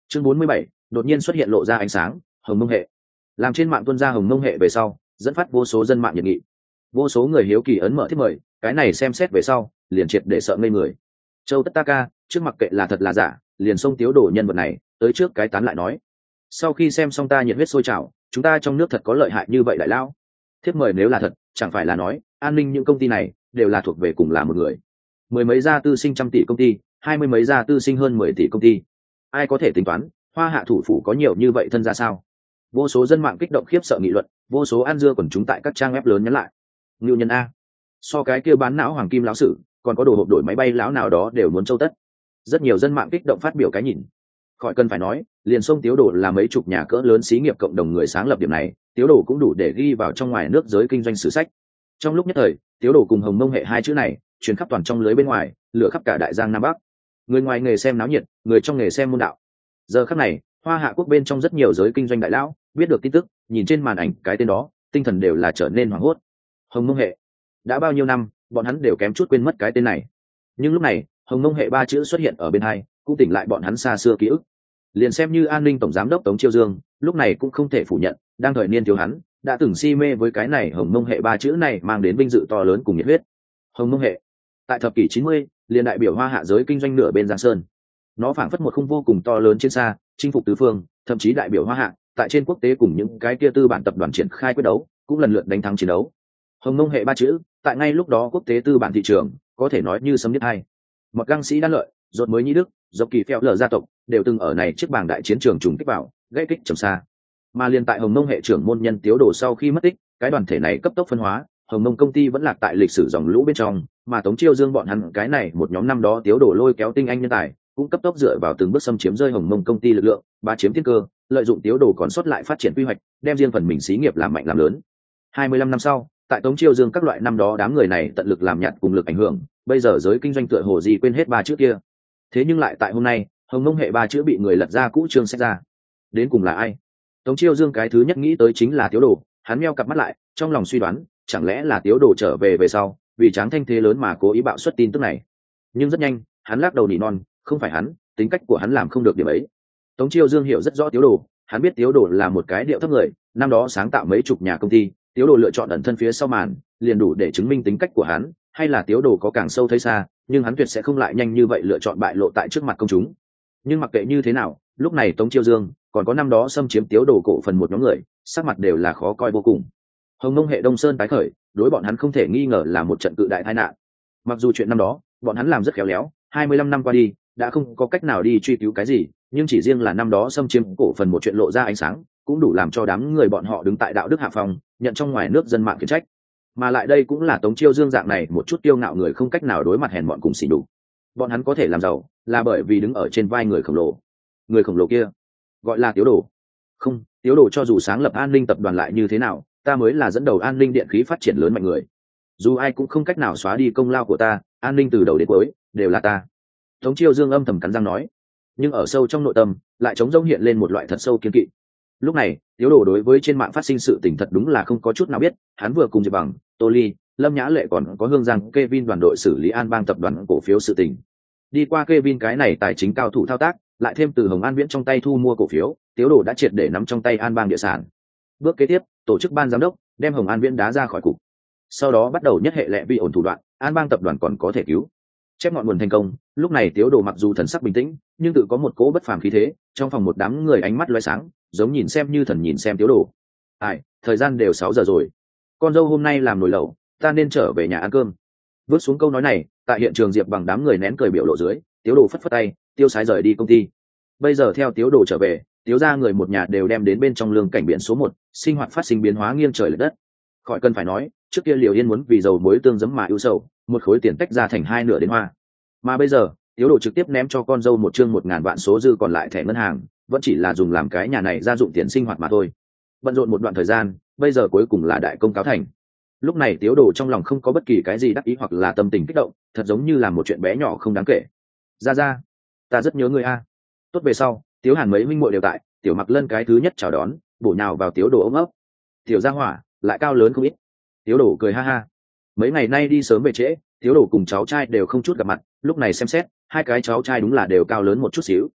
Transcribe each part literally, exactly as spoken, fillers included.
chương bốn mươi bảy đột nhiên xuất hiện lộ ra ánh sáng. Hồng Mông hệ làm trên mạng tuân ra Hồng Mông hệ về sau, dẫn phát vô số dân mạng nhiệt nghị, vô số người hiếu kỳ ấn mở thiết mời, cái này xem xét về sau liền triệt để sợ ngây người. Châu Tất Ta Ca trước mặc kệ là thật là giả, liền xông Tiếu Đồ nhân vật này tới trước cái tán lại nói, sau khi xem xong ta nhiệt huyết sôi trào, chúng ta trong nước thật có lợi hại như vậy đại lão. Thiếp mời nếu là thật, chẳng phải là nói an ninh những công ty này đều là thuộc về cùng là một người. Mười mấy gia tư sinh trăm tỷ công ty, hai mươi mấy gia tư sinh hơn mười tỷ công ty, ai có thể tính toán Hoa Hạ thủ phủ có nhiều như vậy thân ra sao? Vô số dân mạng kích động khiếp sợ nghị luận, vô số ăn dưa quần chúng tại các trang web lớn nhắn lại, ngưu nhân a, so cái kia bán não hoàng kim lão sử, còn có đồ hộp đổi máy bay lão nào đó đều muốn châu tất. Rất nhiều dân mạng kích động phát biểu cái nhìn. Khỏi cần phải nói, liền sông Tiếu Đồ là mấy chục nhà cỡ lớn xí nghiệp cộng đồng người sáng lập điểm này, Tiếu Đồ cũng đủ để ghi vào trong ngoài nước giới kinh doanh sử sách. Trong lúc nhất thời, Tiếu Đồ cùng Hồng Mông hệ hai chữ này truyền khắp toàn trong lưới bên ngoài, lửa khắp cả đại giang nam bắc. Người ngoài nghề xem náo nhiệt, người trong nghề xem môn đạo. Giờ khắc này, Hoa Hạ quốc bên trong rất nhiều giới kinh doanh đại lão biết được tin tức, nhìn trên màn ảnh cái tên đó, tinh thần đều là trở nên hoảng hốt. Hồng Mông hệ, đã bao nhiêu năm, bọn hắn đều kém chút quên mất cái tên này. Nhưng lúc này, Hồng Mông hệ ba chữ xuất hiện ở bên hai, cũng tỉnh lại bọn hắn xa xưa ký ức. Liền xem như an ninh tổng giám đốc Tống Chiêu Dương, lúc này cũng không thể phủ nhận, đang thời niên thiếu hắn đã từng si mê với cái này Hồng Mông hệ ba chữ này mang đến vinh dự to lớn cùng nhiệt huyết. Hồng Mông hệ, tại thập kỷ chín mươi, liền đại biểu Hoa Hạ giới kinh doanh nửa bên Giang Sơn. Nó phảng phất một khung vô cùng to lớn trên xa, chinh phục tứ phương, thậm chí đại biểu Hoa Hạ tại trên quốc tế cùng những cái kia tư bản tập đoàn triển khai quyết đấu, cũng lần lượt đánh thắng chiến đấu. Hồng Mông hệ ba chữ, tại ngay lúc đó quốc tế tư bản thị trường có thể nói như sấm nhất hai. Một Găng Sĩ Đan Lợi, Rốt Mới Nhĩ Đức, dọc kỳ phèo lở gia tộc đều từng ở này chiếc bảng đại chiến trường trùng kích vào, gây kích trầm xa. Mà liên tại Hồng Mông hệ trưởng môn nhân Tiếu Đồ sau khi mất tích, cái đoàn thể này cấp tốc phân hóa, Hồng Mông công ty vẫn lạc tại lịch sử dòng lũ bên trong, mà Tống Chiêu Dương bọn hắn cái này một nhóm năm đó Tiếu Đồ lôi kéo tinh anh nhân tài, cũng cấp tốc dựa vào từng bước xâm chiếm rơi Hồng Mông công ty lực lượng, bá chiếm thiên cơ, lợi dụng Tiếu Đồ còn sót lại phát triển quy hoạch, đem riêng phần mình xí nghiệp làm mạnh làm lớn. hai mươi lăm năm sau, tại Tống Chiêu Dương các loại năm đó đám người này tận lực làm nhạt cùng lực ảnh hưởng, bây giờ giới kinh doanh tựa hồ gì quên hết ba chữ kia. Thế nhưng lại tại hôm nay, Hồng Mông hệ ba chữ bị người lật ra cũ chương sách ra. Đến cùng là ai? Tống Chiêu Dương cái thứ nhất nghĩ tới chính là Tiếu Đồ, hắn meo cặp mắt lại, trong lòng suy đoán, chẳng lẽ là Tiếu Đồ trở về về sau, vì Tráng Thanh thế lớn mà cố ý bạo xuất tin tức này. Nhưng rất nhanh, hắn lắc đầu nỉ non, không phải hắn, tính cách của hắn làm không được điểm ấy. Tống Chiêu Dương hiểu rất rõ Tiếu Đồ, hắn biết Tiếu Đồ là một cái điệu thấp người, năm đó sáng tạo mấy chục nhà công ty, Tiếu Đồ lựa chọn ẩn thân phía sau màn, liền đủ để chứng minh tính cách của hắn, hay là Tiếu Đồ có càng sâu thấy xa, nhưng hắn tuyệt sẽ không lại nhanh như vậy lựa chọn bại lộ tại trước mặt công chúng. Nhưng mặc kệ như thế nào, lúc này Tống Chiêu Dương còn có năm đó xâm chiếm Tiếu Đồ cổ phần một nhóm người, sắc mặt đều là khó coi vô cùng. Hồng Mông hệ Đông Sơn tái khởi, đối bọn hắn không thể nghi ngờ là một trận cự đại tai nạn. Mặc dù chuyện năm đó bọn hắn làm rất khéo léo, hai mươi lăm năm qua đi đã không có cách nào đi truy cứu cái gì, nhưng chỉ riêng là năm đó xâm chiếm cổ phần một chuyện lộ ra ánh sáng, cũng đủ làm cho đám người bọn họ đứng tại đạo đức hạ phòng, nhận trong ngoài nước dân mạng khiển trách. Mà lại đây cũng là Tống Chiêu Dương dạng này một chút kiêu ngạo người không cách nào đối mặt hèn mọn cùng xỉ nhục. Bọn hắn có thể làm giàu là bởi vì đứng ở trên vai người khổng lồ. Người khổng lồ kia gọi là Tiếu Đồ. Không, Tiếu Đồ cho dù sáng lập an ninh tập đoàn lại như thế nào, ta mới là dẫn đầu an ninh điện khí phát triển lớn mạnh người. Dù ai cũng không cách nào xóa đi công lao của ta, an ninh từ đầu đến cuối đều là ta. Tống Chiêu Dương âm thầm cắn răng nói, nhưng ở sâu trong nội tâm lại trống rỗng hiện lên một loại thật sâu kiên kỵ. Lúc này, Tiếu Đồ đối với trên mạng phát sinh sự tình thật đúng là không có chút nào biết, hắn vừa cùng Diệp Bằng, Tô Ly, Lâm Nhã Lệ còn có Hương Giang, Kevin đoàn đội xử lý An Bang tập đoàn cổ phiếu sự tình. Đi qua Kevin cái này tài chính cao thủ thao tác, lại thêm từ Hồng An Viễn trong tay thu mua cổ phiếu, Tiếu Đồ đã triệt để nắm trong tay An Bang địa sản. Bước kế tiếp, tổ chức ban giám đốc đem Hồng An Viễn đá ra khỏi cục. Sau đó bắt đầu nhất hệ lệ vi ổn thủ đoạn, An Bang tập đoàn còn có thể cứu. Chép ngọn nguồn thành công, lúc này Tiếu Đồ mặc dù thần sắc bình tĩnh, nhưng tự có một cỗ bất phàm khí thế, trong phòng một đám người ánh mắt lóe sáng, giống nhìn xem như thần nhìn xem Tiếu Đồ. Ai, thời gian đều sáu giờ rồi, con dâu hôm nay làm nồi lẩu, ta nên trở về nhà ăn cơm. Vớt xuống câu nói này, tại hiện trường Diệp Bằng đám người nén cười biểu lộ dưới, Tiếu Đồ phất phất tay, tiêu sái rời đi công ty. Bây giờ theo Tiếu Đồ trở về, Tiếu gia người một nhà đều đem đến bên trong lương cảnh biển số một, sinh hoạt phát sinh biến hóa nghiêng trời lệch đất. Khỏi cần phải nói, trước kia Liều Yên muốn vì dầu muối tương giấm mà ưu sầu, một khối tiền tách ra thành hai nửa đến hoa. Mà bây giờ, Tiếu Đồ trực tiếp ném cho con dâu một chương một ngàn vạn số dư còn lại thẻ ngân hàng, vẫn chỉ là dùng làm cái nhà này gia dụng tiền sinh hoạt mà thôi. Bận rộn một đoạn thời gian, bây giờ cuối cùng là đại công cáo thành. Lúc này Tiếu Đồ trong lòng không có bất kỳ cái gì đắc ý hoặc là tâm tình kích động, thật giống như là một chuyện bé nhỏ không đáng kể. Ra ra, ta rất nhớ người a. Tốt về sau, Tiếu Hàn mấy minh muội đều tại, Tiểu Mặc Lân cái thứ nhất chào đón, bổ nhào vào Tiếu Đồ ôm ấp. Tiểu gia hỏa, lại cao lớn không ít. Tiếu Đồ cười ha ha. Mấy ngày nay đi sớm về trễ, Tiếu Đồ cùng cháu trai đều không chút gặp mặt, lúc này xem xét, hai cái cháu trai đúng là đều cao lớn một chút xíu.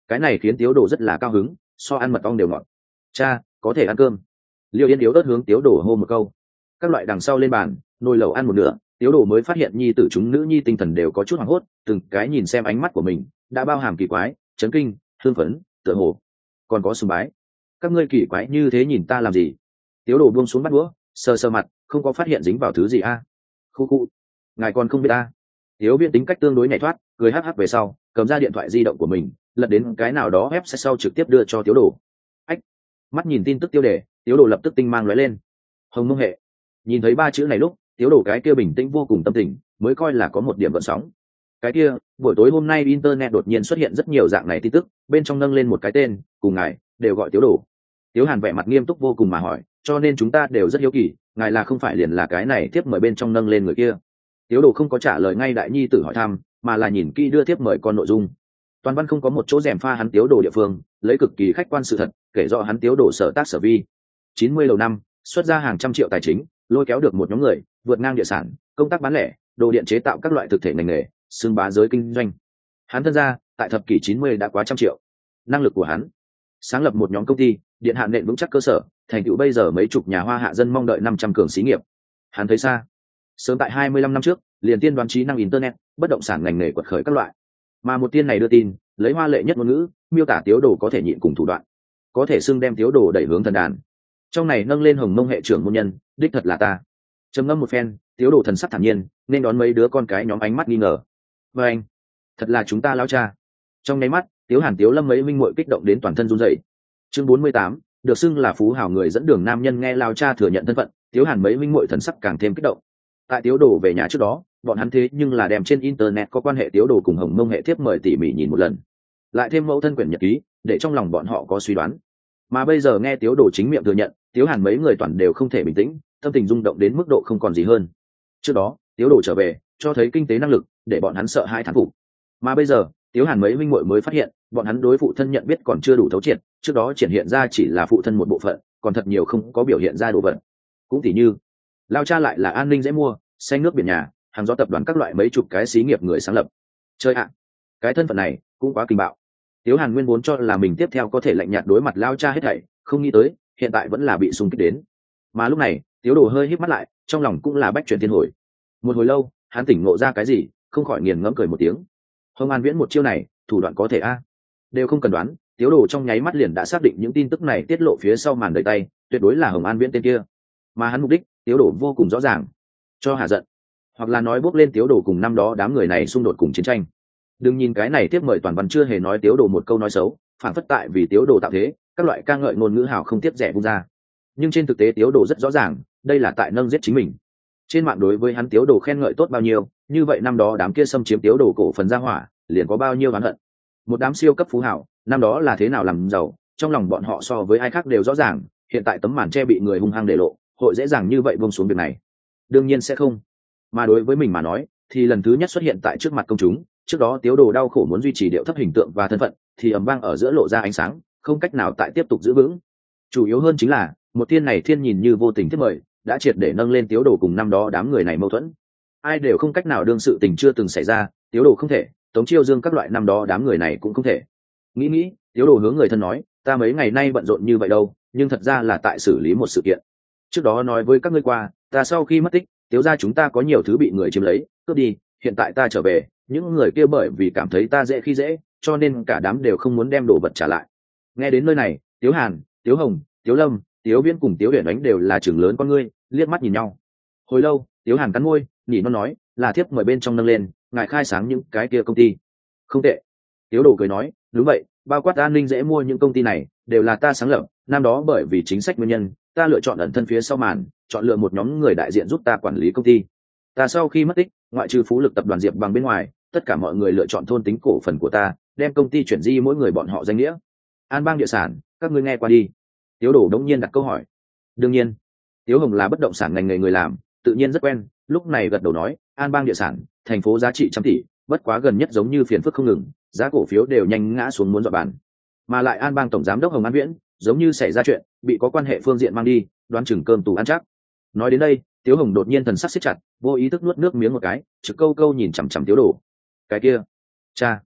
cái này khiến Tiếu Đồ rất là cao hứng, so ăn mật ong đều ngọt. Cha, có thể ăn cơm. Liêu Yên yếu ớt hướng Tiếu Đồ hô một câu. Các loại đằng sau lên bàn, nồi lẩu ăn một nửa, Tiếu Đồ mới phát hiện nhi tử chúng nữ nhi tinh thần đều có chút hoảng hốt, từng cái nhìn xem ánh mắt của mình đã bao hàm kỳ quái, chấn kinh, hương phấn, tựa hồ còn có sùng bái. Các ngươi kỳ quái như thế nhìn ta làm gì? Tiếu Đồ buông xuống bát đũa, sờ sờ mặt, không có phát hiện dính vào thứ gì a. À? Khu khu, ngài còn không biết ta. Tiếu Viễn tính cách tương đối nhảy thoát, cười hắc hắc về sau, cầm ra điện thoại di động của mình, lật đến cái nào đó website sau trực tiếp đưa cho Tiếu Đồ. Ách, mắt nhìn tin tức tiêu đề, Tiếu Đồ lập tức tinh mang lóe lên. Hồng Mông hệ. Nhìn thấy ba chữ này lúc, Tiếu Đồ cái kia bình tĩnh vô cùng tâm tình, mới coi là có một điểm gợn sóng. Cái kia, buổi tối hôm nay internet đột nhiên xuất hiện rất nhiều dạng này tin tức, bên trong nâng lên một cái tên, cùng ngài đều gọi Tiếu Đồ. Tiếu Hàn vẻ mặt nghiêm túc vô cùng mà hỏi, cho nên chúng ta đều rất hiếu kỳ, ngài là không phải liền là cái này tiếp mời bên trong nâng lên người kia? Tiếu Đồ không có trả lời ngay đại nhi tử hỏi thăm, mà là nhìn kỹ đưa tiếp mời con nội dung. Toàn văn không có một chỗ rèm pha hắn Tiếu Đồ địa phương, lấy cực kỳ khách quan sự thật, kể rõ hắn Tiếu Đồ sở tác sở vi. chín mươi đầu năm, xuất ra hàng trăm triệu tài chính, lôi kéo được một nhóm người, vượt ngang địa sản, công tác bán lẻ, đồ điện chế tạo các loại thực thể ngành nghề, xưng bá giới kinh doanh. Hắn thân gia, tại thập kỷ chín mươi đã quá trăm triệu. Năng lực của hắn, sáng lập một nhóm công ty, điện hạn nền vững chắc cơ sở, thành tựu bây giờ mấy chục nhà hoa hạ dân mong đợi năm trăm cường xí nghiệp. Hắn thấy xa, sớm tại hai mươi lăm năm trước, liền tiên đoán trí năng internet, bất động sản ngành nghề quật khởi các loại. Mà một tiên này đưa tin, lấy hoa lệ nhất ngôn ngữ, miêu tả Tiếu Đồ có thể nhịn cùng thủ đoạn, có thể xưng đem Tiếu Đồ đẩy hướng thần đàn. Trong này nâng lên Hồng Mông hệ trưởng môn nhân, đích thật là ta. Trầm ngâm một phen, Tiếu Đồ thần sắc thản nhiên, nên đón mấy đứa con cái nhóm ánh mắt nghi ngờ. Và anh, thật là chúng ta lão cha. Trong nháy mắt, Tiếu Hàn Tiếu Lâm mấy minh muội kích động đến toàn thân run rẩy. Chương bốn mươi tám, được xưng là phú hào người dẫn đường nam nhân nghe lão cha thừa nhận thân phận, Tiếu Hàn mấy minh muội thần sắc càng thêm kích động. Tại Tiếu Đồ về nhà trước đó, bọn hắn thế nhưng là đem trên internet có quan hệ Tiếu Đồ cùng Hồng Mông hệ thiếp mời tỉ mỉ nhìn một lần, lại thêm mẫu thân quyển nhật ký, để trong lòng bọn họ có suy đoán. Mà bây giờ nghe Tiếu Đồ chính miệng thừa nhận, Tiếu Hàn mấy người toàn đều không thể bình tĩnh, tâm tình rung động đến mức độ không còn gì hơn. Trước đó, Tiếu Đồ trở về, cho thấy kinh tế năng lực, để bọn hắn sợ hãi thán phục. Mà bây giờ, Tiếu Hàn mấy minh muội mới phát hiện, bọn hắn đối phụ thân nhận biết còn chưa đủ thấu triệt, trước đó triển hiện ra chỉ là phụ thân một bộ phận, còn thật nhiều không có biểu hiện ra đồ vật. Cũng tỉ như, lao cha lại là an ninh dễ mua, xanh nước biển nhà, hàng gió tập đoàn các loại mấy chục cái xí nghiệp người sáng lập. Chơi ạ, cái thân phận này cũng quá kinh bạo. Tiếu Hàn nguyên vốn cho là mình tiếp theo có thể lạnh nhạt đối mặt lao cha hết thảy, không nghĩ tới, hiện tại vẫn là bị xung kích đến. Mà lúc này, Tiếu Đồ hơi híp mắt lại, trong lòng cũng là bách chuyển thiên hồi. Một hồi lâu, hắn tỉnh ngộ ra cái gì, không khỏi nghiền ngẫm cười một tiếng. Hồng An Viễn một chiêu này, thủ đoạn có thể a, đều không cần đoán, Tiếu Đồ trong nháy mắt liền đã xác định những tin tức này tiết lộ phía sau màn đời tay, tuyệt đối là Hồng An Viễn tên kia. Mà hắn mục đích, Tiếu Đồ vô cùng rõ ràng, cho hạ giận, hoặc là nói bước lên Tiếu Đồ cùng năm đó đám người này xung đột cùng chiến tranh. Đừng nhìn cái này tiếp mời toàn văn chưa hề nói Tiếu Đồ một câu nói xấu, phản phất tại vì Tiếu Đồ tạo thế, các loại ca ngợi ngôn ngữ hào không tiếc rẻ vung ra. Nhưng trên thực tế Tiếu Đồ rất rõ ràng, đây là tại nâng giết chính mình. Trên mạng đối với hắn Tiếu Đồ khen ngợi tốt bao nhiêu, như vậy năm đó đám kia xâm chiếm Tiếu Đồ cổ phần ra hỏa, liền có bao nhiêu oán hận. Một đám siêu cấp phú hảo, năm đó là thế nào làm giàu, trong lòng bọn họ so với ai khác đều rõ ràng, hiện tại tấm màn che bị người hung hăng để lộ, hội dễ dàng như vậy buông xuống việc này? Đương nhiên sẽ không. Mà đối với mình mà nói, thì lần thứ nhất xuất hiện tại trước mặt công chúng, trước đó Tiếu Đồ đau khổ muốn duy trì điệu thấp hình tượng và thân phận, thì ầm vang ở giữa lộ ra ánh sáng, không cách nào tại tiếp tục giữ vững. Chủ yếu hơn chính là, một thiên này thiên nhìn như vô tình thiết mời, đã triệt để nâng lên Tiếu Đồ cùng năm đó đám người này mâu thuẫn. Ai đều không cách nào đương sự tình chưa từng xảy ra, Tiếu Đồ không thể, Tống Chiêu Dương các loại năm đó đám người này cũng không thể. Nghĩ nghĩ, Tiếu Đồ hướng người thân nói, ta mấy ngày nay bận rộn như vậy đâu, nhưng thật ra là tại xử lý một sự kiện. Trước đó nói với các ngươi qua, ta sau khi mất tích, Tiếu gia chúng ta có nhiều thứ bị người chiếm lấy, cướp đi, hiện tại ta trở về, những người kia bởi vì cảm thấy ta dễ khi dễ, cho nên cả đám đều không muốn đem đồ vật trả lại. Nghe đến nơi này, Tiếu Hàn, Tiếu Hồng, Tiếu Lâm, Tiếu Viễn cùng Tiếu Uyển Ánh đều là trưởng lớn con ngươi, liếc mắt nhìn nhau. Hồi lâu, Tiếu Hàn cắn môi, nhỉ nó nói, là thiếp mời bên trong nâng lên, ngài khai sáng những cái kia công ty. Không tệ. Tiếu Đồ cười nói, đúng vậy, bao quát an ninh dễ mua những công ty này, đều là ta sáng lập, năm đó bởi vì chính sách nguyên nhân, ta lựa chọn ẩn thân phía sau màn, chọn lựa một nhóm người đại diện giúp ta quản lý công ty. Ta sau khi mất tích, ngoại trừ Phú Lực tập đoàn Diệp Bằng bên ngoài, tất cả mọi người lựa chọn thôn tính cổ phần của ta, đem công ty chuyển di mỗi người bọn họ danh nghĩa. An Bang địa sản, các ngươi nghe qua đi. Tiếu Đồ đống nhiên đặt câu hỏi. Đương nhiên, Tiếu Hồng là bất động sản ngành nghề người làm, tự nhiên rất quen, lúc này gật đầu nói, An Bang địa sản, thành phố giá trị trăm tỷ, bất quá gần nhất giống như phiền phức không ngừng, giá cổ phiếu đều nhanh ngã xuống muốn dọa bàn. Mà lại An Bang tổng giám đốc Hồng An Viễn, giống như xảy ra chuyện, bị có quan hệ phương diện mang đi, đoán chừng cơm tù ăn chắc. Nói đến đây, Tiếu Hồng đột nhiên thần sắc siết chặt, vô ý thức nuốt nước miếng một cái, trực câu câu nhìn chằm chằm Tiếu Đồ. Cái kia, cha,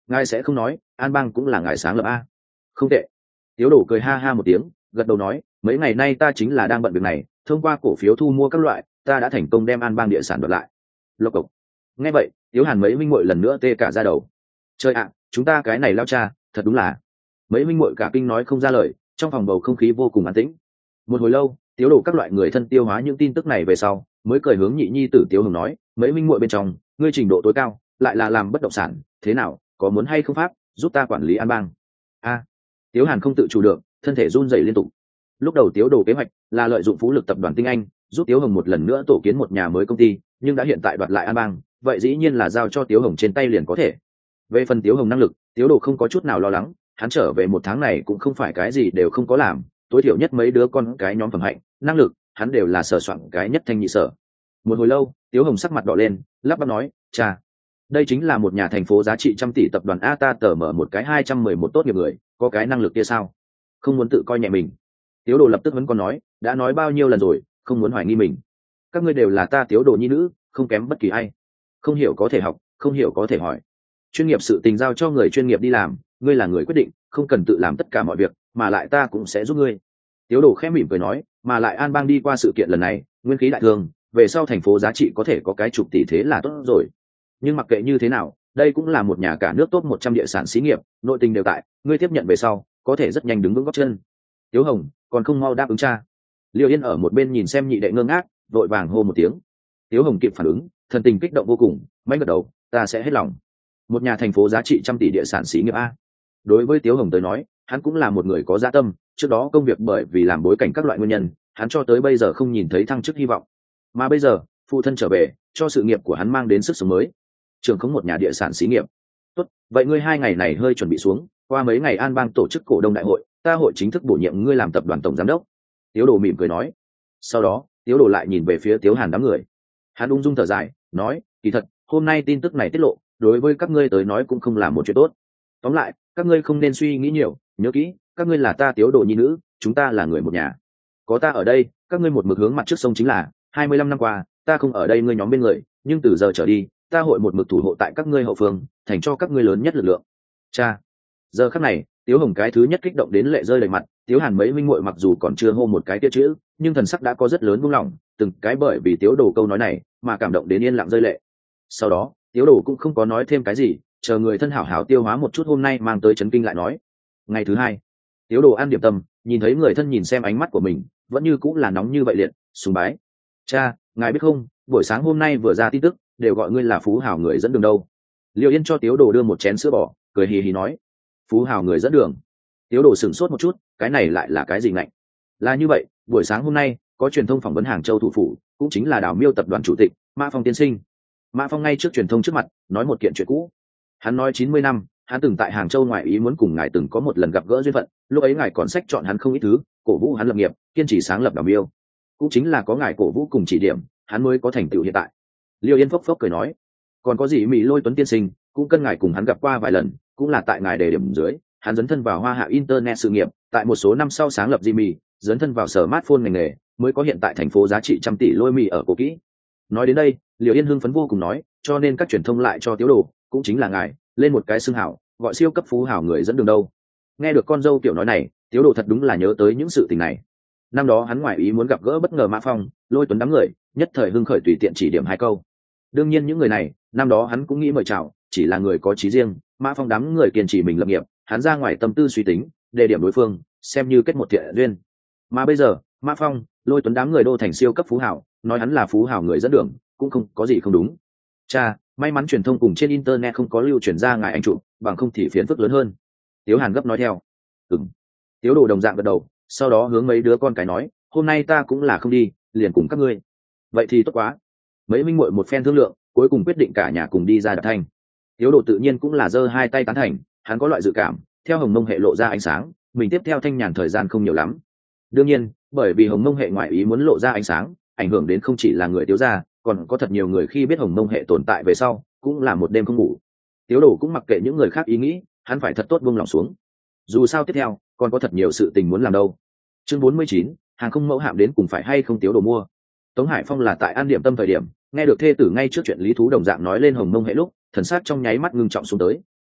ngài sẽ không nói an bang cũng là ngài sáng lập a? Không tệ. Tiếu Đồ cười ha ha một tiếng, gật đầu nói, mấy ngày nay ta chính là đang bận việc này, thông qua cổ phiếu thu mua các loại, ta đã thành công đem an bang địa sản đoạt lại. Lộc cộc. Nghe vậy, Tiếu Hàn mấy minh muội lần nữa tê cả da đầu. Trời ạ, chúng ta cái này lao cha, thật đúng là. Mấy minh muội cả kinh nói không ra lời, trong phòng bầu không khí vô cùng an tĩnh. Một hồi lâu, Tiếu Đồ các loại người thân tiêu hóa những tin tức này về sau, mới cười hướng nhị nhi tử Tiếu Hồng nói, mấy minh muội bên trong, ngươi trình độ tối cao, lại là làm bất động sản, thế nào, có muốn hay không pháp giúp ta quản lý an bang? A. Tiếu Hàn không tự chủ được, thân thể run rẩy liên tục. Lúc đầu Tiếu Đồ kế hoạch là lợi dụng phú lực tập đoàn tinh anh, giúp Tiếu Hồng một lần nữa tổ kiến một nhà mới công ty, nhưng đã hiện tại đoạt lại an bang, vậy dĩ nhiên là giao cho Tiếu Hồng trên tay liền có thể. Về phần Tiếu Hồng năng lực, Tiếu Đồ không có chút nào lo lắng, hắn trở về một tháng này cũng không phải cái gì đều không có làm, tối thiểu nhất mấy đứa con cái nhóm phẩm hạnh, năng lực, hắn đều là sở soạn cái nhất thanh nhị sở. Một hồi lâu, Tiếu Hồng sắc mặt đỏ lên, lắp bắp nói, cha, đây chính là một nhà thành phố giá trị trăm tỷ tập đoàn a, ta tờ mở một cái hai trăm mười một tốt nghiệp người, có cái năng lực kia sao? Không muốn tự coi nhẹ mình. Tiếu Đồ lập tức vẫn còn nói, đã nói bao nhiêu lần rồi, không muốn hoài nghi mình. Các ngươi đều là ta Tiếu Đồ nhi nữ, không kém bất kỳ ai. Không hiểu có thể học, không hiểu có thể hỏi. Chuyên nghiệp sự tình giao cho người chuyên nghiệp đi làm, ngươi là người quyết định, không cần tự làm tất cả mọi việc, mà lại ta cũng sẽ giúp ngươi. Tiếu Đồ khẽ mỉm cười nói, mà lại an bang đi qua sự kiện lần này, nguyên khí đại thương, về sau thành phố giá trị có thể có cái chục tỷ, thế là tốt rồi. Nhưng mặc kệ như thế nào, đây cũng là một nhà cả nước top một trăm địa sản xí nghiệp, nội tình đều tại, ngươi tiếp nhận về sau, có thể rất nhanh đứng vững gót chân. Tiếu Hồng, còn không mau đáp ứng cha. Liêu Yên ở một bên nhìn xem nhị đệ ngơ ngác, vội vàng hô một tiếng. Tiếu Hồng kịp phản ứng, thần tình kích động vô cùng, mạnh gật đầu, ta sẽ hết lòng. Một nhà thành phố giá trị trăm tỷ địa sản xí nghiệp a. Đối với Tiếu Hồng tới nói, hắn cũng là một người có dạ tâm, trước đó công việc bởi vì làm bối cảnh các loại nguyên nhân, hắn cho tới bây giờ không nhìn thấy thăng chức hy vọng. Mà bây giờ, phụ thân trở về, cho sự nghiệp của hắn mang đến sức sống mới. Trường không một nhà địa sản xí nghiệp. Tốt, vậy ngươi hai ngày này hơi chuẩn bị xuống, qua mấy ngày an bang tổ chức cổ đông đại hội, ta hội chính thức bổ nhiệm ngươi làm tập đoàn tổng giám đốc. Tiếu Đồ mỉm cười nói. Sau đó, Tiếu Đồ lại nhìn về phía Tiếu Hàn đám người. Hắn ung dung thở dài, nói, kỳ thật, hôm nay tin tức này tiết lộ, đối với các ngươi tới nói cũng không là một chuyện tốt. Tóm lại, các ngươi không nên suy nghĩ nhiều, nhớ kỹ, các ngươi là ta Tiếu Đồ nhi nữ, chúng ta là người một nhà. Có ta ở đây, các ngươi một mực hướng mặt trước sông chính là, hai mươi lăm năm qua, ta không ở đây ngươi nhóm bên người, nhưng từ giờ trở đi, ta hội một mực thủ hộ tại các ngươi hậu phương, thành cho các ngươi lớn nhất lực lượng. Cha. Giờ khắc này, Tiếu Hồng cái thứ nhất kích động đến lệ rơi đầy mặt, Tiếu Hàn mấy minh muội mặc dù còn chưa hô một cái kia chữ, nhưng thần sắc đã có rất lớn buông lỏng, từng cái bởi vì Tiếu Đồ câu nói này mà cảm động đến yên lặng rơi lệ. Sau đó, Tiếu Đồ cũng không có nói thêm cái gì, chờ người thân hảo hảo tiêu hóa một chút hôm nay mang tới chấn kinh lại nói. Ngày thứ hai, Tiếu Đồ ăn điểm tâm, nhìn thấy người thân nhìn xem ánh mắt của mình, vẫn như cũng là nóng như vậy liệt, sùng bái. Cha, ngài biết không, buổi sáng hôm nay vừa ra tin tức, đều gọi ngươi là phú hào người dẫn đường đâu. Liêu Yên cho Tiếu Đồ đưa một chén sữa bò, cười hì hì nói. Phú hào người dẫn đường. Tiếu Đồ sửng sốt một chút, cái này lại là cái gì ngạnh? Là như vậy, buổi sáng hôm nay có truyền thông phỏng vấn Hàng Châu thủ phủ, cũng chính là Đào Miêu tập đoàn chủ tịch Mã Phong tiên sinh. Mã Phong ngay trước truyền thông trước mặt nói một kiện chuyện cũ. Hắn nói chín mươi năm, hắn từng tại Hàng Châu ngoại ý muốn cùng ngài từng có một lần gặp gỡ duyên phận, lúc ấy ngài còn sách chọn hắn không ít thứ, cổ vũ hắn lập nghiệp, kiên trì sáng lập Đào Miêu. Cũng chính là có ngài cổ vũ cùng chỉ điểm, hắn mới có thành tựu hiện tại. Liêu Yên phốc phốc cười nói, còn có gì Mỹ Lôi Tuấn tiên sinh, cũng cân ngài cùng hắn gặp qua vài lần, cũng là tại ngài đề điểm dưới, hắn dấn thân vào Hoa Hạ Internet sự nghiệp, tại một số năm sau sáng lập Jimmy, dấn thân vào smartphone ngành nghề, mới có hiện tại thành phố giá trị trăm tỷ lôi mì ở cổ kỹ. Nói đến đây, Liêu Yên hưng phấn vô cùng nói, cho nên các truyền thông lại cho Tiếu Đồ, cũng chính là ngài, lên một cái xưng hảo, gọi siêu cấp phú hảo người dẫn đường đâu. Nghe được con dâu tiểu nói này, Tiếu Đồ thật đúng là nhớ tới những sự tình này. Năm đó hắn ngoại ý muốn gặp gỡ bất ngờ Mã Phong, Lôi Tuấn đám người, nhất thời hưng khởi tùy tiện chỉ điểm hai câu. Đương nhiên những người này, năm đó hắn cũng nghĩ mời chào, chỉ là người có chí riêng, Mã Phong đám người kiên trì mình lập nghiệp, hắn ra ngoài tâm tư suy tính, đề điểm đối phương, xem như kết một thiện duyên. Mà bây giờ, Mã Phong, Lôi Tuấn đám người đô thành siêu cấp phú hảo, nói hắn là phú hảo người dẫn đường, cũng không có gì không đúng. Cha, may mắn truyền thông cùng trên internet không có lưu truyền ra ngài anh chụp, bằng không thì phiền phức lớn hơn. Tiếu Hàn gấp nói theo. Ừm. Tiếu Đồ đồng dạng gật đầu, sau đó hướng mấy đứa con cái nói, hôm nay ta cũng là không đi, liền cùng các ngươi. Vậy thì tốt quá. Mấy minh muội một phen thương lượng, cuối cùng quyết định cả nhà cùng đi ra Đạp Thanh. Tiếu Đồ tự nhiên cũng là giơ hai tay tán thành, hắn có loại dự cảm, theo Hồng Mông hệ lộ ra ánh sáng, mình tiếp theo thanh nhàn thời gian không nhiều lắm. Đương nhiên, bởi vì Hồng Mông hệ ngoại ý muốn lộ ra ánh sáng, ảnh hưởng đến không chỉ là người Tiếu gia, còn có thật nhiều người khi biết Hồng Mông hệ tồn tại về sau, cũng là một đêm không ngủ. Tiếu Đồ cũng mặc kệ những người khác ý nghĩ, hắn phải thật tốt buông lòng xuống. Dù sao tiếp theo, còn có thật nhiều sự tình muốn làm đâu. Chương bốn mươi chín, hàng không mẫu hạm đến cùng phải hay không Tiếu Đồ mua. Tống Hải Phong là tại An Điểm Tâm thời điểm, nghe được thê tử ngay trước chuyện lý thú đồng dạng nói lên Hồng Mông hệ lúc, thần sắc trong nháy mắt ngưng trọng xuống tới.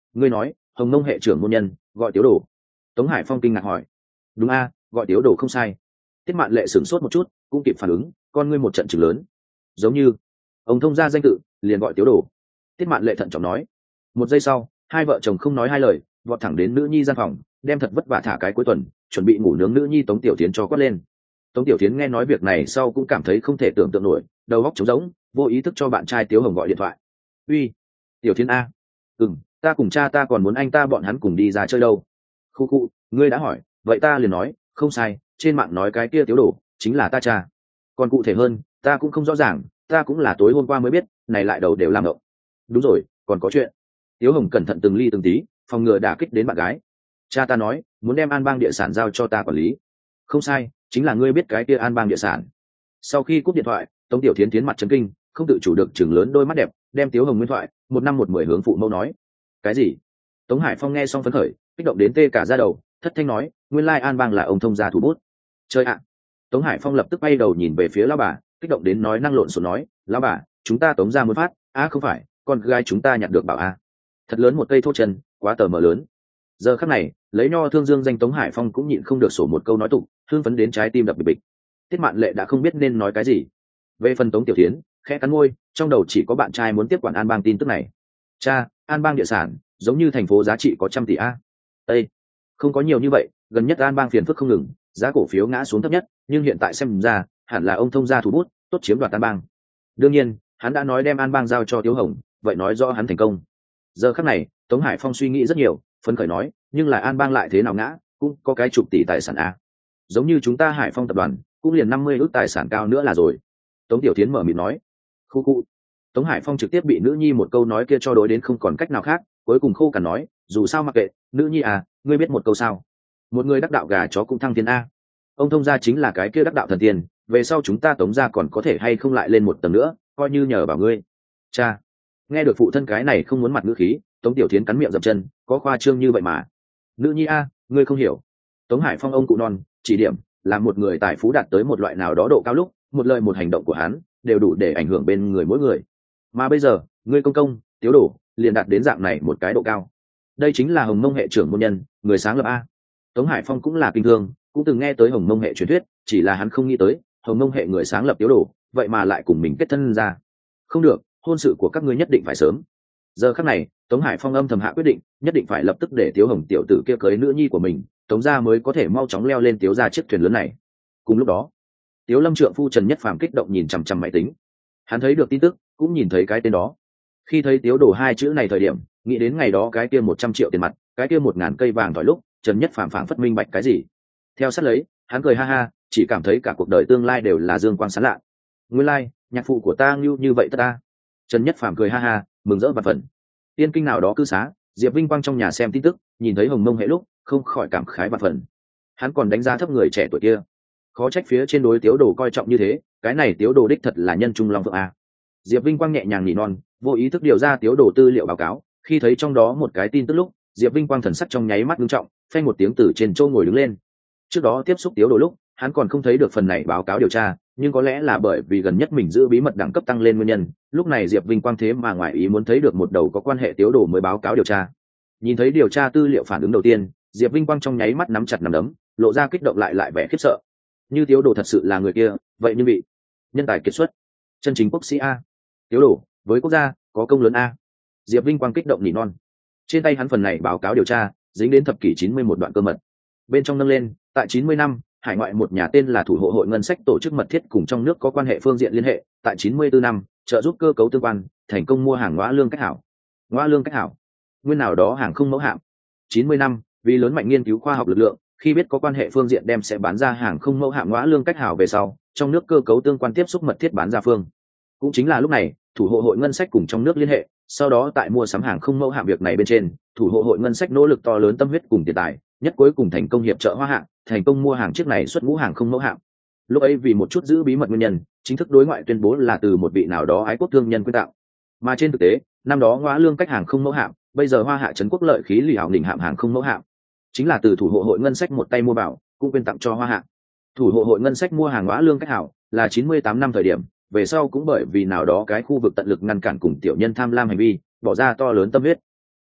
Ngươi nói hồng mông hệ trưởng môn nhân gọi Tiếu Đồ? Tống Hải Phong kinh ngạc hỏi. Đúng a, gọi Tiếu Đồ không sai. Tiết Mạn Lệ sửng sốt một chút, cũng kịp phản ứng, con ngươi một trận chừng lớn. Giống như ông thông gia danh tự liền gọi Tiếu Đồ. Tiết Mạn Lệ thận trọng nói. Một giây sau, hai vợ chồng không nói hai lời, vọt thẳng đến nữ nhi gian phòng, đem thật vất vả thả cái cuối tuần, chuẩn bị ngủ nướng nữ nhi Tống Tiểu Thiến cho quát lên. Tống Tiểu Thiến nghe nói việc này sau cũng cảm thấy không thể tưởng tượng nổi, đầu óc trống rỗng, vô ý thức cho bạn trai Tiếu Hồng gọi điện thoại. Uy, Tiểu Thiến a. Ừm, ta cùng cha ta còn muốn anh ta bọn hắn cùng đi ra chơi đâu. Khu khu, ngươi đã hỏi, vậy ta liền nói, không sai, trên mạng nói cái kia Tiếu Đồ chính là ta cha. Còn cụ thể hơn, ta cũng không rõ ràng, ta cũng là tối hôm qua mới biết, này lại đầu đều làm động. Đúng rồi, còn có chuyện. Tiếu Hồng cẩn thận từng ly từng tí, phòng ngừa đả kích đến bạn gái. Cha ta nói, muốn đem An Bang địa sản giao cho ta quản lý. Không sai, chính là ngươi biết cái kia An Bang địa sản. Sau khi cúp điện thoại, Tống Tiểu Thiến tiến mặt chấn kinh, không tự chủ được chừng lớn đôi mắt đẹp, đem Tiếu Hồng nguyên thoại, một năm một mười hướng phụ mẫu nói. Cái gì? Tống Hải Phong nghe xong phấn khởi, kích động đến tê cả da đầu, thất thanh nói, nguyên lai An Bang là ông thông gia thủ bút. Chơi ạ. Tống Hải Phong lập tức bay đầu nhìn về phía lão bà, kích động đến nói năng lộn xộn nói, lão bà, chúng ta Tống gia muốn phát, á không phải, con gái chúng ta nhặt được bảo a. Thật lớn một cây thô chân, quá tờ mờ lớn. Giờ khắc này, lấy nho thương dương danh Tống Hải Phong cũng nhịn không được sổ một câu nói tục, hưng phấn đến trái tim đập bịch bịch. Tiết Mạn Lệ đã không biết nên nói cái gì. Về phần Tống Tiểu Thiến, khẽ cắn môi, trong đầu chỉ có bạn trai muốn tiếp quản An Bang tin tức này. Cha, An Bang địa sản, giống như thành phố giá trị có trăm tỷ a. Ê, không có nhiều như vậy, gần nhất An Bang phiền phức không ngừng, giá cổ phiếu ngã xuống thấp nhất, nhưng hiện tại xem ra, hẳn là ông thông gia thủ bút, tốt chiếm đoạt An Bang. Đương nhiên, hắn đã nói đem An Bang giao cho Tiếu Hồng, vậy nói rõ hắn thành công. Giờ khắc này, Tống Hải Phong suy nghĩ rất nhiều, phấn khởi nói, nhưng là An Bang lại thế nào ngã, cũng có cái chục tỷ tài sản a. Giống như chúng ta Hải Phong tập đoàn, cũng liền năm mươi ước tài sản cao nữa là rồi. Tống Tiểu Thiến mở miệng nói. Khu khu. Tống Hải Phong trực tiếp bị nữ nhi một câu nói kia cho đối đến không còn cách nào khác, cuối cùng khô cằn nói, dù sao mặc kệ, nữ nhi à, ngươi biết một câu sao? Một người đắc đạo gà chó cũng thăng thiên a. Ông thông gia chính là cái kia đắc đạo thần tiên, về sau chúng ta Tống gia còn có thể hay không lại lên một tầng nữa, coi như nhờ vào ngươi. Cha. Nghe được phụ thân cái này không muốn mặt ngữ khí, Tống Tiểu Thiến cắn miệng dậm chân, có khoa trương như vậy mà. Nữ nhi a, ngươi không hiểu. Tống Hải Phong ông cụ non, chỉ điểm, là một người tài phú đạt tới một loại nào đó độ cao lúc, một lời một hành động của hắn đều đủ để ảnh hưởng bên người mỗi người. Mà bây giờ, ngươi công công, Tiếu Đồ, liền đạt đến dạng này một cái độ cao. Đây chính là Hồng Mông hệ trưởng môn nhân, người sáng lập a. Tống Hải Phong cũng là kinh thương, cũng từng nghe tới Hồng Mông hệ truyền thuyết, chỉ là hắn không nghĩ tới, Hồng Mông hệ người sáng lập Tiếu Đồ, vậy mà lại cùng mình kết thân ra. Không được, hôn sự của các ngươi nhất định phải sớm. Giờ khắc này, Tống Hải Phong âm thầm hạ quyết định, nhất định phải lập tức để Tiếu Hồng tiểu tử kia cưới nữ nhi của mình, Tống gia mới có thể mau chóng leo lên Tiếu gia chiếc thuyền lớn này. Cùng lúc đó, Tiếu Lâm trượng phu Trần Nhất Phàm kích động nhìn chằm chằm máy tính. Hắn thấy được tin tức, cũng nhìn thấy cái tên đó. Khi thấy Tiếu Đồ hai chữ này thời điểm, nghĩ đến ngày đó cái kia một trăm triệu tiền mặt, cái kia một ngàn cây vàng thỏi lúc, Trần Nhất Phàm phảng phất minh bạch cái gì. Theo sát lấy, hắn cười ha ha, chỉ cảm thấy cả cuộc đời tương lai đều là dương quang sáng lạ. Nguyên lai, like, nhạc phụ của ta như như vậy tất ta. Trần Nhất Phàm cười ha ha, mừng rỡ vạn phần. Tiên kinh nào đó cư xá, Diệp Vinh Quang trong nhà xem tin tức, nhìn thấy Hồng Mông hệ lúc, không khỏi cảm khái vạn phần. Hắn còn đánh giá thấp người trẻ tuổi kia. Khó trách phía trên đối Tiếu Đồ coi trọng như thế, cái này Tiếu Đồ đích thật là nhân trung long phượng a. Diệp Vinh Quang nhẹ nhàng nỉ non, vô ý thức điều ra Tiếu Đồ tư liệu báo cáo, khi thấy trong đó một cái tin tức lúc, Diệp Vinh Quang thần sắc trong nháy mắt nghiêm trọng, phanh một tiếng từ trên châu ngồi đứng lên. Trước đó tiếp xúc Tiếu Đồ lúc, hắn còn không thấy được phần này báo cáo điều tra, nhưng có lẽ là bởi vì gần nhất mình giữ bí mật đẳng cấp tăng lên nguyên nhân, lúc này Diệp Vinh Quang thế mà ngoài ý muốn thấy được một đầu có quan hệ Tiếu Đồ mới báo cáo điều tra. Nhìn thấy điều tra tư liệu phản ứng đầu tiên, Diệp Vinh Quang trong nháy mắt nắm chặt nắm đấm, lộ ra kích động lại lại vẻ khiếp sợ. Như Tiếu Đồ thật sự là người kia, vậy nhưng bị nhân tài kiệt xuất, chân chính quốc sĩ a. Tiếu Đồ với quốc gia có công lớn a. Diệp Vinh Quang kích động nỉ non. Trên tay hắn phần này báo cáo điều tra dính đến thập kỷ chín mươi một đoạn cơ mật. Bên trong nâng lên, tại chín mươi năm, hải ngoại một nhà tên là Thủ hộ hội ngân sách tổ chức mật thiết cùng trong nước có quan hệ phương diện liên hệ, tại chín mươi tư năm, trợ giúp cơ cấu tương quan, thành công mua hàng ngõ lương cách hảo. Ngõ lương cách hảo, nguyên nào đó hàng không mẫu hạm. chín mươi năm, vì lớn mạnh nghiên cứu khoa học lực lượng, khi biết có quan hệ phương diện đem sẽ bán ra hàng không mẫu hạm ngõ lương cách hảo về sau, trong nước cơ cấu tương quan tiếp xúc mật thiết bán ra phương. Cũng chính là lúc này, Thủ hộ hội ngân sách cùng trong nước liên hệ, sau đó tại mua sắm hàng không mẫu hạm việc này bên trên, Thủ hộ hội ngân sách nỗ lực to lớn tâm huyết cùng tiền tài, nhất cuối cùng thành công hiệp trợ Hoa Hạng, thành công mua hàng chiếc này xuất ngũ hàng không mẫu hạm. Lúc ấy vì một chút giữ bí mật nguyên nhân, chính thức đối ngoại tuyên bố là từ một vị nào đó ái quốc thương nhân quyên tạo. Mà trên thực tế, năm đó ngõ lương cách hàng không mẫu hạm, bây giờ Hoa Hạ trấn quốc lợi khí lì hảo đỉnh hạm hàng không mẫu hạm, chính là từ Thủ hộ hội ngân sách một tay mua bảo, cũng quyên tặng cho Hoa Hạ. Thủ hộ hội ngân sách mua hàng ngõ lương cách hảo là chín mươi tám năm thời điểm, về sau cũng bởi vì nào đó cái khu vực tận lực ngăn cản cùng tiểu nhân tham lam hành vi, bỏ ra to lớn tâm huyết.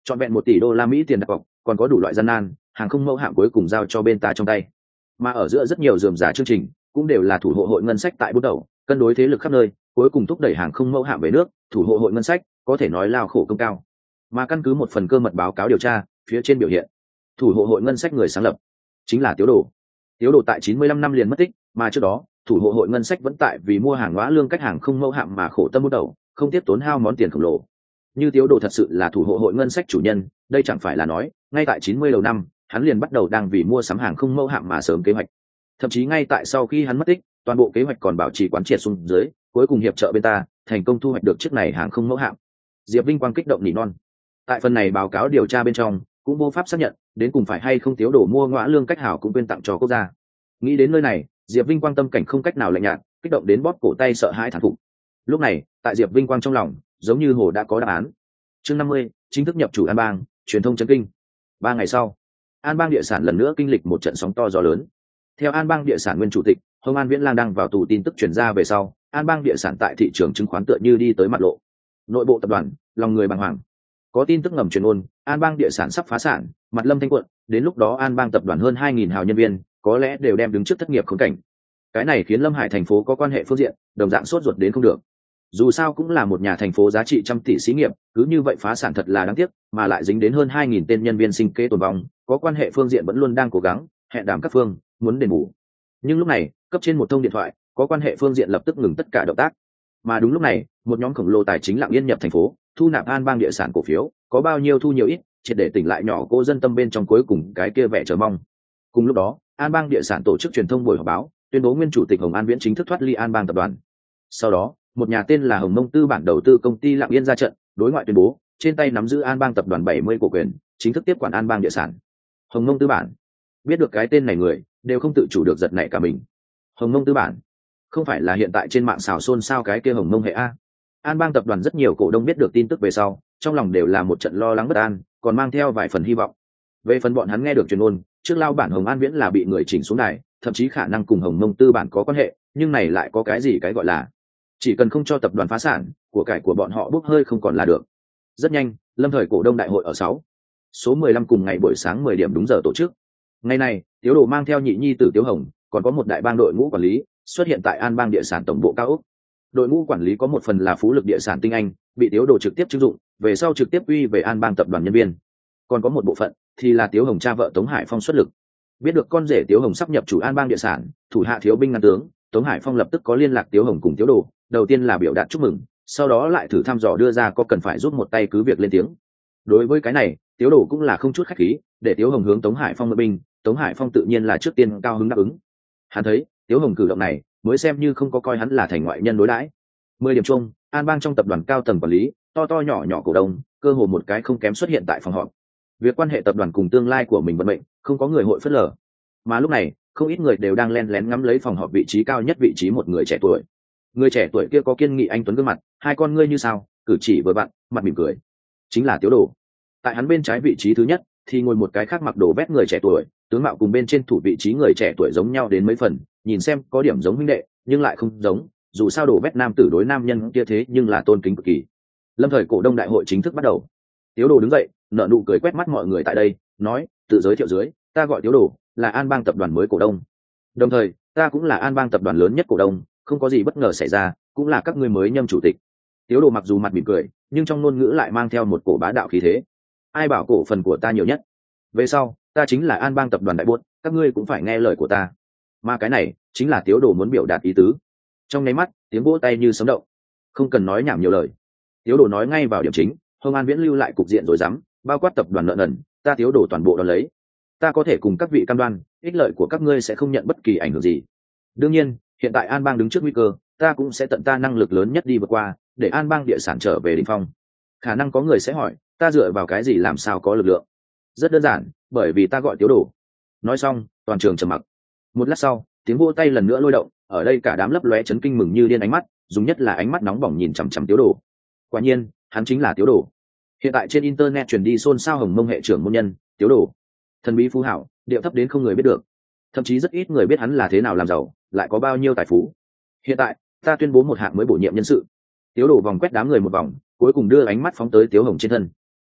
trọn vẹn một tỷ đô la Mỹ tiền đặt cọc, còn có đủ loại gian nan, hàng không mẫu hạm cuối cùng giao cho bên ta trong tay. Mà ở giữa rất nhiều rườm rà chương trình, cũng đều là thủ hộ hội ngân sách tại bút đầu, cân đối thế lực khắp nơi, cuối cùng thúc đẩy hàng không mẫu hạm về nước, thủ hộ hội ngân sách có thể nói lao khổ công cao. Mà căn cứ một phần cơ mật báo cáo điều tra, phía trên biểu hiện, thủ hộ hội ngân sách người sáng lập chính là Tiếu Đồ. Tiếu Đồ tại chín mươi lăm năm liền mất tích, mà trước đó, thủ hộ hội ngân sách vẫn tại vì mua hàng hóa lương cách hàng không mẫu hạm mà khổ tâm bút đầu, không tiếp tốn hao món tiền khổng lồ. Như Tiếu Đồ thật sự là thủ hộ hội ngân sách chủ nhân, đây chẳng phải là nói, ngay tại chín mươi đầu năm, hắn liền bắt đầu đang vì mua sắm hàng không mẫu hạm mà sớm kế hoạch. Thậm chí ngay tại sau khi hắn mất tích, toàn bộ kế hoạch còn bảo trì quán triệt xuống dưới, cuối cùng hiệp trợ bên ta, thành công thu hoạch được chiếc này hàng không mẫu hạm. Diệp Vinh Quang kích động nỉ non. Tại phần này báo cáo điều tra bên trong, cũng vô pháp xác nhận, đến cùng phải hay không Tiếu Đồ mua ngõa lương cách hảo cũng quên tặng cho quốc gia. Nghĩ đến nơi này, Diệp Vinh Quang tâm cảnh không cách nào lạnh nhạt, kích động đến bóp cổ tay sợ hãi thán phục. Lúc này, tại Diệp Vinh Quang trong lòng, giống như hồ đã có đáp án. Chương năm mươi, chính thức nhập chủ An Bang, truyền thông chấn kinh. Ba ngày sau, An Bang địa sản lần nữa kinh lịch một trận sóng to gió lớn. Theo An Bang địa sản nguyên chủ tịch Hồng An Viễn Lang đang vào tù tin tức truyền ra về sau, An Bang địa sản tại thị trường chứng khoán tựa như đi tới mặt lộ. Nội bộ tập đoàn, lòng người bàng hoàng. Có tin tức ngầm truyền ôn, An Bang địa sản sắp phá sản, mặt lâm thanh quận, đến lúc đó An Bang tập đoàn hơn hai nghìn hào nhân viên, có lẽ đều đem đứng trước thất nghiệp khốn cảnh. Cái này khiến Lâm Hải thành phố có quan hệ phương diện, đồng dạng sốt ruột đến không được. Dù sao cũng là một nhà thành phố giá trị trăm tỷ xí nghiệp, cứ như vậy phá sản thật là đáng tiếc, mà lại dính đến hơn hai nghìn tên nhân viên sinh kế tồn vong, có quan hệ phương diện vẫn luôn đang cố gắng hẹn đàm các phương muốn đền bù. Nhưng lúc này, cấp trên một thông điện thoại, có quan hệ phương diện lập tức ngừng tất cả động tác. Mà đúng lúc này, một nhóm khổng lồ tài chính lặng yên nhập thành phố, thu nạp An Bang địa sản cổ phiếu, có bao nhiêu thu nhiều ít, triệt để tỉnh lại nhỏ cô dân tâm bên trong cuối cùng cái kia vẻ chờ mong. Cùng lúc đó, An Bang địa sản tổ chức truyền thông buổi họp báo, tuyên bố nguyên chủ tịch Hồng An Viễn chính thức thoát ly An Bang tập đoàn. Sau đó, một nhà tên là Hồng Mông Tư bản đầu tư công ty lặng yên ra trận, đối ngoại tuyên bố, trên tay nắm giữ An Bang tập đoàn bảy mươi cổ quyền, chính thức tiếp quản An Bang địa sản. Hồng Mông Tư bản, biết được cái tên này người, đều không tự chủ được giật nảy cả mình. Hồng Mông Tư bản, không phải là hiện tại trên mạng xào xôn xao cái kia Hồng Mông hệ a? An Bang tập đoàn rất nhiều cổ đông biết được tin tức về sau, trong lòng đều là một trận lo lắng bất an, còn mang theo vài phần hy vọng. Về phần bọn hắn nghe được truyền ngôn, trước lao bản Hồng An Viễn là bị người chỉnh xuống đài, thậm chí khả năng cùng Hồng Mông Tư bản có quan hệ, nhưng này lại có cái gì cái gọi là chỉ cần không cho tập đoàn phá sản, của cải của bọn họ bốc hơi không còn là được. Rất nhanh, lâm thời cổ đông đại hội ở sáu số mười lăm cùng ngày buổi sáng mười điểm đúng giờ tổ chức. Ngày này, Tiếu Đồ mang theo nhị nhi tử Tiếu Hồng, còn có một đại bang đội ngũ quản lý xuất hiện tại An Bang địa sản tổng bộ cao ốc. Đội ngũ quản lý có một phần là phú lực địa sản tinh anh, bị Tiếu Đồ trực tiếp trưng dụng, về sau trực tiếp uy về An Bang tập đoàn nhân viên. Còn có một bộ phận thì là Tiếu Hồng cha vợ Tống Hải Phong xuất lực. Biết được con rể Tiếu Hồng sắp nhập chủ An Bang địa sản, thủ hạ thiếu binh ngăn tướng, Tống Hải Phong lập tức có liên lạc Tiếu Hồng cùng Tiếu Đồ, đầu tiên là biểu đạt chúc mừng, sau đó lại thử thăm dò đưa ra có cần phải giúp một tay cứ việc lên tiếng. Đối với cái này, Tiếu Đồ cũng là không chút khách khí, để Tiếu Hồng hướng Tống Hải Phong mượn binh, Tống Hải Phong tự nhiên là trước tiên cao hứng đáp ứng. Hắn thấy, Tiếu Hồng cử động này, mới xem như không có coi hắn là thành ngoại nhân đối đãi. Mười điểm chung, An Bang trong tập đoàn cao tầng quản lý, to to nhỏ nhỏ cổ đông, cơ hồ một cái không kém xuất hiện tại phòng họp. Việc quan hệ tập đoàn cùng tương lai của mình vận mệnh, không có người hội phớt lờ. Mà lúc này, không ít người đều đang len lén ngắm lấy phòng họp vị trí cao nhất vị trí một người trẻ tuổi. Người trẻ tuổi kia có kiên nghị anh tuấn gương mặt, hai con ngươi như sao, cử chỉ vừa vặn, mặt mỉm cười, chính là Tiếu Đồ. Tại hắn bên trái vị trí thứ nhất thì ngồi một cái khác mặc đồ vét người trẻ tuổi, tướng mạo cùng bên trên thủ vị trí người trẻ tuổi giống nhau đến mấy phần, nhìn xem có điểm giống huynh đệ nhưng lại không giống, dù sao đồ vét nam tử đối nam nhân kia thế nhưng là tôn kính cực kỳ. Lâm thời cổ đông đại hội chính thức bắt đầu. Tiếu Đồ đứng dậy, nở nụ cười quét mắt mọi người tại đây, nói, tự giới thiệu dưới, ta gọi Tiếu Đồ, là An Bang tập đoàn mới cổ đông, đồng thời ta cũng là An Bang tập đoàn lớn nhất cổ đông, không có gì bất ngờ xảy ra, cũng là các ngươi mới nhâm chủ tịch. Tiếu Đồ mặc dù mặt mỉm cười, nhưng trong ngôn ngữ lại mang theo một cổ bá đạo khí thế. Ai bảo cổ phần của ta nhiều nhất? Về sau, ta chính là An Bang tập đoàn đại buốt, các ngươi cũng phải nghe lời của ta. Mà cái này chính là Tiếu Đồ muốn biểu đạt ý tứ. Trong nháy mắt, tiếng vỗ tay như sấm động. Không cần nói nhảm nhiều lời. Tiếu Đồ nói ngay vào điểm chính, Hồng An Viễn lưu lại cục diện rồi dám, bao quát tập đoàn nợ nần, ta Tiếu Đồ toàn bộ đón lấy. Ta có thể cùng các vị cam đoan, ích lợi của các ngươi sẽ không nhận bất kỳ ảnh hưởng gì. Đương nhiên, hiện tại An Bang đứng trước nguy cơ, ta cũng sẽ tận ta năng lực lớn nhất đi vượt qua, để An Bang địa sản trở về đỉnh phong. Khả năng có người sẽ hỏi, ta dựa vào cái gì làm sao có lực lượng? Rất đơn giản, bởi vì ta gọi Tiếu Đồ. Nói xong, toàn trường trầm mặc. Một lát sau, tiếng vỗ tay lần nữa lôi động, ở đây cả đám lấp lóe chấn kinh mừng như điên ánh mắt, dùng nhất là ánh mắt nóng bỏng nhìn chằm chằm Tiếu Đồ. Quả nhiên, hắn chính là Tiếu Đồ. Hiện tại trên internet truyền đi xôn xao Hồng Mông hệ trưởng môn nhân, Tiếu Đồ. Thần bí phú hảo, điệu thấp đến không người biết được. Thậm chí rất ít người biết hắn là thế nào làm giàu, lại có bao nhiêu tài phú. Hiện tại, ta tuyên bố một hạng mới bổ nhiệm nhân sự. Tiếu Đồ vòng quét đám người một vòng, cuối cùng đưa ánh mắt phóng tới Tiếu Hồng trên thân.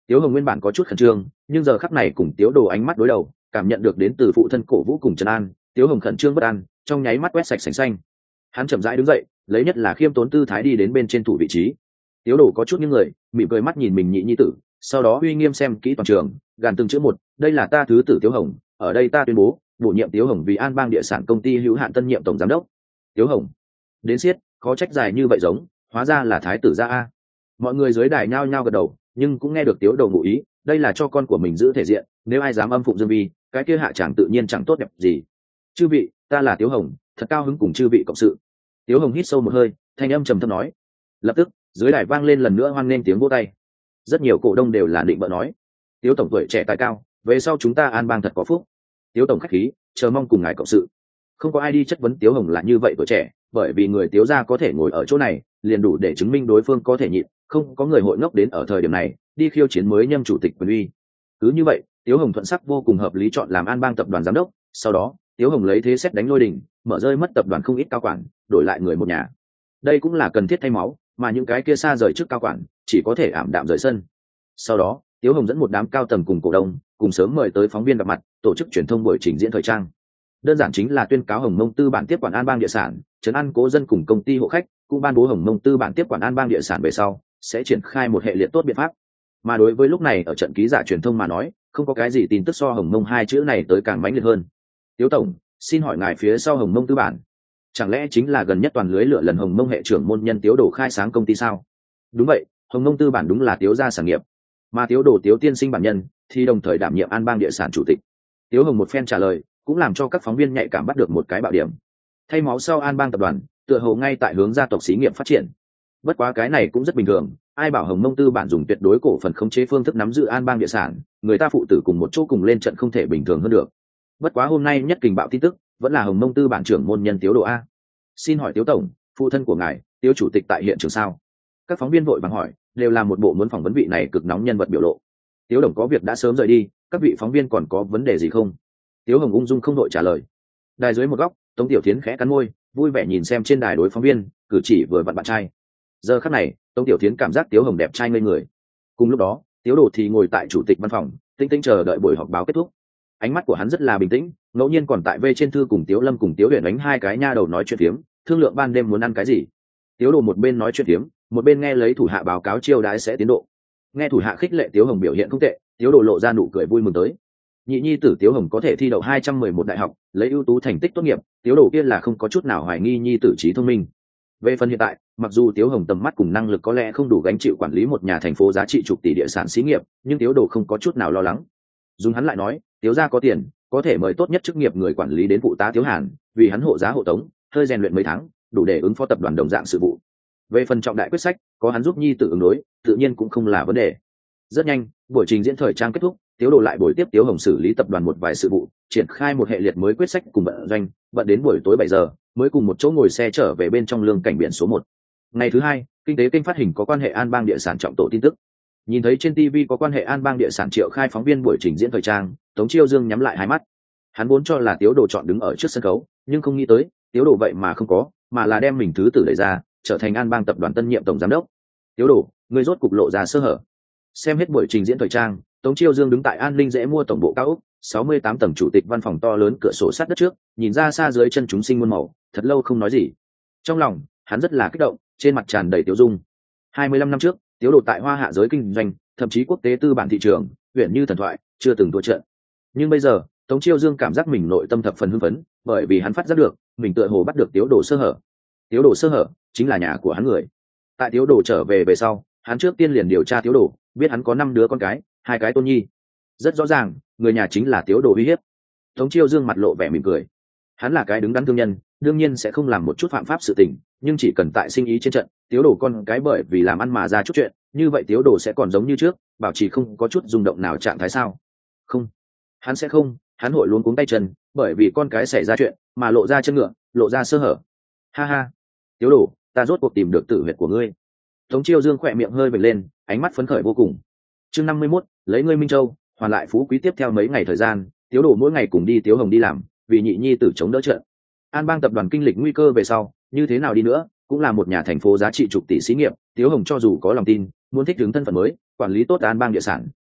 Tiếu Hồng nguyên bản có chút khẩn trương, nhưng giờ khắc này cùng Tiếu Đồ ánh mắt đối đầu, cảm nhận được đến từ phụ thân cổ vũ cùng trấn an, Tiếu Hồng khẩn trương bất an, trong nháy mắt quét sạch sành xanh. Hắn chậm rãi đứng dậy, lấy nhất là khiêm tốn tư thái đi đến bên trên thủ vị trí. Tiếu Đồ có chút những người, mỉm cười mắt nhìn mình nhị nhi tử, sau đó uy nghiêm xem kỹ toàn trường, gàn từng chữ một, đây là ta thứ tử Tiếu Hồng, ở đây ta tuyên bố, bổ nhiệm Tiếu Hồng vì An Bang địa sản công ty hữu hạn tân nhiệm tổng giám đốc. Tiếu Hồng, đến siết, khó trách dài như vậy giống, hóa ra là thái tử gia a. Mọi người dưới đài nhao nhao gật đầu, nhưng cũng nghe được Tiếu Đồ ngụ ý, đây là cho con của mình giữ thể diện, nếu ai dám âm phụng Dương Vi, cái kia hạ chẳng tự nhiên chẳng tốt đẹp gì. Chư vị, ta là Tiếu Hồng, thật cao hứng cùng chư vị cộng sự. Tiếu Hồng hít sâu một hơi, thanh âm trầm thấp nói. Lập tức, dưới đài vang lên lần nữa hoan nghênh tiếng vỗ tay. Rất nhiều cổ đông đều là định bợ nói, Tiếu tổng tuổi trẻ tài cao, về sau chúng ta An Bang thật có phúc. Tiếu tổng khách khí, chờ mong cùng ngài cộng sự. Không có ai đi chất vấn Tiếu Hồng là như vậy tuổi trẻ, bởi vì người Tiếu gia có thể ngồi ở chỗ này, liền đủ để chứng minh đối phương có thể nhịn, không có người hội ngốc đến ở thời điểm này đi khiêu chiến mới nhâm chủ tịch quyền uy. Cứ như vậy, Tiếu Hồng thuận sắc vô cùng hợp lý chọn làm An Bang tập đoàn giám đốc, sau đó, Tiếu Hồng lấy thế xét đánh lôi đình, mở rơi mất tập đoàn không ít cao quản, đổi lại người một nhà. Đây cũng là cần thiết thay máu, mà những cái kia xa rời trước cao quản, chỉ có thể ảm đạm rời sân. Sau đó, Tiếu Hồng dẫn một đám cao tầng cùng cổ đông, cùng sớm mời tới phóng viên gặp mặt, tổ chức truyền thông buổi trình diễn thời trang. Đơn giản chính là tuyên cáo Hồng Mông Tư bản tiếp quản An Bang địa sản, trấn an cố dân cùng công ty hộ khách, cũng ban bố Hồng Mông Tư bản tiếp quản An Bang địa sản về sau, sẽ triển khai một hệ liệt tốt biện pháp. Mà đối với lúc này ở trận ký giả truyền thông mà nói, không có cái gì tin tức so Hồng Mông hai chữ này tới càng mãnh liệt hơn. Tiếu tổng, xin hỏi ngài phía sau Hồng Mông Tư bản, chẳng lẽ chính là gần nhất toàn lưới lựa lần Hồng Mông hệ trưởng môn nhân Tiếu Đồ khai sáng công ty sao? Đúng vậy, Hồng Mông Tư bản đúng là Tiếu gia sản nghiệp, mà Tiếu Đồ Tiếu tiên sinh bản nhân thì đồng thời đảm nhiệm An Bang địa sản chủ tịch. Tiếu Hồng một phen trả lời, cũng làm cho các phóng viên nhạy cảm bắt được một cái bạo điểm. Thay máu sau An Bang tập đoàn, tựa hồ ngay tại hướng gia tộc xí nghiệp phát triển. Bất quá cái này cũng rất bình thường, ai bảo Hồng Mông Tư bản dùng tuyệt đối cổ phần khống chế phương thức nắm giữ An Bang địa sản, người ta phụ tử cùng một chỗ cùng lên trận không thể bình thường hơn được. Bất quá hôm nay nhất kình bạo tin tức, vẫn là Hồng Mông Tư bản trưởng môn nhân Tiếu Đồ a. Xin hỏi Tiếu tổng, phụ thân của ngài, Tiếu chủ tịch tại hiện trường sao? Các phóng viên vội vàng hỏi, đều là một bộ muốn phỏng vấn vị này cực nóng nhân vật biểu lộ. Tiếu đồng có việc đã sớm rời đi, các vị phóng viên còn có vấn đề gì không? Tiếu Hồng ung dung không đội trả lời. Đài dưới một góc, Tống Tiểu Thiến khẽ cắn môi, vui vẻ nhìn xem trên đài đối phóng viên, cử chỉ vừa vặn bạn trai. Giờ khắc này, Tống Tiểu Thiến cảm giác Tiếu Hồng đẹp trai ngây người. Cùng lúc đó, Tiếu Đồ thì ngồi tại chủ tịch văn phòng, tinh tinh chờ đợi buổi họp báo kết thúc. Ánh mắt của hắn rất là bình tĩnh, ngẫu nhiên còn tại vê trên thư cùng Tiếu Lâm cùng Tiếu Huyền đánh hai cái nha đầu nói chuyện phiếm, thương lượng ban đêm muốn ăn cái gì. Tiếu Đồ một bên nói chuyện phiếm, một bên nghe lấy thủ hạ báo cáo chiêu đãi sẽ tiến độ. Nghe thủ hạ khích lệ Tiếu Hồng biểu hiện không tệ, Tiếu Đồ lộ ra nụ cười vui mừng tới. Nhị nhi tử Tiếu Hồng có thể thi đậu hai trăm mười một đại học, lấy ưu tú thành tích tốt nghiệp, Tiếu Đồ kia là không có chút nào hoài nghi nhi tử trí thông minh. Về phần hiện tại, mặc dù Tiếu Hồng tầm mắt cùng năng lực có lẽ không đủ gánh chịu quản lý một nhà thành phố giá trị chục tỷ địa sản xí nghiệp, nhưng Tiếu Đồ không có chút nào lo lắng. Dùng hắn lại nói, Tiếu gia có tiền, có thể mời tốt nhất chức nghiệp người quản lý đến phụ tá Tiếu Hàn, vì hắn hộ giá hộ tống, hơi rèn luyện mấy tháng, đủ để ứng phó tập đoàn đồng dạng sự vụ. Về phần trọng đại quyết sách, có hắn giúp nhi tử ứng đối, tự nhiên cũng không là vấn đề. Rất nhanh, buổi trình diễn thời trang kết thúc, Tiếu Đồ lại buổi tiếp Tiếu Hồng xử lý tập đoàn một vài sự vụ, triển khai một hệ liệt mới quyết sách cùng vận doanh, bận đến buổi tối bảy giờ mới cùng một chỗ ngồi xe trở về bên trong lương cảnh biển số một. Ngày thứ hai, kinh tế kênh phát hình có quan hệ An Bang địa sản trọng tổ tin tức. Nhìn thấy trên ti vi có quan hệ An Bang địa sản triệu khai phóng viên buổi trình diễn thời trang, Tống Chiêu Dương nhắm lại hai mắt. Hắn vốn cho là Tiếu Đồ chọn đứng ở trước sân khấu, nhưng không nghĩ tới, Tiếu Đồ vậy mà không có, mà là đem mình thứ tử đẩy ra, trở thành An Bang tập đoàn tân nhiệm tổng giám đốc. Tiếu Đồ, người rốt cục lộ ra sơ hở. Xem hết buổi trình diễn thời trang, Tống Chiêu Dương đứng tại An Ninh dễ mua tổng bộ cao ốc, sáu mươi tám tầng chủ tịch văn phòng to lớn cửa sổ sát đất trước, nhìn ra xa dưới chân chúng sinh muôn màu, thật lâu không nói gì. Trong lòng, hắn rất là kích động, trên mặt tràn đầy tiêu dung. hai mươi lăm năm trước, Tiếu Đồ tại Hoa Hạ giới kinh doanh, thậm chí quốc tế tư bản thị trường, huyền như thần thoại, chưa từng thua trận. Nhưng bây giờ, Tống Chiêu Dương cảm giác mình nội tâm thập phần hưng phấn, bởi vì hắn phát giác được, mình tựa hồ bắt được Tiếu Đồ sơ hở. Tiếu Đồ sơ hở chính là nhà của hắn người. Tại Tiếu Đồ trở về về sau, hắn trước tiên liền điều tra Tiếu Đồ, biết hắn có năm đứa con cái, hai cái tôn nhi. Rất rõ ràng, người nhà chính là Tiếu Đồ uy hiếp. Tống Chiêu Dương mặt lộ vẻ mỉm cười. Hắn là cái đứng đắn thương nhân, đương nhiên sẽ không làm một chút phạm pháp sự tình, nhưng chỉ cần tại sinh ý trên trận, Tiếu Đồ con cái bởi vì làm ăn mà ra chút chuyện, như vậy Tiếu Đồ sẽ còn giống như trước, bảo trì không có chút rung động nào trạng thái sao? Không, hắn sẽ không, hắn hội luống cuống tay chân, bởi vì con cái xảy ra chuyện, mà lộ ra chân ngựa, lộ ra sơ hở. Ha ha, Tiếu Đồ, ta rốt cuộc tìm được tử huyệt của ngươi. Tống Chiêu Dương khỏe miệng hơi vểnh lên, ánh mắt phấn khởi vô cùng. Chương năm mươi mốt, lấy ngươi Minh Châu, hoàn lại phú quý. Tiếp theo mấy ngày thời gian, Tiếu Đồ mỗi ngày cùng đi Tiếu Hồng đi làm, vì nhị nhi tử chống đỡ trận. An Bang tập đoàn kinh lịch nguy cơ về sau, như thế nào đi nữa, cũng là một nhà thành phố giá trị chục tỷ xí nghiệp, Tiếu Hồng cho dù có lòng tin, muốn thích ứng thân phận mới, quản lý tốt An Bang địa sản,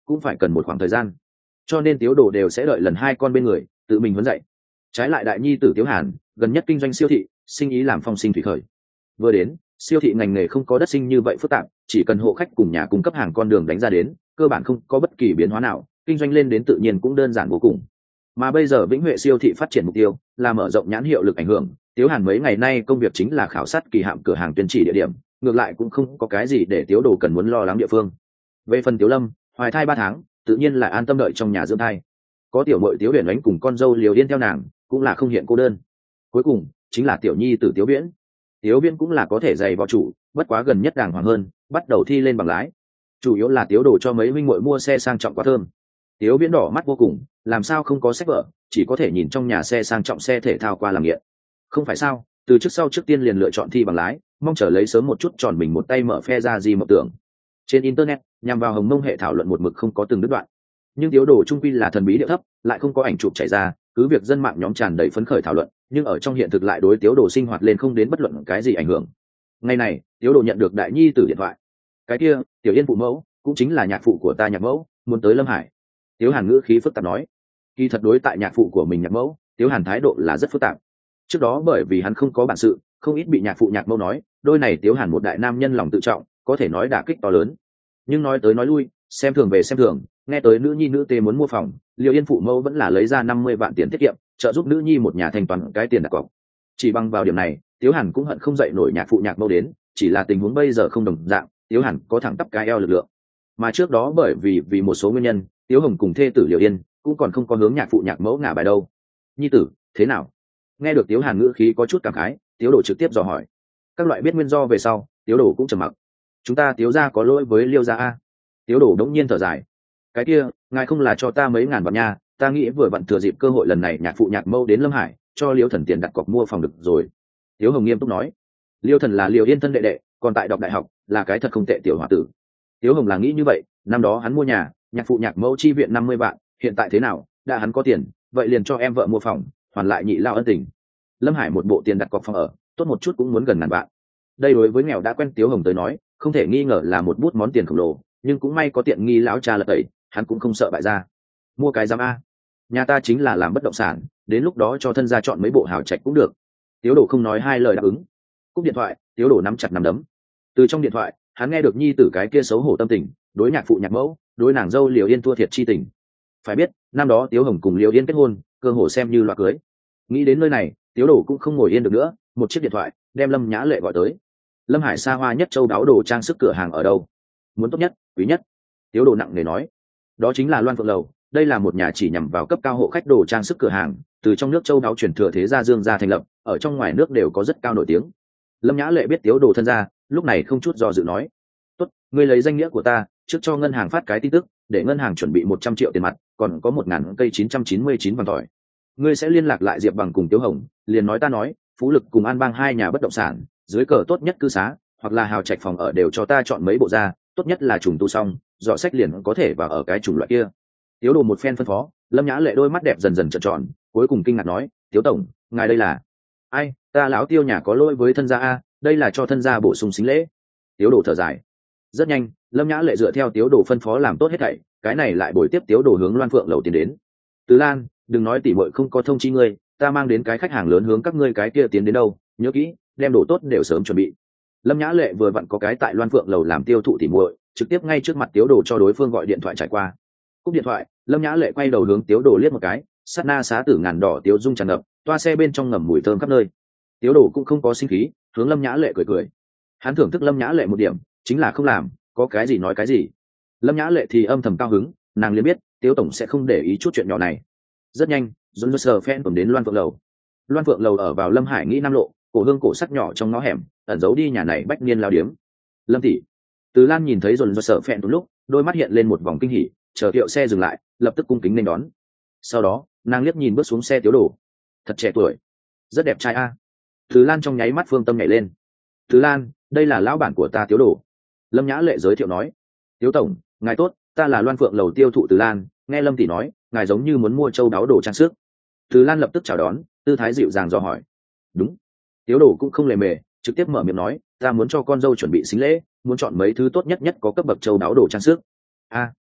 cũng phải cần một khoảng thời gian, cho nên Tiếu Đồ đều sẽ đợi lần hai con bên người tự mình huấn dạy. Trái lại đại nhi tử Tiếu Hàn gần nhất kinh doanh siêu thị, sinh ý làm phong sinh thủy khởi. Vừa đến, siêu thị ngành nghề không có đất sinh như vậy phức tạp, chỉ cần hộ khách cùng nhà cung cấp hàng con đường đánh ra đến, cơ bản không có bất kỳ biến hóa nào, kinh doanh lên đến tự nhiên cũng đơn giản vô cùng. Mà bây giờ Vĩnh Huệ siêu thị phát triển mục tiêu là mở rộng nhãn hiệu lực ảnh hưởng, Tiếu Hàn mấy ngày nay công việc chính là khảo sát kỳ hạm cửa hàng tuyên chỉ địa điểm, ngược lại cũng không có cái gì để Tiếu Đồ cần muốn lo lắng địa phương. Về phần Tiếu Lâm, hoài thai ba tháng, tự nhiên là an tâm đợi trong nhà dưỡng thai. Có tiểu muội Tiếu Huyền Ánh cùng con dâu Liều Yên theo nàng, cũng là không hiện cô đơn. Cuối cùng chính là tiểu nhi tử Tiếu Viễn. Tiếu Viễn cũng là có thể dày vào chủ, bất quá gần nhất đàng hoàng hơn, bắt đầu thi lên bằng lái. Chủ yếu là Tiếu Đồ cho mấy huynh muội mua xe sang trọng quá thơm. Tiếu Viễn đỏ mắt vô cùng, làm sao không có sách vở, chỉ có thể nhìn trong nhà xe sang trọng xe thể thao qua làm nghiện. Không phải sao, từ trước sau trước tiên liền lựa chọn thi bằng lái, mong chờ lấy sớm một chút tròn mình một tay mở phe ra gì mộng tưởng. Trên internet, nhằm vào Hồng Mông hệ thảo luận một mực không có từng đứt đoạn. Nhưng Tiếu Đồ trung quy là thần bí địa thấp, lại không có ảnh chụp chảy ra, cứ việc dân mạng nhóm tràn đầy phấn khởi thảo luận, nhưng ở trong hiện thực lại đối Tiếu Đồ sinh hoạt lên không đến bất luận cái gì ảnh hưởng. Ngày này, Tiếu Đồ nhận được đại nhi tử điện thoại. Cái kia, Tiểu Yên phụ mẫu, cũng chính là nhạc phụ của ta nhạc mẫu, muốn tới Lâm Hải. Tiếu Hàn ngữ khí phức tạp nói. Kỳ thật đối tại nhạc phụ của mình nhạc mẫu, Tiếu Hàn thái độ là rất phức tạp. Trước đó bởi vì hắn không có bản sự, không ít bị nhạc phụ nhạc mẫu nói, đôi này Tiếu Hàn một đại nam nhân lòng tự trọng, có thể nói đả kích to lớn. Nhưng nói tới nói lui, xem thường về xem thường, nghe tới nữ nhi nữ tê muốn mua phòng, Liêu Yên phụ mẫu vẫn là lấy ra năm mươi vạn tiền tiết kiệm, trợ giúp nữ nhi một nhà thanh toán cái tiền đặt cọc. Chỉ bằng vào điểm này, Tiếu Hàn cũng hận không dậy nổi nhạc phụ nhạc mẫu đến, chỉ là tình huống bây giờ không đồng dạng, Tiếu Hàn có thẳng tắp cái eo lực lượng. Mà trước đó bởi vì vì một số nguyên nhân, Tiếu Hồng cùng thê tử Liêu Yên cũng còn không có hướng nhạc phụ nhạc mẫu ngả bài đâu. Nhi tử, thế nào? Nghe được Tiếu Hàn ngữ khí có chút cảm khái, Tiếu Đồ trực tiếp dò hỏi. Các loại biết nguyên do về sau, Tiếu Đồ cũng trầm mặc. Chúng ta Tiếu gia có lỗi với Liêu gia a. Tiếu Đồ đống nhiên thở dài. Cái kia, ngài không là cho ta mấy ngàn vạn nha, ta nghĩ vừa vặn thừa dịp cơ hội lần này nhạc phụ nhạc mẫu đến Lâm Hải, cho Liêu Thần tiền đặt cọc mua phòng được rồi. Tiếu Hồng nghiêm túc nói. Liêu Thần là Liêu Yên thân đệ đệ, còn tại đọc đại học, là cái thật không tệ tiểu hòa tử. Tiếu Hồng là nghĩ như vậy, năm đó hắn mua nhà, nhạc phụ nhạc mẫu chi viện năm mươi vạn, hiện tại thế nào, đã hắn có tiền, vậy liền cho em vợ mua phòng, hoàn lại nhị lao ân tình. Lâm Hải một bộ tiền đặt cọc phòng ở, tốt một chút cũng muốn gần ngàn vạn. Đây đối với nghèo đã quen Tiếu Hồng tới nói, không thể nghi ngờ là một bút món tiền khổng lồ, nhưng cũng may có tiện nghi lão cha lật tẩy, hắn cũng không sợ bại ra. Mua cái giám a, nhà ta chính là làm bất động sản, đến lúc đó cho thân gia chọn mấy bộ hào trạch cũng được. Tiếu Đồ không nói hai lời đáp ứng. Cúp điện thoại, Tiếu Đồ nắm chặt nắm đấm. Từ trong điện thoại, hắn nghe được nhi tử cái kia xấu hổ tâm tình, đối nhạc phụ nhạc mẫu, đối nàng dâu Liều Yên thua thiệt chi tình. Phải biết, năm đó Tiếu Hồng cùng Liều Yên kết hôn, cơ hồ xem như loa cưới. Nghĩ đến nơi này, Tiếu Đồ cũng không ngồi yên được nữa, một chiếc điện thoại đem Lâm Nhã Lệ gọi tới. Lâm Hải xa hoa nhất châu đáo đồ trang sức cửa hàng ở đâu? Muốn tốt nhất, quý nhất. Tiếu Đồ nặng nề nói. Đó chính là Loan Phượng Lầu, đây là một nhà chỉ nhằm vào cấp cao hộ khách đồ trang sức cửa hàng, từ trong nước châu đáo chuyển thừa thế gia Dương gia thành lập, ở trong ngoài nước đều có rất cao nổi tiếng. Lâm Nhã Lệ biết Tiếu Đồ thân gia, lúc này không chút do dự nói. Tốt, ngươi lấy danh nghĩa của ta, trước cho ngân hàng phát cái tin tức, để ngân hàng chuẩn bị một trăm triệu tiền mặt, còn có một ngàn cây chín trăm chín mươi chín vàng tỏi. Ngươi sẽ liên lạc lại Diệp Bằng cùng Tiếu Hồng, liền nói ta nói, Phú Lực cùng An Bang hai nhà bất động sản, dưới cờ tốt nhất cư xá, hoặc là hào trạch phòng ở đều cho ta chọn mấy bộ ra, tốt nhất là trùng tu xong, dọ sách liền có thể vào ở cái chủng loại kia. Tiếu Đồ một phen phân phó, Lâm Nhã Lệ đôi mắt đẹp dần dần trợn tròn, cuối cùng kinh ngạc nói, Tiếu tổng, ngài đây là? Ai, ta lão Tiêu nhà có lỗi với thân gia a, đây là cho thân gia bổ sung xính lễ. Tiếu Đồ thở dài. Rất nhanh, Lâm Nhã Lệ dựa theo Tiếu Đồ phân phó làm tốt hết thảy, cái này lại bồi tiếp Tiếu Đồ hướng Loan Phượng Lầu tiến đến. Từ Lan, đừng nói tỉ muội không có thông chi ngươi, ta mang đến cái khách hàng lớn hướng các ngươi cái kia tiến đến đâu, nhớ kỹ, đem đồ tốt đều sớm chuẩn bị. Lâm Nhã Lệ vừa vặn có cái tại Loan Phượng Lầu làm tiêu thụ tỉ muội, trực tiếp ngay trước mặt Tiếu Đồ cho đối phương gọi điện thoại trải qua. Cúp điện thoại, Lâm Nhã Lệ quay đầu hướng Tiếu Đồ liếc một cái, sát na xá tử ngàn đỏ Tiếu dung tràn ngập, toa xe bên trong ngầm mùi thơm khắp nơi. Tiếu Đồ cũng không có sinh khí, hướng Lâm Nhã Lệ cười cười. Hắn thưởng thức Lâm Nhã Lệ một điểm, chính là không làm, có cái gì nói cái gì. Lâm Nhã Lệ thì âm thầm cao hứng, nàng liền biết Tiếu tổng sẽ không để ý chút chuyện nhỏ này. Rất nhanh, John Sir phen cùng đến Loan Phượng Lầu. Loan Phượng Lầu ở vào Lâm Hải nghĩ Nam Lộ, cổ hương cổ sắc nhỏ trong ngõ hẻm, ẩn giấu đi nhà này bách niên lao điếm. Lâm tỷ. Từ Lan nhìn thấy John Sir phen lúc, đôi mắt hiện lên một vòng kinh hỉ, chờ kiệu xe dừng lại, lập tức cung kính nên đón. Sau đó, nàng liếc nhìn bước xuống xe Tiếu Đồ. Thật trẻ tuổi, rất đẹp trai a. Từ Lan trong nháy mắt phương tâm nhảy lên. Từ Lan, đây là lão bản của ta Tiếu Đồ. Lâm Nhã Lệ giới thiệu nói. Tiếu tổng, ngài tốt, ta là Loan Phượng Lầu tiêu thụ Từ Lan, nghe Lâm tỷ nói, ngài giống như muốn mua châu đáo đồ trang sức. Từ Lan lập tức chào đón, tư thái dịu dàng dò hỏi. Đúng. Tiếu Đồ cũng không lề mề, trực tiếp mở miệng nói, ta muốn cho con dâu chuẩn bị xính lễ, muốn chọn mấy thứ tốt nhất nhất có cấp bậc châu đáo đồ trang sức. A,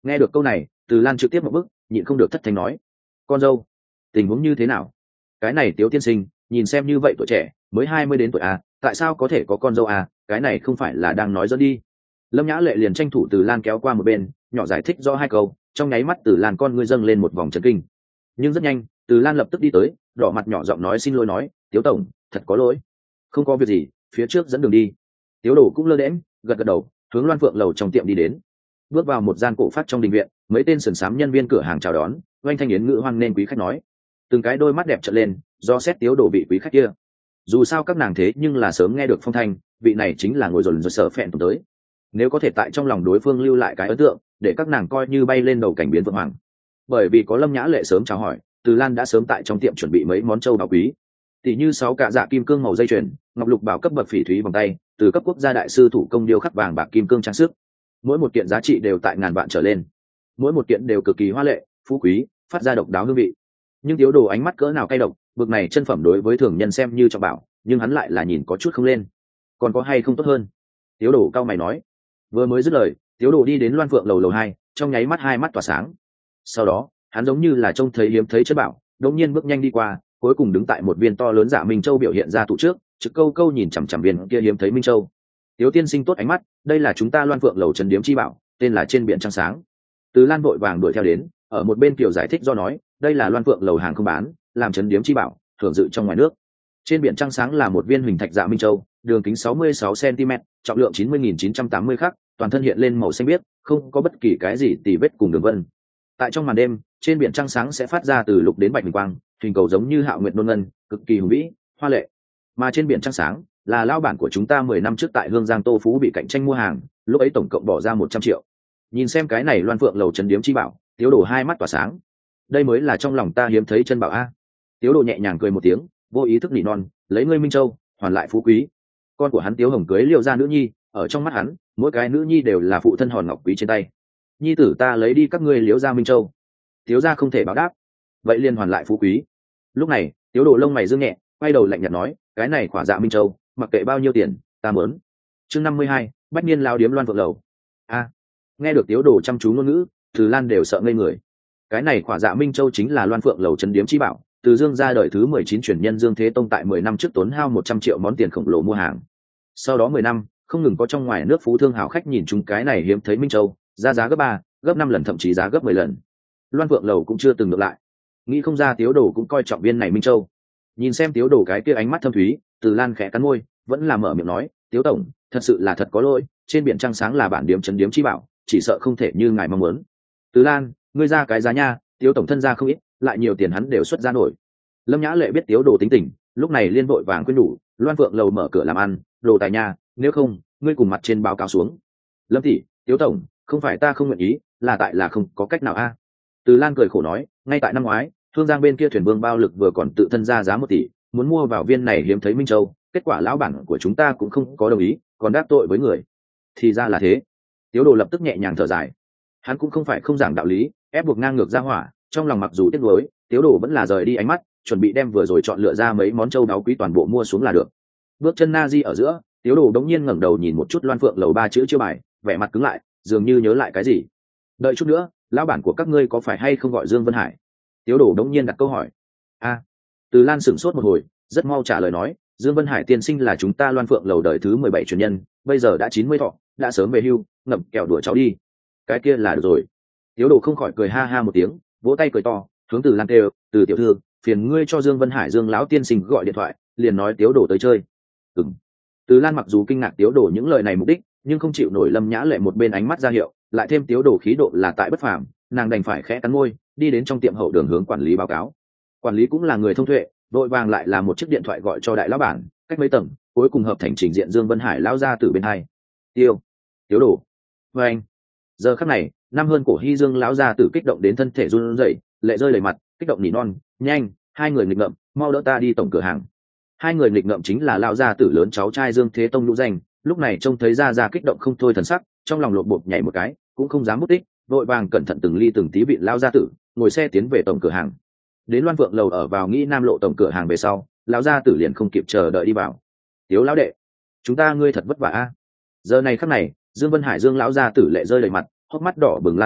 Nghe được câu này, Từ Lan trực tiếp một bước nhịn không được thất thanh nói: con dâu, tình huống như thế nào? Cái này Tiếu tiên sinh nhìn xem như vậy tuổi trẻ, mới hai mươi đến tuổi à, tại sao có thể có con dâu à? Cái này không phải là đang nói dẫn đi. Lâm Nhã Lệ liền tranh thủ Từ Lan kéo qua một bên, nhỏ giải thích rõ hai câu, trong nháy mắt Từ Lan con ngươi dâng lên một vòng chấn kinh. Nhưng rất nhanh, Từ Lan lập tức đi tới, đỏ mặt nhỏ giọng nói xin lỗi nói: Tiếu tổng, thật có lỗi. Không có việc gì, phía trước dẫn đường đi. Tiếu Đồ cũng lơ đễnh gật gật đầu, hướng Loan Phượng lầu trong tiệm đi đến. Bước vào một gian cổ phát trong đình viện, mấy tên sườn xám nhân viên cửa hàng chào đón, oanh thanh yến ngữ hoan nên quý khách nói, từng cái đôi mắt đẹp trợn lên, do xét Tiếu Đồ vị quý khách kia. Dù sao các nàng thế nhưng là sớm nghe được phong thanh, vị này chính là ngồi dồn dồn sở phẹn tới. Nếu có thể tại trong lòng đối phương lưu lại cái ấn tượng, để các nàng coi như bay lên đầu cảnh biến vượng hoàng. Bởi vì có Lâm Nhã Lệ sớm chào hỏi, Từ Lan đã sớm tại trong tiệm chuẩn bị mấy món châu báu quý, tỷ như sáu cạ dạ kim cương màu dây chuyền, ngọc lục bảo cấp bậc phỉ thúy vòng tay, từ cấp quốc gia đại sư thủ công điêu khắc vàng bạc kim cương trang sức, mỗi một kiện giá trị đều tại ngàn vạn trở lên, mỗi một kiện đều cực kỳ hoa lệ phú quý, phát ra độc đáo hương vị. Nhưng Tiếu Đồ ánh mắt cỡ nào cay độc, bực này chân phẩm đối với thường nhân xem như trọng bảo, nhưng hắn lại là nhìn có chút không lên. Còn có hay không tốt hơn? Tiếu Đồ cao mày nói. Vừa mới dứt lời, Tiếu Đồ đi đến Loan Phượng lầu lầu hai, trong nháy mắt hai mắt tỏa sáng. Sau đó hắn giống như là trông thấy hiếm thấy chất bảo, đột nhiên bước nhanh đi qua, cuối cùng đứng tại một viên to lớn dạ minh châu biểu hiện ra tụ trước, trực câu câu nhìn chằm chằm viên kia hiếm thấy minh châu. Tiếu tiên sinh tốt ánh mắt, đây là chúng ta Loan Phượng lầu trấn điếm chi bảo, tên là trên biển trăng sáng. Từ Lan vội vàng đuổi theo đến, ở một bên kiểu giải thích do nói, đây là Loan Phượng lầu hàng không bán, làm trấn điếm chi bảo, thưởng dự trong ngoài nước. Trên biển trăng sáng là một viên huỳnh thạch dạ minh châu, đường kính sáu mươi sáu xăng-ti-mét, trọng lượng chín mươi nghìn chín trăm tám mươi khắc, toàn thân hiện lên màu xanh biếc, không có bất kỳ cái gì tì vết cùng đường vân. Tại trong màn đêm, trên biển trăng sáng sẽ phát ra từ lục đến bạch huỳnh quang, hình cầu giống như hạo nguyệt nôn ngân, cực kỳ hùng vĩ, hoa lệ. Mà trên biển trăng sáng là lao bản của chúng ta mười năm trước tại Hương Giang Tô Phú bị cạnh tranh mua hàng, lúc ấy tổng cộng bỏ ra một trăm triệu. Nhìn xem cái này Loan Phượng lầu trấn điếm chi bảo, Tiếu Đồ hai mắt tỏa sáng. Đây mới là trong lòng ta hiếm thấy chân bảo a. Tiếu Đồ nhẹ nhàng cười một tiếng, vô ý thức nỉ non, lấy ngươi minh châu hoàn lại phú quý. Con của hắn Tiếu Hồng cưới Liêu gia nữ nhi, ở trong mắt hắn, mỗi cái nữ nhi đều là phụ thân hòn ngọc quý trên tay. Nhi tử ta lấy đi các ngươi Liêu gia minh châu. Tiếu gia không thể báo đáp, vậy liền hoàn lại phú quý. Lúc này Tiếu Đồ lông mày dương nhẹ, quay đầu lạnh nhạt nói, cái này khỏa dạ minh châu, mặc kệ bao nhiêu tiền, ta muốn. Chương năm mươi hai, bách niên lao điếm Loan Phượng lầu. A. Nghe được Tiếu Đồ chăm chú ngôn ngữ, Từ Lan đều sợ ngây người. Cái này khỏa dạ minh châu chính là Loan Phượng lầu trấn điếm chi bảo, từ Dương gia đời thứ mười chín truyền nhân Dương Thế Tông tại mười năm trước tốn hao một trăm triệu món tiền khổng lồ mua hàng. Sau đó mười năm, không ngừng có trong ngoài nước phú thương hào khách nhìn chúng cái này hiếm thấy minh châu, ra giá gấp ba, gấp năm lần thậm chí giá gấp mười lần. Loan Phượng lầu cũng chưa từng ngược lại. Nghĩ không ra Tiếu Đồ cũng coi trọng viên này minh châu. Nhìn xem Tiếu Đồ cái kia ánh mắt thâm thúy, Từ Lan khẽ cắn môi, vẫn là mở miệng nói, Tiếu tổng, thật sự là thật có lỗi, trên biển trăng sáng là bản điếm trấn điếm chi bảo, chỉ sợ không thể như ngài mong muốn. Từ Lan, ngươi ra cái giá nha, Tiếu tổng thân ra không ít, lại nhiều tiền hắn đều xuất ra nổi. Lâm Nhã Lệ biết Tiếu Đồ tính tình, lúc này liên vội vàng khuyên nhủ, Loan Phượng lầu mở cửa làm ăn, đồ tài nha, nếu không, ngươi cùng mặt trên báo cáo xuống. Lâm tỷ, Tiếu tổng, không phải ta không nguyện ý, là tại là không có cách nào a. Từ Lan cười khổ nói, ngay tại năm ngoái, Hương Giang bên kia thuyền vương bao lực vừa còn tự thân ra giá một tỷ, muốn mua vào viên này hiếm thấy minh châu, kết quả lão bản của chúng ta cũng không có đồng ý, còn đáp tội với người. Thì ra là thế. Tiếu Đồ lập tức nhẹ nhàng thở dài. Hắn cũng không phải không giảng đạo lý, ép buộc ngang ngược ra hỏa, trong lòng mặc dù tiếc nuối, Tiếu Đồ vẫn là rời đi ánh mắt, chuẩn bị đem vừa rồi chọn lựa ra mấy món châu đáo quý toàn bộ mua xuống là được. Bước chân na di ở giữa, Tiếu Đồ đống nhiên ngẩng đầu nhìn một chút Loan Phượng lầu ba chữ chiêu bài, vẻ mặt cứng lại, dường như nhớ lại cái gì. Đợi chút nữa, lão bản của các ngươi có phải hay không gọi Dương Vân Hải? Tiếu Đồ đống nhiên đặt câu hỏi. A. Từ Lan sửng sốt một hồi, rất mau trả lời nói, Dương Vân Hải tiên sinh là chúng ta Loan Phượng lầu đời thứ mười bảy truyền nhân, bây giờ đã chín mươi thọ, đã sớm về hưu, ngậm kẹo đùa cháu đi. Cái kia là được rồi. Tiếu Đồ không khỏi cười ha ha một tiếng, vỗ tay cười to, hướng Từ Lan kêu, Từ tiểu thư, phiền ngươi cho Dương Vân Hải Dương lão tiên sinh gọi điện thoại, liền nói Tiếu Đồ tới chơi. Ừm. Từ Lan mặc dù kinh ngạc Tiếu Đồ những lời này mục đích, nhưng không chịu nổi Lâm Nhã Lệ một bên ánh mắt ra hiệu, lại thêm Tiếu Đồ khí độ là tại bất phàm, nàng đành phải khẽ cắn môi, đi đến trong tiệm hậu đường hướng quản lý báo cáo. Quản lý cũng là người thông tuệ, đội vàng lại là một chiếc điện thoại gọi cho đại lão bản, cách mấy tầng, cuối cùng hợp thành trình diện Dương Vân Hải lão ra từ bên hai. Tiêu, Tiếu Đồ. Và anh. Giờ khắc này, năm hơn cổ Hy Dương lão ra từ kích động đến thân thể run rẩy, lệ rơi đầy mặt, kích động nỉ non, nhanh, hai người nghịch ngợm, mau đỡ ta đi tổng cửa hàng. Hai người nghịch ngợm chính là lão gia tử lớn cháu trai Dương Thế Tông Lũ Danh, lúc này trông thấy ra ra kích động không thôi thần sắc, trong lòng lột bột nhảy một cái, cũng không dám mất tích, vội vàng cẩn thận từng ly từng tí vị lão gia tử, ngồi xe tiến về tổng cửa hàng. Đến Loan Phượng lầu ở vào Nghĩ Nam lộ tổng cửa hàng về sau, lão gia tử liền không kịp chờ đợi đi vào. Tiếu lão đệ, chúng ta ngươi thật vất vả a. Giờ này khắc này, Dương Vân Hải Dương lão gia tử lệ rơi đầy mặt, hốc mắt đỏ bừng la to,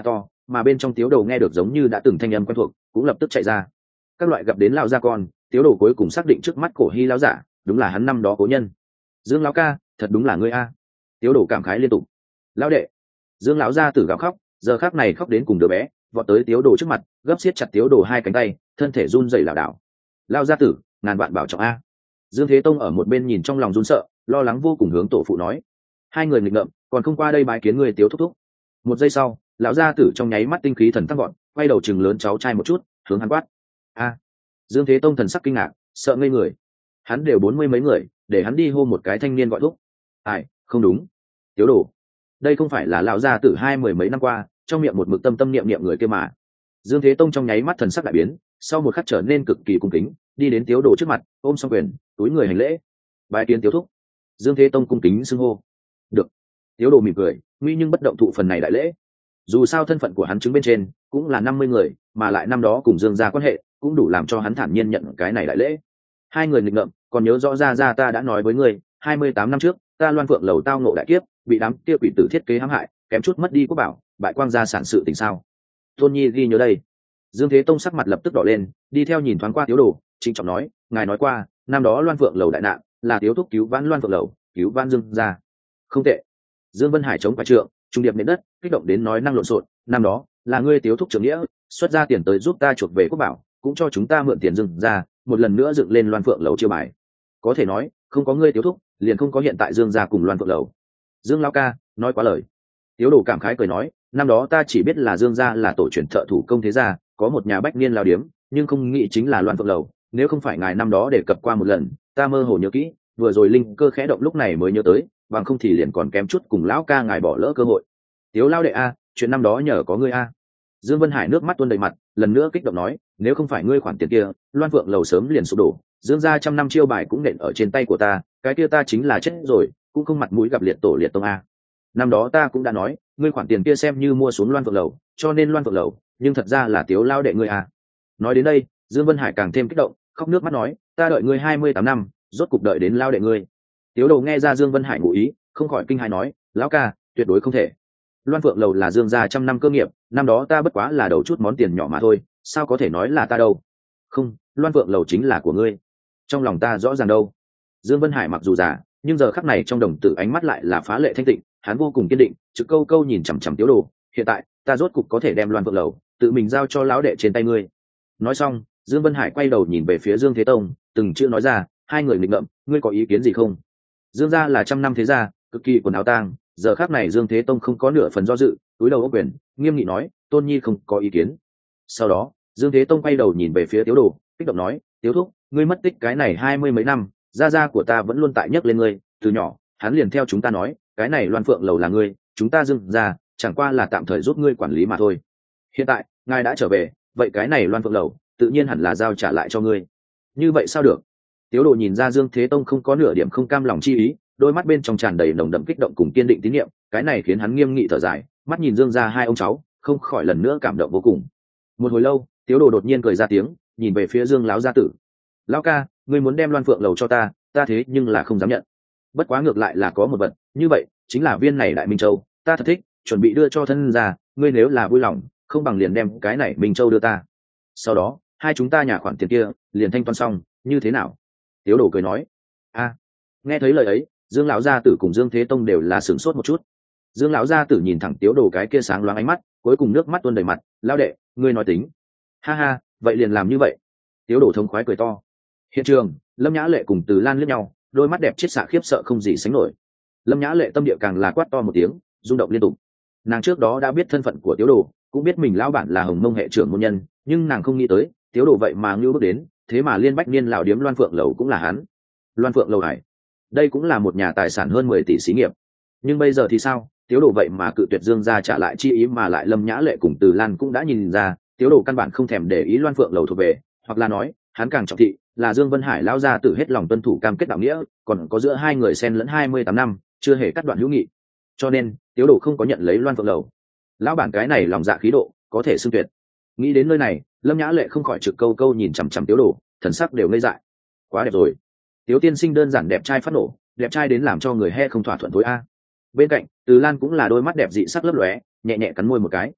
mà bên trong tiếu đồ nghe được giống như đã từng thanh âm quen thuộc, cũng lập tức chạy ra. Các loại gặp đến lão gia con, tiếu đồ cuối cùng xác định trước mắt cổ hy lão giả đúng là hắn năm đó cố nhân. Dương lão ca, thật đúng là ngươi a. Tiếu đồ cảm khái liên tục. Lão đệ. Dương lão gia tử gào khóc, giờ khắc này khóc đến cùng đứa bé, vọt tới tiếu đồ trước mặt, gấp siết chặt tiếu đồ hai cánh tay, thân thể run rẩy lảo đảo. Lão gia tử, ngàn vạn bảo trọng a. Dương Thế Tông ở một bên nhìn trong lòng run sợ, lo lắng vô cùng hướng tổ phụ nói. Hai người nghịch ngợm, còn không qua đây bái kiến người tiếu thúc thúc. Một giây sau, lão gia tử trong nháy mắt tinh khí thần tăng gọn, quay đầu chừng lớn cháu trai một chút, hướng hắn quát. A. Dương Thế Tông thần sắc kinh ngạc, sợ ngây người. Hắn đều bốn mươi mấy người, để hắn đi hô một cái thanh niên gọi thúc. Ai, không đúng. Tiếu đồ. Đây không phải là lão gia tử hai mười mấy năm qua, trong miệng một mực tâm tâm niệm niệm người kia mà. Dương Thế Tông trong nháy mắt thần sắc đại biến, sau một khắc trở nên cực kỳ cung kính, đi đến tiếu đồ trước mặt, ôm xong quyền, túi người hành lễ. Bái kiến tiếu thúc. Dương Thế Tông cung kính xưng hô. Được. Tiếu đồ mỉm cười, nguy nhưng bất động thụ phần này đại lễ. Dù sao thân phận của hắn chứng bên trên cũng là năm mươi người, mà lại năm đó cùng Dương gia quan hệ, cũng đủ làm cho hắn thản nhiên nhận cái này đại lễ. Hai người nghịch ngợm, còn nhớ rõ ra ra ta đã nói với ngươi, hai mươi tám năm trước, ta Loan Phượng lầu tao ngộ đại kiếp, bị đám kia quỷ tử thiết kế hãm hại, kém chút mất đi quốc bảo, bại quang gia sản sự tình sao? Tôn Nhi ghi nhớ đây. Dương Thế Tông sắc mặt lập tức đỏ lên, đi theo nhìn thoáng qua Tiếu Đồ, trịnh trọng nói, ngài nói qua, năm đó Loan Phượng lầu đại nạn, là Tiếu thúc cứu vãn Loan Phượng lầu, cứu vãn Dương gia. Không tệ. Dương Vân Hải chống quả trượng, trung điệp nền đất, kích động đến nói năng lộn xộn, năm đó, là ngươi Tiếu thúc trưởng nghĩa, xuất ra tiền tới giúp ta chuộc về quốc bảo, cũng cho chúng ta mượn tiền Dương gia, một lần nữa dựng lên Loan Phượng lầu chiêu bài. Có thể nói, không có ngươi Tiếu thúc, liền không có hiện tại Dương gia cùng Loan Phượng lầu. Dương lão ca, nói quá lời. Tiếu Đồ cảm khái cười nói, năm đó ta chỉ biết là Dương gia là tổ truyền thợ thủ công thế gia, có một nhà bách niên lao điếm, nhưng không nghĩ chính là Loan Phượng lầu, nếu không phải ngài năm đó đề cập qua một lần, ta mơ hồ nhớ kỹ, vừa rồi linh cơ khẽ động lúc này mới nhớ tới, bằng không thì liền còn kém chút cùng lão ca ngài bỏ lỡ cơ hội. Tiếu lão đệ a, chuyện năm đó nhờ có ngươi a. Dương Vân Hải nước mắt tuôn đầy mặt, lần nữa kích động nói, nếu không phải ngươi khoản tiền kia, Loan Phượng lầu sớm liền sụp đổ, Dương gia trăm năm chiêu bài cũng nện ở trên tay của ta, cái kia ta chính là chết rồi, cũng không mặt mũi gặp liệt tổ liệt tông a. Năm đó ta cũng đã nói, ngươi khoản tiền kia xem như mua xuống Loan Phượng lầu, cho nên Loan Phượng lầu, nhưng thật ra là Tiếu lão đệ ngươi a. Nói đến đây, Dương Vân Hải càng thêm kích động, khóc nước mắt nói, ta đợi ngươi hai mươi tám năm, rốt cục đợi đến lão đệ ngươi. Tiếu Đồ nghe ra Dương Vân Hải ngụ ý, không khỏi kinh hãi nói, lão ca, tuyệt đối không thể. Loan Phượng lầu là Dương gia trăm năm cơ nghiệp, năm đó ta bất quá là đầu chút món tiền nhỏ mà thôi, sao có thể nói là ta đâu? Không, Loan Phượng lầu chính là của ngươi. Trong lòng ta rõ ràng đâu. Dương Vân Hải mặc dù già, nhưng giờ khắc này trong đồng tử ánh mắt lại là phá lệ thanh tịnh, hắn vô cùng kiên định, trực câu câu nhìn chằm chằm Tiếu Đồ, hiện tại, ta rốt cục có thể đem Loan Phượng lầu tự mình giao cho lão đệ trên tay ngươi. Nói xong, Dương Vân Hải quay đầu nhìn về phía Dương Thế Tông, từng chữ nói ra, hai người nghịch ngợm, ngươi có ý kiến gì không? Dương gia là trăm năm thế gia, cực kỳ quần áo tang, giờ khắc này Dương Thế Tông không có nửa phần do dự, túi đầu ôm quyền, nghiêm nghị nói, Tôn Nhi không có ý kiến. Sau đó, Dương Thế Tông quay đầu nhìn về phía Tiếu Đồ, kích động nói, Tiếu thúc, ngươi mất tích cái này hai mươi mấy năm, gia gia của ta vẫn luôn tại nhắc lên ngươi, từ nhỏ, hắn liền theo chúng ta nói, cái này Loan Phượng lầu là ngươi, chúng ta Dương gia, chẳng qua là tạm thời giúp ngươi quản lý mà thôi. Hiện tại, ngài đã trở về, vậy cái này Loan Phượng lầu, tự nhiên hẳn là giao trả lại cho ngươi. Như vậy sao được? Tiếu Đồ nhìn ra Dương Thế Tông không có nửa điểm không cam lòng chi ý, đôi mắt bên trong tràn đầy nồng đậm kích động cùng kiên định tín nhiệm, cái này khiến hắn nghiêm nghị thở dài, mắt nhìn Dương gia hai ông cháu, không khỏi lần nữa cảm động vô cùng. Một hồi lâu, Tiếu Đồ đột nhiên cười ra tiếng, nhìn về phía Dương lão gia tử. Lão ca, ngươi muốn đem Loan Phượng lầu cho ta, ta thế nhưng là không dám nhận. Bất quá ngược lại là có một vật, như vậy, chính là viên này Đại Minh Châu, ta thật thích, chuẩn bị đưa cho thân gia, ngươi nếu là vui lòng, không bằng liền đem cái này Minh Châu đưa ta. Sau đó, hai chúng ta nhà khoản tiền kia, liền thanh toán xong, như thế nào? Tiếu Đồ cười nói. A. Nghe thấy lời ấy, Dương lão gia tử cùng Dương Thế Tông đều là sửng sốt một chút. Dương lão gia tử nhìn thẳng Tiếu Đồ cái kia sáng loáng ánh mắt, cuối cùng nước mắt tuôn đầy mặt, lão đệ, ngươi nói tính. Ha ha, vậy liền làm như vậy. Tiếu Đồ thống khoái cười to. Hiện trường, Lâm Nhã Lệ cùng Từ Lan liếc nhau, đôi mắt đẹp chiết xạ khiếp sợ không gì sánh nổi. Lâm Nhã Lệ tâm địa càng là quát to một tiếng, rung động liên tục. Nàng trước đó đã biết thân phận của Tiếu Đồ, cũng biết mình lão bản là Hồng Mông hệ trưởng môn nhân, nhưng nàng không nghĩ tới, Tiếu Đồ vậy mà ngưu bước đến, thế mà liên bách niên lão điếm Loan Phượng lầu cũng là hắn. Loan Phượng lầu hải, đây cũng là một nhà tài sản hơn mười tỷ xí nghiệp. Nhưng bây giờ thì sao? Tiếu Đồ vậy mà cự tuyệt Dương gia trả lại chi ý, mà lại Lâm Nhã Lệ cùng Từ Lan cũng đã nhìn ra, Tiếu Đồ căn bản không thèm để ý Loan Phượng lầu thuộc về, hoặc là nói, hắn càng trọng thị là Dương Vân Hải lão gia tử hết lòng tuân thủ cam kết đạo nghĩa, còn có giữa hai người xen lẫn hai mươi tám năm, chưa hề cắt đoạn hữu nghị. Cho nên, Tiếu Đồ không có nhận lấy Loan Phượng lầu. Lão bản cái này lòng dạ khí độ, có thể xưng tuyệt. Nghĩ đến nơi này, Lâm Nhã Lệ không khỏi trực câu câu nhìn chằm chằm Tiếu Đồ, thần sắc đều ngây dại. Quá đẹp rồi. Tiếu tiên sinh đơn giản đẹp trai phát nổ, đẹp trai đến làm cho người he không thỏa thuận tối a. Bên cạnh, Từ Lan cũng là đôi mắt đẹp dị sắc lấp lóe, nhẹ nhẹ cắn môi một cái.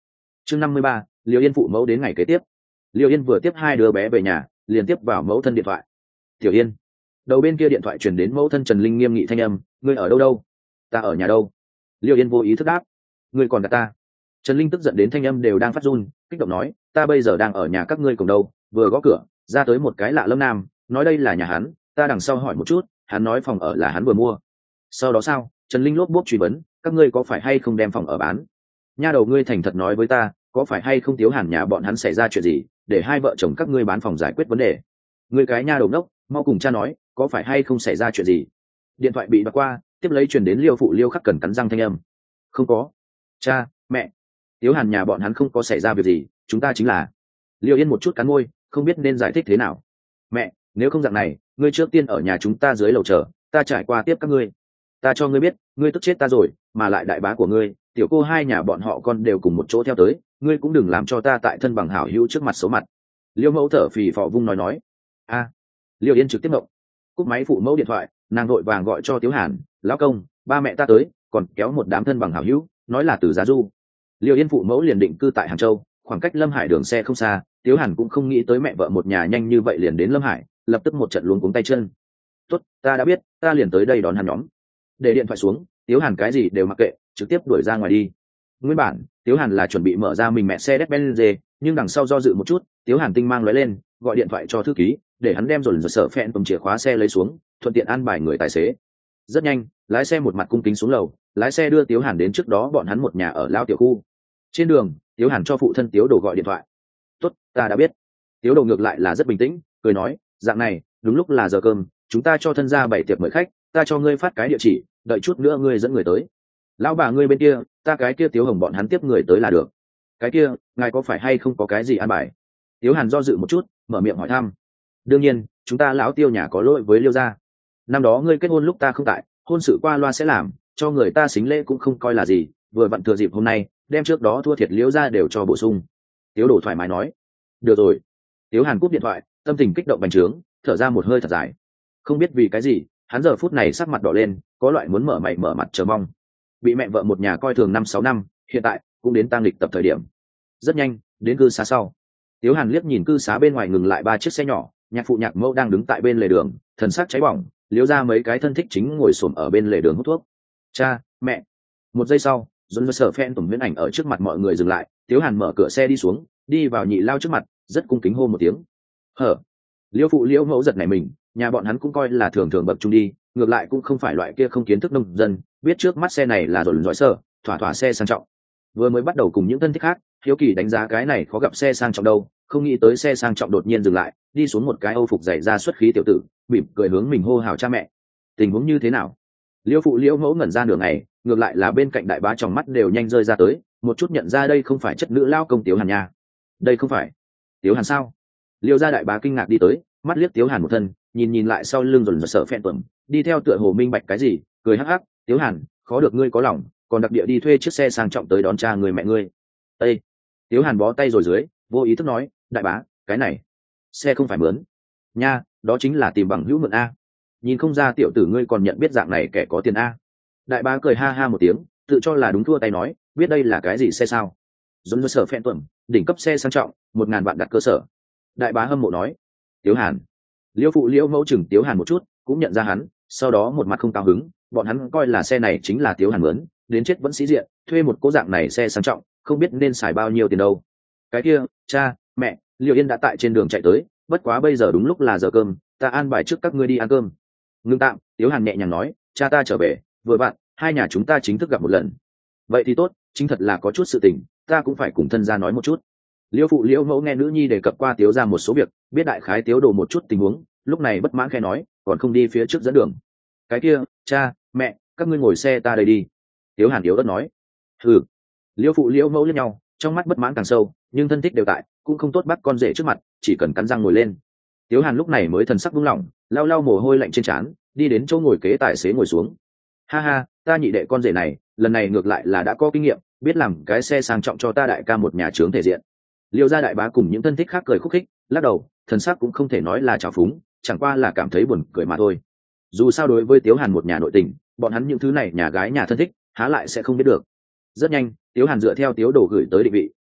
chương năm mươi ba, Liêu Yên phụ mẫu đến ngày kế tiếp. Liêu Yên vừa tiếp hai đứa bé về nhà, liền tiếp vào mẫu thân điện thoại. Tiểu Yên. Đầu bên kia điện thoại truyền đến mẫu thân Trần Linh nghiêm nghị thanh âm, ngươi ở đâu đâu? Ta ở nhà đâu? Liêu Yên vô ý thức đáp, ngươi còn đặt ta. Trần Linh tức giận đến thanh âm đều đang phát run, kích động nói, ta bây giờ đang ở nhà các ngươi cùng đâu, vừa gõ cửa, ra tới một cái lạ lâm nam, nói đây là nhà hắn, ta đằng sau hỏi một chút, hắn nói phòng ở là hắn vừa mua. Sau đó sao? Trần Linh lốp bốp truy vấn, các ngươi có phải hay không đem phòng ở bán? Nha đầu ngươi thành thật nói với ta, có phải hay không Tiếu Hàn nhà bọn hắn xảy ra chuyện gì, để hai vợ chồng các ngươi bán phòng giải quyết vấn đề? Ngươi cái nha đầu ngốc, mau cùng cha nói, có phải hay không xảy ra chuyện gì? Điện thoại bị bật qua, tiếp lấy truyền đến Liêu phụ Liêu Khắc cần cắn răng thanh âm. Không có. Cha, mẹ, Tiếu Hàn nhà bọn hắn không có xảy ra việc gì, chúng ta chính là. Liêu Yên một chút cắn môi, không biết nên giải thích thế nào. Mẹ, nếu không dạng này, ngươi trước tiên ở nhà chúng ta dưới lầu chờ, ta trải qua tiếp các ngươi. Ta cho ngươi biết, ngươi tức chết ta rồi, mà lại đại bá của ngươi, tiểu cô hai nhà bọn họ con đều cùng một chỗ theo tới, ngươi cũng đừng làm cho ta tại thân bằng hảo hữu trước mặt xấu mặt. Liêu mẫu thở phì phò vung nói nói. A. À. Liêu Yên trực tiếp mộng, cúp máy phụ mẫu điện thoại, nàng vội vàng gọi cho Tiếu Hàn, lão công, ba mẹ ta tới, còn kéo một đám thân bằng hảo hữu, nói là từ Giá Du. Liêu Yên phụ mẫu liền định cư tại Hàng Châu, khoảng cách Lâm Hải đường xe không xa, Tiếu Hàn cũng không nghĩ tới mẹ vợ một nhà nhanh như vậy liền đến Lâm Hải, lập tức một trận luống cuống tay chân. Tốt, ta đã biết, ta liền tới đây đón hắn nhóm. Để điện thoại xuống, Tiếu Hàn cái gì đều mặc kệ, trực tiếp đuổi ra ngoài đi. Nguyên bản, Tiếu Hàn là chuẩn bị mở ra mình mẹ xe Mercedes-Benz, nhưng đằng sau do dự một chút, Tiếu Hàn tinh mang lóe lên, gọi điện thoại cho thư ký, để hắn đem dồn dồn sở phẹn tầm chìa khóa xe lấy xuống, thuận tiện an bài người tài xế. Rất nhanh, lái xe một mặt cung kính xuống lầu, lái xe đưa Tiếu Hàn đến trước đó bọn hắn một nhà ở lao tiểu khu. Trên đường, Tiếu Hàn cho phụ thân Tiếu Đồ gọi điện thoại. Tốt, ta đã biết. Tiếu Đồ ngược lại là rất bình tĩnh, cười nói, dạng này, đúng lúc là giờ cơm, chúng ta cho thân gia bảy tiệc mời khách, ta cho ngươi phát cái địa chỉ, đợi chút nữa ngươi dẫn người tới. Lão bà ngươi bên kia, ta cái kia Tiếu Hồng bọn hắn tiếp người tới là được. Cái kia, ngài có phải hay không có cái gì an bài? Tiếu Hàn do dự một chút, mở miệng hỏi thăm. Đương nhiên, chúng ta lão Tiêu nhà có lỗi với Liêu gia. Năm đó ngươi kết hôn lúc ta không tại, hôn sự qua loa sẽ làm, cho người ta xính lễ cũng không coi là gì, vừa vặn thừa dịp hôm nay, đem trước đó thua thiệt Liêu gia đều cho bổ sung. Tiếu Đồ thoải mái nói. Được rồi. Tiếu Hàn cúp điện thoại, tâm tình kích động bành trướng, thở ra một hơi thật dài. Không biết vì cái gì, hắn giờ phút này sắc mặt đỏ lên, có loại muốn mở mày mở mặt chờ mong. Bị mẹ vợ một nhà coi thường năm sáu năm, hiện tại cũng đến tang lịch tập thời điểm. Rất nhanh, đến cư xá sau. Tiếu Hàn liếc nhìn cư xá bên ngoài ngừng lại ba chiếc xe nhỏ, nhạc phụ nhạc mẫu đang đứng tại bên lề đường, thần sắc cháy bỏng, Liếu ra mấy cái thân thích chính ngồi xổm ở bên lề đường hút thuốc. Cha, mẹ. Một giây sau, dồn sở phen tùng huyễn ảnh ở trước mặt mọi người dừng lại, Tiếu Hàn mở cửa xe đi xuống, đi vào nhị lao trước mặt, rất cung kính hô một tiếng. Hở. Liêu phụ Liêu mẫu giật nảy mình, nhà bọn hắn cũng coi là thường thường bậc trung đi, ngược lại cũng không phải loại kia không kiến thức nông dân, biết trước mắt xe này là dồn dõi sơ, thỏa thỏa xe sang trọng. Vừa mới bắt đầu cùng những thân thích khác, hiếu kỳ đánh giá cái này khó gặp xe sang trọng đâu, không nghĩ tới xe sang trọng đột nhiên dừng lại, đi xuống một cái âu phục dày ra xuất khí tiểu tử, mỉm cười hướng mình hô hào cha mẹ. Tình huống như thế nào? Liêu phụ Liêu mẫu ngẩn ra nửa ngày, ngược lại là bên cạnh đại bá trong mắt đều nhanh rơi ra tới, một chút nhận ra đây không phải chất nữ lao công Tiếu Hàn nha. Đây không phải Tiếu Hàn sao? Liêu gia đại bá kinh ngạc đi tới, mắt liếc Tiếu Hàn một thân, nhìn nhìn lại sau lưng dồn dập sợ phẹn tuẩm, đi theo tựa hồ minh bạch cái gì, cười hắc hắc, Tiếu Hàn, khó được ngươi có lòng, còn đặc địa đi thuê chiếc xe sang trọng tới đón cha người mẹ ngươi. Ê! Tiếu Hàn bó tay rồi dưới, vô ý thức nói, đại bá, cái này xe không phải mướn nha, đó chính là tìm bằng hữu mượn a. Nhìn không ra tiểu tử ngươi còn nhận biết dạng này kẻ có tiền a. Đại bá cười ha ha một tiếng, tự cho là đúng thua tay nói, biết đây là cái gì xe sao? Dồn sở phẹn tuẩm, đỉnh cấp xe sang trọng, một ngàn vạn đặt cơ sở. Đại bá hâm mộ nói. Tiếu Hàn. Liêu phụ Liêu mẫu chừng Tiếu Hàn một chút, cũng nhận ra hắn, sau đó một mặt không cao hứng, bọn hắn coi là xe này chính là Tiếu Hàn mướn, đến chết vẫn sĩ diện, thuê một cố dạng này xe sang trọng, không biết nên xài bao nhiêu tiền đâu. Cái kia, cha, mẹ, Liêu Yên đã tại trên đường chạy tới, bất quá bây giờ đúng lúc là giờ cơm, ta an bài trước các ngươi đi ăn cơm. Ngưng tạm, Tiếu Hàn nhẹ nhàng nói, cha ta trở về, vừa bạn, hai nhà chúng ta chính thức gặp một lần. Vậy thì tốt, chính thật là có chút sự tình, ta cũng phải cùng thân gia nói một chút. Liêu phụ Liêu mẫu nghe nữ nhi đề cập qua Tiếu ra một số việc, biết đại khái Tiếu Đồ một chút tình huống, lúc này bất mãn khẽ nói, còn không đi phía trước dẫn đường. Cái kia, cha, mẹ, các ngươi ngồi xe ta đây đi. Tiếu Hàn yếu ớt nói. Ừ. Liêu phụ Liêu mẫu liếc nhau, trong mắt bất mãn càng sâu, nhưng thân thích đều tại, cũng không tốt bắt con rể trước mặt, chỉ cần cắn răng ngồi lên. Tiếu Hàn lúc này mới thần sắc buông lỏng, lau lau mồ hôi lạnh trên trán, đi đến chỗ ngồi kế tài xế ngồi xuống. Ha ha, ta nhị đệ con rể này, lần này ngược lại là đã có kinh nghiệm, biết làm cái xe sang trọng cho ta đại ca một nhà trướng thể diện. Liêu gia đại bá cùng những thân thích khác cười khúc khích, lắc đầu, thần sắc cũng không thể nói là trào phúng, chẳng qua là cảm thấy buồn cười mà thôi. Dù sao đối với Tiếu Hàn một nhà nội tình, bọn hắn những thứ này nhà gái nhà thân thích, há lại sẽ không biết được. Rất nhanh, Tiếu Hàn dựa theo Tiếu Đồ gửi tới định vị,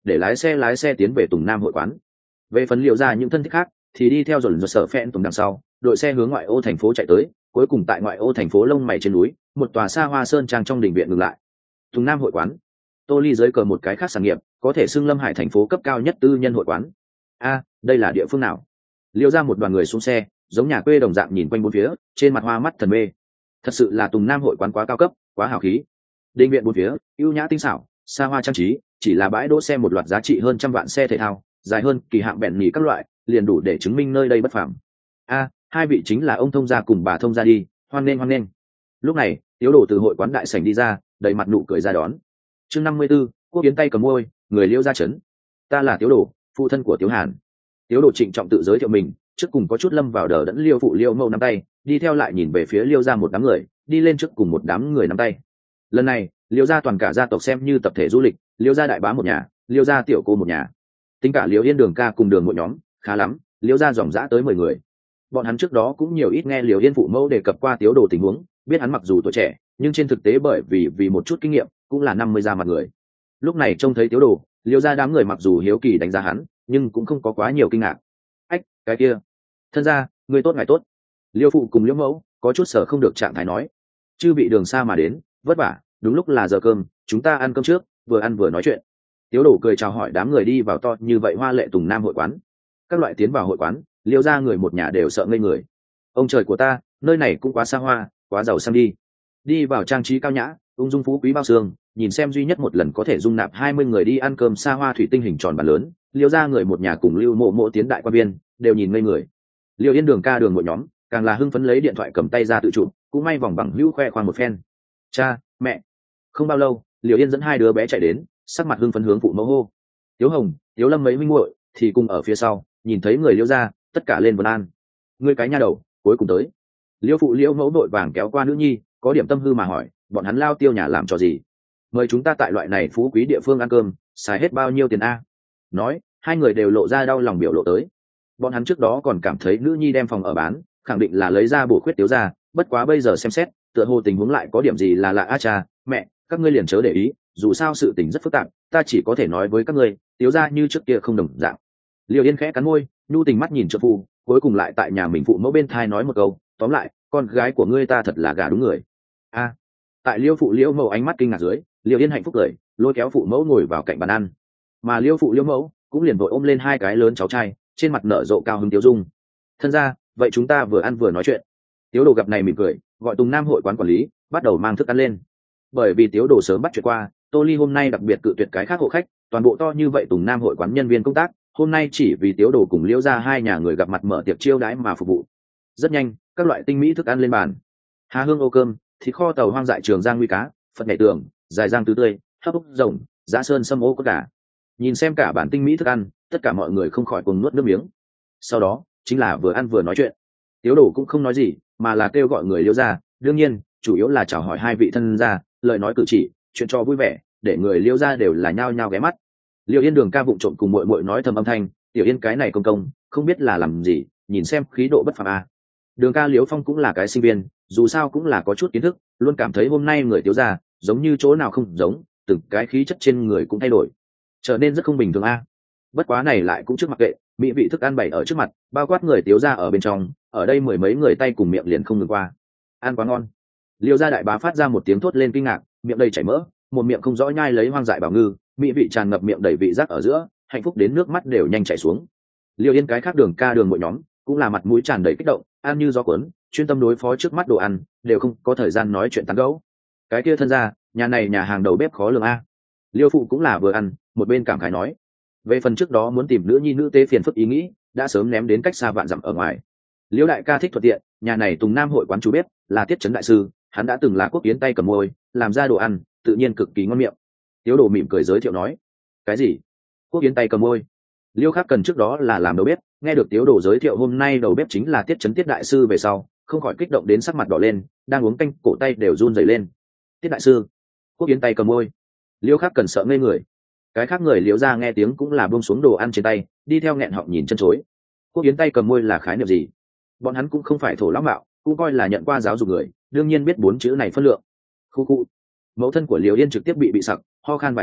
để lái xe lái xe tiến về Tùng Nam hội quán. Về phần Liễu gia những thân thích khác thì đi theo dồn dồn sở phẹn tùng đằng sau, đội xe hướng ngoại ô thành phố chạy tới, cuối cùng tại ngoại ô thành phố lông mày trên núi, một tòa xa hoa sơn trang trong đình viện ngừng lại. Tùng Nam hội quán. Tô Ly dưới cờ một cái khác sản nghiệp, có thể xưng Lâm Hải thành phố cấp cao nhất tư nhân hội quán. A, đây là địa phương nào? Liễu gia một đoàn người xuống xe, giống nhà quê đồng dạng nhìn quanh bốn phía, trên mặt hoa mắt thần mê. Thật sự là Tùng Nam hội quán quá cao cấp, quá hào khí. Đình viện bốn phía, ưu nhã tinh xảo, xa hoa trang trí, chỉ là bãi đỗ xe một loạt giá trị hơn trăm vạn xe thể thao, dài hơn kỳ hạng bèn nhì các loại, liền đủ để chứng minh nơi đây bất phàm. A, hai vị chính là ông thông gia cùng bà thông gia đi, hoan nghênh hoan nghênh. Lúc này, Tiếu Đồ từ hội quán đại sảnh đi ra, đầy mặt nụ cười ra đón. Chương năm mươi 54, Quốc Yến tay cầm môi, người Liễu gia trấn. Ta là Tiếu Đồ, phụ thân của Tiếu Hàn. Tiếu Đồ trịnh trọng tự giới thiệu mình, trước cùng có chút lâm vào đờ đẫn Liêu phụ Liêu Mâu nắm tay, đi theo lại nhìn về phía Liêu gia một đám người, đi lên trước cùng một đám người nắm tay. Lần này, Liêu gia toàn cả gia tộc xem như tập thể du lịch, Liêu gia đại bá một nhà, Liêu gia tiểu cô một nhà. Tính cả Liêu Yên Đường ca cùng Đường một nhóm, khá lắm, Liêu gia dòng dã tới mười người. Bọn hắn trước đó cũng nhiều ít nghe Liêu Yên phụ mẫu đề cập qua Tiếu Đồ tình huống, biết hắn mặc dù tuổi trẻ, nhưng trên thực tế bởi vì vì một chút kinh nghiệm, cũng là năm mươi ra mặt người. Lúc này trông thấy Tiếu Đồ, Liêu gia đám người mặc dù hiếu kỳ đánh giá hắn, nhưng cũng không có quá nhiều kinh ngạc. Ách, cái kia, thân gia, người tốt ngài tốt. Liêu phụ cùng Liêu mẫu có chút sở không được trạng thái nói, chư vị đường xa mà đến, vất vả, đúng lúc là giờ cơm, chúng ta ăn cơm trước, vừa ăn vừa nói chuyện. Tiếu Đồ cười chào hỏi đám người đi vào to như vậy hoa lệ Tùng Nam hội quán. Các loại tiến vào hội quán, Liêu gia người một nhà đều sợ ngây người. Ông trời của ta, nơi này cũng quá xa hoa, quá giàu sang đi. Đi vào trang trí cao nhã, ung dung phú quý bao xương, nhìn xem duy nhất một lần có thể dung nạp hai mươi người đi ăn cơm xa hoa thủy tinh hình tròn bàn lớn, Liêu gia người một nhà cùng Lưu Mộ Mộ tiến đại quan viên, đều nhìn ngây người. Liêu Yên Đường ca Đường một nhóm, càng là hưng phấn lấy điện thoại cầm tay ra tự chụp, cũng may vòng bằng hữu khoe khoang một phen. Cha, mẹ. Không bao lâu, Liêu Yên dẫn hai đứa bé chạy đến, sắc mặt hưng phấn hướng phụ mẫu hô. Tiếu Hồng, Tiếu Lâm mấy huynh muội thì cùng ở phía sau, nhìn thấy người Liêu gia, tất cả lên vân an. Ngươi cái nha đầu, cuối cùng tới. Liêu phụ Liêu mẫu đội vàng kéo qua nữ nhi, có điểm tâm hư mà hỏi, bọn hắn lao tiêu nhà làm trò gì? Mời chúng ta tại loại này phú quý địa phương ăn cơm, xài hết bao nhiêu tiền a? Nói, hai người đều lộ ra đau lòng biểu lộ tới. Bọn hắn trước đó còn cảm thấy nữ nhi đem phòng ở bán, khẳng định là lấy ra bổ khuyết Tiếu gia, bất quá bây giờ xem xét, tựa hồ tình huống lại có điểm gì là lạ. A cha, mẹ, các ngươi liền chớ để ý, dù sao sự tình rất phức tạp, ta chỉ có thể nói với các ngươi, Tiếu gia như trước kia không đồng dạng. Liêu Yên khẽ cắn môi, nhu tình mắt nhìn trợ phu, cuối cùng lại tại nhà mình phụ mẫu bên thai nói một câu, tóm lại, con gái của ngươi ta thật là gà đúng người. A. Tại Liêu phụ Liêu mẫu ánh mắt kinh ngạc dưới, Liêu Yên hạnh phúc cười, lôi kéo phụ mẫu ngồi vào cạnh bàn ăn. Mà Liêu phụ Liêu mẫu cũng liền vội ôm lên hai cái lớn cháu trai, trên mặt nở rộ cao hứng tiêu dung. Thân ra, vậy chúng ta vừa ăn vừa nói chuyện. Tiếu Đồ gặp này mỉm cười, gọi Tùng Nam hội quán quản lý, bắt đầu mang thức ăn lên. Bởi vì Tiếu Đồ sớm bắt chuyện qua, Tô Ly hôm nay đặc biệt cự tuyệt cái khác hộ khách, toàn bộ to như vậy Tùng Nam hội quán nhân viên công tác, hôm nay chỉ vì Tiếu Đồ cùng Liễu gia hai nhà người gặp mặt mở tiệc chiêu đãi mà phục vụ. Rất nhanh, các loại tinh mỹ thức ăn lên bàn. Hà hương ô cơm, thịt kho tàu hoang dại trường giang nguy cá, phật nhảy tường, dài giang tứ tươi, hấp ốc rồng, giá sơn sâm ô có cả. Nhìn xem cả bản tinh mỹ thức ăn, tất cả mọi người không khỏi cùng nuốt nước miếng. Sau đó, chính là vừa ăn vừa nói chuyện. Tiếu Đồ cũng không nói gì, mà là kêu gọi người Liễu gia, đương nhiên, chủ yếu là chào hỏi hai vị thân gia, lời nói cử chỉ, chuyện cho vui vẻ, để người Liễu gia đều là nhao nhao ghé mắt. Liêu Yên Đường ca vụng trộm cùng muội muội nói thầm âm thanh, tiểu Yên cái này công công, không biết là làm gì, nhìn xem khí độ bất phàm a. Đường ca Liễu Phong cũng là cái sinh viên, dù sao cũng là có chút kiến thức, luôn cảm thấy hôm nay người Tiếu gia giống như chỗ nào không giống, từng cái khí chất trên người cũng thay đổi, trở nên rất không bình thường a. Bất quá này lại cũng trước mặc kệ, mỹ vị thức ăn bày ở trước mặt, bao quát người Tiếu gia ở bên trong, ở đây mười mấy người tay cùng miệng liền không ngừng qua. Ăn quá ngon. Liêu gia đại bá phát ra một tiếng thốt lên kinh ngạc, miệng đầy chảy mỡ, một miệng không rõ nhai lấy hoang dại bảo ngư, mỹ vị tràn ngập miệng đầy vị giác ở giữa, hạnh phúc đến nước mắt đều nhanh chảy xuống. Liêu Yên cái khác Đường ca Đường mỗi nhóm cũng là mặt mũi tràn đầy kích động, ăn như gió cuốn, chuyên tâm đối phó trước mắt đồ ăn, đều không có thời gian nói chuyện tán gẫu. Cái kia thân ra, nhà này nhà hàng đầu bếp khó lường a. Liêu phụ cũng là vừa ăn, một bên cảm khái nói. Về phần trước đó muốn tìm nữ nhi nữ tế phiền phức ý nghĩ, đã sớm ném đến cách xa vạn dặm ở ngoài. Liêu đại ca thích thuận tiện, nhà này Tùng Nam hội quán chú bếp, là Tiết Trấn đại sư, hắn đã từng là Quốc Yến tay cầm môi, làm ra đồ ăn, tự nhiên cực kỳ ngon miệng. Tiếu Đồ mỉm cười giới thiệu nói. Cái gì? Quốc Yến tay cầm môi? Liêu Khắc Cần trước đó là làm đầu bếp, nghe được Tiếu Đồ giới thiệu hôm nay đầu bếp chính là Tiết Trấn Tiết đại sư về sau, không khỏi kích động đến sắc mặt đỏ lên, đang uống canh, cổ tay đều run rẩy lên. Tiết đại sư? Quốc Yến tay cầm môi? Liêu Khắc Cần sợ ngây người. Cái khác người Liễu gia nghe tiếng cũng là buông xuống đồ ăn trên tay, đi theo nghẹn họng nhìn chân chối. Quốc Yến tay cầm môi là khái niệm gì? Bọn hắn cũng không phải thổ lão mạo, cũng coi là nhận qua giáo dục người, đương nhiên biết bốn chữ này phân lượng. Khu khu. Mẫu thân của Liễu Yên trực tiếp bị bị sặc, ho khan vài tiếng,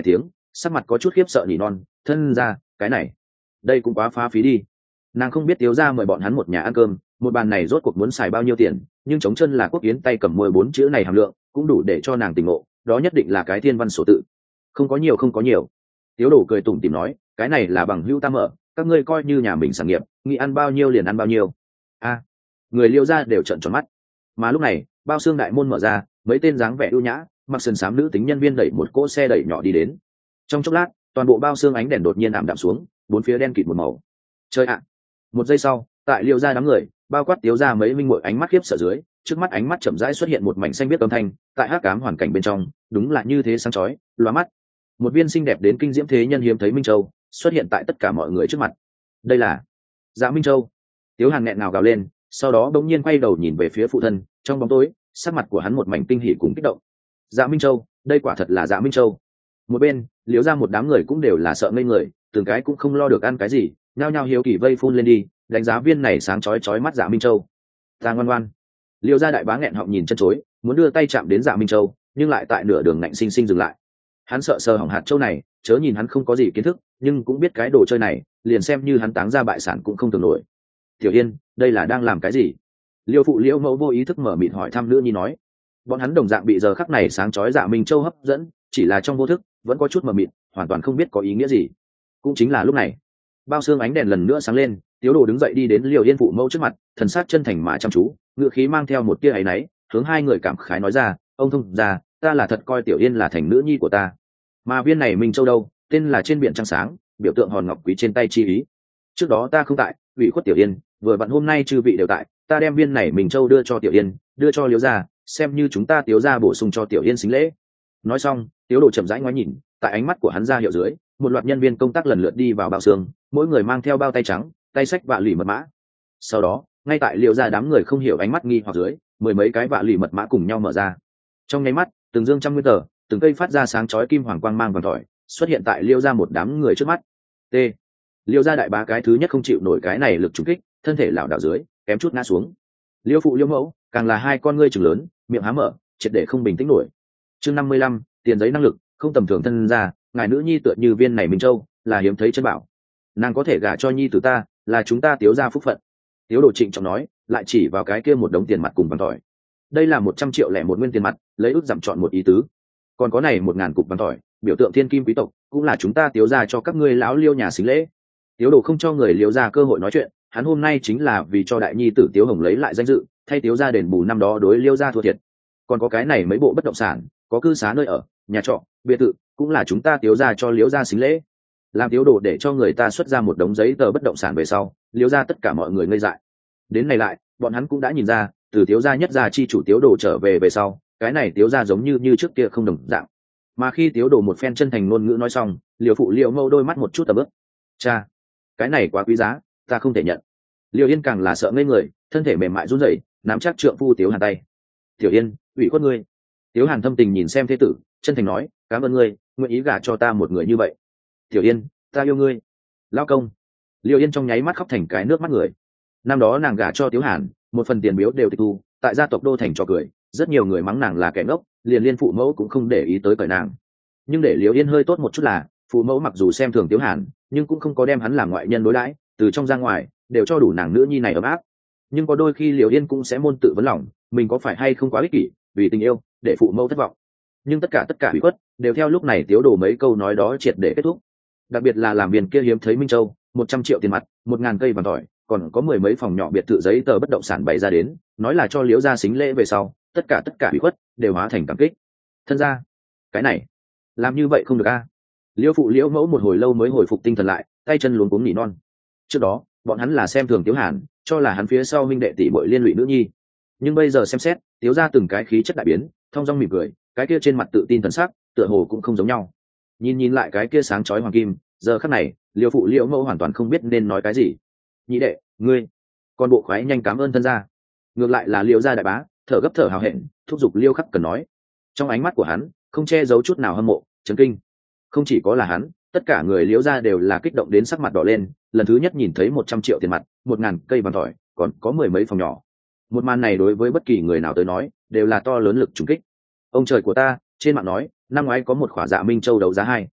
sắc mặt có chút khiếp sợ nỉ non, thân ra cái này đây cũng quá phá phí đi. Nàng không biết tiếu ra mời bọn hắn một nhà ăn cơm, một bàn này rốt cuộc muốn xài bao nhiêu tiền, nhưng chống chân là Quốc Yến tay cầm môi bốn chữ này hàm lượng cũng đủ để cho nàng tỉnh ngộ, đó nhất định là cái thiên văn sổ tự. Không có nhiều không có nhiều. Tiếu Đồ cười tủm tỉm nói, cái này là bằng hữu ta mở, các ngươi coi như nhà mình sản nghiệp, nghĩ ăn bao nhiêu liền ăn bao nhiêu. A, à, người Liêu gia đều trợn tròn mắt. Mà lúc này, bao xương đại môn mở ra, mấy tên dáng vẻ ưu nhã, mặc sườn xám nữ tính nhân viên đẩy một cỗ xe đẩy nhỏ đi đến. Trong chốc lát, toàn bộ bao xương ánh đèn đột nhiên ảm đạm xuống, bốn phía đen kịt một màu. Chơi ạ. Một giây sau, tại Liêu gia đám người, bao quát Tiếu gia mấy minh muội ánh mắt khiếp sợ dưới, trước mắt ánh mắt chậm rãi xuất hiện một mảnh xanh biếc âm thanh, tại hắc ám hoàn cảnh bên trong, đúng là như thế sáng chói, lóa mắt. Một viên xinh đẹp đến kinh diễm thế nhân hiếm thấy minh châu xuất hiện tại tất cả mọi người trước mặt. Đây là Dạ Minh Châu. Tiếu Hàn nghẹn ngào gào lên, sau đó bỗng nhiên quay đầu nhìn về phía phụ thân, trong bóng tối, sắc mặt của hắn một mảnh kinh hỉ cùng kích động. Dạ Minh Châu, đây quả thật là Dạ Minh Châu. Một bên, Liếu ra một đám người cũng đều là sợ ngây người, từng cái cũng không lo được ăn cái gì, nhao nhao hiếu kỳ vây phun lên đi, đánh giá viên này sáng chói chói mắt Dạ Minh Châu. Ta ngoan ngoan. Liêu gia đại bá nghẹn họng nhìn chân chối, muốn đưa tay chạm đến Dạ Minh Châu, nhưng lại tại nửa đường ngạnh sinh sinh dừng lại. Hắn sợ sờ hỏng hạt châu này, chớ nhìn hắn không có gì kiến thức, nhưng cũng biết cái đồ chơi này, liền xem như hắn táng ra bại sản cũng không tưởng nổi. Tiểu Yên, đây là đang làm cái gì? Liêu phụ Liễu mẫu vô ý thức mở miệng hỏi thăm nữ nhi nói. Bọn hắn đồng dạng bị giờ khắc này sáng chói Dạ Minh Châu hấp dẫn, chỉ là trong vô thức vẫn có chút mờ mịt, hoàn toàn không biết có ý nghĩa gì. Cũng chính là lúc này, bao xương ánh đèn lần nữa sáng lên, Tiếu Đồ đứng dậy đi đến Liêu Yên phụ mẫu trước mặt, thần sắc chân thành mà chăm chú, ngữ khí mang theo một tia áy náy, hướng hai người cảm khái nói ra, ông thông gia, ta là thật coi Tiểu Yên là thành nữ nhi của ta. Mà viên này Minh Châu đâu, tên là trên biển trăng sáng, biểu tượng hòn ngọc quý trên tay chi ý. Trước đó ta không tại, ủy khuất Tiểu Yên, vừa vặn hôm nay chư vị đều tại, ta đem viên này Minh Châu đưa cho Tiểu Yên, đưa cho Liễu gia, xem như chúng ta Tiếu gia bổ sung cho Tiểu Yên xính lễ. Nói xong, Tiếu Đồ chậm rãi ngoái nhìn, tại ánh mắt của hắn ra hiệu dưới, một loạt nhân viên công tác lần lượt đi vào bao xương, mỗi người mang theo bao tay trắng, tay xách vạ lì mật mã. Sau đó, ngay tại Liễu gia đám người không hiểu ánh mắt nghi hoặc dưới, mười mấy cái vạ lì mật mã cùng nhau mở ra. Trong nháy mắt, từng dương trăm nguyên tờ, từng cây phát ra sáng chói kim hoàng quang mang vàng tỏi xuất hiện tại Liêu gia một đám người trước mắt. T. Liêu gia đại bá cái thứ nhất không chịu nổi cái này lực trùng kích, thân thể lảo đảo dưới, kém chút ngã xuống. Liêu phụ Liêu mẫu càng là hai con ngươi trừng lớn, miệng há mở, triệt để không bình tĩnh nổi. Chương năm mươi lăm, tiền giấy năng lực, không tầm thường thân ra, ngài nữ nhi tựa như viên này Minh Châu, là hiếm thấy chân bảo. Nàng có thể gả cho nhi tử ta, là chúng ta Tiếu gia phúc phận. Tiếu Đồ trịnh trọng nói, lại chỉ vào cái kia một đống tiền mặt cùng vàng tỏi. Đây là một trăm triệu lẻ một nguyên tiền mặt, lấy ước giảm chọn một ý tứ. Còn có này một ngàn cục vàng tỏi, biểu tượng thiên kim quý tộc, cũng là chúng ta Tiếu gia cho các ngươi lão Liêu nhà xính lễ. Tiếu Đồ không cho người Liêu gia cơ hội nói chuyện, hắn hôm nay chính là vì cho đại nhi tử Tiếu Hồng lấy lại danh dự, thay Tiếu gia đền bù năm đó đối Liêu gia thua thiệt. Còn có cái này mấy bộ bất động sản, có cư xá nơi ở, nhà trọ, biệt thự, cũng là chúng ta Tiếu gia cho Liêu gia xính lễ. Làm Tiếu Đồ để cho người ta xuất ra một đống giấy tờ bất động sản về sau, Liêu gia tất cả mọi người ngây dại. Đến này lại, bọn hắn cũng đã nhìn ra, từ Tiếu gia nhất gia chi chủ Tiếu Đồ trở về về sau, cái này Tiếu gia giống như như trước kia không đồng dạng. Mà khi Tiếu Đồ một phen chân thành ngôn ngữ nói xong, Liêu phụ Liêu mâu đôi mắt một chút tầm ướp. Cha, cái này quá quý giá, ta không thể nhận. Liêu Yên càng là sợ ngây người, thân thể mềm mại run rẩy, nắm chắc trượng phu Tiếu Hàn tay. Tiểu Yên, ủy khuất ngươi. Tiếu Hàn thâm tình nhìn xem thế tử, chân thành nói, cảm ơn ngươi, nguyện ý gả cho ta một người như vậy. Tiểu Yên, ta yêu ngươi. Lao công. Liêu Yên trong nháy mắt khóc thành cái nước mắt người. Năm đó nàng gả cho Tiếu Hàn, một phần tiền biếu đều tịch thu, tại gia tộc đô thành trò cười, rất nhiều người mắng nàng là kẻ ngốc, liền liên phụ mẫu cũng không để ý tới cởi nàng. Nhưng để Liêu Yên hơi tốt một chút là, phụ mẫu mặc dù xem thường Tiếu Hàn, nhưng cũng không có đem hắn làm ngoại nhân đối đãi, từ trong ra ngoài đều cho đủ nàng nữ nhi này ấm áp. Nhưng có đôi khi Liêu Yên cũng sẽ môn tự vấn lòng, mình có phải hay không quá ích kỷ, vì tình yêu để phụ mẫu thất vọng. Nhưng tất cả tất cả bị khuất đều theo lúc này Tiếu Đồ mấy câu nói đó triệt để kết thúc. Đặc biệt là làm viên kia hiếm thấy Minh Châu, một trăm triệu tiền mặt, một ngàn cây vàng tỏi, còn có mười mấy phòng nhỏ biệt thự giấy tờ bất động sản bày ra đến, nói là cho Liễu gia xính lễ về sau, tất cả tất cả bị khuất đều hóa thành cảm kích. Thân gia, cái này làm như vậy không được a. Liễu phụ Liễu mẫu một hồi lâu mới hồi phục tinh thần lại, tay chân luống cuống nỉ non. Trước đó bọn hắn là xem thường Tiếu Hàn, cho là hắn phía sau minh đệ tỷ muội liên lụy nữ nhi. Nhưng bây giờ xem xét, Tiếu gia từng cái khí chất đại biến, thông dong mỉm cười, cái kia trên mặt tự tin thần sắc, tựa hồ cũng không giống nhau. Nhìn nhìn lại cái kia sáng chói hoàng kim, giờ khắc này, Liêu phụ Liễu mẫu hoàn toàn không biết nên nói cái gì. Nhị đệ, ngươi, con bộ khoái nhanh cảm ơn thân gia. Ngược lại là Liêu gia đại bá, thở gấp thở hào hẹn, thúc giục Liêu Khắc cần nói. Trong ánh mắt của hắn, không che giấu chút nào hâm mộ, chấn kinh. Không chỉ có là hắn, tất cả người Liêu gia đều là kích động đến sắc mặt đỏ lên, lần thứ nhất nhìn thấy một trăm triệu tiền mặt, một ngàn cây vàng tỏi, còn có mười mấy phòng nhỏ. Một màn này đối với bất kỳ người nào tới nói, đều là to lớn lực trùng kích. Ông trời của ta, trên mạng nói, năm ngoái có một khỏa Dạ Minh Châu đấu giá hai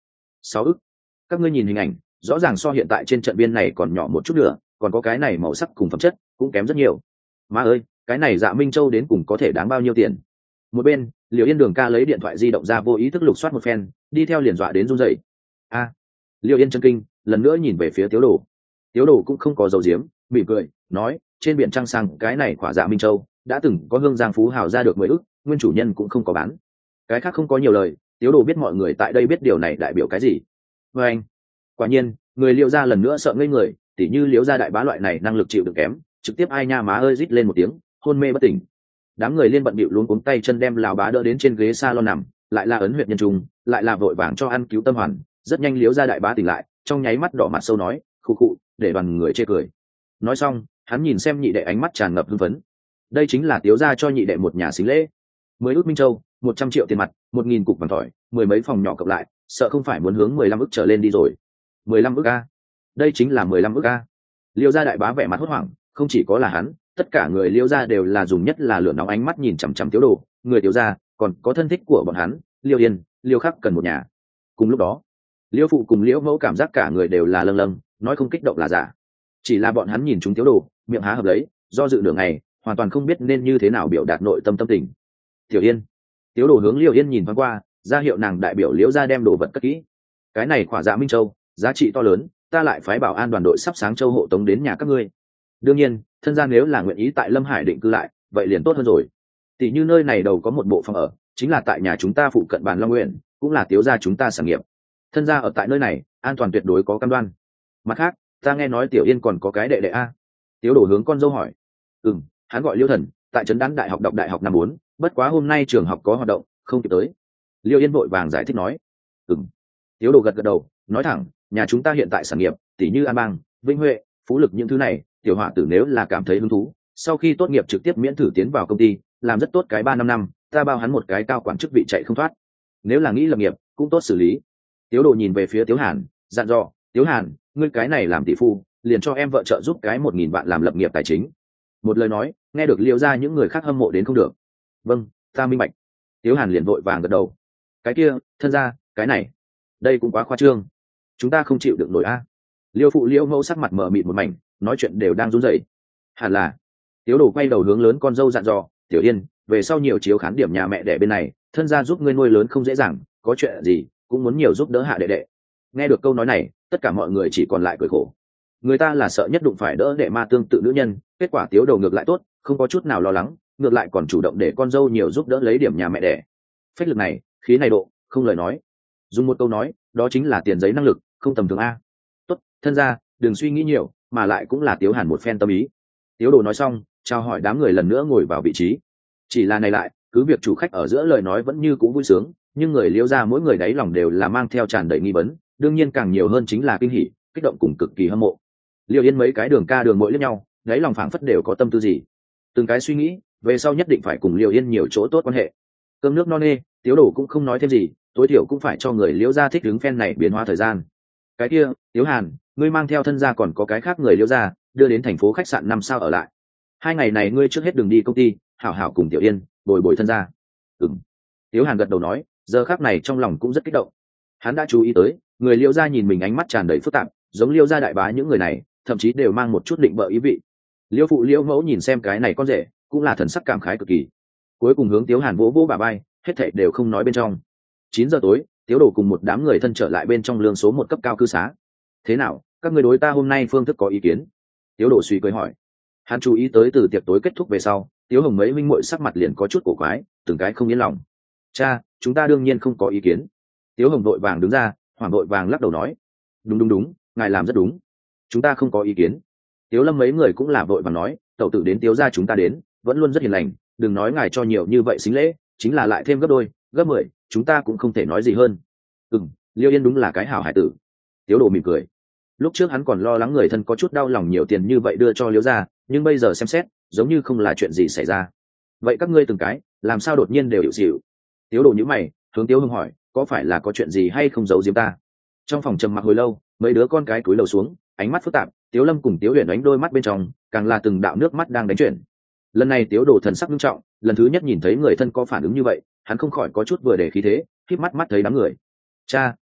sáu ức. Các ngươi nhìn hình ảnh, rõ ràng so hiện tại trên trận biên này còn nhỏ một chút nữa, còn có cái này màu sắc cùng phẩm chất cũng kém rất nhiều. Má ơi, cái này Dạ Minh Châu đến cùng có thể đáng bao nhiêu tiền? Một bên, Liễu Yên Đường ca lấy điện thoại di động ra vô ý thức lục soát một phen, đi theo liền dọa đến run rẩy. A, à, Liễu Yên chân kinh, lần nữa nhìn về phía Tiếu Đồ. Tiếu Đồ cũng không có dầu diếm, mỉm cười, nói, trên biển trăng sang cái này quả Dạ Minh Châu, đã từng có hương giang phú hào ra được mười ức, nguyên chủ nhân cũng không có bán. Cái khác không có nhiều lời, Tiếu Đồ biết mọi người tại đây biết điều này đại biểu cái gì. Và anh, quả nhiên, người Liễu gia lần nữa sợ ngây người, tỉ như Liễu gia đại bá loại này năng lực chịu đựng kém, trực tiếp ai nha má ơi rít lên một tiếng, hôn mê bất tỉnh. Đám người liên bận bịu luống cuống tay chân đem lão bá đỡ đến trên ghế salon nằm, lại là ấn huyệt nhân trùng, lại là vội vàng cho ăn cứu tâm hoàn. Rất nhanh Liễu gia đại bá tỉnh lại, trong nháy mắt đỏ mặt sâu nói, khụ khụ, để đoàn người chê cười. Nói xong, hắn nhìn xem nhị đệ ánh mắt tràn ngập hưng phấn. Đây chính là Tiếu gia cho nhị đệ một nhà xính lễ. Mười ước minh châu, một trăm triệu tiền mặt, một nghìn cục vàng tỏi, mười mấy phòng nhỏ cộng lại, sợ không phải muốn hướng mười lăm ức trở lên đi rồi. Mười lăm ức a, đây chính là mười lăm ức a. Liễu gia đại bá vẻ mặt hốt hoảng, không chỉ có là hắn, tất cả người Liễu gia đều là dùng nhất là lửa nóng ánh mắt nhìn chằm chằm Tiếu Đồ, người Tiếu gia, còn có thân thích của bọn hắn, Liễu Yên, Liễu Khắc cần một nhà. Cùng lúc đó, Liễu phụ cùng Liễu mẫu cảm giác cả người đều là lâng lâng, nói không kích động là giả. Chỉ là bọn hắn nhìn chúng Tiếu Đồ, miệng há hợp lấy, do dự nửa ngày, hoàn toàn không biết nên như thế nào biểu đạt nội tâm tâm tình. Tiểu Yên, Tiếu Đồ hướng Liễu Yên nhìn thoáng qua, ra hiệu nàng đại biểu Liễu gia đem đồ vật cất kỹ. Cái này quả Dạ Minh Châu, giá trị to lớn, ta lại phái bảo an đoàn đội sắp sáng châu hộ tống đến nhà các ngươi. Đương nhiên, thân gia nếu là nguyện ý tại Lâm Hải định cư lại, vậy liền tốt hơn rồi. Tỷ như nơi này đầu có một bộ phòng ở, chính là tại nhà chúng ta phụ cận bàn Long Nguyện, cũng là Tiếu gia chúng ta sản nghiệp. Thân gia ở tại nơi này, an toàn tuyệt đối có cam đoan. Mặt khác, ta nghe nói Tiểu Yên còn có cái đệ đệ a. Tiếu Đồ hướng con dâu hỏi. Ừm, hắn gọi Liêu Thần, tại trấn Đán đại học đọc đại học năm bốn, bất quá hôm nay trường học có hoạt động, không kịp tới. Liêu Yên vội vàng giải thích nói. Ừm. Tiếu Đồ gật gật đầu, nói thẳng, nhà chúng ta hiện tại sản nghiệp, tỷ như An Bang, Vinh Huệ, Phú Lực những thứ này, tiểu họa tử nếu là cảm thấy hứng thú, sau khi tốt nghiệp trực tiếp miễn thử tiến vào công ty, làm rất tốt cái ba năm năm, ta bao hắn một cái cao quản chức vị chạy không thoát. Nếu là nghĩ lập nghiệp, cũng tốt xử lý. Tiếu Đồ nhìn về phía Tiếu Hàn, dặn dò, Tiếu Hàn, ngươi cái này làm tỷ phu, liền cho em vợ trợ giúp cái một nghìn vạn làm lập nghiệp tài chính. Một lời nói, nghe được Liêu ra những người khác hâm mộ đến không được. Vâng, ta minh bạch. Tiếu Hàn liền vội vàng gật đầu. Cái kia, thân ra, cái này, đây cũng quá khoa trương, chúng ta không chịu được nổi a. Liêu phụ Liêu mẫu sắc mặt mờ mịt một mảnh, nói chuyện đều đang run rẩy. Hẳn là. Tiếu Đồ quay đầu hướng lớn con dâu dặn dò, Tiểu Yên, về sau nhiều chiếu khán điểm nhà mẹ đẻ bên này, thân gia giúp ngươi nuôi lớn không dễ dàng, có chuyện gì cũng muốn nhiều giúp đỡ hạ đệ đệ. Nghe được câu nói này, tất cả mọi người chỉ còn lại cười khổ. Người ta là sợ nhất đụng phải đỡ đệ ma tương tự nữ nhân, kết quả Tiếu Đồ ngược lại tốt, không có chút nào lo lắng, ngược lại còn chủ động để con dâu nhiều giúp đỡ lấy điểm nhà mẹ đẻ. Phách lực này, khí này độ, không lời nói. Dùng một câu nói, đó chính là tiền giấy năng lực, không tầm thường a. Tốt, thân gia, đừng suy nghĩ nhiều, mà lại cũng là Tiếu Hàn một phen tâm ý. Tiếu Đồ nói xong, chào hỏi đám người lần nữa ngồi vào vị trí. Chỉ là này lại, cứ việc chủ khách ở giữa lời nói vẫn như cũ vui sướng, nhưng người Liễu gia mỗi người đáy lòng đều là mang theo tràn đầy nghi vấn, đương nhiên càng nhiều hơn chính là kinh hỉ, kích động cùng cực kỳ hâm mộ. Liễu Yên mấy cái đường ca đường mỗi lẫn nhau, đáy lòng phảng phất đều có tâm tư gì, từng cái suy nghĩ, về sau nhất định phải cùng Liễu Yên nhiều chỗ tốt quan hệ. Cơm nước no nê, Tiếu Đồ cũng không nói thêm gì, tối thiểu cũng phải cho người Liễu gia thích ứng phen này biến hóa thời gian. Cái kia, Tiếu Hàn, ngươi mang theo thân gia còn có cái khác người Liễu gia, đưa đến thành phố khách sạn năm sao ở lại. Hai ngày này ngươi trước hết đừng đi công ty, hảo hảo cùng Tiểu Yên bồi bồi thân gia. Ừm. Tiếu Hàn gật đầu nói, giờ khắc này trong lòng cũng rất kích động. Hắn đã chú ý tới, người Liễu gia nhìn mình ánh mắt tràn đầy phức tạp, giống Liễu gia đại bá những người này, thậm chí đều mang một chút định bợ ý vị. Liễu phụ Liễu mẫu nhìn xem cái này con rể, cũng là thần sắc cảm khái cực kỳ. Cuối cùng hướng Tiếu Hàn vỗ vỗ bả vai, hết thảy đều không nói bên trong. Chín giờ tối, Tiếu Đồ cùng một đám người thân trở lại bên trong lương số một cấp cao cư xá. Thế nào, các người đối ta hôm nay phương thức có ý kiến? Tiếu Đồ suy cười hỏi. Hắn chú ý tới từ tiệc tối kết thúc về sau, Tiếu Hồng mấy minh muội sắc mặt liền có chút cổ quái, từng cái không yên lòng. Cha, chúng ta đương nhiên không có ý kiến. Tiếu Hồng vội vàng đứng ra, hoảng vội vàng lắc đầu nói. Đúng đúng đúng, ngài làm rất đúng. Chúng ta không có ý kiến. Tiếu Lâm mấy người cũng là vội vàng nói, tẩu tử đến Tiếu gia chúng ta đến, vẫn luôn rất hiền lành, đừng nói ngài cho nhiều như vậy xính lễ, chính là lại thêm gấp đôi, gấp mười, chúng ta cũng không thể nói gì hơn. Ừm, Liêu Yên đúng là cái hảo hải tử. Tiếu Đồ mỉm cười. Lúc trước hắn còn lo lắng người thân có chút đau lòng nhiều tiền như vậy đưa cho Liêu gia, nhưng bây giờ xem xét, giống như không là chuyện gì xảy ra. Vậy các ngươi từng cái, làm sao đột nhiên đều hiểu xỉu? Tiếu Đồ nhíu mày, hướng Tiếu Hưng hỏi, có phải là có chuyện gì hay không giấu giếm ta? Trong phòng trầm mặc hồi lâu, mấy đứa con cái cúi đầu xuống, ánh mắt phức tạp, Tiếu Lâm cùng Tiếu Huyền đánh đôi mắt bên trong, càng là từng đạo nước mắt đang đánh chuyển. Lần này Tiếu Đồ thần sắc nghiêm trọng, lần thứ nhất nhìn thấy người thân có phản ứng như vậy, hắn không khỏi có chút vừa để khí thế, khép mắt mắt thấy đám người. Cha,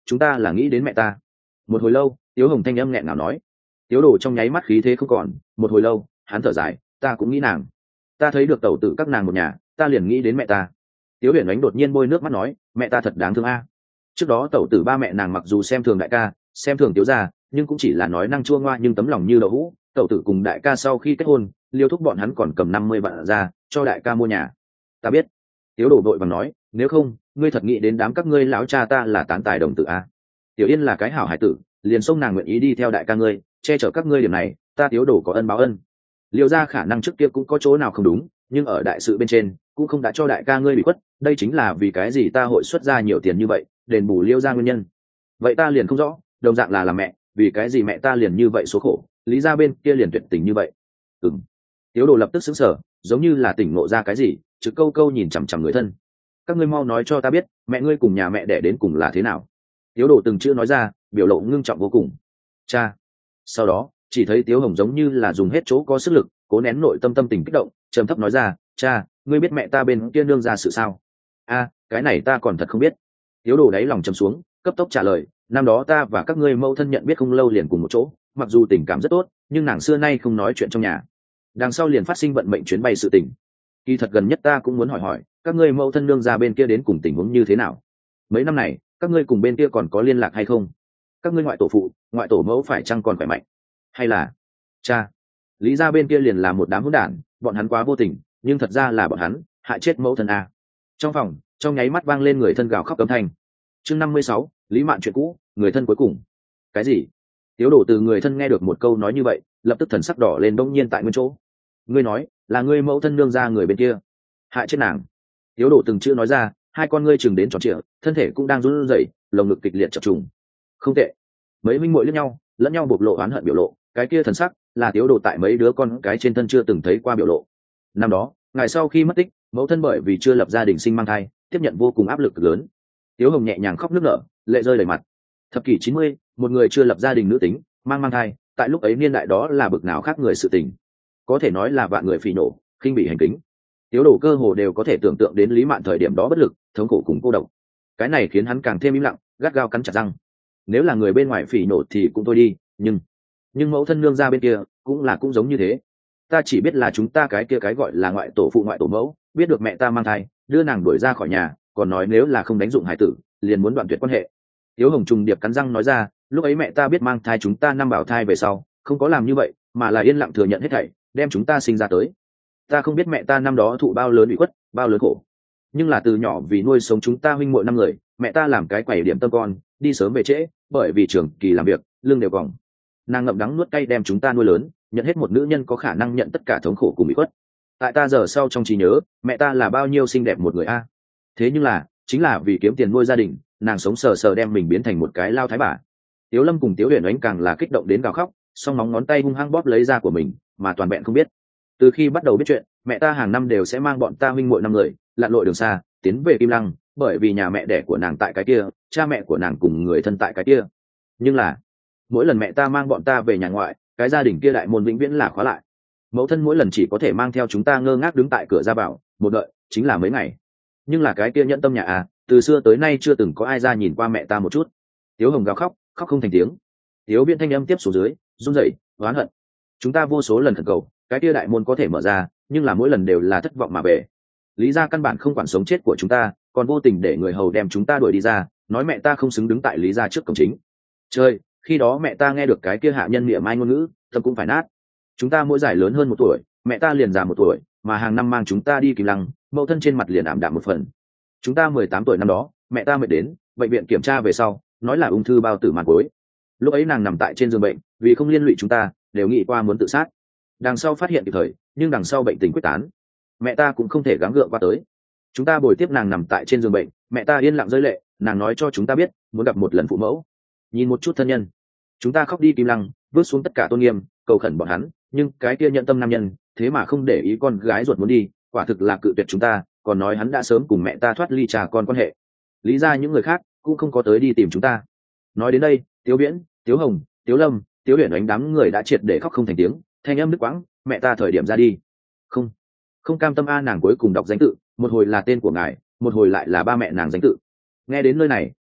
chúng ta là nghĩ đến mẹ ta. Một hồi lâu Tiếu Hồng thanh âm nghẹn ngào nói. Tiếu Đồ trong nháy mắt khí thế không còn, một hồi lâu hắn thở dài, ta cũng nghĩ nàng, ta thấy được tẩu tử các nàng một nhà, ta liền nghĩ đến mẹ ta. Tiếu Huyền Ánh đột nhiên bôi nước mắt nói, mẹ ta thật đáng thương a. Trước đó tẩu tử ba mẹ nàng mặc dù xem thường đại ca, xem thường Tiếu gia, nhưng cũng chỉ là nói năng chua ngoa nhưng tấm lòng như đậu hũ. Tẩu tử cùng đại ca sau khi kết hôn, Liêu thúc bọn hắn còn cầm năm mươi vạn ra cho đại ca mua nhà. Ta biết. Tiếu Đồ đội bằng nói, nếu không ngươi thật nghĩ đến đám các ngươi lão cha ta là tán tài đồng tử a. Tiểu Yên là cái hảo hải tử, liền xông nàng nguyện ý đi theo đại ca ngươi, che chở các ngươi điểm này, ta Tiếu Đồ có ân báo ân. Liêu gia khả năng trước kia cũng có chỗ nào không đúng, nhưng ở đại sự bên trên cũng không đã cho đại ca ngươi bị khuất, đây chính là vì cái gì ta hội xuất ra nhiều tiền như vậy đền bù Liêu gia nguyên nhân. Vậy ta liền không rõ, đồng dạng là làm mẹ, vì cái gì mẹ ta liền như vậy số khổ, lý gia bên kia liền tuyệt tình như vậy. Ừm. Tiếu Đồ lập tức sững sờ, giống như là tỉnh ngộ ra cái gì, trực câu câu nhìn chằm chằm người thân. Các ngươi mau nói cho ta biết, mẹ ngươi cùng nhà mẹ đẻ đến cùng là thế nào. Tiếu Đồ từng chữ nói ra, biểu lộ ngưng trọng vô cùng. Cha. Sau đó chỉ thấy Tiếu Hồng giống như là dùng hết chỗ có sức lực, cố nén nội tâm tâm tình kích động, trầm thấp nói ra, cha, ngươi biết mẹ ta bên kia nương ra sự sao? A, cái này ta còn thật không biết. Tiếu Đồ đáy lòng trầm xuống, cấp tốc trả lời, năm đó ta và các ngươi mẫu thân nhận biết không lâu liền cùng một chỗ, mặc dù tình cảm rất tốt, nhưng nàng xưa nay không nói chuyện trong nhà. Đằng sau liền phát sinh vận mệnh chuyến bay sự tình. Kỳ thật gần nhất ta cũng muốn hỏi hỏi, các ngươi mẫu thân nương ra bên kia đến cùng tình huống như thế nào? Mấy năm này, các ngươi cùng bên kia còn có liên lạc hay không? Các ngươi ngoại tổ phụ, ngoại tổ mẫu phải chăng còn khỏe mạnh? Hay là cha? Lý gia bên kia liền là một đám hỗn đản, bọn hắn quá vô tình, nhưng thật ra là bọn hắn hại chết mẫu thân a. Trong phòng, trong nháy mắt vang lên người thân gào khóc cấm thanh. Chương năm mươi sáu, Lý Mạn chuyện cũ, người thân cuối cùng. Cái gì? Tiếu Đồ từ người thân nghe được một câu nói như vậy, lập tức thần sắc đỏ lên bỗng nhiên tại nguyên chỗ. Ngươi nói, là ngươi mẫu thân nương ra người bên kia hại chết nàng? Tiếu Đồ từng chữ nói ra, hai con ngươi chừng đến tròn trịa, thân thể cũng đang run rẩy, lồng ngực kịch liệt chập trùng. Không tệ. Mấy minh muội lẫn nhau, lẫn nhau bộc lộ oán hận biểu lộ, cái kia thần sắc là Tiếu Đồ tại mấy đứa con cái trên thân chưa từng thấy qua biểu lộ. Năm đó, ngày sau khi mất tích, mẫu thân bởi vì chưa lập gia đình sinh mang thai, tiếp nhận vô cùng áp lực lớn. Tiếu Hồng nhẹ nhàng khóc nức nở, lệ rơi đầy mặt. Thập kỷ chín mươi, một người chưa lập gia đình nữ tính, mang mang thai, tại lúc ấy niên đại đó là bực nào khác người sự tình. Có thể nói là vạn người phỉ nổ, khinh bị hành kính. Tiếu Đồ cơ hồ đều có thể tưởng tượng đến Lý Mạn thời điểm đó bất lực, thống khổ cùng cô độc. Cái này khiến hắn càng thêm im lặng, gắt gao cắn chặt răng. Nếu là người bên ngoài phỉ nổ thì cũng thôi đi, nhưng nhưng mẫu thân nương ra bên kia cũng là cũng giống như thế. Ta chỉ biết là chúng ta cái kia cái gọi là ngoại tổ phụ ngoại tổ mẫu, biết được mẹ ta mang thai, đưa nàng đuổi ra khỏi nhà, còn nói nếu là không đánh dụng hải tử, liền muốn đoạn tuyệt quan hệ. Tiếu Hồng trùng điệp cắn răng nói ra, lúc ấy mẹ ta biết mang thai chúng ta năm bảo thai về sau, không có làm như vậy, mà là yên lặng thừa nhận hết thảy, đem chúng ta sinh ra tới. Ta không biết mẹ ta năm đó thụ bao lớn ủy khuất, bao lớn khổ, nhưng là từ nhỏ vì nuôi sống chúng ta huynh muội năm người, mẹ ta làm cái quẩy điểm tâm con, đi sớm về trễ, bởi vì trường kỳ làm việc, lương đều còng. Nàng ngậm đắng nuốt cay đem chúng ta nuôi lớn, nhận hết một nữ nhân có khả năng nhận tất cả thống khổ cùng ủy khuất. Tại ta giờ sau trong trí nhớ, mẹ ta là bao nhiêu xinh đẹp một người a. Thế nhưng là, chính là vì kiếm tiền nuôi gia đình, nàng sống sờ sờ đem mình biến thành một cái lao thái bà. Tiếu Lâm cùng Tiếu Huyền Ánh càng là kích động đến gào khóc, song móng ngón tay hung hăng bóp lấy da của mình, mà toàn vẹn không biết. Từ khi bắt đầu biết chuyện, mẹ ta hàng năm đều sẽ mang bọn ta huynh muội năm người, lặn lội đường xa, tiến về Kim Lăng, bởi vì nhà mẹ đẻ của nàng tại cái kia, cha mẹ của nàng cùng người thân tại cái kia. Nhưng là, mỗi lần mẹ ta mang bọn ta về nhà ngoại, cái gia đình kia đại môn vĩnh viễn là khóa lại. Mẫu thân mỗi lần chỉ có thể mang theo chúng ta ngơ ngác đứng tại cửa ra vào, một đợi chính là mấy ngày. Nhưng là cái kia nhẫn tâm nhà à, từ xưa tới nay chưa từng có ai ra nhìn qua mẹ ta một chút. Tiếu Hồng gào khóc, khóc không thành tiếng. Tiếu Viễn thanh âm tiếp xuống dưới, run rẩy, oán hận. Chúng ta vô số lần khẩn cầu, cái kia đại môn có thể mở ra, nhưng là mỗi lần đều là thất vọng mà về. Lý gia căn bản không quản sống chết của chúng ta, còn vô tình để người hầu đem chúng ta đuổi đi ra, nói mẹ ta không xứng đứng tại Lý gia trước cổng chính. Chơi, khi đó mẹ ta nghe được cái kia hạ nhân miệng mai ngôn ngữ, tâm cũng phải nát. Chúng ta mỗi giải lớn hơn một tuổi, mẹ ta liền già một tuổi, mà hàng năm mang chúng ta đi Kim Lăng, mẫu thân trên mặt liền ảm đạm một phần. Chúng ta mười tám tuổi năm đó, mẹ ta mệt đến, bệnh viện kiểm tra về sau, nói là ung thư bao tử màng cuối. Lúc ấy nàng nằm tại trên giường bệnh, vì không liên lụy chúng ta, đều nghĩ qua muốn tự sát. Đằng sau phát hiện kịp thời, nhưng đằng sau bệnh tình quyết tán, mẹ ta cũng không thể gắng gượng qua tới. Chúng ta bồi tiếp nàng nằm tại trên giường bệnh, mẹ ta yên lặng rơi lệ, nàng nói cho chúng ta biết, muốn gặp một lần phụ mẫu, nhìn một chút thân nhân. Chúng ta khóc đi Kim Lăng, vứt xuống tất cả tôn nghiêm, cầu khẩn bọn hắn, nhưng cái kia nhận tâm nam nhân, thế mà không để ý con gái ruột muốn đi, quả thực là cự tuyệt chúng ta, còn nói hắn đã sớm cùng mẹ ta thoát ly trà con quan hệ. Lý ra những người khác cũng không có tới đi tìm chúng ta. Nói đến đây, Tiếu Viễn, Tiếu Hồng, Tiếu Lâm, Tiếu Huyền Ánh đám người đã triệt để khóc không thành tiếng, thanh âm đứt quãng, mẹ ta thời điểm ra đi. Không, không cam tâm a, nàng cuối cùng đọc danh tự, một hồi là tên của ngài, một hồi lại là ba mẹ nàng danh tự. Nghe đến nơi này,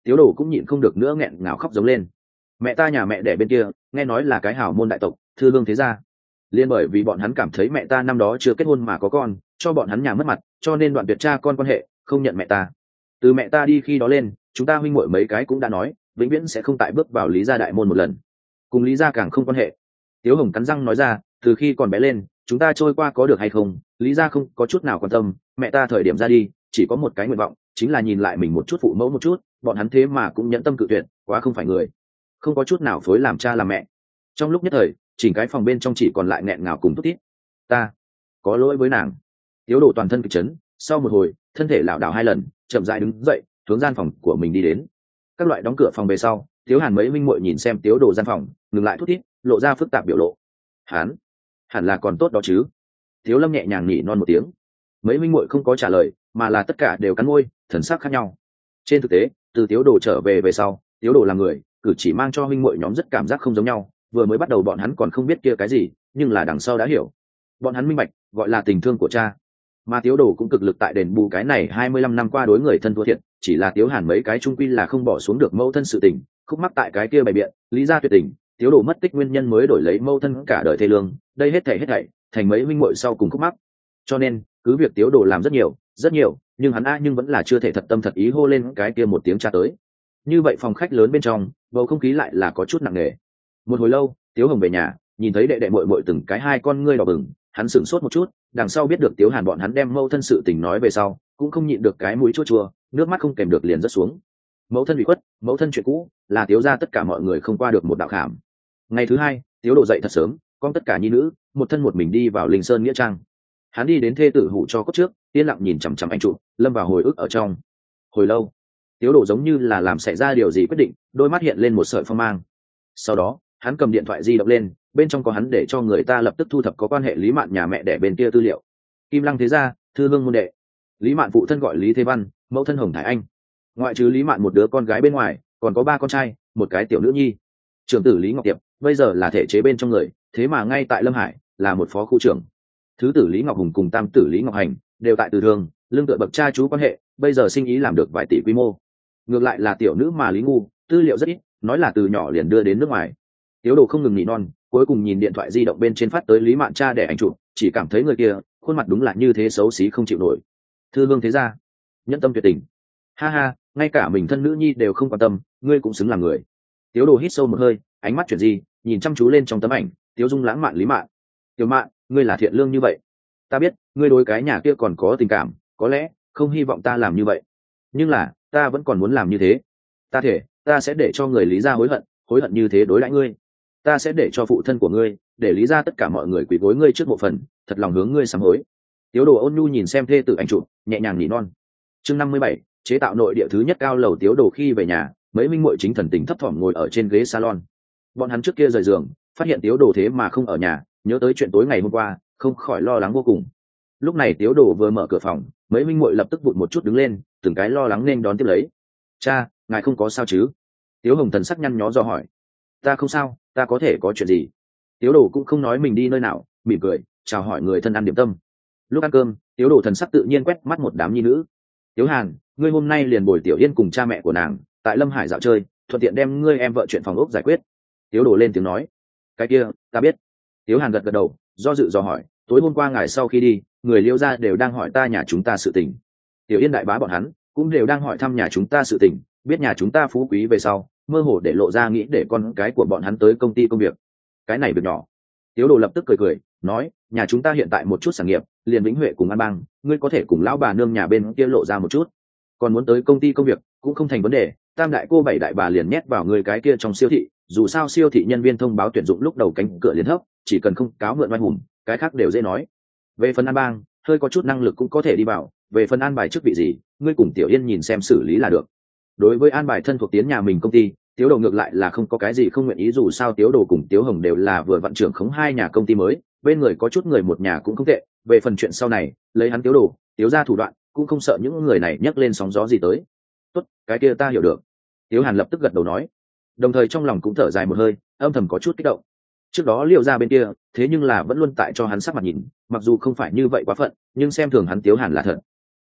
Tiếu Đồ cũng nhịn không được nữa nghẹn ngào khóc giống lên. Mẹ ta nhà mẹ đẻ bên kia nghe nói là cái hào môn đại tộc, thư hương thế gia. Liên bởi vì bọn hắn cảm thấy mẹ ta năm đó chưa kết hôn mà có con, cho bọn hắn nhà mất mặt, cho nên đoạn tuyệt cha con quan hệ, không nhận mẹ ta. Từ mẹ ta đi khi đó lên, chúng ta huynh muội mấy cái cũng đã nói, vĩnh viễn sẽ không tại bước vào Lý gia đại môn một lần. Cùng Lý gia càng không quan hệ. Tiếu Hồng cắn răng nói ra, từ khi còn bé lên, chúng ta trôi qua có được hay không, Lý gia không có chút nào quan tâm, mẹ ta thời điểm ra đi, chỉ có một cái nguyện vọng, chính là nhìn lại mình một chút phụ mẫu một chút, bọn hắn thế mà cũng nhẫn tâm cự tuyệt, quá không phải người. Không có chút nào phối làm cha làm mẹ. Trong lúc nhất thời, chỉnh cái phòng bên trong chỉ còn lại nghẹn ngào cùng thút thít. Ta có lỗi với nàng. Tiếu Đồ toàn thân kịch chấn, sau một hồi, thân thể lảo đảo hai lần, chậm rãi đứng dậy, hướng gian phòng của mình đi đến. Các loại đóng cửa phòng về sau, Tiếu Hàn mấy minh muội nhìn xem Tiếu Đồ gian phòng, ngừng lại thút thít, lộ ra phức tạp biểu lộ. Hắn, hẳn là còn tốt đó chứ? Tiếu Lâm nhẹ nhàng nhỉ non một tiếng. Mấy minh muội không có trả lời, mà là tất cả đều cắn môi, thần sắc khác nhau. Trên thực tế, từ Tiếu Đồ trở về về sau, Tiếu Đồ là người, cử chỉ mang cho minh muội nhóm rất cảm giác không giống nhau. Vừa mới bắt đầu bọn hắn còn không biết kia cái gì, nhưng là đằng sau đã hiểu. Bọn hắn minh bạch, gọi là tình thương của cha. Mà Tiếu Đồ cũng cực lực tại đền bù cái này hai mươi lăm năm qua đối người thân thua thiệt, chỉ là Tiếu Hàn mấy cái trung quy là không bỏ xuống được mâu thân sự tình, khúc mắc tại cái kia bày biện, lý gia tuyệt tình, Tiếu Đồ mất tích nguyên nhân mới đổi lấy mâu thân cả đời thê lương, đây hết thảy hết thảy, thành mấy minh muội sau cùng khúc mắc. Cho nên, cứ việc Tiếu Đồ làm rất nhiều, rất nhiều, nhưng hắn a nhưng vẫn là chưa thể thật tâm thật ý hô lên cái kia một tiếng cha tới. Như vậy phòng khách lớn bên trong, bầu không khí lại là có chút nặng nề. Một hồi lâu, Tiếu Hồng về nhà, nhìn thấy đệ đệ muội muội từng cái hai con ngươi đỏ bừng, hắn sửng sốt một chút, đằng sau biết được Tiếu Hàn bọn hắn đem mâu thân sự tình nói về sau, cũng không nhịn được cái mũi chua chua, nước mắt không kèm được liền rớt xuống. Mẫu thân bị khuất, mẫu thân chuyện cũ, là Tiếu gia tất cả mọi người không qua được một đạo khảm. Ngày thứ hai, Tiếu Đồ dậy thật sớm, con tất cả nhi nữ, một thân một mình đi vào Linh Sơn nghĩa trang. Hắn đi đến thê tử hủ cho cốt trước, yên lặng nhìn chằm chằm anh trụ, lâm vào hồi ức ở trong. Hồi lâu, Tiếu Đồ giống như là làm xảy ra điều gì quyết định, đôi mắt hiện lên một sợi phong mang. Sau đó, hắn cầm điện thoại di động lên, bên trong có hắn để cho người ta lập tức thu thập có quan hệ Lý Mạn nhà mẹ đẻ bên kia tư liệu. Kim Lăng thế gia, thư hương môn đệ. Lý Mạn phụ thân gọi Lý Thế Văn, mẫu thân Hồng Thải Anh. Ngoại trừ Lý Mạn một đứa con gái bên ngoài, còn có ba con trai, một cái tiểu nữ nhi. Trưởng tử Lý Ngọc Tiệp, bây giờ là thể chế bên trong người, thế mà ngay tại Lâm Hải là một phó khu trưởng. Thứ tử Lý Ngọc Hùng cùng tam tử Lý Ngọc Hành đều tại Từ Thương, lương tựa bậc cha chú quan hệ, bây giờ sinh ý làm được vài tỷ quy mô. Ngược lại là tiểu nữ mà Lý Ngu, tư liệu rất ít, nói là từ nhỏ liền đưa đến nước ngoài. Tiếu Đồ không ngừng nghỉ non, cuối cùng nhìn điện thoại di động bên trên phát tới Lý Mạn cha để ảnh chụp, chỉ cảm thấy người kia khuôn mặt đúng là như thế xấu xí không chịu nổi. Thư hương thế gia, nhẫn tâm tuyệt tình, ha ha, ngay cả mình thân nữ nhi đều không quan tâm, ngươi cũng xứng làm người. Tiếu Đồ hít sâu một hơi, ánh mắt chuyển di, nhìn chăm chú lên trong tấm ảnh, Tiếu Dung lãng mạn Lý Mạn. Tiểu Mạn, ngươi là thiện lương như vậy, ta biết ngươi đối cái nhà kia còn có tình cảm, có lẽ không hy vọng ta làm như vậy, nhưng là ta vẫn còn muốn làm như thế. Ta thể, ta sẽ để cho người Lý gia hối hận, hối hận như thế đối đãi ngươi. Ta sẽ để cho phụ thân của ngươi, để Lý gia tất cả mọi người quỳ gối ngươi trước mộ phần, thật lòng hướng ngươi sám hối. Tiếu Đồ ôn nhu nhìn xem thê tử ảnh chụp, nhẹ nhàng nỉ non. Chương năm mươi bảy, chế tạo nội địa thứ nhất cao lầu. Tiếu Đồ khi về nhà, mấy minh muội chính thần tình thấp thỏm ngồi ở trên ghế salon. Bọn hắn trước kia rời giường, phát hiện Tiếu Đồ thế mà không ở nhà, nhớ tới chuyện tối ngày hôm qua, không khỏi lo lắng vô cùng. Lúc này Tiếu Đồ vừa mở cửa phòng, mấy minh muội lập tức vụt một chút đứng lên, từng cái lo lắng nên đón tiếp lấy. Cha, ngài không có sao chứ? Tiếu Hồng thần sắc nhăn nhó do hỏi. Ta không sao, ta có thể có chuyện gì? Tiếu Đồ cũng không nói mình đi nơi nào, mỉm cười chào hỏi người thân ăn điểm tâm. Lúc ăn cơm, Tiếu Đồ thần sắc tự nhiên quét mắt một đám nhi nữ. Tiếu Hàn, ngươi hôm nay liền bồi Tiểu Yên cùng cha mẹ của nàng tại Lâm Hải dạo chơi, thuận tiện đem ngươi em vợ chuyện phòng ốc giải quyết. Tiếu Đồ lên tiếng nói. Cái kia, ta biết. Tiếu Hàn gật gật đầu, do dự dò hỏi, tối hôm qua ngài sau khi đi, người Liêu gia đều đang hỏi ta nhà chúng ta sự tình. Tiểu Yên đại bá bọn hắn cũng đều đang hỏi thăm nhà chúng ta sự tình, biết nhà chúng ta phú quý về sau, mơ hồ để lộ ra nghĩ để con cái của bọn hắn tới công ty công việc. Cái này việc nhỏ. Tiếu Đồ lập tức cười cười, nói, nhà chúng ta hiện tại một chút sản nghiệp, liền Vĩnh Huệ cùng An Bang, ngươi có thể cùng lão bà nương nhà bên kia lộ ra một chút. Còn muốn tới công ty công việc, cũng không thành vấn đề, tam đại cô bảy đại bà liền nhét vào người cái kia trong siêu thị, dù sao siêu thị nhân viên thông báo tuyển dụng lúc đầu cánh cửa liền thấp, chỉ cần không cáo mượn oai hùng, cái khác đều dễ nói. Về phần An Bang, hơi có chút năng lực cũng có thể đi vào, về phần an bài chức vị gì, ngươi cùng Tiểu Yên nhìn xem xử lý là được. Đối với an bài thân thuộc tiến nhà mình công ty, Tiếu Đồ ngược lại là không có cái gì không nguyện ý, dù sao Tiếu Đồ cùng Tiếu Hồng đều là vừa vận trưởng khống hai nhà công ty mới, bên người có chút người một nhà cũng không tệ. Về phần chuyện sau này, lấy hắn Tiếu Đồ, Tiếu gia thủ đoạn, cũng không sợ những người này nhấc lên sóng gió gì tới. Tốt, cái kia ta hiểu được. Tiếu Hàn lập tức gật đầu nói, đồng thời trong lòng cũng thở dài một hơi, âm thầm có chút kích động. Trước đó Liêu gia bên kia, thế nhưng là vẫn luôn tại cho hắn sắc mặt nhìn, mặc dù không phải như vậy quá phận, nhưng xem thường hắn Tiếu Hàn là thật.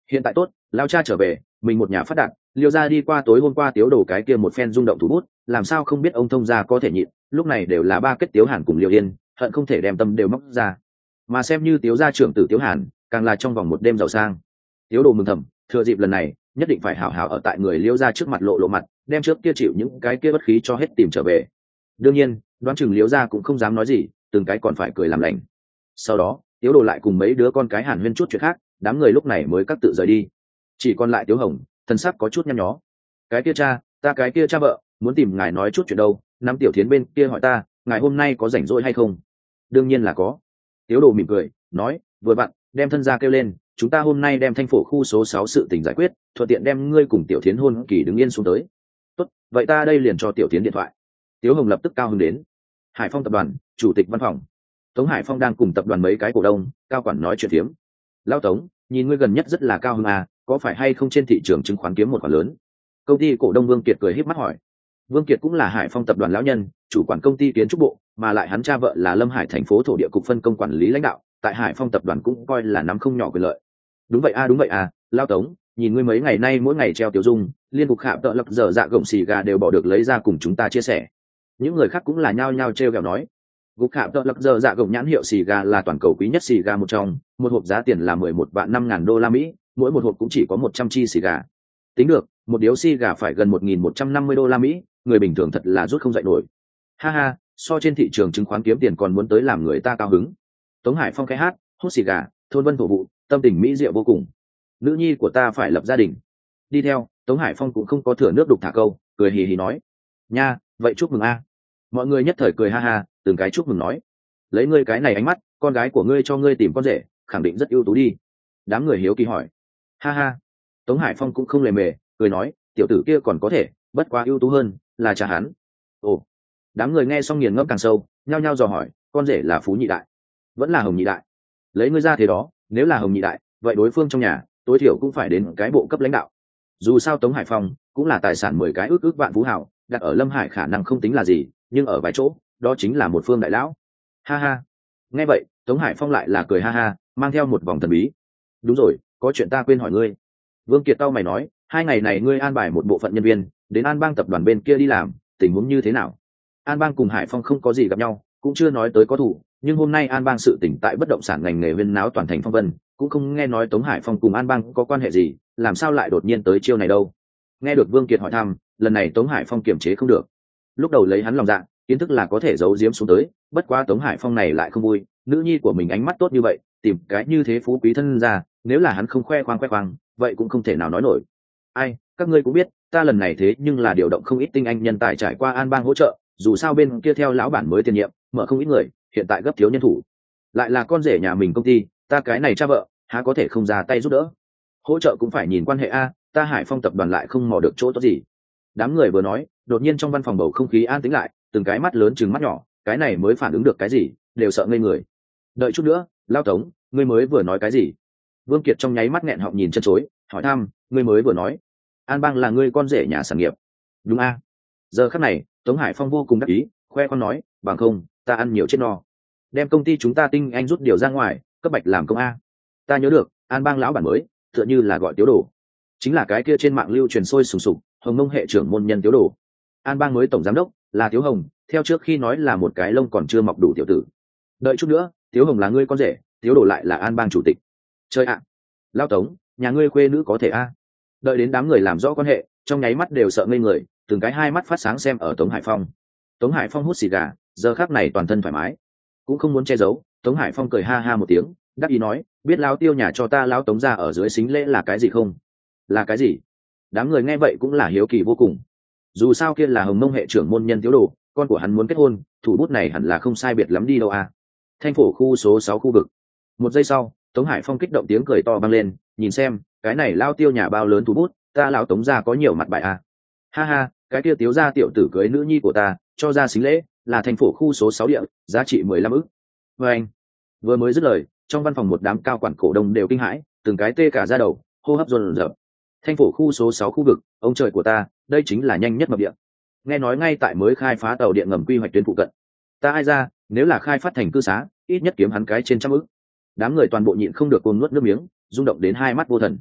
hiện tại tốt, lao cha trở về, mình một nhà phát đạt, liêu gia đi qua tối hôm qua tiếu đồ cái kia một phen rung động thủ bút, làm sao không biết ông thông gia có thể nhịn, lúc này đều là ba kết tiếu hàn cùng liêu yên, hận không thể đem tâm đều móc ra. Mà xem như tiếu gia trưởng tử tiếu hàn, càng là trong vòng một đêm giàu sang. Tiếu đồ mừng thầm, thừa dịp lần này, nhất định phải hảo hảo ở tại người liêu gia trước mặt lộ lộ mặt, đem trước kia chịu những cái kia bất khí cho hết tìm trở về. Đương nhiên, đoán chừng liêu gia cũng không dám nói gì, từng cái còn phải cười làm lành. Sau đó, tiếu đồ lại cùng mấy đứa con cái hàn huyên chút chuyện khác, đám người lúc này mới cắt tự rời đi. Chỉ còn lại tiếu hồng, thân sắc có chút nhăn nhó. Cái kia cha, ta cái kia cha vợ, muốn tìm ngài nói chút chuyện đâu. Năm tiểu thiến bên kia hỏi ta, ngài hôm nay có rảnh rỗi hay không? Đương nhiên là có. Tiếu đồ mỉm cười, nói, vừa vặn, đem thân gia kêu lên, chúng ta hôm nay đem thanh phổ khu số sáu sự tình giải quyết, thuận tiện đem ngươi cùng tiểu thiến hôn kỳ đứng yên xuống tới. Tốt, vậy ta đây liền cho tiểu thiến điện thoại. Tiếu hồng lập tức cao hứng đến. Hải Phong tập đoàn, chủ tịch văn phòng. Tống Hải Phong đang cùng tập đoàn mấy cái cổ đông, cao quản nói chuyện phiếm. Lão Tống, nhìn ngươi gần nhất rất là cao hứng à, có phải hay không trên thị trường chứng khoán kiếm một khoản lớn? Công ty cổ đông Vương Kiệt cười híp mắt hỏi. Vương Kiệt cũng là Hải Phong tập đoàn lão nhân, chủ quản công ty kiến trúc bộ, mà lại hắn cha vợ là Lâm Hải thành phố thổ địa cục phân công quản lý lãnh đạo, tại Hải Phong tập đoàn cũng coi là nắm không nhỏ quyền lợi. Đúng vậy a, à, đúng vậy à, Lão Tống, nhìn ngươi mấy ngày nay mỗi ngày treo tiểu dung, liên cục khạm tợ lập giờ dạ gồng xì gà đều bỏ được lấy ra cùng chúng ta chia sẻ. Những người khác cũng là nhao nhao treo gẹo nói. Gục khạm tợ lập giờ dạ gồng nhãn hiệu xì gà là toàn cầu quý nhất xì gà một trong, một hộp giá tiền là mười một vạn năm ngàn đô la Mỹ, mỗi một hộp cũng chỉ có một trăm chi xì gà. Tính được, một điếu xì gà phải gần một nghìn một trăm năm mươi đô la Mỹ, người bình thường thật là rút không dậy nổi. Ha ha, so trên thị trường chứng khoán kiếm tiền còn muốn tới làm người ta cao hứng. Tống Hải Phong cái hát, hút xì gà, thôn vân thổ vụ, tâm tình mỹ diệu vô cùng. Nữ nhi của ta phải lập gia đình. Đi theo, Tống Hải Phong cũng không có thừa nước đục thả câu, cười hì hì nói, nha, vậy chúc mừng a. Mọi người nhất thời cười ha ha, từng cái chúc mừng nói, lấy ngươi cái này ánh mắt, con gái của ngươi cho ngươi tìm con rể, khẳng định rất ưu tú đi. Đám người hiếu kỳ hỏi. Ha ha. Tống Hải Phong cũng không lề mề, cười nói, tiểu tử kia còn có thể, bất quá ưu tú hơn là cha hắn. Ồ. Đám người nghe xong nghiền ngẫm càng sâu, nhao nhao dò hỏi, con rể là Phú nhị đại, vẫn là Hồng nhị đại? Lấy ngươi ra thế đó, nếu là Hồng nhị đại, vậy đối phương trong nhà tối thiểu cũng phải đến cái bộ cấp lãnh đạo. Dù sao Tống Hải Phong cũng là tài sản mười cái ước ước vạn phú hảo, đặt ở Lâm Hải khả năng không tính là gì, nhưng ở vài chỗ, đó chính là một phương đại lão. Ha ha. Nghe vậy, Tống Hải Phong lại là cười ha ha, mang theo một vòng thần bí. Đúng rồi, có chuyện ta quên hỏi ngươi. Vương Kiệt tao mày nói, hai ngày này ngươi an bài một bộ phận nhân viên đến An Bang tập đoàn bên kia đi làm, tình huống như thế nào? An Bang cùng Hải Phong không có gì gặp nhau, cũng chưa nói tới có thủ, nhưng hôm nay An Bang sự tỉnh tại bất động sản ngành nghề huyên náo toàn thành phong vân, cũng không nghe nói Tống Hải Phong cùng An Bang có quan hệ gì, làm sao lại đột nhiên tới chiêu này đâu? Nghe được Vương Kiệt hỏi thăm, lần này Tống Hải Phong kiềm chế không được. Lúc đầu lấy hắn lòng dạ, kiến thức là có thể giấu giếm xuống tới, bất quá Tống Hải Phong này lại không vui, nữ nhi của mình ánh mắt tốt như vậy, tìm cái như thế phú quý thân ra, nếu là hắn không khoe khoang khoe khoang, vậy cũng không thể nào nói nổi. Ai, các ngươi cũng biết, ta lần này thế nhưng là điều động không ít tinh anh nhân tài trải qua An Bang hỗ trợ, dù sao bên kia theo lão bản mới tiền nhiệm, mở không ít người, hiện tại gấp thiếu nhân thủ. Lại là con rể nhà mình công ty, ta cái này cha vợ, há có thể không ra tay giúp đỡ. Hỗ trợ cũng phải nhìn quan hệ a, ta Hải Phong tập đoàn lại không mò được chỗ tốt gì. Đám người vừa nói, đột nhiên trong văn phòng bầu không khí an tĩnh lại, từng cái mắt lớn trừng mắt nhỏ, cái này mới phản ứng được cái gì, đều sợ ngây người. Đợi chút nữa, Lao Tống, ngươi mới vừa nói cái gì? Vương Kiệt trong nháy mắt nghẹn họng nhìn chân chối, hỏi thăm, ngươi mới vừa nói An Bang là ngươi con rể nhà sản nghiệp, đúng a? Giờ khắc này, Tống Hải Phong vô cùng đắc ý, khoe con nói, bằng không, ta ăn nhiều chết no. Đem công ty chúng ta tinh anh rút điều ra ngoài, cấp bạch làm công a. Ta nhớ được, An Bang lão bản mới, tựa như là gọi Tiếu Đồ, chính là cái kia trên mạng lưu truyền sôi sùng sục, Hồng Mông hệ trưởng môn nhân Tiếu Đồ. An Bang mới tổng giám đốc là Tiếu Hồng, theo trước khi nói là một cái lông còn chưa mọc đủ tiểu tử. Đợi chút nữa, Tiếu Hồng là ngươi con rể, Tiếu Đồ lại là An Bang chủ tịch. Chơi ạ. À. Lao Tống, nhà ngươi khuê nữ có thể a? Đợi đến đám người làm rõ quan hệ, trong nháy mắt đều sợ ngây người, từng cái hai mắt phát sáng xem ở Tống Hải Phong. Tống Hải Phong hút xì gà, giờ khắc này toàn thân thoải mái, cũng không muốn che giấu. Tống Hải Phong cười ha ha một tiếng, đắc ý nói, biết Lão Tiêu nhà cho ta Lão Tống ra ở dưới xính lễ là cái gì không? Là cái gì? Đám người nghe vậy cũng là hiếu kỳ vô cùng. Dù sao kia là Hồng Mông hệ trưởng môn nhân Tiếu Đồ, con của hắn muốn kết hôn, thủ bút này hẳn là không sai biệt lắm đi đâu à? Thanh Phổ khu số sáu khu vực. Một giây sau, Tống Hải Phong kích động tiếng cười to vang lên, nhìn xem, cái này Lão Tiêu nhà bao lớn thủ bút, ta Lão Tống ra có nhiều mặt bài à? Ha ha, cái kia Tiếu gia tiểu tử cưới nữ nhi của ta, cho ra xính lễ, là Thanh Phổ khu số sáu địa, giá trị mười lăm ức. Và anh vừa mới dứt lời, trong văn phòng một đám cao quản cổ đông đều kinh hãi, từng cái tê cả da đầu, hô hấp dồn dập. Thanh Phổ khu số sáu khu vực, ông trời của ta, đây chính là nhanh nhất mập điện. Nghe nói ngay tại mới khai phá tàu điện ngầm quy hoạch tuyến phụ cận. Ta ai ra, nếu là khai phát thành cư xá, ít nhất kiếm hắn cái trên trăm ức. Đám người toàn bộ nhịn không được cuồng nuốt nước miếng, rung động đến hai mắt vô thần.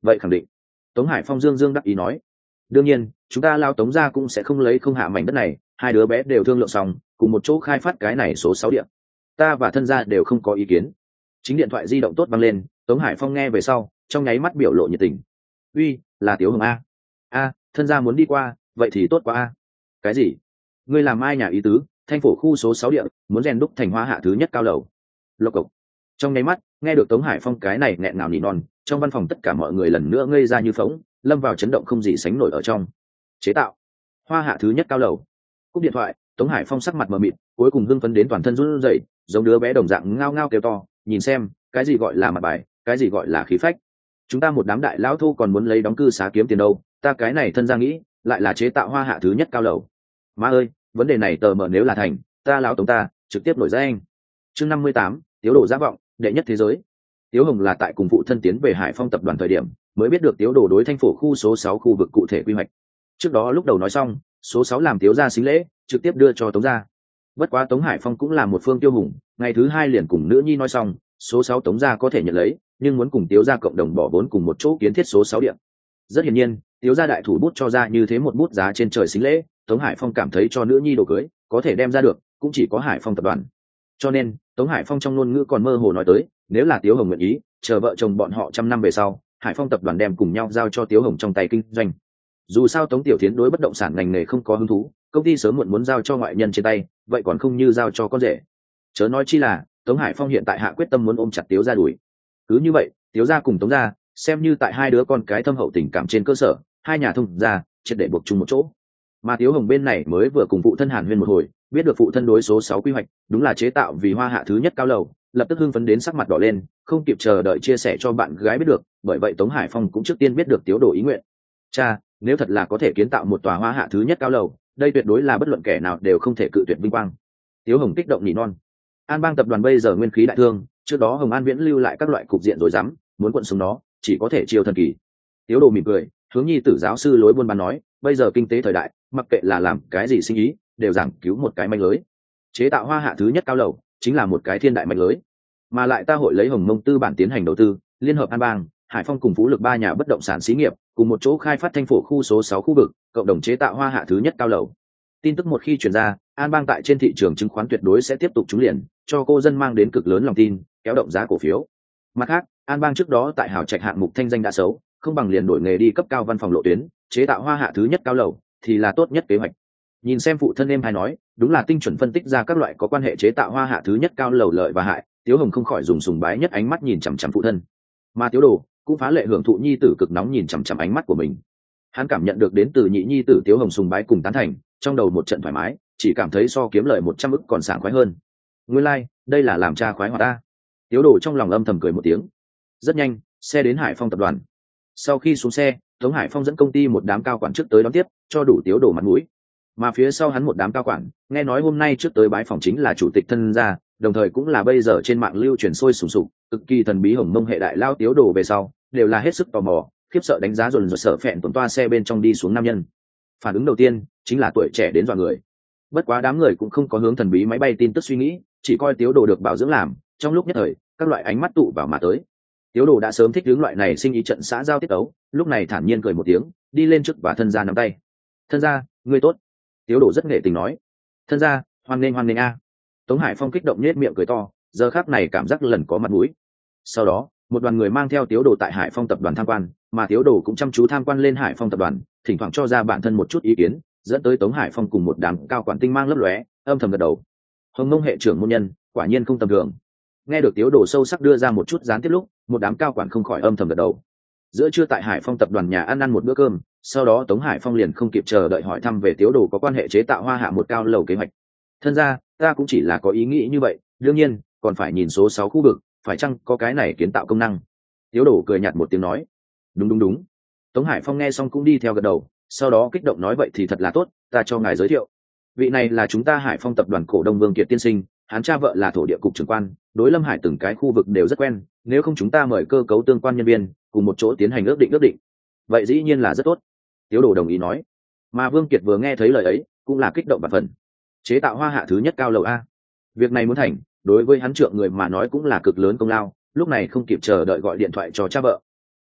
vậy khẳng định. Tống Hải Phong dương dương đắc ý nói. Đương nhiên chúng ta lao Tống ra cũng sẽ không lấy không hạ mảnh đất này, hai đứa bé đều thương lượng xong cùng một chỗ khai phát cái này số sáu điện, ta và thân gia đều không có ý kiến. Chính điện thoại di động tốt vang lên, Tống Hải Phong nghe về sau trong nháy mắt biểu lộ nhiệt tình. Uy, là Tiếu Hồng a. A, thân gia muốn đi qua, vậy thì tốt quá a. Cái gì? Ngươi làm ai nhà ý tứ? Thanh phổ khu số sáu địa muốn rèn đúc thành hoa hạ thứ nhất cao lầu. Lộc cộc. Trong nháy mắt nghe được Tống Hải Phong cái này nghẹn ngào nỉ non, trong văn phòng tất cả mọi người lần nữa ngây ra như phỗng, lâm vào chấn động không gì sánh nổi ở trong. Chế tạo hoa hạ thứ nhất cao lầu. Cúp điện thoại, Tống Hải Phong sắc mặt mờ mịt, cuối cùng hưng phấn đến toàn thân run rẩy, giống đứa bé đồng dạng ngao ngao kêu to, nhìn xem, cái gì gọi là mặt bài, cái gì gọi là khí phách. Chúng ta một đám đại lão thu còn muốn lấy đóng cư xá kiếm tiền đâu, ta cái này thân ra nghĩ, lại là chế tạo hoa hạ thứ nhất cao lầu. Má ơi, vấn đề này tờ mờ nếu là thành, ta lão Tống ta trực tiếp nổi danh. Chương năm mươi tám, Tiếu Đồ giả vọng, đệ nhất thế giới. Tiếu Hồng là tại cùng phụ thân tiến về Hải Phong tập đoàn thời điểm, mới biết được Tiếu Đồ đối Thanh phổ khu số sáu khu vực cụ thể quy hoạch. Trước đó lúc đầu nói xong, số sáu làm Tiếu gia xính lễ, trực tiếp đưa cho Tống gia. Bất quá Tống Hải Phong cũng là một phương tiêu hùng, ngày thứ hai liền cùng nữ nhi nói xong, số sáu Tống gia có thể nhận lấy, nhưng muốn cùng Tiếu gia cộng đồng bỏ vốn cùng một chỗ kiến thiết số sáu điện. Rất hiển nhiên, Tiếu gia đại thủ bút cho ra như thế một bút giá trên trời xính lễ, Tống Hải Phong cảm thấy cho nữ nhi đồ cưới, có thể đem ra được, cũng chỉ có Hải Phong tập đoàn. Cho nên, Tống Hải Phong trong ngôn ngữ còn mơ hồ nói tới, nếu là Tiếu Hồng nguyện ý, chờ vợ chồng bọn họ trăm năm về sau, Hải Phong tập đoàn đem cùng nhau giao cho Tiếu Hồng trong tay kinh doanh. Dù sao Tống Tiểu Thiến đối bất động sản ngành nghề không có hứng thú, công ty sớm muộn muốn giao cho ngoại nhân trên tay, vậy còn không như giao cho con rể. Chớ nói chi là, Tống Hải Phong hiện tại hạ quyết tâm muốn ôm chặt Tiếu gia đuổi. Cứ như vậy, Tiếu gia cùng Tống gia, xem như tại hai đứa con cái thâm hậu tình cảm trên cơ sở, hai nhà thông gia, triệt để buộc chung một chỗ. Mà Tiếu Hồng bên này mới vừa cùng phụ thân Hàn Huyên một hồi, biết được phụ thân đối số sáu quy hoạch, đúng là chế tạo vì hoa hạ thứ nhất cao lầu, lập tức hưng phấn đến sắc mặt đỏ lên, không kịp chờ đợi chia sẻ cho bạn gái biết được, bởi vậy Tống Hải Phong cũng trước tiên biết được Tiếu Đồ ý nguyện. Cha, nếu thật là có thể kiến tạo một tòa hoa hạ thứ nhất cao lầu, đây tuyệt đối là bất luận kẻ nào đều không thể cự tuyệt vinh quang. Tiếu Hồng kích động nỉ non. An Bang tập đoàn bây giờ nguyên khí đại thương, trước đó Hồng An Viễn lưu lại các loại cục diện rồi dám, muốn quận xuống nó, chỉ có thể chiêu thần kỳ. Tiếu Đồ mỉm cười, hướng nhi tử giáo sư lối buôn bán nói, bây giờ kinh tế thời đại, mặc kệ là làm cái gì sinh ý, đều giảng cứu một cái manh lưới. Chế tạo hoa hạ thứ nhất cao lầu, chính là một cái thiên đại manh lưới. Mà lại ta hội lấy Hồng Mông tư bản tiến hành đầu tư, liên hợp An Bang, Hải Phong cùng Phú Lực ba nhà bất động sản xí nghiệp, cùng một chỗ khai phát Thanh phổ khu số sáu khu vực, cộng đồng chế tạo hoa hạ thứ nhất cao lầu. Tin tức một khi truyền ra, An Bang tại trên thị trường chứng khoán tuyệt đối sẽ tiếp tục trúng liền, cho cô dân mang đến cực lớn lòng tin, kéo động giá cổ phiếu. Mặt khác, An Bang trước đó tại hào trạch hạng mục thanh danh đã xấu, không bằng liền đổi nghề đi cấp cao văn phòng lộ tuyến, chế tạo hoa hạ thứ nhất cao lầu thì là tốt nhất kế hoạch. Nhìn xem phụ thân em hay nói, đúng là tinh chuẩn phân tích ra các loại có quan hệ chế tạo hoa hạ thứ nhất cao lầu lợi và hại, Tiếu Hồng không khỏi dùng sùng bái nhất ánh mắt nhìn chằm chằm phụ thân. Mà Tiếu Đồ cũng phá lệ hưởng thụ nhi tử cực nóng nhìn chằm chằm ánh mắt của mình. Hắn cảm nhận được đến từ nhị nhi tử Tiếu Hồng sùng bái cùng tán thành, trong đầu một trận thoải mái, chỉ cảm thấy so kiếm lời một trăm ức còn sảng khoái hơn. Nguyên lai, like, đây là làm cha khoái hoạt ta. Tiếu Đồ trong lòng âm thầm cười một tiếng. Rất nhanh, xe đến Hải Phong tập đoàn. Sau khi xuống xe, Tống Hải Phong dẫn công ty một đám cao quản trước tới đón tiếp, cho đủ Tiếu Đồ mặt mũi. Mà phía sau hắn một đám cao quản, nghe nói hôm nay trước tới bái phòng chính là chủ tịch thân gia, đồng thời cũng là bây giờ trên mạng lưu truyền sôi sùng sục, cực kỳ thần bí Hồng Mông hệ đại lao Tiếu Đồ về sau, đều là hết sức tò mò, khiếp sợ đánh giá dồn dồn sợ phẹn tuần toa xe bên trong đi xuống nam nhân. Phản ứng đầu tiên chính là tuổi trẻ đến dọa người. Bất quá đám người cũng không có hướng thần bí máy bay tin tức suy nghĩ, chỉ coi Tiếu Đồ được bảo dưỡng làm, trong lúc nhất thời, các loại ánh mắt tụ vào mà tới. Tiếu Đồ đã sớm thích hướng loại này sinh ý trận xã giao tiết ấu, lúc này thản nhiên cười một tiếng, đi lên trước và thân gia nắm tay. Thân gia, ngươi tốt. Tiếu Đồ rất nghệ tình nói. Thân gia, hoan nghênh hoan nghênh a. Tống Hải Phong kích động nhếch miệng cười to, giờ khắc này cảm giác lần có mặt mũi. Sau đó, một đoàn người mang theo Tiếu Đồ tại Hải Phong tập đoàn tham quan, mà Tiếu Đồ cũng chăm chú tham quan lên Hải Phong tập đoàn, thỉnh thoảng cho ra bản thân một chút ý kiến, dẫn tới Tống Hải Phong cùng một đám cao quản tinh mang lấp lóe, âm thầm gật đầu. Hồng Mông hệ trưởng môn nhân, quả nhiên không tầm thường. Nghe được Tiếu Đồ sâu sắc đưa ra một chút gián tiếp lúc, một đám cao quản không khỏi âm thầm gật đầu. Giữa trưa tại Hải Phong tập đoàn nhà ăn ăn một bữa cơm, sau đó Tống Hải Phong liền không kịp chờ đợi hỏi thăm về Tiếu Đồ có quan hệ chế tạo hoa hạ một cao lầu kế hoạch. Thân ra, ta cũng chỉ là có ý nghĩ như vậy, đương nhiên còn phải nhìn số sáu khu vực, phải chăng có cái này kiến tạo công năng. Tiếu Đồ cười nhạt một tiếng nói. Đúng đúng đúng. Tống Hải Phong nghe xong cũng đi theo gật đầu, sau đó kích động nói vậy thì thật là tốt, ta cho ngài giới thiệu. Vị này là chúng ta Hải Phong tập đoàn cổ đông Vương Kiệt tiên sinh, hắn cha vợ là thổ địa cục trưởng quan, đối Lâm Hải từng cái khu vực đều rất quen, nếu không chúng ta mời cơ cấu tương quan nhân viên cùng một chỗ tiến hành ước định ước định. Vậy dĩ nhiên là rất tốt. Tiếu Đồ đồng ý nói. Mà Vương Kiệt vừa nghe thấy lời ấy, cũng là kích động và phần. Chế tạo hoa hạ thứ nhất cao lầu a. Việc này muốn thành, đối với hắn trượng người mà nói cũng là cực lớn công lao, lúc này không kịp chờ đợi gọi điện thoại cho cha vợ.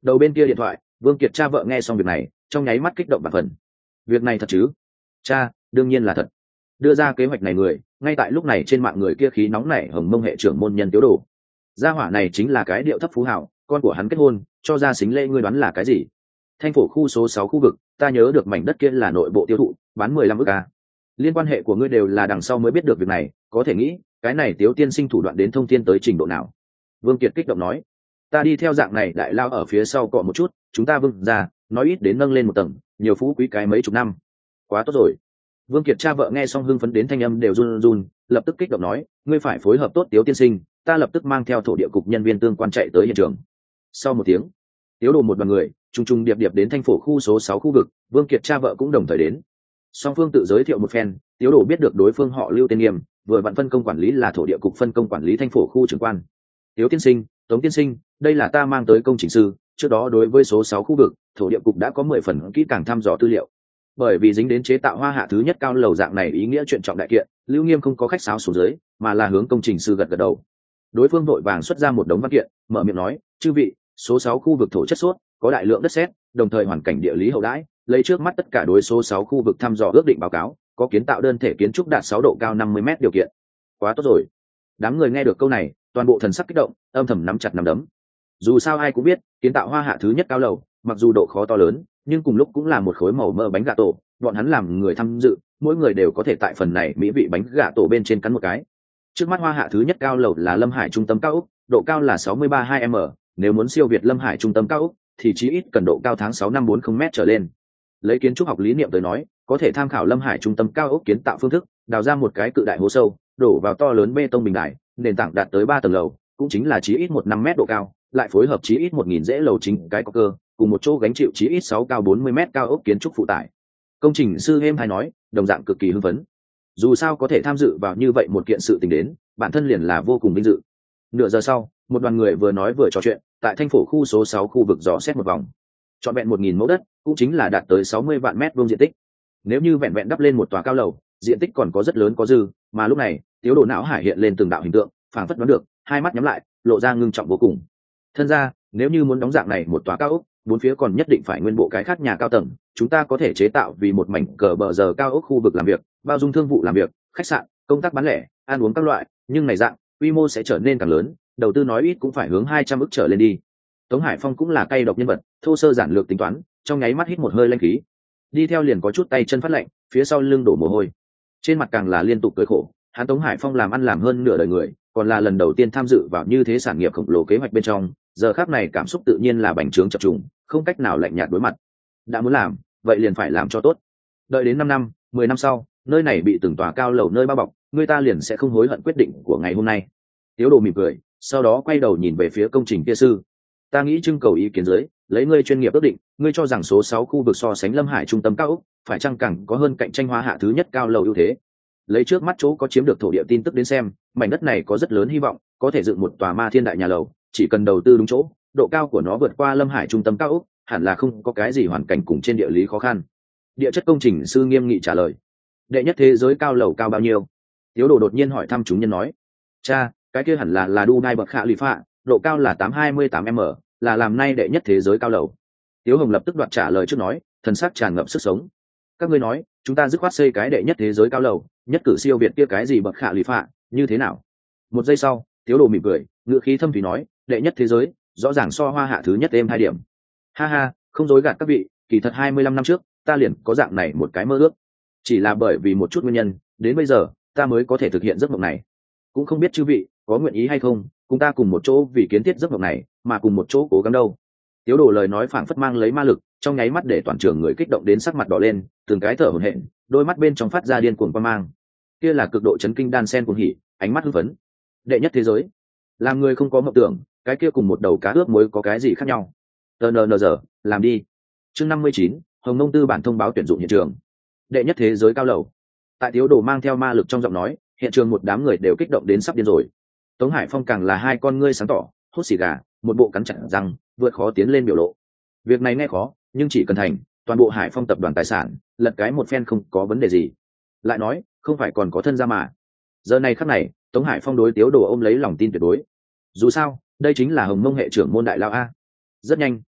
Đầu bên kia điện thoại, Vương Kiệt cha vợ nghe xong việc này, trong nháy mắt kích động bạt phần. Việc này thật chứ? Cha, đương nhiên là thật. Đưa ra kế hoạch này người, ngay tại lúc này trên mạng người kia khí nóng nảy Hồng Mông hệ trưởng môn nhân Tiếu Đồ. Gia hỏa này chính là cái điệu thấp phú hảo, con của hắn kết hôn, cho ra xính lễ, ngươi đoán là cái gì? Thanh phổ khu số sáu khu vực, ta nhớ được mảnh đất kia là nội bộ tiêu thụ, bán mười lăm ức a. Liên quan hệ của ngươi đều là đằng sau mới biết được việc này, có thể nghĩ, cái này Tiếu tiên sinh thủ đoạn đến thông thiên tới trình độ nào? Vương Kiệt kích động nói, ta đi theo dạng này đại lao ở phía sau cọ một chút, chúng ta Vương ra, nói ít đến nâng lên một tầng, nhiều phú quý cái mấy chục năm. Quá tốt rồi. Vương Kiệt cha vợ nghe xong hưng phấn đến thanh âm đều run run, lập tức kích động nói, ngươi phải phối hợp tốt Tiếu tiên sinh, ta lập tức mang theo thổ địa cục nhân viên tương quan chạy tới hiện trường. Sau một tiếng, Tiếu Đồ một đoàn người trùng trùng điệp điệp đến Thanh phổ khu số sáu khu vực, Vương Kiệt cha vợ cũng đồng thời đến. Song phương tự giới thiệu một phen, Tiếu Đồ biết được đối phương họ Lưu tên Nghiêm, vừa vặn phân công quản lý là thổ địa cục phân công quản lý Thanh phổ khu trưởng quan. Tiếu tiên sinh, Tống tiên sinh, đây là ta mang tới công trình sư, trước đó đối với số sáu khu vực, thổ địa cục đã có mười phần kỹ càng thăm dò tư liệu. Bởi vì dính đến chế tạo hoa hạ thứ nhất cao lầu dạng này ý nghĩa chuyện trọng đại kiện, Lưu Nghiêm không có khách sáo xuống dưới, mà là hướng công trình sư gật gật đầu. Đối phương vội vàng xuất ra một đống văn kiện, mở miệng nói, chư vị, số sáu khu vực thổ chất suốt, có đại lượng đất sét, đồng thời hoàn cảnh địa lý hậu đãi, lấy trước mắt tất cả đối số sáu khu vực thăm dò ước định báo cáo, có kiến tạo đơn thể kiến trúc đạt sáu độ cao năm mươi mét điều kiện. Quá tốt rồi. Đám người nghe được câu này, toàn bộ thần sắc kích động, âm thầm nắm chặt nắm đấm. Dù sao ai cũng biết, kiến tạo hoa hạ thứ nhất cao lầu, mặc dù độ khó to lớn, nhưng cùng lúc cũng là một khối màu mỡ bánh gà tổ, bọn hắn làm người tham dự, mỗi người đều có thể tại phần này mỹ vị bánh gà tổ bên trên cắn một cái. Trước mắt hoa hạ thứ nhất cao lầu là Lâm Hải trung tâm cao ốc, độ cao là sáu mươi ba hai m, nếu muốn siêu việt Lâm Hải trung tâm cao ốc thì chí ít cần độ cao tháng sáu năm bốn mươi m trở lên. Lấy kiến trúc học lý niệm tới nói, có thể tham khảo Lâm Hải trung tâm cao ốc kiến tạo phương thức, đào ra một cái cự đại hố sâu, đổ vào to lớn bê tông bình đài, nền tảng đạt tới ba tầng lầu, cũng chính là chí ít một năm mét độ cao, lại phối hợp chí ít một nghìn dãy lầu chính cái có cơ, cùng một chỗ gánh chịu chí ít sáu cao bốn mươi mét cao ốc kiến trúc phụ tải. Công trình sư êm hay nói, đồng dạng cực kỳ hưng phấn. Dù sao có thể tham dự vào như vậy một kiện sự tình đến, bản thân liền là vô cùng vinh dự. Nửa giờ sau, một đoàn người vừa nói vừa trò chuyện, tại Thanh phổ khu số sáu khu vực dò xét một vòng. Trọn vẹn một nghìn mẫu đất, cũng chính là đạt tới sáu mươi vạn mét vuông diện tích. Nếu như vẹn vẹn đắp lên một tòa cao lầu, diện tích còn có rất lớn có dư, mà lúc này, Tiếu Đồ não hải hiện lên từng đạo hình tượng, phảng phất đoán được, hai mắt nhắm lại, lộ ra ngưng trọng vô cùng. Thân ra, nếu như muốn đóng dạng này một tòa cao ốc, bốn phía còn nhất định phải nguyên bộ cái khác nhà cao tầng, chúng ta có thể chế tạo vì một mảnh cờ bờ giờ cao ốc khu vực làm việc, bao dung thương vụ làm việc, khách sạn, công tác bán lẻ, ăn uống các loại, nhưng này dạng, quy mô sẽ trở nên càng lớn, đầu tư nói ít cũng phải hướng hai trăm ức trở lên đi. Tống Hải Phong cũng là cay độc nhân vật, thô sơ giản lược tính toán, trong nháy mắt hít một hơi lanh khí. Đi theo liền có chút tay chân phát lạnh, phía sau lưng đổ mồ hôi. Trên mặt càng là liên tục cười khổ, hắn Tống Hải Phong làm ăn làm hơn nửa đời người, còn là lần đầu tiên tham dự vào như thế sản nghiệp khổng lồ kế hoạch bên trong, giờ khắc này cảm xúc tự nhiên là bành trướng chập trùng, không cách nào lạnh nhạt đối mặt. Đã muốn làm, vậy liền phải làm cho tốt. Đợi đến năm năm, mười năm sau, nơi này bị từng tòa cao lầu nơi bao bọc, người ta liền sẽ không hối hận quyết định của ngày hôm nay. Tiếu Đồ mỉm cười, sau đó quay đầu nhìn về phía công trình kia sư. Ta nghĩ trưng cầu ý kiến dưới, lấy ngươi chuyên nghiệp ước định, ngươi cho rằng số sáu khu vực so sánh Lâm Hải trung tâm cao ốc, phải chăng càng có hơn cạnh tranh hoa hạ thứ nhất cao lầu ưu thế. Lấy trước mắt chỗ có chiếm được thổ địa tin tức đến xem, mảnh đất này có rất lớn hy vọng, có thể dựng một tòa ma thiên đại nhà lầu, chỉ cần đầu tư đúng chỗ, độ cao của nó vượt qua Lâm Hải trung tâm cao ốc, hẳn là không có cái gì hoàn cảnh cùng trên địa lý khó khăn. Địa chất công trình sư nghiêm nghị trả lời. Đệ nhất thế giới cao lầu cao bao nhiêu? Tiếu Đồ đột nhiên hỏi thăm chúng nhân nói. Cha, cái kia hẳn là là Dubai bậc khả lì phạ, độ cao là tám trăm hai mươi tám m, là làm nay đệ nhất thế giới cao lầu. Tiếu Hồng lập tức đoạt trả lời trước nói, thần sắc tràn ngập sức sống. Các ngươi nói, chúng ta dứt khoát xây cái đệ nhất thế giới cao lầu, nhất cử siêu việt kia cái gì bậc khả lì phạ, như thế nào? Một giây sau, Tiếu Đồ mỉm cười, ngựa khí thâm thủy nói, đệ nhất thế giới, rõ ràng so hoa hạ thứ nhất êm hai điểm. Ha ha, không dối gạt các vị, kỳ thật hai mươi lăm năm trước, ta liền có dạng này một cái mơ ước. Chỉ là bởi vì một chút nguyên nhân, đến bây giờ, ta mới có thể thực hiện giấc mộng này. Cũng không biết chư vị có nguyện ý hay không, cùng ta cùng một chỗ vì kiến thiết giấc mộng này, mà cùng một chỗ cố gắng đâu. Tiếu Đồ lời nói phảng phất mang lấy ma lực, trong nháy mắt để toàn trường người kích động đến sắc mặt đỏ lên, từng cái thở hổn hển, đôi mắt bên trong phát ra điên cuồng quang mang. Kia là cực độ chấn kinh đan sen cuồng hỉ, ánh mắt hưng phấn. Đệ nhất thế giới, làm người không có mộng tưởng, cái kia cùng một đầu cá ướp muối có cái gì khác nhau? tờ nờ nờ giờ, làm đi. Chương năm mươi chín, Hồng Nông tư bản thông báo tuyển dụng hiện trường. Đệ nhất thế giới cao lầu. Tại Tiếu Đồ mang theo ma lực trong giọng nói, hiện trường một đám người đều kích động đến sắp điên rồi. Tống Hải Phong càng là hai con ngươi sáng tỏ, hút xì gà, một bộ cắn chặt răng, vượt khó tiến lên biểu lộ. Việc này nghe khó, nhưng chỉ cần thành, toàn bộ Hải Phong tập đoàn tài sản, lật cái một phen không có vấn đề gì. Lại nói, không phải còn có thân gia mà. Giờ này khắc này, Tống Hải Phong đối Tiếu Đồ ôm lấy lòng tin tuyệt đối. Dù sao, đây chính là Hồng Mông hệ trưởng môn đại lao a. Rất nhanh,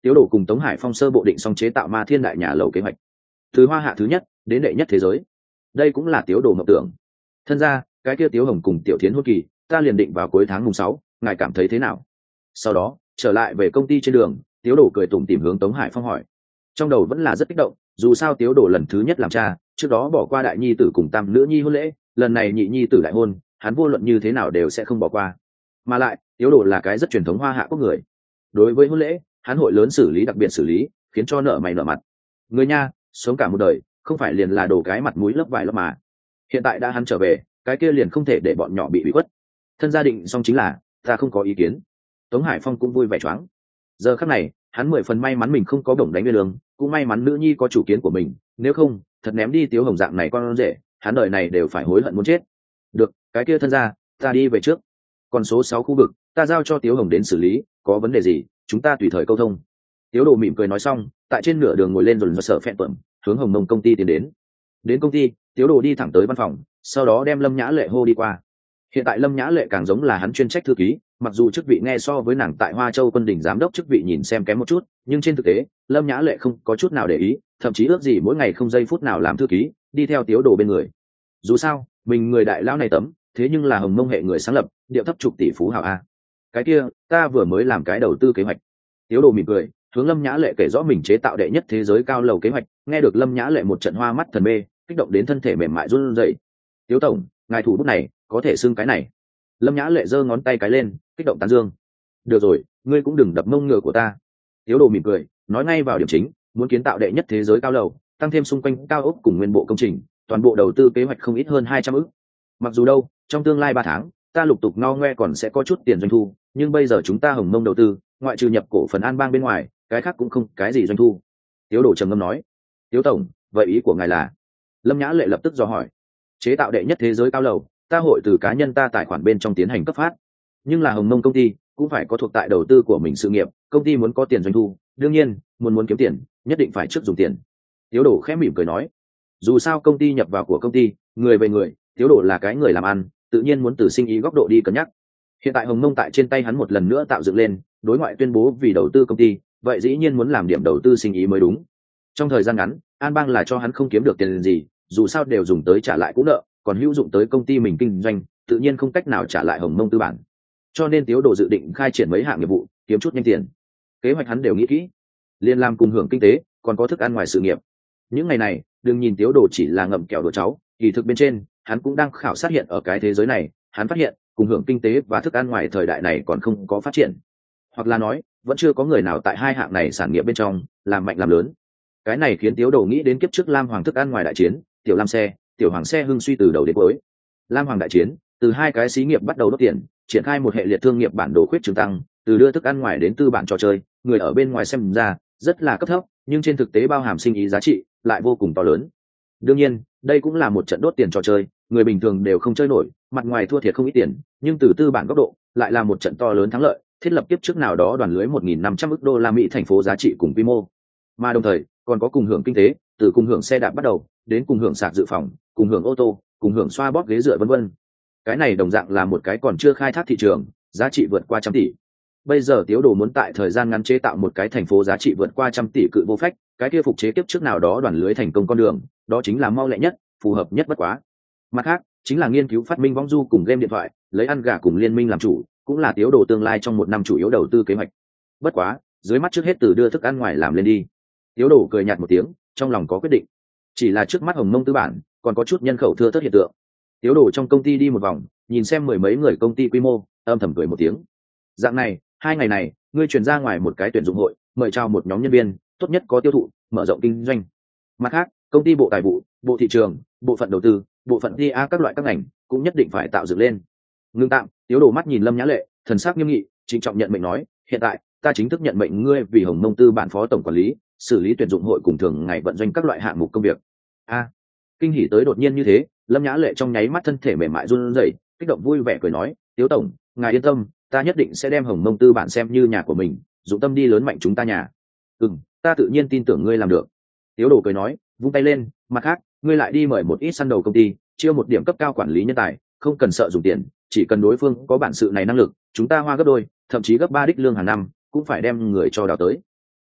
Tiếu Đổ cùng Tống Hải Phong sơ bộ định xong chế tạo Ma Thiên Đại nhà lầu kế hoạch, từ hoa hạ thứ nhất đến đệ nhất thế giới. Đây cũng là Tiếu Đổ mộng tưởng. Thân ra, cái kia Tiếu Hồng cùng Tiểu Thiến hôn kỳ, ta liền định vào cuối tháng mùng sáu, ngài cảm thấy thế nào? Sau đó, trở lại về công ty trên đường, Tiếu Đổ cười tủm tỉm hướng Tống Hải Phong hỏi. Trong đầu vẫn là rất kích động, dù sao Tiếu Đổ lần thứ nhất làm cha, trước đó bỏ qua đại nhi tử cùng tam nữ nhi hôn lễ, lần này nhị nhi tử đại hôn, hắn vô luận như thế nào đều sẽ không bỏ qua. Mà lại, Tiếu Đổ là cái rất truyền thống hoa hạ quốc người. Đối với hôn lễ, hắn hội lớn xử lý đặc biệt xử lý, khiến cho nợ mày nợ mặt. Người nha, sống cả một đời, không phải liền là đổ cái mặt mũi lớp vải lớp mà. Hiện tại đã hắn trở về, cái kia liền không thể để bọn nhỏ bị bị khuất. Thân gia định xong chính là, ta không có ý kiến. Tống Hải Phong cũng vui vẻ choáng. Giờ khắc này, hắn mười phần may mắn mình không có bổng đánh nguyên lương, cũng may mắn nữ nhi có chủ kiến của mình, nếu không, thật ném đi Tiếu Hồng dạng này con rể, hắn đời này đều phải hối hận muốn chết. Được, cái kia thân gia, ta đi về trước. Còn số sáu khu vực, ta giao cho Tiếu Hồng đến xử lý, có vấn đề gì, chúng ta tùy thời câu thông. Tiếu Đồ mỉm cười nói xong, tại trên nửa đường ngồi lên rồi sợ phẹn tuẩm, hướng Hồng Mông công ty tiến đến. Đến công ty, Tiếu Đồ đi thẳng tới văn phòng, sau đó đem Lâm Nhã Lệ hô đi qua. Hiện tại Lâm Nhã Lệ càng giống là hắn chuyên trách thư ký, mặc dù chức vị nghe so với nàng tại Hoa Châu quân đỉnh giám đốc chức vị nhìn xem kém một chút, nhưng trên thực tế, Lâm Nhã Lệ không có chút nào để ý, thậm chí ước gì mỗi ngày không giây phút nào làm thư ký, đi theo Tiếu Đồ bên người. Dù sao, mình người đại lão này tấm, thế nhưng là Hồng Mông hệ người sáng lập, điệu thấp chục tỷ phú hào a. Cái kia, ta vừa mới làm cái đầu tư kế hoạch. Tiếu Đồ mỉm cười, hướng Lâm Nhã Lệ kể rõ mình chế tạo đệ nhất thế giới cao lầu kế hoạch, nghe được Lâm Nhã Lệ một trận hoa mắt thần mê, kích động đến thân thể mềm mại run rẩy. Tiếu tổng, ngài thủ bút này, có thể xưng cái này. Lâm Nhã Lệ giơ ngón tay cái lên, kích động tán dương. Được rồi, ngươi cũng đừng đập mông ngựa của ta. Tiếu Đồ mỉm cười, nói ngay vào điểm chính, muốn kiến tạo đệ nhất thế giới cao lầu, tăng thêm xung quanh cao ốc cùng nguyên bộ công trình, toàn bộ đầu tư kế hoạch không ít hơn hai trăm ức. Mặc dù đâu, trong tương lai ba tháng, ta lục tục no ngoe còn sẽ có chút tiền doanh thu, nhưng bây giờ chúng ta Hồng Mông đầu tư, ngoại trừ nhập cổ phần An Bang bên ngoài, cái khác cũng không cái gì doanh thu. Tiếu Đồ trầm ngâm nói. Tiếu tổng, vậy ý của ngài là? Lâm Nhã Lệ lập tức dò hỏi. Chế tạo đệ nhất thế giới cao lầu, ta hội từ cá nhân ta tài khoản bên trong tiến hành cấp phát, nhưng là Hồng Mông công ty cũng phải có thuộc tại đầu tư của mình sự nghiệp, công ty muốn có tiền doanh thu, đương nhiên muốn muốn kiếm tiền nhất định phải trước dùng tiền. Tiếu Đồ khẽ mỉm cười nói. Dù sao công ty nhập vào của công ty, người về người, Tiếu Đồ là cái người làm ăn, tự nhiên muốn từ sinh ý góc độ đi cân nhắc. Hiện tại Hồng Mông tại trên tay hắn một lần nữa tạo dựng lên, đối ngoại tuyên bố vì đầu tư công ty, vậy dĩ nhiên muốn làm điểm đầu tư sinh ý mới đúng. Trong thời gian ngắn, An Bang là cho hắn không kiếm được tiền gì, dù sao đều dùng tới trả lại cũ nợ, còn hữu dụng tới công ty mình kinh doanh, tự nhiên không cách nào trả lại Hồng Mông tư bản. Cho nên Tiếu Đồ dự định khai triển mấy hạng nghiệp vụ, kiếm chút nhanh tiền. Kế hoạch hắn đều nghĩ kỹ, liên làm cùng hưởng kinh tế, còn có thức ăn ngoài sự nghiệp. Những ngày này, đừng nhìn Tiếu Đồ chỉ là ngậm kẹo đùa cháu, kỳ thực bên trên, hắn cũng đang khảo sát hiện ở cái thế giới này, hắn phát hiện, cùng hưởng kinh tế và thức ăn ngoài thời đại này còn không có phát triển. Hoặc là nói, vẫn chưa có người nào tại hai hạng này sản nghiệp bên trong làm mạnh làm lớn. Cái này khiến Tiếu Đồ nghĩ đến kiếp trước Lam Hoàng thức ăn ngoài đại chiến, tiểu Lam xe, tiểu Hoàng xe hưng suy từ đầu đến cuối. Lam Hoàng đại chiến, từ hai cái xí nghiệp bắt đầu đốt tiền, triển khai một hệ liệt thương nghiệp bản đồ khuyết trường tăng, từ đưa thức ăn ngoài đến tư bản trò chơi, người ở bên ngoài xem ra rất là cấp thấp, nhưng trên thực tế bao hàm sinh ý giá trị lại vô cùng to lớn. Đương nhiên, đây cũng là một trận đốt tiền trò chơi, người bình thường đều không chơi nổi, mặt ngoài thua thiệt không ít tiền, nhưng từ tư bản góc độ, lại là một trận to lớn thắng lợi, thiết lập kiếp trước nào đó đoàn lưới một nghìn năm trăm ức đô la Mỹ thành phố giá trị cùng quy mô. Mà đồng thời, còn có cùng hưởng kinh tế, từ cùng hưởng xe đạp bắt đầu, đến cùng hưởng sạc dự phòng, cùng hưởng ô tô, cùng hưởng xoa bóp ghế dựa vân vân. Cái này đồng dạng là một cái còn chưa khai thác thị trường, giá trị vượt qua trăm tỷ. Bây giờ Tiếu Đồ muốn tại thời gian ngắn chế tạo một cái thành phố giá trị vượt qua trăm tỷ cự vô phách, cái kia phục chế kiếp trước nào đó đoàn lưới thành công con đường, đó chính là mau lẹ nhất, phù hợp nhất bất quá. Mặt khác, chính là nghiên cứu phát minh vong du cùng game điện thoại, lấy ăn gà cùng liên minh làm chủ, cũng là Tiếu Đồ tương lai trong một năm chủ yếu đầu tư kế hoạch. Bất quá, dưới mắt trước hết từ đưa thức ăn ngoài làm lên đi. Tiếu Đồ cười nhạt một tiếng, trong lòng có quyết định. Chỉ là trước mắt Hồng Mông tư bản, còn có chút nhân khẩu thưa thớt hiện tượng. Tiếu Đồ trong công ty đi một vòng, nhìn xem mười mấy người công ty quy mô, âm thầm cười một tiếng. Dạng này, hai ngày này, ngươi chuyển ra ngoài một cái tuyển dụng hội, mời chào một nhóm nhân viên, tốt nhất có tiêu thụ, mở rộng kinh doanh. Mặt khác, công ty bộ tài vụ, bộ thị trường, bộ phận đầu tư, bộ phận pê e các loại các ngành cũng nhất định phải tạo dựng lên. Ngưng tạm, Tiếu Đồ mắt nhìn Lâm Nhã Lệ, thần sắc nghiêm nghị, trịnh trọng nhận mệnh nói, hiện tại, ta chính thức nhận mệnh ngươi vì Hồng Mông tư bản phó tổng quản lý, xử lý tuyển dụng hội cùng thường ngày vận doanh các loại hạng mục công việc. A, kinh hỉ tới đột nhiên như thế, Lâm Nhã Lệ trong nháy mắt thân thể mềm mại run rẩy, kích động vui vẻ cười nói, Tiếu tổng, ngài yên tâm, ta nhất định sẽ đem Hồng Mông tư bản xem như nhà của mình, dụng tâm đi lớn mạnh chúng ta nhà. Ừm, ta tự nhiên tin tưởng ngươi làm được. Tiếu Đồ cười nói, vung tay lên, mặt khác, ngươi lại đi mời một ít săn đầu công ty, chiêu một điểm cấp cao quản lý nhân tài, không cần sợ dùng tiền, chỉ cần đối phương có bản sự này năng lực, chúng ta hoa gấp đôi, thậm chí gấp ba đích lương hàng năm, cũng phải đem người cho đào tới.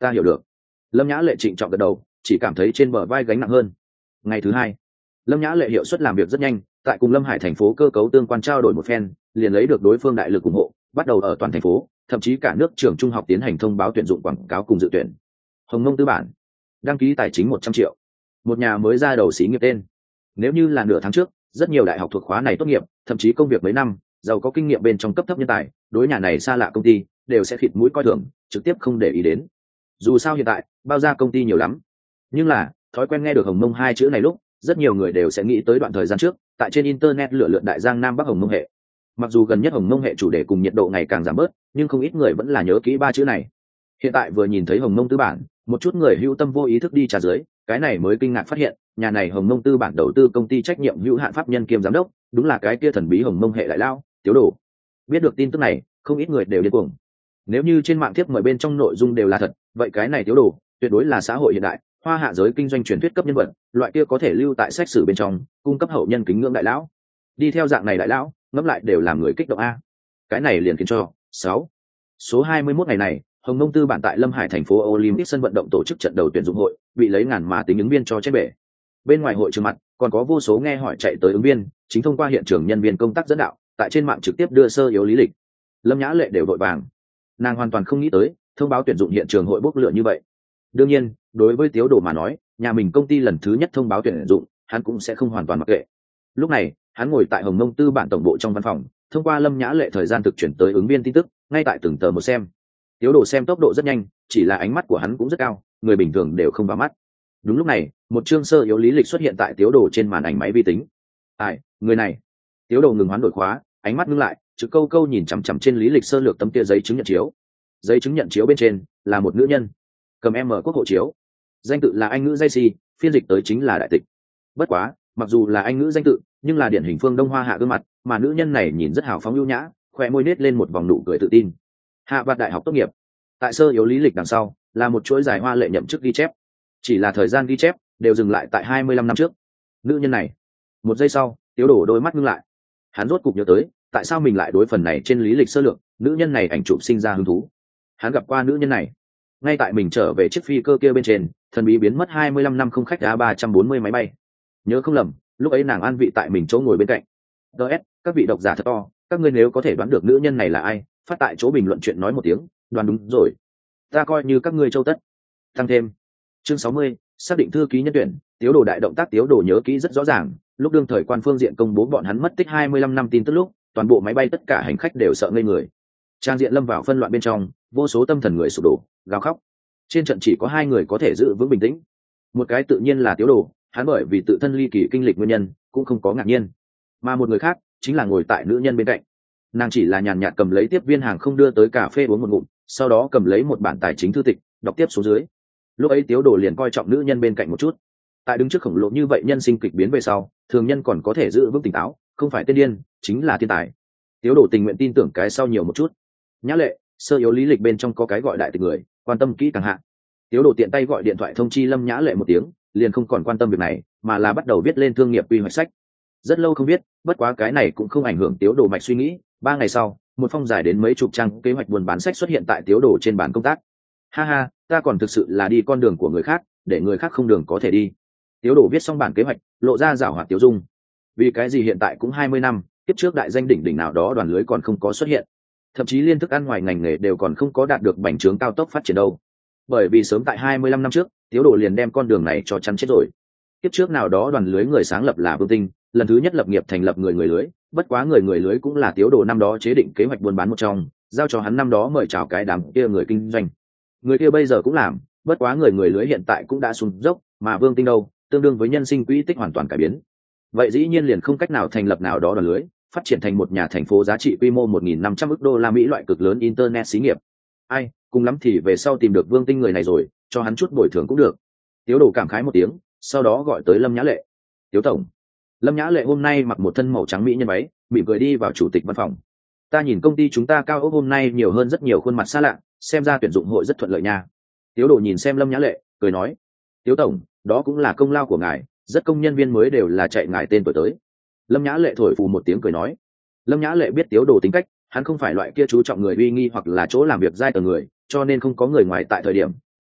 ta hiểu được. Lâm Nhã Lệ trịnh trọng gật đầu, chỉ cảm thấy trên bờ vai gánh nặng hơn. Ngày thứ hai, Lâm Nhã Lệ hiệu suất làm việc rất nhanh, tại cùng Lâm Hải thành phố cơ cấu tương quan trao đổi một phen, liền lấy được đối phương đại lực ủng hộ, bắt đầu ở toàn thành phố, thậm chí cả nước trường trung học tiến hành thông báo tuyển dụng quảng cáo cùng dự tuyển. Hồng Mông tư bản, đăng ký tài chính một trăm triệu, một nhà mới ra đầu xí nghiệp tên. Nếu như là nửa tháng trước, rất nhiều đại học thuộc khóa này tốt nghiệp, thậm chí công việc mấy năm, giàu có kinh nghiệm bên trong cấp thấp nhân tài, đối nhà này xa lạ công ty đều sẽ khịt mũi coi thường, trực tiếp không để ý đến. Dù sao hiện tại bao ra công ty nhiều lắm, nhưng là thói quen nghe được Hồng Mông hai chữ này lúc, rất nhiều người đều sẽ nghĩ tới đoạn thời gian trước tại trên internet lựa lượn đại giang nam bắc Hồng Mông hệ. Mặc dù gần nhất Hồng Mông hệ chủ đề cùng nhiệt độ ngày càng giảm bớt, nhưng không ít người vẫn là nhớ kỹ ba chữ này. Hiện tại vừa nhìn thấy Hồng Mông tư bản, một chút người hữu tâm vô ý thức đi trà dưới, cái này mới kinh ngạc phát hiện nhà này Hồng Mông tư bản đầu tư công ty trách nhiệm hữu hạn pháp nhân kiêm giám đốc đúng là cái kia thần bí Hồng Mông hệ đại lao Tiếu Đồ. Biết được tin tức này, không ít người đều điên cuồng. Nếu như trên mạng thiếp mời bên trong nội dung đều là thật, vậy cái này Tiếu Đồ tuyệt đối là xã hội hiện đại hoa hạ giới kinh doanh truyền thuyết cấp nhân vật, loại kia có thể lưu tại sách sử bên trong, cung cấp hậu nhân kính ngưỡng đại lão. Đi theo dạng này đại lão, ngẫm lại đều làm người kích động a. Cái này liền khiến cho sáu số hai mươi mốt ngày này, Hồng Mông tư bản tại Lâm Hải thành phố Olympic sân vận động tổ chức trận đầu tuyển dụng hội, bị lấy ngàn mà tính ứng viên cho chết bể. Bên ngoài hội trường mặt, còn có vô số nghe hỏi chạy tới ứng viên, chính thông qua hiện trường nhân viên công tác dẫn đạo, tại trên mạng trực tiếp đưa sơ yếu lý lịch. Lâm Nhã Lệ đều vội vàng, nàng hoàn toàn không nghĩ tới thông báo tuyển dụng hiện trường hội bốc lửa như vậy. Đương nhiên, đối với Tiếu Đồ mà nói, nhà mình công ty lần thứ nhất thông báo tuyển dụng, hắn cũng sẽ không hoàn toàn mặc kệ. Lúc này, hắn ngồi tại Hồng Mông tư bản tổng bộ trong văn phòng, thông qua Lâm Nhã Lệ thời gian thực chuyển tới ứng viên tin tức, ngay tại từng tờ một xem. Tiếu Đồ xem tốc độ rất nhanh, chỉ là ánh mắt của hắn cũng rất cao, người bình thường đều không vào mắt. Đúng lúc này, một chương sơ yếu lý lịch xuất hiện tại Tiếu Đồ trên màn ảnh máy vi tính. Ai, người này. Tiếu Đồ ngừng hoán đổi khóa, ánh mắt ngưng lại, chữ câu câu nhìn chằm chằm trên lý lịch sơ lược tấm kia giấy chứng nhận chiếu. Giấy chứng nhận chiếu bên trên là một nữ nhân, cầm em mở quốc hộ chiếu, danh tự là Anh ngữ Dây Si, phiên dịch tới chính là đại tịch. Bất quá, mặc dù là Anh ngữ danh tự, nhưng là điển hình phương Đông Hoa hạ gương mặt, mà nữ nhân này nhìn rất hào phóng ưu nhã, khóe môi nết lên một vòng nụ cười tự tin. Hạ vạt đại học tốt nghiệp. Tại sơ yếu lý lịch đằng sau là một chuỗi dài hoa lệ nhậm chức ghi chép, chỉ là thời gian ghi chép đều dừng lại tại hai mươi lăm năm trước. Nữ nhân này, một giây sau, Tiếu Đổ đôi mắt ngưng lại, hắn rốt cục nhớ tới tại sao mình lại đối phần này trên lý lịch sơ lược nữ nhân này ảnh chụp sinh ra hứng thú. Hắn gặp qua nữ nhân này ngay tại mình trở về chiếc phi cơ kia bên trên, thần bí biến mất hai mươi lăm năm không khách đá ba trăm bốn mươi máy bay. Nhớ không lầm, lúc ấy nàng an vị tại mình chỗ ngồi bên cạnh. ds các vị độc giả thật to, các ngươi nếu có thể đoán được nữ nhân này là ai, phát tại chỗ bình luận chuyện nói một tiếng, đoán đúng rồi ta coi như các ngươi châu tất. Tăng thêm chương sáu mươi, xác định thư ký nhân tuyển. Tiếu Đồ đại động tác Tiếu Đồ nhớ kỹ rất rõ ràng, lúc đương thời quan phương diện công bố bọn hắn mất tích hai mươi lăm năm tin tức lúc, toàn bộ máy bay tất cả hành khách đều sợ ngây người. Trang diện lâm vào phân loạn bên trong, vô số tâm thần người sụp đổ, gào khóc. Trên trận chỉ có hai người có thể giữ vững bình tĩnh. Một cái tự nhiên là Tiếu Đồ, hắn bởi vì tự thân ly kỳ kinh lịch nguyên nhân, cũng không có ngạc nhiên. Mà một người khác, chính là ngồi tại nữ nhân bên cạnh. Nàng chỉ là nhàn nhạt cầm lấy tiếp viên hàng không đưa tới cà phê uống một ngụm, sau đó cầm lấy một bản tài chính thư tịch, đọc tiếp xuống dưới. Lúc ấy Tiếu Đồ liền coi trọng nữ nhân bên cạnh một chút. Tại đứng trước khổng lồ như vậy nhân sinh kịch biến về sau, thường nhân còn có thể giữ vững tỉnh táo, không phải tên điên, chính là thiên tài. Tiếu Đồ tình nguyện tin tưởng cái sau nhiều một chút. Nhã Lệ, sơ yếu lý lịch bên trong có cái gọi đại tịch người, quan tâm kỹ càng hạ. Tiếu Đồ tiện tay gọi điện thoại thông chi Lâm Nhã Lệ một tiếng, liền không còn quan tâm việc này, mà là bắt đầu viết lên thương nghiệp quy hoạch sách. Rất lâu không biết, bất quá cái này cũng không ảnh hưởng Tiếu Đồ mạch suy nghĩ. Ba ngày sau, một phong dài đến mấy chục trang kế hoạch buôn bán sách xuất hiện tại Tiếu Đồ trên bàn công tác. Ha ha, ta còn thực sự là đi con đường của người khác, để người khác không đường có thể đi. Tiếu Đồ viết xong bản kế hoạch, lộ ra giảo hoạt Tiếu Dung. Vì cái gì hiện tại cũng hai mươi năm, tiếp trước đại danh đỉnh đỉnh nào đó đoàn lưới còn không có xuất hiện, thậm chí liên thức ăn ngoài ngành nghề đều còn không có đạt được bành trướng cao tốc phát triển đâu. Bởi vì sớm tại hai mươi lăm năm trước, Tiếu Đồ liền đem con đường này cho chắn chết rồi. Tiếp trước nào đó đoàn lưới người sáng lập là Vương Tinh, lần thứ nhất lập nghiệp thành lập người người lưới, bất quá người người lưới cũng là Tiếu Đồ năm đó chế định kế hoạch buôn bán một trong, giao cho hắn năm đó mời chào cái đám kia người kinh doanh. Người kia bây giờ cũng làm, bất quá người người lưới hiện tại cũng đã xuống dốc, mà Vương Tinh đâu, tương đương với nhân sinh quỹ tích hoàn toàn cải biến. Vậy dĩ nhiên liền không cách nào thành lập nào đó đoàn lưới, phát triển thành một nhà thành phố giá trị quy mô một nghìn năm trăm ức đô la Mỹ loại cực lớn internet xí nghiệp. Ai, cùng lắm thì về sau tìm được Vương Tinh người này rồi, cho hắn chút bồi thường cũng được. Tiếu Đồ cảm khái một tiếng, sau đó gọi tới Lâm Nhã Lệ. Tiếu tổng. Lâm Nhã Lệ hôm nay mặc một thân màu trắng mỹ nhân váy, mỉm cười đi vào chủ tịch văn phòng. Ta nhìn công ty chúng ta cao ốc hôm nay nhiều hơn rất nhiều khuôn mặt xa lạ, xem ra tuyển dụng hội rất thuận lợi nha. Tiếu Đồ nhìn xem Lâm Nhã Lệ, cười nói: Tiếu tổng, đó cũng là công lao của ngài, rất công nhân viên mới đều là chạy ngài tên tuổi tới. Lâm Nhã Lệ thổi phù một tiếng cười nói. Lâm Nhã Lệ biết Tiếu Đồ tính cách, hắn không phải loại kia chú trọng người uy nghi hoặc là chỗ làm việc giai tầng người, cho nên không có người ngoài tại thời điểm,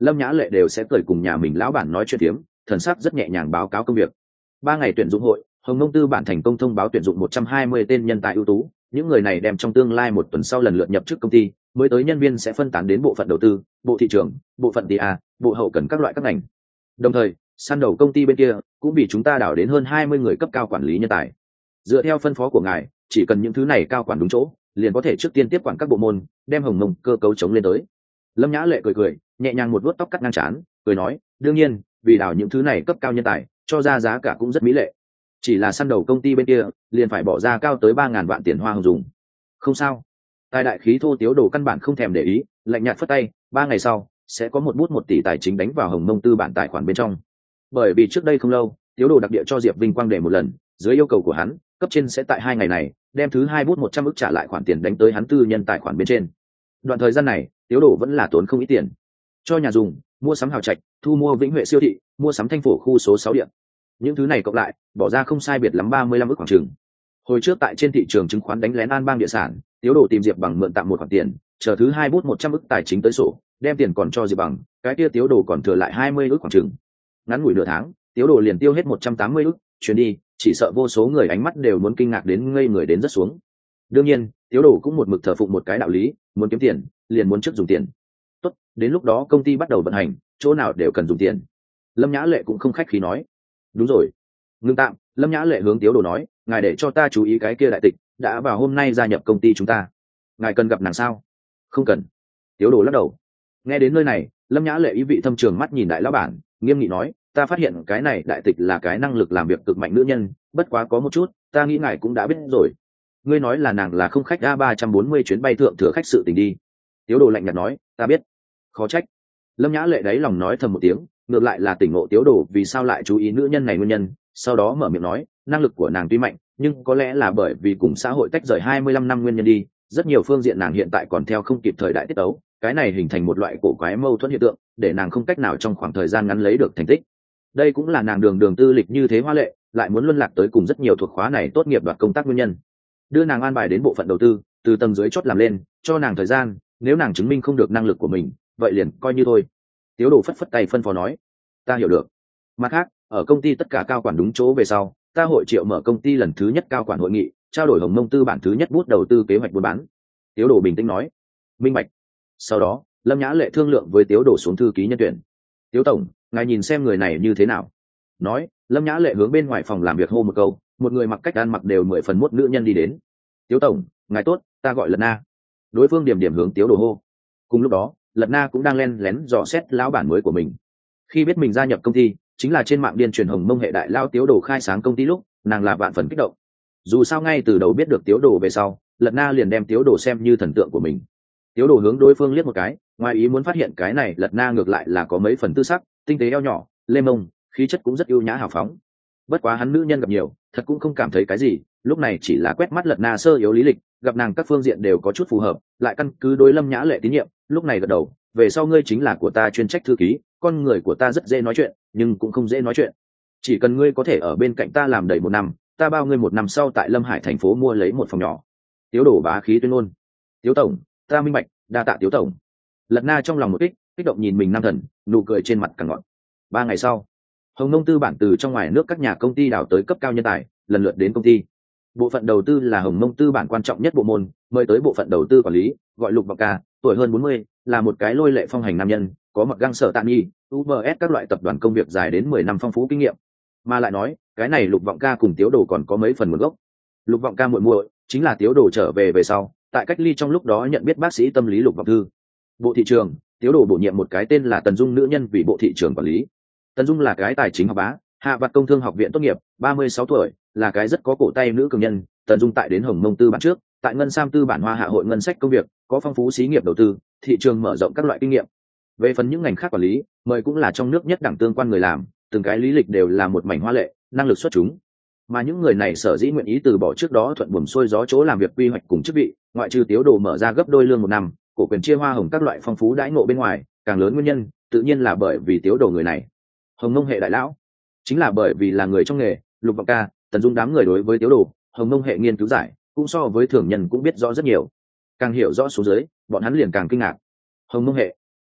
Lâm Nhã Lệ đều sẽ cười cùng nhà mình lão bản nói chuyện tiếm, thần sắc rất nhẹ nhàng báo cáo công việc. Ba ngày tuyển dụng hội, Hồng Nông Tư bản thành công thông báo tuyển dụng một trăm hai mươi tên nhân tài ưu tú, những người này đem trong tương lai một tuần sau lần lượt nhập chức công ty, mới tới nhân viên sẽ phân tán đến bộ phận đầu tư, bộ thị trường, bộ phận tê a, bộ hậu cần các loại các ngành. Đồng thời, săn đầu công ty bên kia cũng bị chúng ta đào đến hơn hai mươi người cấp cao quản lý nhân tài. Dựa theo phân phó của ngài, chỉ cần những thứ này cao quản đúng chỗ, liền có thể trước tiên tiếp quản các bộ môn, đem Hồng Nông cơ cấu chống lên tới. Lâm Nhã Lệ cười cười, nhẹ nhàng một vuốt tóc cắt ngang trán, cười nói, đương nhiên, vì đào những thứ này cấp cao nhân tài, cho ra giá cả cũng rất mỹ lệ. Chỉ là săn đầu công ty bên kia, liền phải bỏ ra cao tới ba ngàn vạn tiền hoa hồng dùng. Không sao. Tài đại khí thô Tiếu Đồ căn bản không thèm để ý, lạnh nhạt phất tay, ba ngày sau sẽ có một bút một tỷ tài chính đánh vào Hồng Nông Tư bản tài khoản bên trong. Bởi vì trước đây không lâu, Tiếu Đồ đặc địa cho Diệp Vinh Quang để một lần, dưới yêu cầu của hắn, cấp trên sẽ tại hai ngày này đem thứ hai bút một trăm ức trả lại khoản tiền đánh tới hắn tư nhân tài khoản bên trên. Đoạn thời gian này, Tiếu Đồ vẫn là tốn không ít tiền, cho nhà dùng, mua sắm hào trạch, thu mua Vĩnh Huệ siêu thị, mua sắm Thanh Phổ khu số sáu điện. Những thứ này cộng lại, bỏ ra không sai biệt lắm ba mươi lăm ức khoảng chừng. Hồi trước tại trên thị trường chứng khoán đánh lén An Bang địa sản, Tiếu Đồ tìm Diệp Bằng mượn tạm một khoản tiền, chờ thứ hai bút một trăm ức tài chính tới sổ, đem tiền còn cho Diệp Bằng, cái kia Tiếu Đồ còn thừa lại hai mươi ức khoảng chừng. Ngắn ngủi nửa tháng, Tiếu Đồ liền tiêu hết một trăm tám mươi ức, chuyển đi, chỉ sợ vô số người ánh mắt đều muốn kinh ngạc đến ngây người đến rất xuống. Đương nhiên, Tiếu Đồ cũng một mực thờ phụng một cái đạo lý, muốn kiếm tiền, liền muốn trước dùng tiền. Tốt, đến lúc đó công ty bắt đầu vận hành, chỗ nào đều cần dùng tiền. Lâm Nhã Lệ cũng không khách khí nói. Đúng rồi. Ngưng tạm, Lâm Nhã Lệ hướng Tiếu Đồ nói, ngài để cho ta chú ý cái kia đại tịch, đã vào hôm nay gia nhập công ty chúng ta. Ngài cần gặp nàng sao? Không cần. Tiếu Đồ lắc đầu. Nghe đến nơi này, Lâm Nhã Lệ ý vị thâm trường mắt nhìn đại lão bản, nghiêm nghị nói, ta phát hiện cái này đại tịch là cái năng lực làm việc cực mạnh nữ nhân, bất quá có một chút, ta nghĩ ngài cũng đã biết rồi. Ngươi nói là nàng là không khách a ba trăm bốn mươi chuyến bay thượng thừa khách sự tình đi. Tiếu Đồ lạnh nhạt nói, ta biết. Khó trách. Lâm Nhã Lệ đáy lòng nói thầm một tiếng, ngược lại là tỉnh ngộ Tiếu Đồ vì sao lại chú ý nữ nhân này nguyên nhân, sau đó mở miệng nói, năng lực của nàng tuy mạnh, nhưng có lẽ là bởi vì cùng xã hội tách rời hai mươi lăm năm nguyên nhân đi, rất nhiều phương diện nàng hiện tại còn theo không kịp thời đại tiết tấu, cái này hình thành một loại cổ quái mâu thuẫn hiện tượng, để nàng không cách nào trong khoảng thời gian ngắn lấy được thành tích. Đây cũng là nàng đường đường tư lịch như thế hoa lệ, lại muốn luân lạc tới cùng rất nhiều thuộc khóa này tốt nghiệp đoạt công tác nguyên nhân. Đưa nàng an bài đến bộ phận đầu tư, từ tầng dưới chốt làm lên, cho nàng thời gian, nếu nàng chứng minh không được năng lực của mình, vậy liền coi như thôi. Tiếu Đồ phất phất tay phân phó nói, ta hiểu được. Mặt khác, ở công ty tất cả cao quản đúng chỗ về sau, ta hội triệu mở công ty lần thứ nhất cao quản hội nghị, trao đổi Hồng Nông Tư bản thứ nhất bút đầu tư kế hoạch buôn bán. Tiếu Đồ bình tĩnh nói, minh bạch. Sau đó, Lâm Nhã Lệ thương lượng với Tiếu Đồ xuống thư ký nhân tuyển. Tiếu tổng, ngài nhìn xem người này như thế nào. Nói, Lâm Nhã Lệ hướng bên ngoài phòng làm việc hô một câu, một người mặc cách ăn mặc đều mười phần mốt nữ nhân đi đến. Tiếu tổng, ngài tốt, ta gọi Lật Na. Đối phương điểm điểm hướng Tiếu Đồ hô. Cùng lúc đó, Lật Na cũng đang len lén dò xét lão bản mới của mình. Khi biết mình gia nhập công ty, chính là trên mạng điên truyền Hồng Mông hệ đại lao Tiếu Đồ khai sáng công ty lúc, nàng là vạn phần kích động. Dù sao ngay từ đầu biết được Tiếu Đồ về sau, Lật Na liền đem Tiếu Đồ xem như thần tượng của mình. Tiếu Đồ hướng đối phương liếc một cái, ngoài ý muốn phát hiện cái này Lật Na ngược lại là có mấy phần tư sắc, tinh tế eo nhỏ, lê mông, khí chất cũng rất ưu nhã hào phóng. Bất quá hắn nữ nhân gặp nhiều, thật cũng không cảm thấy cái gì, lúc này chỉ là quét mắt Lật Na sơ yếu lý lịch, gặp nàng các phương diện đều có chút phù hợp, lại căn cứ đối Lâm Nhã Lệ tín nhiệm, lúc này gật đầu, về sau ngươi chính là của ta chuyên trách thư ký, con người của ta rất dễ nói chuyện, nhưng cũng không dễ nói chuyện. Chỉ cần ngươi có thể ở bên cạnh ta làm đầy một năm, ta bao ngươi một năm sau tại Lâm Hải thành phố mua lấy một phòng nhỏ. Tiếu Đồ bá khí tuyên ngôn. Tiếu tổng, ta minh bạch, đa tạ Tiếu tổng. Lật Na trong lòng một kích, kích động nhìn mình nam thần, nụ cười trên mặt càng ngọt. Ba ngày sau, Hồng Nông Tư bản từ trong ngoài nước các nhà công ty đào tới cấp cao nhân tài, lần lượt đến công ty. Bộ phận đầu tư là Hồng Nông Tư bản quan trọng nhất bộ môn, mời tới bộ phận đầu tư quản lý, gọi Lục Vọng Ca, tuổi hơn bốn mươi, là một cái lôi lệ phong hành nam nhân, có mặc găng sở tạn nhi, u bê ét các loại tập đoàn công việc dài đến mười năm phong phú kinh nghiệm. Mà lại nói, cái này Lục Vọng Ca cùng Tiếu Đồ còn có mấy phần nguồn gốc. Lục Vọng Ca muội muội chính là Tiếu Đồ trở về về sau, tại cách ly trong lúc đó nhận biết bác sĩ tâm lý Lục Vọng Thư. Bộ thị trường, Tiếu Đồ bổ nhiệm một cái tên là Tần Dung nữ nhân vì bộ thị trường quản lý. Tần Dung là cái tài chính học bá, hạ vặt công thương học viện tốt nghiệp, ba mươi sáu tuổi, là cái rất có cổ tay nữ cường nhân. Tần Dung tại đến Hồng Mông Tư bản trước, tại Ngân Sam Tư bản Hoa Hạ hội ngân sách công việc, có phong phú xí nghiệp đầu tư, thị trường mở rộng các loại kinh nghiệm. Về phần những ngành khác quản lý, mời cũng là trong nước nhất đẳng tương quan người làm, từng cái lý lịch đều là một mảnh hoa lệ, năng lực xuất chúng. Mà những người này sở dĩ nguyện ý từ bỏ trước đó thuận buồm xuôi gió chỗ làm việc quy hoạch cùng chức vị, ngoại trừ Tiếu Đồ mở ra gấp đôi lương một năm, cổ quyền chia hoa hồng các loại phong phú đãi ngộ bên ngoài, càng lớn nguyên nhân, tự nhiên là bởi vì Tiếu Đồ người này. Hồng Nông hệ đại lão, chính là bởi vì là người trong nghề, Lục Vọng Ca, Tần Dung đám người đối với Tiếu Đồ, Hồng Nông hệ nghiên cứu giải, cũng so với thường nhân cũng biết rõ rất nhiều. Càng hiểu rõ số dưới, bọn hắn liền càng kinh ngạc. Hồng Nông hệ,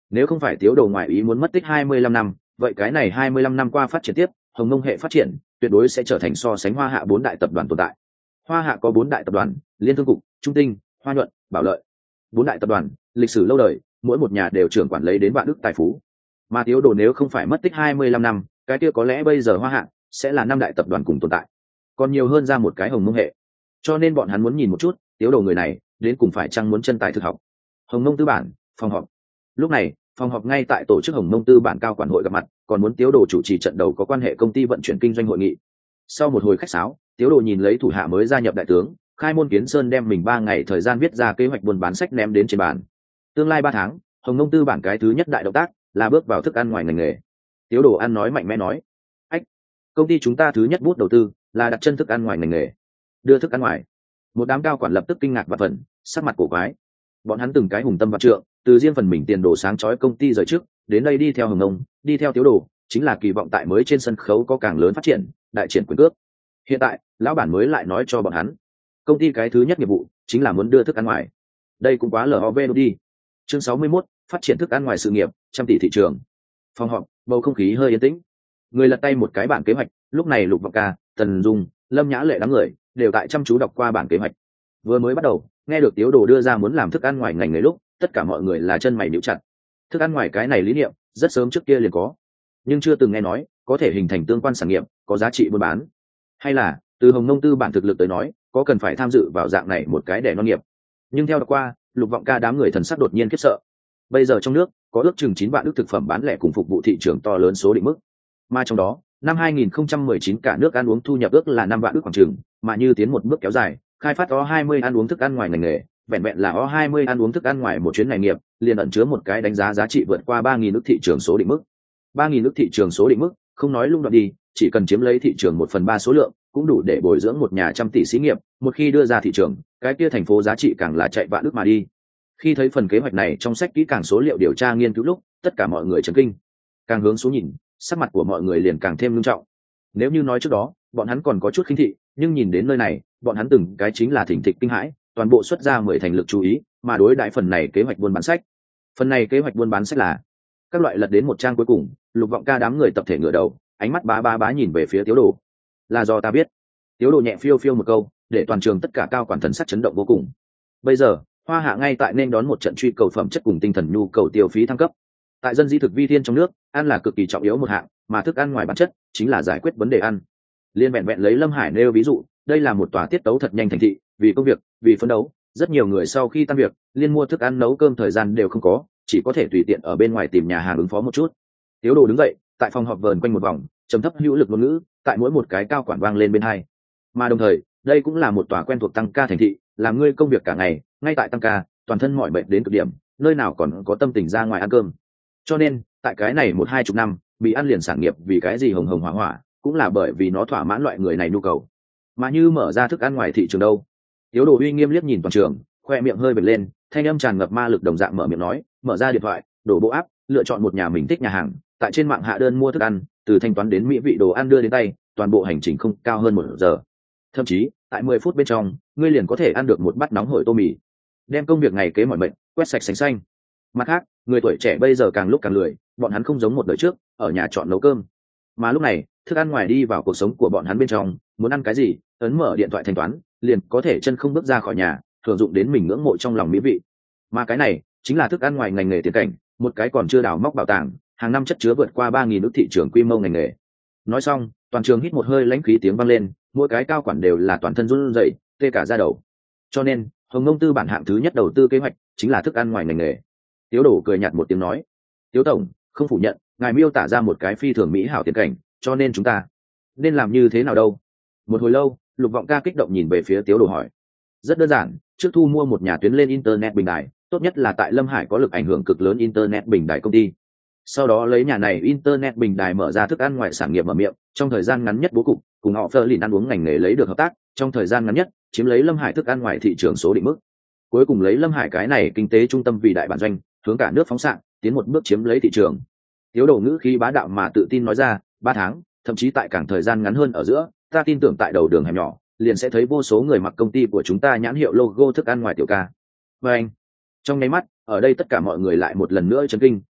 Nếu không phải Tiếu Đồ ngoại ý muốn mất tích hai mươi lăm năm, vậy cái này hai mươi lăm năm qua phát triển tiếp, Hồng Mông hệ phát triển tuyệt đối sẽ trở thành so sánh Hoa Hạ bốn đại tập đoàn tồn tại. Hoa Hạ có bốn đại tập đoàn: Liên Thương cục, Trung Tinh, Hoa Nhuận, Bảo Lợi. Bốn đại tập đoàn lịch sử lâu đời, mỗi một nhà đều trưởng quản lấy đến vạn đức tài phú. Mà Tiếu Đồ nếu không phải mất tích hai mươi lăm năm, cái kia có lẽ bây giờ Hoa Hạ sẽ là năm đại tập đoàn cùng tồn tại, còn nhiều hơn ra một cái Hồng Mông hệ. Cho nên bọn hắn muốn nhìn một chút Tiếu Đồ người này đến cùng phải chăng muốn chân tài thực học. Hồng Mông tư bản phòng họp. Lúc này phòng họp ngay tại tổ chức Hồng Mông tư bản cao quản hội gặp mặt, còn muốn Tiếu Đồ chủ trì trận đầu có quan hệ công ty vận chuyển kinh doanh hội nghị. Sau một hồi khách sáo, Tiếu Đồ nhìn lấy thủ hạ mới gia nhập đại tướng Khai Môn Kiến Sơn, đem mình ba ngày thời gian viết ra kế hoạch buôn bán sách ném đến trên bàn. Tương lai ba tháng, Hồng Mông tư bản cái thứ nhất đại động tác là bước vào thức ăn ngoài ngành nghề. Tiếu Đồ ăn nói mạnh mẽ nói: ách, công ty chúng ta thứ nhất bút đầu tư là đặt chân thức ăn ngoài ngành nghề. Đưa thức ăn ngoài? Một đám cao quản lập tức kinh ngạc và phẫn, sắc mặt cổ quái. Bọn hắn từng cái hùng tâm vạn trượng, từ riêng phần mình tiền đồ sáng chói công ty rời trước đến đây đi theo Hồng Mông, đi theo Tiếu Đồ, chính là kỳ vọng tại mới trên sân khấu có càng lớn phát triển, đại triển quyền cước. Hiện tại lão bản mới lại nói cho bọn hắn, công ty cái thứ nhất nghiệp vụ chính là muốn đưa thức ăn ngoài. Đây cũng quá lờ vê đi. Chương sáu mươi mốt, phát triển thức ăn ngoài sự nghiệp, trăm tỷ thị trường. Phòng họp, bầu không khí hơi yên tĩnh. Người lật tay một cái bản kế hoạch, lúc này Lục Vọng Ca, Tần Dung, Lâm Nhã Lệ đám người đều tại chăm chú đọc qua bản kế hoạch. Vừa mới bắt đầu nghe được Tiếu Đồ đưa ra muốn làm thức ăn ngoài ngành nghề lúc, tất cả mọi người là chân mày nhíu chặt. Thức ăn ngoài cái này lý niệm rất sớm trước kia liền có, nhưng chưa từng nghe nói có thể hình thành tương quan sản nghiệp có giá trị buôn bán, hay là từ Hồng Mông tư bản thực lực tới nói có cần phải tham dự vào dạng này một cái đẻ non nghiệp. Nhưng theo đọc qua, Lục Vọng Ca đám người thần sắc đột nhiên khiếp sợ. Bây giờ trong nước có ước chừng chín vạn ước thực phẩm bán lẻ cùng phục vụ thị trường to lớn số định mức, mà trong đó năm hai nghìn không trăm mười chín cả nước ăn uống thu nhập ước là năm vạn ước khoảng chừng, mà như tiến một bước kéo dài khai phát o hai mươi ăn uống thức ăn ngoài ngành nghề, vẹn vẹn là o hai mươi ăn uống thức ăn ngoài một chuyến này nghiệp liền ẩn chứa một cái đánh giá giá trị vượt qua ba nghìn ước thị trường số định mức. ba nghìn ước thị trường số định mức, không nói lung đoạn đi, chỉ cần chiếm lấy thị trường một phần ba số lượng cũng đủ để bồi dưỡng một nhà trăm tỷ xí nghiệp. Một khi đưa ra thị trường, cái kia thành phố giá trị càng là chạy vạn ước mà đi. Khi thấy phần kế hoạch này trong sách kỹ càng số liệu điều tra nghiên cứu lúc, tất cả mọi người chấn kinh. Càng hướng xuống nhìn, sắc mặt của mọi người liền càng thêm nghiêm trọng. Nếu như nói trước đó bọn hắn còn có chút khinh thị, nhưng nhìn đến nơi này, bọn hắn từng cái chính là thỉnh thịch kinh hãi, toàn bộ xuất ra mười thành lực chú ý mà đối đãi phần này kế hoạch buôn bán sách. Phần này kế hoạch buôn bán sách là các loại lật đến một trang cuối cùng, Lục Vọng Ca đám người tập thể ngửa đầu, ánh mắt bá bá bá nhìn về phía Tiếu Đồ. Là do ta biết. Tiếu Đồ nhẹ phiêu phiêu một câu, để toàn trường tất cả cao quản thần sắc chấn động vô cùng. Bây giờ Hoa Hạ ngay tại nên đón một trận truy cầu phẩm chất cùng tinh thần nhu cầu tiêu phí thăng cấp. Tại dân di thực vi thiên trong nước, ăn là cực kỳ trọng yếu một hạng, mà thức ăn ngoài bản chất chính là giải quyết vấn đề ăn. Liên vẹn vẹn lấy Lâm Hải nêu ví dụ, đây là một tòa tiết tấu thật nhanh thành thị, vì công việc, vì phấn đấu, rất nhiều người sau khi tan việc, liên mua thức ăn nấu cơm thời gian đều không có, chỉ có thể tùy tiện ở bên ngoài tìm nhà hàng ứng phó một chút. Tiếu Đồ đứng dậy, tại phòng họp vờn quanh một vòng, trầm thấp hữu lực ngôn ngữ, tại mỗi một cái cao quản vang lên bên hai. Mà đồng thời, đây cũng là một tòa quen thuộc tăng ca thành thị, làm ngươi công việc cả ngày, ngay tại tăng ca, toàn thân mỏi mệt đến cực điểm, nơi nào còn có tâm tình ra ngoài ăn cơm. Cho nên, tại cái này một hai chục năm, bị ăn liền sản nghiệp vì cái gì hồng hồng hỏa hỏa, cũng là bởi vì nó thỏa mãn loại người này nhu cầu. Mà như mở ra thức ăn ngoài thị trường đâu? Tiếu Đồ uy nghiêm liếc nhìn toàn trường, khoe miệng hơi bật lên, thanh âm tràn ngập ma lực đồng dạng mở miệng nói, mở ra điện thoại, đổ bộ áp, lựa chọn một nhà mình thích nhà hàng, tại trên mạng hạ đơn mua thức ăn, từ thanh toán đến mỹ vị đồ ăn đưa đến tay, toàn bộ hành trình không cao hơn một giờ. Thậm chí, tại mười phút bên trong, ngươi liền có thể ăn được một bát nóng hổi tô mì. Đem công việc ngày kế mỏi mệt quét sạch sành xanh. Mặt khác, người tuổi trẻ bây giờ càng lúc càng lười, bọn hắn không giống một đời trước, ở nhà chọn nấu cơm. Mà lúc này, thức ăn ngoài đi vào cuộc sống của bọn hắn bên trong, muốn ăn cái gì, ấn mở điện thoại thanh toán, liền có thể chân không bước ra khỏi nhà, thường dụng đến mình ngưỡng mộ trong lòng mỹ vị. Mà cái này chính là thức ăn ngoài ngành nghề tiền cảnh, một cái còn chưa đào móc bảo tàng, hàng năm chất chứa vượt qua ba nghìn ước thị trường quy mô ngành nghề. Nói xong, toàn trường hít một hơi lãnh khí tiếng vang lên, mỗi cái cao quản đều là toàn thân run rẩy, tê cả da đầu. Cho nên, Hồng Mông tư bản hạng thứ nhất đầu tư kế hoạch chính là thức ăn ngoài ngành nghề. Tiếu Đồ cười nhạt một tiếng nói, Tiếu tổng, không phủ nhận, ngài miêu tả ra một cái phi thường mỹ hảo tiền cảnh, cho nên chúng ta nên làm như thế nào đâu? Một hồi lâu, Lục Vọng Ca kích động nhìn về phía Tiếu Đồ hỏi. Rất đơn giản, trước thu mua một nhà tuyến lên internet bình đài, tốt nhất là tại Lâm Hải có lực ảnh hưởng cực lớn internet bình đài công ty. Sau đó lấy nhà này internet bình đài mở ra thức ăn ngoài sản nghiệp mở miệng, trong thời gian ngắn nhất bố cục, cùng họ phơ lìn ăn uống ngành nghề lấy được hợp tác, trong thời gian ngắn nhất chiếm lấy Lâm Hải thức ăn ngoài thị trường số định mức. Cuối cùng lấy Lâm Hải cái này kinh tế trung tâm vì đại bản doanh, hướng cả nước phóng xạ, tiến một bước chiếm lấy thị trường. Tiếu Đồ ngữ khí bá đạo mà tự tin nói ra, ba tháng, thậm chí tại càng thời gian ngắn hơn ở giữa, ta tin tưởng tại đầu đường hẻm nhỏ, liền sẽ thấy vô số người mặc công ty của chúng ta nhãn hiệu logo thức ăn ngoài tiểu ca. Và anh, trong nháy mắt, ở đây tất cả mọi người lại một lần nữa chấn kinh,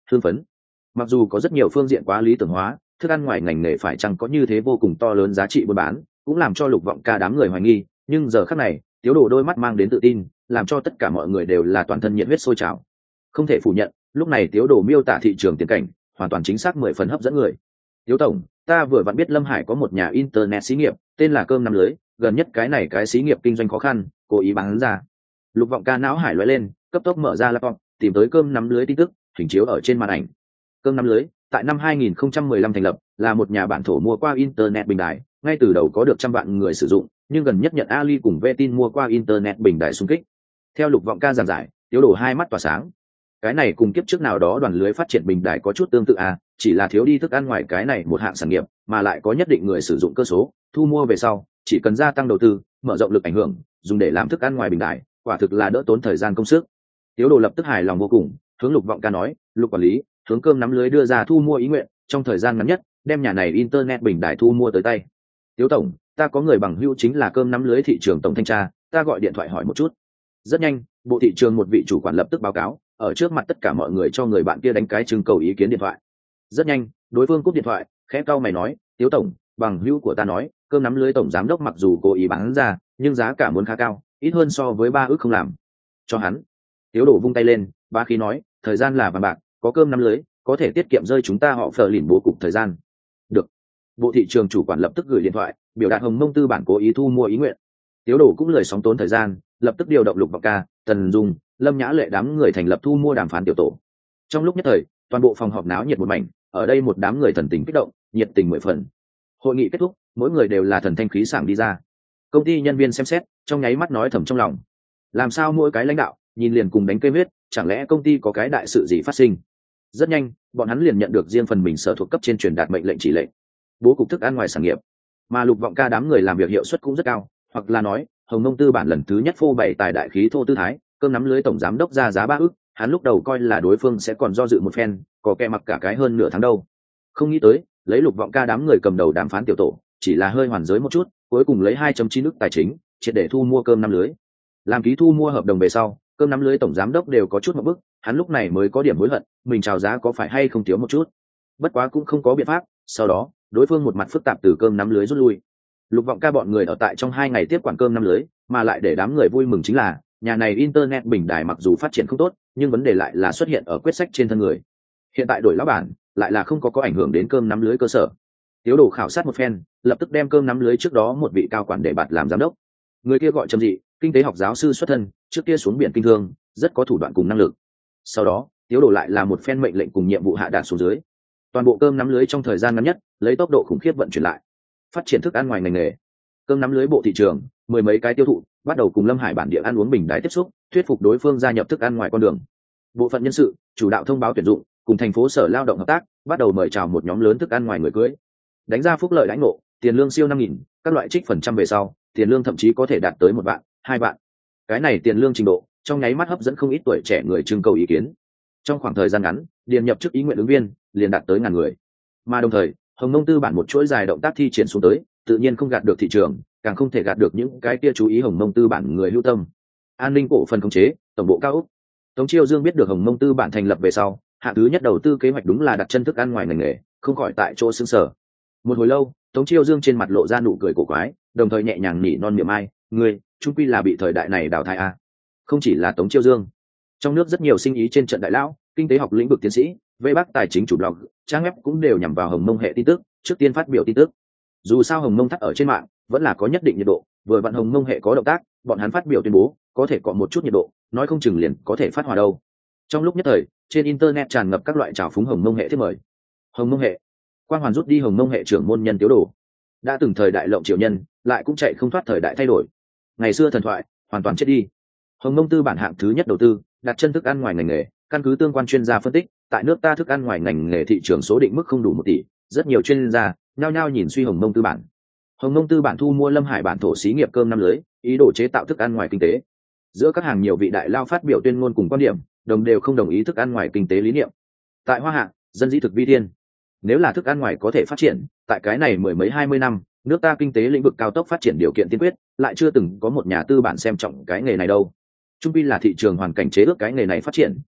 hương phấn. Mặc dù có rất nhiều phương diện quá lý tưởng hóa, thức ăn ngoài ngành nghề phải chăng có như thế vô cùng to lớn giá trị buôn bán, cũng làm cho Lục Vọng Ca đám người hoài nghi, nhưng giờ khắc này, Tiếu Đồ đôi mắt mang đến tự tin, làm cho tất cả mọi người đều là toàn thân nhiệt huyết sôi trào. Không thể phủ nhận, lúc này Tiếu Đồ miêu tả thị trường tiền cảnh, hoàn toàn chính xác mười phần hấp dẫn người. Tiếu tổng, ta vừa vặn biết Lâm Hải có một nhà internet xí nghiệp, tên là Cơm Năm Lưới, gần nhất cái này cái xí nghiệp kinh doanh khó khăn, cố ý bán ra. Lục Vọng Ca não hải lóe lên, cấp tốc mở ra laptop, tìm tới Cơm Năm Lưới tin tức, hình chiếu ở trên màn ảnh. Cơm Năm Lưới, tại năm hai nghìn không trăm mười lăm thành lập, là một nhà bản thổ mua qua internet bình đài, ngay từ đầu có được trăm vạn người sử dụng, nhưng gần nhất nhận Ali cùng Vtin mua qua internet bình đài xung kích. Theo Lục Vọng Ca giảng giải, Tiếu Đồ hai mắt tỏa sáng. Cái này cùng kiếp trước nào đó đoàn lưới phát triển bình đài có chút tương tự à, chỉ là thiếu đi thức ăn ngoài cái này một hạng sản nghiệp, mà lại có nhất định người sử dụng cơ số, thu mua về sau, chỉ cần gia tăng đầu tư, mở rộng lực ảnh hưởng, dùng để làm thức ăn ngoài bình đài, quả thực là đỡ tốn thời gian công sức. Tiếu Đồ lập tức hài lòng vô cùng, hướng Lục Vọng Ca nói, Lục quản lý, hướng Cơm Nắm Lưới đưa ra thu mua ý nguyện, trong thời gian ngắn nhất, đem nhà này internet bình đài thu mua tới tay. Tiếu tổng, ta có người bằng hữu chính là Cơm Nắm Lưới thị trường tổng thanh tra, ta gọi điện thoại hỏi một chút. Rất nhanh, bộ thị trường một vị chủ quản lập tức báo cáo, ở trước mặt tất cả mọi người cho người bạn kia đánh cái trưng cầu ý kiến điện thoại. Rất nhanh, đối phương cúp điện thoại, khẽ cau mày nói, Tiếu tổng, bằng hữu của ta nói, Cơm Nắm Lưới tổng giám đốc mặc dù cố ý bán ra, nhưng giá cả muốn khá cao, ít hơn so với ba ước không làm. Cho hắn. Tiếu Đồ vung tay lên, bá khí nói, thời gian là vàng bạc, có Cơm Nắm Lưới, có thể tiết kiệm rơi chúng ta họ phờ lìn bố cục thời gian. Được. Bộ thị trường chủ quản lập tức gửi điện thoại, biểu đạt Hồng Mông tư bản cố ý thu mua ý nguyện. Tiếu Đồ cũng lười sóng tốn thời gian, lập tức điều động Lục Vọng Ca, Tần Dung, Lâm Nhã Lệ đám người thành lập thu mua đàm phán tiểu tổ. Trong lúc nhất thời, toàn bộ phòng họp náo nhiệt một mảnh, ở đây một đám người thần tình kích động, nhiệt tình mười phần. Hội nghị kết thúc, mỗi người đều là thần thanh khí sảng đi ra. Công ty nhân viên xem xét, trong nháy mắt nói thầm trong lòng, làm sao mỗi cái lãnh đạo nhìn liền cùng đánh cây huyết, chẳng lẽ công ty có cái đại sự gì phát sinh? Rất nhanh, bọn hắn liền nhận được riêng phần mình sở thuộc cấp trên truyền đạt mệnh lệnh chỉ lệnh, bố cục thức ăn ngoài sản nghiệp. Mà Lục Vọng Ca đám người làm việc hiệu suất cũng rất cao, hoặc là nói, Hồng Mông tư bản lần thứ nhất phô bày tài đại khí thô tư thái, Cơm Nắm Lưới tổng giám đốc ra giá ba ức, hắn lúc đầu coi là đối phương sẽ còn do dự một phen, có kẻ mặc cả cái hơn nửa tháng đâu. Không nghĩ tới, lấy Lục Vọng Ca đám người cầm đầu đàm phán tiểu tổ, chỉ là hơi hoàn giới một chút, cuối cùng lấy hai phẩy chín ức tài chính, triệt để thu mua Cơm Nắm Lưới. Làm ký thu mua hợp đồng về sau, Cơm Nắm Lưới tổng giám đốc đều có chút một bức, hắn lúc này mới có điểm hối hận, mình chào giá có phải hay không thiếu một chút. Bất quá cũng không có biện pháp, sau đó, đối phương một mặt phức tạp từ Cơm Nắm Lưới rút lui. Lục Vọng Ca bọn người ở tại trong hai ngày tiếp quản Cơm Nắm Lưới, mà lại để đám người vui mừng chính là, nhà này internet bình đài mặc dù phát triển không tốt, nhưng vấn đề lại là xuất hiện ở quyết sách trên thân người. Hiện tại đổi lão bản, lại là không có có ảnh hưởng đến Cơm Nắm Lưới cơ sở. Tiếu Đồ khảo sát một phen, lập tức đem Cơm Nắm Lưới trước đó một vị cao quản để bạt làm giám đốc. Người kia gọi Trầm Dị, kinh tế học giáo sư xuất thân, trước kia xuống biển kinh thương, rất có thủ đoạn cùng năng lực. Sau đó, Tiếu Đồ lại là một phen mệnh lệnh cùng nhiệm vụ hạ đạt xuống dưới. Toàn bộ Cơm Nắm Lưới trong thời gian ngắn nhất, lấy tốc độ khủng khiếp vận chuyển lại, phát triển thức ăn ngoài ngành nghề. Cơm Nắm Lưới bộ thị trường, mười mấy cái tiêu thụ, bắt đầu cùng Lâm Hải bản địa ăn uống bình đái tiếp xúc, thuyết phục đối phương gia nhập thức ăn ngoài con đường. Bộ phận nhân sự, chủ đạo thông báo tuyển dụng, cùng thành phố sở lao động hợp tác, bắt đầu mời chào một nhóm lớn thức ăn ngoài người cưới. Đánh ra phúc lợi đãi ngộ, tiền lương siêu năm nghìn, các loại trích phần trăm về sau, tiền lương thậm chí có thể đạt tới một vạn, hai vạn. Cái này tiền lương trình độ, trong nháy mắt hấp dẫn không ít tuổi trẻ người trưng cầu ý kiến. Trong khoảng thời gian ngắn, điền nhập chức ý nguyện ứng viên liền đạt tới ngàn người. Mà đồng thời, Hồng Mông tư bản một chuỗi dài động tác thi triển xuống tới, tự nhiên không gạt được thị trường, càng không thể gạt được những cái kia chú ý Hồng Mông tư bản người hữu tâm. An ninh cổ phần khống chế, tổng bộ cao ốc. Tống Chiêu Dương biết được Hồng Mông tư bản thành lập về sau, hạng thứ nhất đầu tư kế hoạch đúng là đặt chân thức ăn ngoài ngành nghề, không khỏi tại chỗ sững sờ. Một hồi lâu, Tống Chiêu Dương trên mặt lộ ra nụ cười cổ quái, đồng thời nhẹ nhàng nỉ non miệng ai, "Ngươi, chung quy là bị thời đại này đào thải à?" Không chỉ là Tống Chiêu Dương, trong nước rất nhiều sinh ý trên trận đại lão, kinh tế học lĩnh vực tiến sĩ, vây bắc tài chính chủ blog, trang web cũng đều nhằm vào Hồng Mông hệ tin tức, trước tiên phát biểu tin tức. Dù sao Hồng Mông thắt ở trên mạng, vẫn là có nhất định nhiệt độ, vừa vặn Hồng Mông hệ có động tác, bọn hắn phát biểu tuyên bố, có thể có một chút nhiệt độ, nói không chừng liền có thể phát hỏa đâu. Trong lúc nhất thời, trên internet tràn ngập các loại trào phúng Hồng Mông hệ thiết mời. Hồng Mông hệ, quang hoàn rút đi Hồng Mông hệ trưởng môn nhân Tiếu Đồ, đã từng thời đại lộng triều nhân, lại cũng chạy không thoát thời đại thay đổi. Ngày xưa thần thoại, hoàn toàn chết đi. Hồng Mông tư bản hạng thứ nhất đầu tư, đặt chân thức ăn ngoài ngành nghề, căn cứ tương quan chuyên gia phân tích, tại nước ta thức ăn ngoài ngành nghề thị trường số định mức không đủ một tỷ, rất nhiều chuyên gia nhao nhao nhìn suy Hồng Mông tư bản. Hồng Mông tư bản thu mua Lâm Hải bản thổ xí nghiệp Cơm Năm Lưới, ý đồ chế tạo thức ăn ngoài kinh tế. Giữa các hàng nhiều vị đại lao phát biểu tuyên ngôn cùng quan điểm, đồng đều không đồng ý thức ăn ngoài kinh tế lý niệm. Tại Hoa Hạ, dân dĩ thực vi thiên. Nếu là thức ăn ngoài có thể phát triển, tại cái này mười mấy hai mươi năm, nước ta kinh tế lĩnh vực cao tốc phát triển điều kiện tiên quyết, lại chưa từng có một nhà tư bản xem trọng cái nghề này đâu. Trung pi là thị trường hoàn cảnh chế ước cái nghề này phát triển,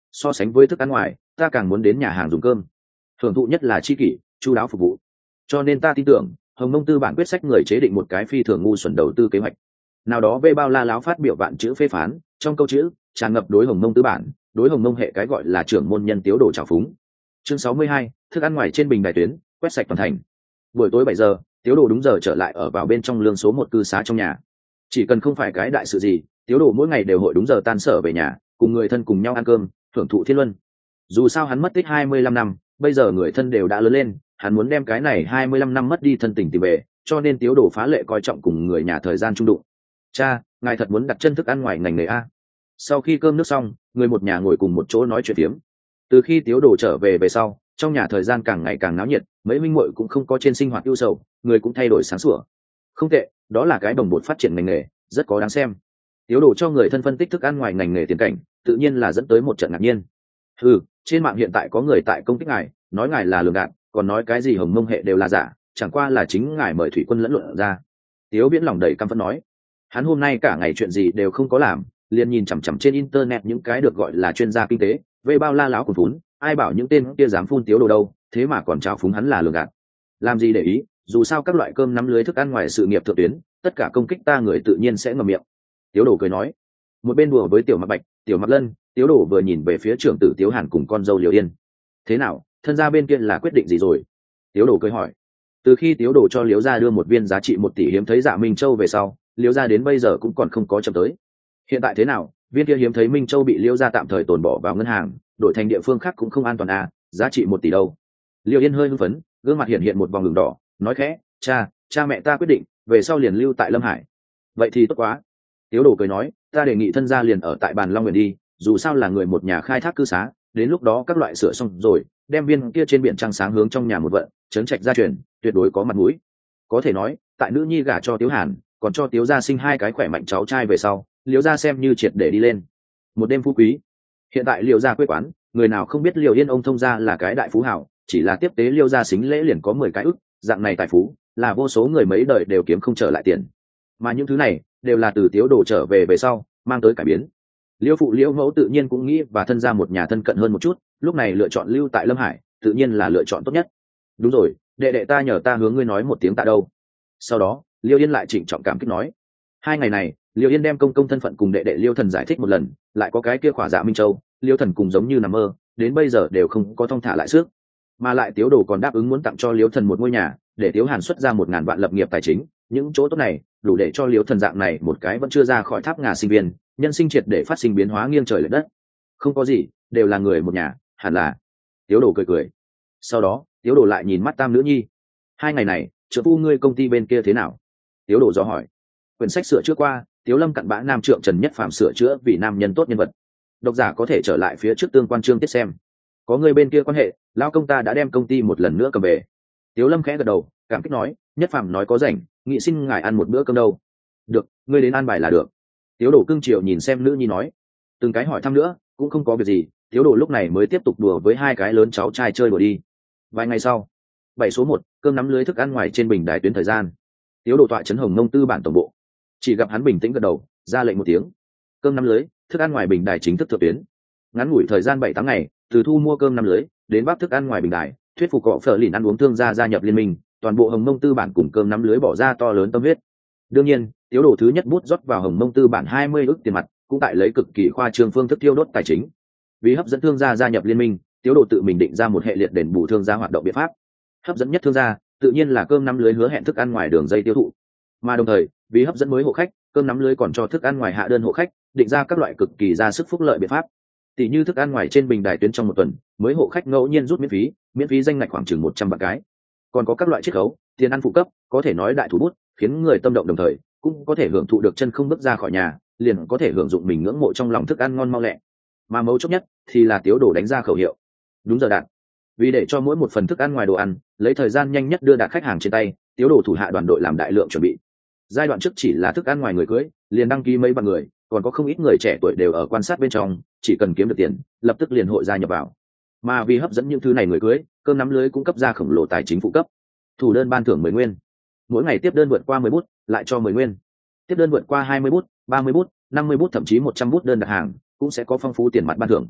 so sánh với thức ăn ngoài ta càng muốn đến nhà hàng dùng cơm, hưởng thụ nhất là chi kỷ chu đáo phục vụ. Cho nên ta tin tưởng hồng mông tư bản quyết sách người chế định một cái phi thường ngu xuẩn đầu tư kế hoạch nào đó. Về bao la láo phát biểu vạn chữ phê phán, trong câu chữ tràn ngập đối hồng mông tư bản, đối hồng mông hệ cái gọi là trưởng môn nhân tiếu đồ trào phúng. Chương sáu mươi hai, thức ăn ngoài trên bình đài tuyến quét sạch toàn thành. Buổi tối bảy giờ, tiếu đồ đúng giờ trở lại ở vào bên trong lương số một cư xá trong nhà. Chỉ cần không phải cái đại sự gì, tiếu đồ mỗi ngày đều hội đúng giờ tan sở về nhà, cùng người thân cùng nhau ăn cơm, thưởng thụ thiên luân. Dù sao hắn mất tích hai mươi lăm năm, bây giờ người thân đều đã lớn lên, hắn muốn đem cái này hai mươi lăm năm mất đi thân tình tìm về, cho nên tiếu đồ phá lệ coi trọng cùng người nhà thời gian chung đụng. Cha, ngài thật muốn đặt chân thức ăn ngoài ngành nghề a? Sau khi cơm nước xong, người một nhà ngồi cùng một chỗ nói chuyện phiếm. Từ khi tiếu đồ trở về về sau, trong nhà thời gian càng ngày càng náo nhiệt, mấy minh muội cũng không có trên sinh hoạt ưu sầu, người cũng thay đổi sáng sủa. Không tệ, đó là cái đồng bột phát triển ngành nghề, rất có đáng xem. Tiếu đồ cho người thân phân tích thức ăn ngoài ngành nghề tiền cảnh, tự nhiên là dẫn tới một trận ngạc nhiên. Ừ, trên mạng hiện tại có người tại công kích ngài, nói ngài là lường gạt, còn nói cái gì hồng mông hệ đều là giả, chẳng qua là chính ngài mời thủy quân lẫn luận ra. Tiếu Viễn lòng đầy căm phẫn nói, hắn hôm nay cả ngày chuyện gì đều không có làm, liền nhìn chằm chằm trên internet những cái được gọi là chuyên gia kinh tế, về bao la láo cuồn vốn, ai bảo những tên kia dám phun tiếu đồ đâu, thế mà còn trao phúng hắn là lường gạt. Làm gì để ý, dù sao các loại cơm nắm lưới thức ăn ngoài sự nghiệp thượng tuyến, tất cả công kích ta người tự nhiên sẽ ngậm miệng. Tiếu đồ cười nói. Một bên đùa với tiểu mặc bạch, tiểu mặc lân, tiếu đồ vừa nhìn về phía trưởng tử tiếu hàn cùng con dâu liều yên. Thế nào, thân gia bên kia là quyết định gì rồi? Tiếu đồ cười hỏi. Từ khi tiếu đồ cho liếu gia đưa một viên giá trị một tỷ hiếm thấy dạ minh châu về sau, liếu gia đến bây giờ cũng còn không có chậm tới. Hiện tại thế nào, viên kia hiếm thấy minh châu bị liếu gia tạm thời tồn bỏ vào ngân hàng, đổi thành địa phương khác cũng không an toàn à, giá trị một tỷ đâu. Liêu yên hơi hưng phấn, gương mặt hiện hiện một vòng đường đỏ, nói khẽ, cha cha mẹ ta quyết định về sau liền lưu tại Lâm Hải. Vậy thì tốt quá. Tiếu đồ cười nói, ta đề nghị thân gia liền ở tại bàn Long Nguyện đi, dù sao là người một nhà khai thác cư xá, đến lúc đó các loại sửa xong rồi, đem viên kia trên biển trăng sáng hướng trong nhà một vận, trấn trạch gia truyền, tuyệt đối có mặt mũi. Có thể nói, tại nữ nhi gả cho Tiếu Hàn, còn cho Tiếu gia sinh hai cái khỏe mạnh cháu trai về sau, Liễu gia xem như triệt để đi lên. Một đêm phú quý. Hiện tại Liễu gia quê quán, người nào không biết Liễu Yên ông thông gia là cái đại phú hảo, chỉ là tiếp tế Liễu gia xính lễ liền có mười cái ức, dạng này tài phú, là vô số người mấy đời đều kiếm không trở lại tiền. Mà những thứ này đều là từ Tiếu đồ trở về về sau mang tới cải biến. Liễu phụ Liễu mẫu tự nhiên cũng nghĩ và thân gia một nhà thân cận hơn một chút, lúc này lựa chọn lưu tại Lâm Hải tự nhiên là lựa chọn tốt nhất. Đúng rồi, đệ đệ ta nhờ ta hướng ngươi nói một tiếng tạ đâu. Sau đó Liêu Yên lại trịnh trọng cảm kích nói. Hai ngày này Liêu Yên đem công công thân phận cùng đệ đệ Liêu Thần giải thích một lần, lại có cái kia khỏa dạ minh châu, Liêu Thần cùng giống như nằm mơ, đến bây giờ đều không có thong thả lại sức. Mà lại Tiếu đồ còn đáp ứng muốn tặng cho Liêu Thần một ngôi nhà, để Tiếu Hàn xuất ra một ngàn vạn lập nghiệp tài chính, những chỗ tốt này đủ để cho Liêu Thần dạng này một cái vẫn chưa ra khỏi tháp ngà sinh viên, nhân sinh triệt để phát sinh biến hóa nghiêng trời lệch đất. Không có gì, đều là người một nhà, hẳn là. Tiếu đồ cười cười. Sau đó Tiếu đồ lại nhìn mắt tam nữ nhi. Hai ngày này trợ phu ngươi công ty bên kia thế nào? Tiếu đồ dò hỏi. Quyển sách sửa chữa qua, Tiếu Lâm cặn bã nam trượng Trần Nhất Phàm sửa chữa vì nam nhân tốt nhân vật. Độc giả có thể trở lại phía trước tương quan chương tiết xem. Có người bên kia quan hệ, lão công ta đã đem công ty một lần nữa cầm về. Tiếu Lâm khẽ gật đầu, cảm kích nói, Nhất Phàm nói có rảnh, nghị xin ngài ăn một bữa cơm đâu. Được, ngươi đến ăn bài là được. Tiếu đồ cưng chiều nhìn xem nữ nhi nói. Từng cái hỏi thăm nữa, cũng không có việc gì, Tiếu đồ lúc này mới tiếp tục đùa với hai cái lớn cháu trai chơi đùa đi. Vài ngày sau, bảy số một, cơm nắm lưới thức ăn ngoài trên bình đài tuyến thời gian. Tiếu đồ tọa trấn Hồng Nông tư bản tổng bộ. Chỉ gặp hắn bình tĩnh gật đầu, ra lệnh một tiếng. Cơm nắm lưới, thức ăn ngoài bình đài chính thức thượng tuyến. Ngắn ngủi thời gian bảy tháng ngày, từ thu mua cơm nắm lưới đến bác thức ăn ngoài bình đài, thuyết phục cọ phở lìn ăn uống thương gia gia nhập liên minh, toàn bộ Hồng Nông tư bản cùng cơm nắm lưới bỏ ra to lớn tâm huyết. Đương nhiên, Tiếu đồ thứ nhất bút rót vào Hồng Nông tư bản hai mươi ức tiền mặt, cũng tại lấy cực kỳ khoa trương phương thức tiêu đốt tài chính. Vì hấp dẫn thương gia gia nhập liên minh, Tiếu đồ tự mình định ra một hệ liệt đền bù thương gia hoạt động biện pháp. Hấp dẫn nhất thương gia tự nhiên là cơm nắm lưới hứa hẹn thức ăn ngoài đường dây tiêu thụ, mà đồng thời vì hấp dẫn mới hộ khách, cơm nắm lưới còn cho thức ăn ngoài hạ đơn hộ khách định ra các loại cực kỳ ra sức phúc lợi biện pháp. Tỷ như thức ăn ngoài trên bình đài tuyến trong một tuần, mới hộ khách ngẫu nhiên rút miễn phí, miễn phí danh ngạch khoảng chừng một trăm vạn cái. Còn có các loại chiết khấu, tiền ăn phụ cấp, có thể nói đại thủ bút, khiến người tâm động, đồng thời cũng có thể hưởng thụ được chân không bước ra khỏi nhà, liền có thể hưởng dụng mình ngưỡng mộ trong lòng thức ăn ngon mau lẹ. Mà mấu chốt nhất thì là Tiếu đồ đánh ra khẩu hiệu đúng giờ đạt. Vì để cho mỗi một phần thức ăn ngoài đồ ăn lấy thời gian nhanh nhất đưa đạt khách hàng trên tay, Tiếu đồ thủ hạ đoàn đội làm đại lượng chuẩn bị. Giai đoạn trước chỉ là thức ăn ngoài người cưới, liền đăng ký mấy vạn người, còn có không ít người trẻ tuổi đều ở quan sát bên trong, chỉ cần kiếm được tiền, lập tức liền hội gia nhập vào. Mà vì hấp dẫn những thứ này người cưới, cơm nắm lưới cung cấp ra khổng lồ tài chính phụ cấp. Thủ đơn ban thưởng mười nguyên, mỗi ngày tiếp đơn vượt qua mười bút, lại cho mười nguyên. Tiếp đơn vượt qua hai mươi bút, ba mươi bút, năm mươi bút thậm chí một trăm bút đơn đặt hàng, cũng sẽ có phong phú tiền mặt ban thưởng.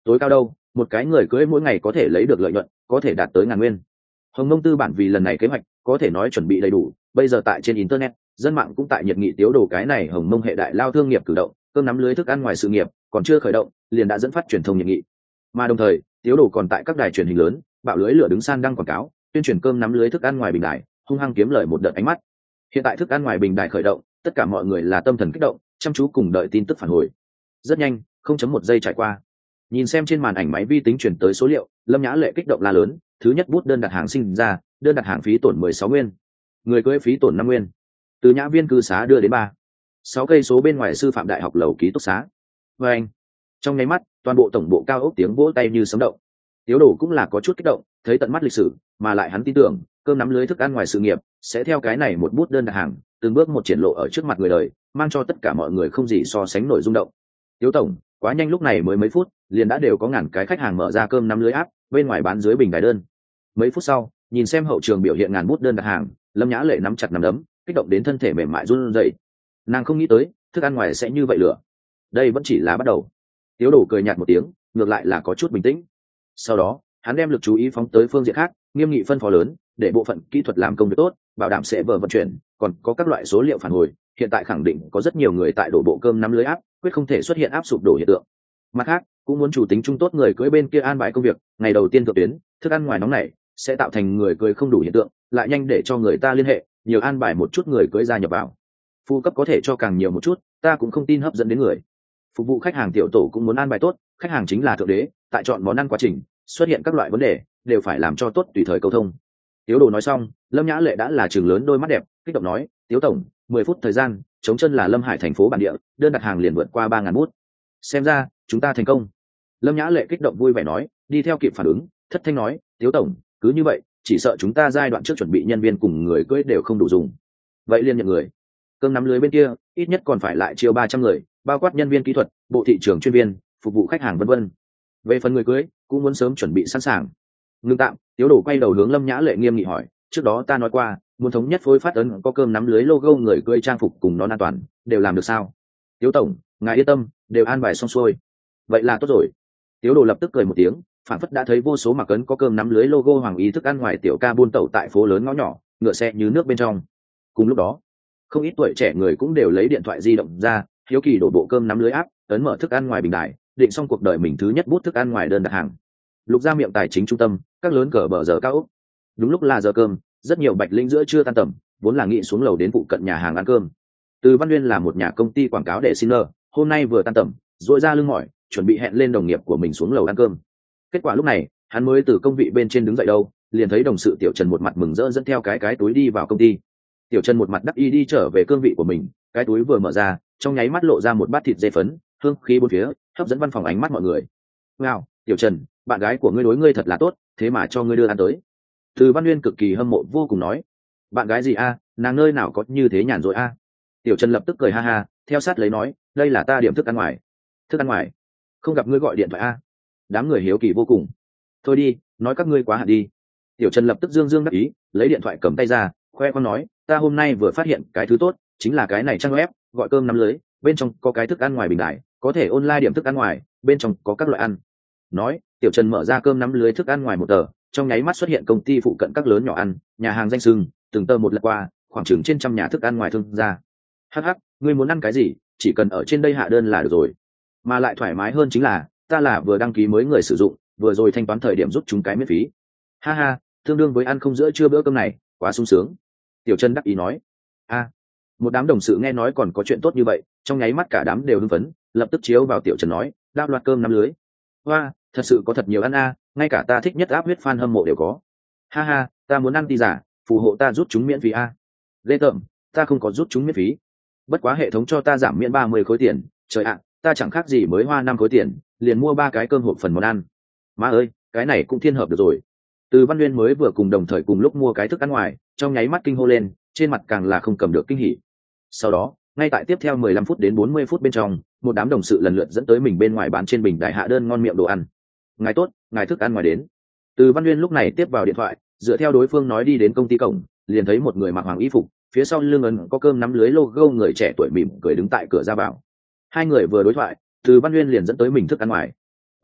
tối cao đâu một cái người cưới mỗi ngày có thể lấy được lợi nhuận có thể đạt tới ngàn nguyên. Hồng Mông tư bản vì lần này kế hoạch có thể nói chuẩn bị đầy đủ, bây giờ tại trên internet dân mạng cũng tại nhiệt nghị tiếu đồ cái này Hồng Mông hệ đại lao thương nghiệp cử động, cơm nắm lưới thức ăn ngoài sự nghiệp còn chưa khởi động liền đã dẫn phát truyền thông nhiệt nghị. Mà đồng thời tiếu đồ còn tại các đài truyền hình lớn bạo lưới lửa đứng san đăng quảng cáo tuyên truyền cơm nắm lưới thức ăn ngoài bình đài, hung hăng kiếm lời một đợt ánh mắt. Hiện tại thức ăn ngoài bình đài khởi động, tất cả mọi người là tâm thần kích động chăm chú cùng đợi tin tức phản hồi. Rất nhanh không chấm một giây trải qua, nhìn xem trên màn ảnh máy vi tính chuyển tới số liệu, Lâm Nhã Lệ kích động la lớn, thứ nhất bút đơn đặt hàng sinh ra, đơn đặt hàng phí tổn mười sáu nguyên, người cưới phí tổn năm nguyên, từ nhã viên cư xá đưa đến ba sáu cây số bên ngoài sư phạm đại học lầu ký túc xá. Và anh trong nháy mắt toàn bộ tổng bộ cao ốc tiếng vỗ tay như sấm động. Tiếu Đồ cũng là có chút kích động, thấy tận mắt lịch sử, mà lại hắn tin tưởng cơm nắm lưới thức ăn ngoài sự nghiệp sẽ theo cái này một bút đơn đặt hàng từng bước một triển lộ ở trước mặt người đời, mang cho tất cả mọi người không gì so sánh nổi rung động. Tiếu tổng, quá nhanh, lúc này mới mấy phút liền đã đều có ngàn cái khách hàng mở ra cơm nắm lưới áp bên ngoài bán dưới bình đài đơn. Mấy phút sau nhìn xem hậu trường biểu hiện ngàn bút đơn đặt hàng, Lâm Nhã Lệ nắm chặt nắm đấm, kích động đến thân thể mềm mại run rẩy. Nàng không nghĩ tới thức ăn ngoài sẽ như vậy lửa, đây vẫn chỉ là bắt đầu. Tiếu Đồ cười nhạt một tiếng, ngược lại là có chút bình tĩnh. Sau đó hắn đem lực chú ý phóng tới phương diện khác, nghiêm nghị phân phó lớn, để bộ phận kỹ thuật làm công việc tốt, bảo đảm sẽ vờ vận chuyển, còn có các loại số liệu phản hồi. Hiện tại khẳng định có rất nhiều người tại đổ bộ cơm nắm lưới áp, quyết không thể xuất hiện áp sụp đổ hiện tượng. Mặt khác cũng muốn chủ tính trung tốt người cưới bên kia an bài công việc, ngày đầu tiên thượng tuyến thức ăn ngoài nóng này sẽ tạo thành người cưới không đủ hiện tượng, lại nhanh để cho người ta liên hệ nhiều an bài một chút người cưới gia nhập vào. Phụ cấp có thể cho càng nhiều một chút, ta cũng không tin hấp dẫn đến người. Phục vụ khách hàng tiểu tổ cũng muốn an bài tốt, khách hàng chính là thượng đế, tại chọn món ăn quá trình xuất hiện các loại vấn đề đều phải làm cho tốt tùy thời cầu thông. Tiếu Đồ nói xong, Lâm Nhã Lệ đã là trường lớn đôi mắt đẹp, kích động nói, Tiếu tổng, mười phút thời gian chống chân là Lâm Hải thành phố bản địa, đơn đặt hàng liền vượt qua ba ngàn bút, xem ra chúng ta thành công. Lâm Nhã Lệ kích động vui vẻ nói, đi theo kịp phản ứng, thất thanh nói, Tiếu tổng, cứ như vậy chỉ sợ chúng ta giai đoạn trước chuẩn bị nhân viên cùng người cưới đều không đủ dùng. Vậy liền nhận người. Cơm nắm lưới bên kia ít nhất còn phải lại chiêu ba trăm người, bao quát nhân viên kỹ thuật, bộ thị trường chuyên viên, phục vụ khách hàng vân vân. Về phần người cưới cũng muốn sớm chuẩn bị sẵn sàng. Ngưng tạm, Tiếu Đồ quay đầu hướng Lâm Nhã Lệ nghiêm nghị hỏi, trước đó ta nói qua muốn thống nhất phối phát ấn có cơm nắm lưới logo người cưới trang phục cùng nón an toàn, đều làm được sao? Tiếu tổng, ngài yên tâm, đều an bài xong xuôi. Vậy là tốt rồi. Tiếu Đồ lập tức cười một tiếng, phản phất đã thấy vô số mặc ấn có cơm nắm lưới logo hoàng ý thức ăn ngoài tiểu ca buôn tẩu tại phố lớn ngõ nhỏ, ngựa xe như nước bên trong. Cùng lúc đó không ít tuổi trẻ người cũng đều lấy điện thoại di động ra, hiếu kỳ đổ bộ cơm nắm lưới áp ấn mở thức ăn ngoài bình đài, định xong cuộc đời mình thứ nhất bút thức ăn ngoài đơn đặt hàng. Lục ra miệng tài chính trung tâm, các lớn cờ bờ giờ cao ốc. Đúng lúc là giờ cơm, rất nhiều bạch linh giữa trưa tan tầm vốn là nghĩ xuống lầu đến phụ cận nhà hàng ăn cơm. Từ Văn Nguyên là một nhà công ty quảng cáo để xin lờ, hôm nay vừa tan tầm dội ra lưng mỏi, chuẩn bị hẹn lên đồng nghiệp của mình xuống lầu ăn cơm. Kết quả lúc này hắn mới từ công vị bên trên đứng dậy đâu, liền thấy đồng sự Tiểu Trần một mặt mừng rỡ dẫn theo cái cái túi đi vào công ty. Tiểu Trần một mặt đắc ý đi trở về cương vị của mình, cái túi vừa mở ra trong nháy mắt lộ ra một bát thịt dê phấn, hương khí bốn phía hấp dẫn văn phòng ánh mắt mọi người. Wow, Tiểu Trần, bạn gái của ngươi đối ngươi thật là tốt, thế mà cho ngươi đưa ăn tới. Từ Văn Nguyên cực kỳ hâm mộ vô cùng nói, bạn gái gì a, nàng nơi nào có như thế nhàn rỗi a. Tiểu Trần lập tức cười ha ha, theo sát lấy nói, đây là ta điểm thức ăn ngoài. Thức ăn ngoài? Không gặp ngươi gọi điện thoại a. Đám người hiếu kỳ vô cùng. Thôi đi, nói các ngươi quá hạn đi. Tiểu Trần lập tức dương dương đắc ý, lấy điện thoại cầm tay ra, khoe con nói, ta hôm nay vừa phát hiện cái thứ tốt, chính là cái này trang web, gọi cơm nắm lưới, bên trong có cái thức ăn ngoài bình đại, có thể online điểm thức ăn ngoài, bên trong có các loại ăn. Nói, Tiểu Trần mở ra cơm nắm lưới thức ăn ngoài một tờ, trong nháy mắt xuất hiện công ty phụ cận các lớn nhỏ ăn, nhà hàng danh sưng, từng tờ một lượt qua, khoảng chừng trên trăm nhà thức ăn ngoài thương gia. Hắc hắc, ngươi muốn ăn cái gì, chỉ cần ở trên đây hạ đơn là được rồi. Mà lại thoải mái hơn chính là, ta là vừa đăng ký mới người sử dụng, vừa rồi thanh toán thời điểm giúp chúng cái miễn phí. Ha ha, tương đương với ăn không giữa trưa bữa cơm này, quá sung sướng. Tiểu Trần đắc ý nói. A, một đám đồng sự nghe nói còn có chuyện tốt như vậy, trong nháy mắt cả đám đều hưng phấn, lập tức chiếu vào Tiểu Trần nói, đao loạt cơm nắm lưới. Hoa, thật sự có thật nhiều ăn a, ngay cả ta thích nhất áp huyết fan hâm mộ đều có. Ha ha, ta muốn ăn ti giả, phù hộ ta rút chúng miễn phí a. Ghê tởm, ta không có rút chúng miễn phí. Bất quá hệ thống cho ta giảm miễn ba mươi khối tiền, trời ạ, ta chẳng khác gì mới hoa năm khối tiền, liền mua ba cái cơm hộp phần món ăn. Má ơi, cái này cũng thiên hợp được rồi. Từ Văn Nguyên mới vừa cùng đồng thời cùng lúc mua cái thức ăn ngoài, trong nháy mắt kinh hô lên, trên mặt càng là không cầm được kinh hỉ. Sau đó, ngay tại tiếp theo mười lăm phút đến bốn mươi phút bên trong, một đám đồng sự lần lượt dẫn tới mình bên ngoài bán trên bình đài hạ đơn ngon miệng đồ ăn. Ngài tốt, ngài thức ăn ngoài đến. Từ Văn Nguyên lúc này tiếp vào điện thoại, dựa theo đối phương nói đi đến công ty cổng, liền thấy một người mặc hoàng y phục, phía sau lưng ấn có cơm nắm lưới logo người trẻ tuổi mỉm cười đứng tại cửa ra vào. Hai người vừa đối thoại, Từ Văn Nguyên liền dẫn tới mình thức ăn ngoài. Wow,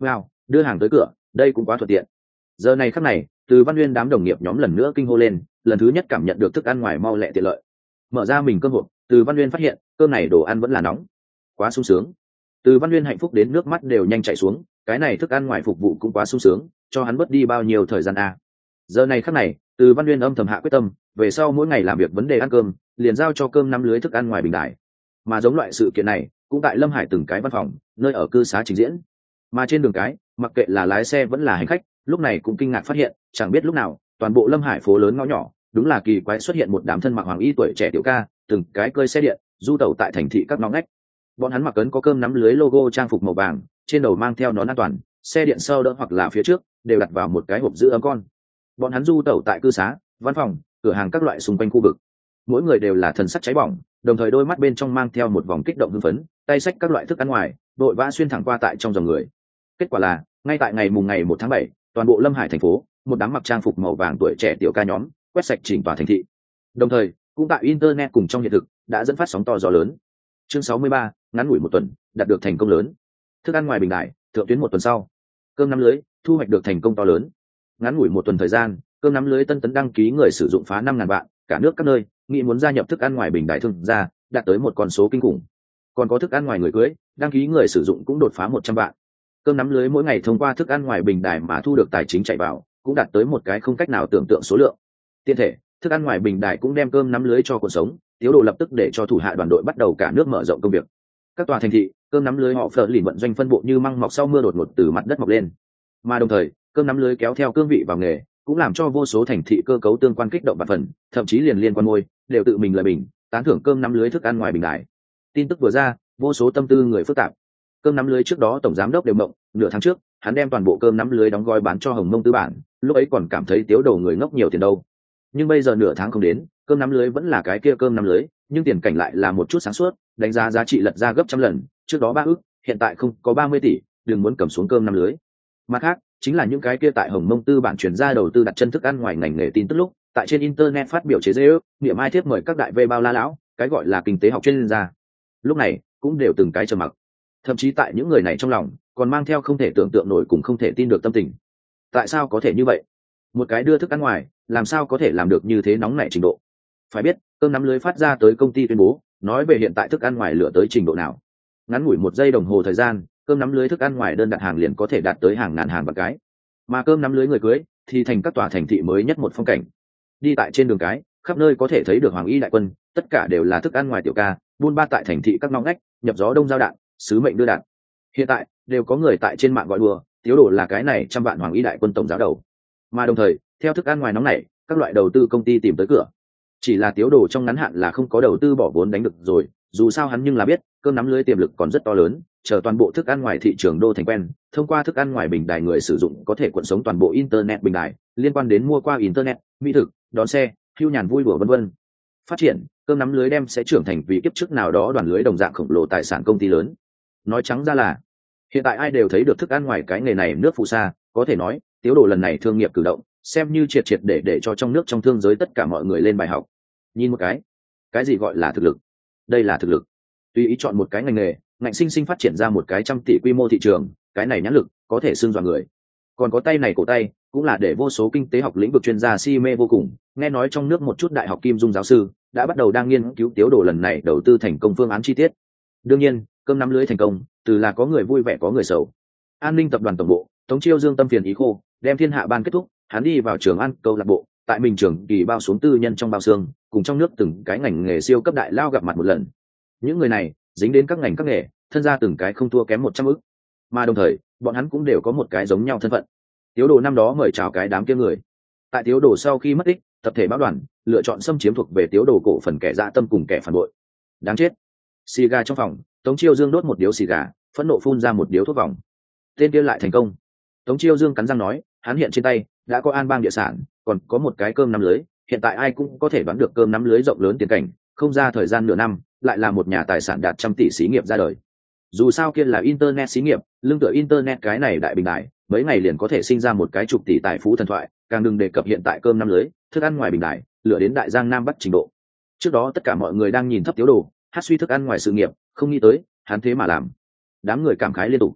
đưa hàng tới cửa, đây cũng quá thuận tiện. Giờ này khắc này, Từ Văn Nguyên đám đồng nghiệp nhóm lần nữa kinh hô lên, lần thứ nhất cảm nhận được thức ăn ngoài mau lẹ tiện lợi. Mở ra mình cơm hộp, Từ Văn Nguyên phát hiện cơm này đồ ăn vẫn là nóng, quá sung sướng. Từ Văn Nguyên hạnh phúc đến nước mắt đều nhanh chảy xuống, cái này thức ăn ngoài phục vụ cũng quá sung sướng, cho hắn bớt đi bao nhiêu thời gian a. Giờ này khắc này, Từ Văn Nguyên âm thầm hạ quyết tâm, về sau mỗi ngày làm việc vấn đề ăn cơm, liền giao cho cơm năm lưới thức ăn ngoài bình đại. Mà giống loại sự kiện này, cũng tại Lâm Hải từng cái văn phòng, nơi ở cư xá trình diễn. Mà trên đường cái, mặc kệ là lái xe vẫn là hành khách, lúc này cũng kinh ngạc phát hiện, chẳng biết lúc nào, toàn bộ Lâm Hải phố lớn ngõ nhỏ, đúng là kỳ quái xuất hiện một đám thân mặc hoàng y tuổi trẻ tiểu ca, từng cái cơi xe điện, du tẩu tại thành thị các ngõ ngách. Bọn hắn mặc ấn có cơm nắm lưới logo trang phục màu vàng, trên đầu mang theo nón an toàn, xe điện sau đỡ hoặc là phía trước đều đặt vào một cái hộp giữ ấm con. Bọn hắn du tẩu tại cư xá, văn phòng, cửa hàng các loại xung quanh khu vực. Mỗi người đều là thần sắc cháy bỏng, đồng thời đôi mắt bên trong mang theo một vòng kích động hưng phấn, tay xách các loại thức ăn ngoài, đội vã xuyên thẳng qua tại trong dòng người. Kết quả là, ngay tại ngày mùng ngày một tháng bảy, toàn bộ Lâm Hải thành phố, một đám mặc trang phục màu vàng tuổi trẻ tiểu ca nhóm, quét sạch chỉnh tòa thành thị. Đồng thời, cũng tại internet cùng trong hiện thực, đã dẫn phát sóng to gió lớn. Chương sáu mươi ba, ngắn ngủi một tuần, đạt được thành công lớn. Thức ăn ngoài bình đại, thượng tuyến một tuần sau, cơm nắm lưới thu hoạch được thành công to lớn. Ngắn ngủi một tuần thời gian, cơm nắm lưới tân tấn đăng ký người sử dụng phá năm ngàn vạn, cả nước các nơi nghĩ muốn gia nhập thức ăn ngoài bình đại thương gia, đạt tới một con số kinh khủng. Còn có thức ăn ngoài người cưới, đăng ký người sử dụng cũng đột phá một trăm vạn. Cơm nắm lưới mỗi ngày thông qua thức ăn ngoài bình đài mà thu được tài chính chạy vào, cũng đạt tới một cái không cách nào tưởng tượng số lượng. Tiện thể, thức ăn ngoài bình đài cũng đem cơm nắm lưới cho cuộc sống, Tiếu Đồ lập tức để cho thủ hạ đoàn đội bắt đầu cả nước mở rộng công việc. Các tòa thành thị, cơm nắm lưới họ phở lìn vận doanh phân bộ như măng mọc sau mưa đột ngột từ mặt đất mọc lên. Mà đồng thời, cơm nắm lưới kéo theo cương vị vào nghề, cũng làm cho vô số thành thị cơ cấu tương quan kích động bạt phần, thậm chí liền liên quan môi, đều tự mình lời bình, tán thưởng cơm nắm lưới thức ăn ngoài bình đài. Tin tức vừa ra, vô số tâm tư người phức tạp. Cơm nắm lưới trước đó tổng giám đốc đều mộng, nửa tháng trước, hắn đem toàn bộ cơm nắm lưới đóng gói bán cho Hồng Mông tư bản, lúc ấy còn cảm thấy Tiếu Đồ người ngốc nhiều tiền đâu. Nhưng bây giờ nửa tháng không đến, cơm nắm lưới vẫn là cái kia cơm nắm lưới, nhưng tiền cảnh lại là một chút sáng suốt, đánh giá giá trị lật ra gấp trăm lần, trước đó ba ức, hiện tại không có ba mươi tỷ, đừng muốn cầm xuống cơm nắm lưới. Mặt khác, chính là những cái kia tại Hồng Mông tư bản chuyển ra đầu tư đặt chân thức ăn ngoài ngành nghề tin tức lúc, tại trên internet phát biểu chế giễu, niệm ai thiếp mời các đại vê bao la lão, cái gọi là kinh tế học chuyên gia. Lúc này, cũng đều từng cái trầm mặc. Thậm chí tại những người này trong lòng, còn mang theo không thể tưởng tượng nổi cùng không thể tin được tâm tình. Tại sao có thể như vậy? Một cái đưa thức ăn ngoài, làm sao có thể làm được như thế nóng nảy trình độ? Phải biết, cơm nắm lưới phát ra tới công ty tuyên bố, nói về hiện tại thức ăn ngoài lửa tới trình độ nào. Ngắn ngủi một giây đồng hồ thời gian, cơm nắm lưới thức ăn ngoài đơn đặt hàng liền có thể đạt tới hàng ngàn hàng vạn cái. Mà cơm nắm lưới người cưới thì thành các tòa thành thị mới nhất một phong cảnh. Đi tại trên đường cái, khắp nơi có thể thấy được hoàng y đại quân, tất cả đều là thức ăn ngoài tiểu ca, buôn ba tại thành thị các ngõ ngách, nhập gió đông giao đạn, sứ mệnh đưa đạn. Hiện tại, đều có người tại trên mạng gọi đùa, Tiếu Đồ là cái này trăm vạn hoàng y đại quân tổng giáo đầu. Mà đồng thời, theo thức ăn ngoài nóng này, các loại đầu tư công ty tìm tới cửa. Chỉ là Tiếu Đồ trong ngắn hạn là không có đầu tư bỏ vốn đánh được rồi, dù sao hắn nhưng là biết, cơm nắm lưới tiềm lực còn rất to lớn, chờ toàn bộ thức ăn ngoài thị trường đô thành quen, thông qua thức ăn ngoài bình đài người sử dụng có thể cuộn sống toàn bộ internet bình đài, liên quan đến mua qua internet, mỹ thực, đón xe, hưu nhàn vui đùa vân vân. Phát triển, cơm nắm lưới đem sẽ trưởng thành vì kiếp trước nào đó đoàn lưới đồng dạng khổng lồ tài sản công ty lớn. Nói trắng ra là, hiện tại ai đều thấy được thức ăn ngoài cái nghề này nước phụ sa, có thể nói, Tiếu Đồ lần này thương nghiệp cử động, xem như triệt triệt để để cho trong nước trong thương giới tất cả mọi người lên bài học. Nhìn một cái, cái gì gọi là thực lực? Đây là thực lực. Tùy ý chọn một cái ngành nghề, ngành sinh sinh phát triển ra một cái trăm tỷ quy mô thị trường, cái này nhãn lực có thể xưng dọa người. Còn có tay này cổ tay, cũng là để vô số kinh tế học lĩnh vực chuyên gia si mê vô cùng. Nghe nói trong nước một chút đại học kim dung giáo sư đã bắt đầu đang nghiên cứu Tiếu Đồ lần này đầu tư thành công phương án chi tiết. Đương nhiên, cơm nắm lưới thành công, từ là có người vui vẻ có người xấu. An ninh tập đoàn tổng bộ, Tống Chiêu Dương tâm phiền ý khô, đem thiên hạ ban kết thúc, hắn đi vào trường ăn câu lạc bộ, tại mình trường kỳ bao xuống tư nhân trong bao xương, cùng trong nước từng cái ngành nghề siêu cấp đại lao gặp mặt một lần. Những người này dính đến các ngành các nghề, thân ra từng cái không thua kém một trăm ức, mà đồng thời bọn hắn cũng đều có một cái giống nhau thân phận. Tiếu Đồ năm đó mời chào cái đám kia người, tại Tiếu Đồ sau khi mất tích, tập thể báo đoàn lựa chọn xâm chiếm thuộc về Tiếu Đồ cổ phần kẻ dạ tâm cùng kẻ phản bội. Đáng chết. Xì gà trong phòng, Tống Chiêu Dương đốt một điếu xì gà, phẫn nộ phun ra một điếu thuốc vòng. Tên kia lại thành công. Tống Chiêu Dương cắn răng nói, hắn hiện trên tay đã có An Bang địa sản, còn có một cái cơm nắm lưới, hiện tại ai cũng có thể đoán được cơm nắm lưới rộng lớn tiền cảnh, không ra thời gian nửa năm, lại là một nhà tài sản đạt trăm tỷ xí nghiệp ra đời. Dù sao kia là internet xí nghiệp, lương tựa internet cái này đại bình đại, mấy ngày liền có thể sinh ra một cái chục tỷ tài phú thần thoại, càng đừng đề cập hiện tại cơm nắm lưới, thức ăn ngoài bình đại, lựa đến đại giang nam bắc trình độ. Trước đó tất cả mọi người đang nhìn thấp Tiếu Đồ, hát suy thức ăn ngoài sự nghiệp, không nghĩ tới, hắn thế mà làm. Đám người cảm khái liên tục.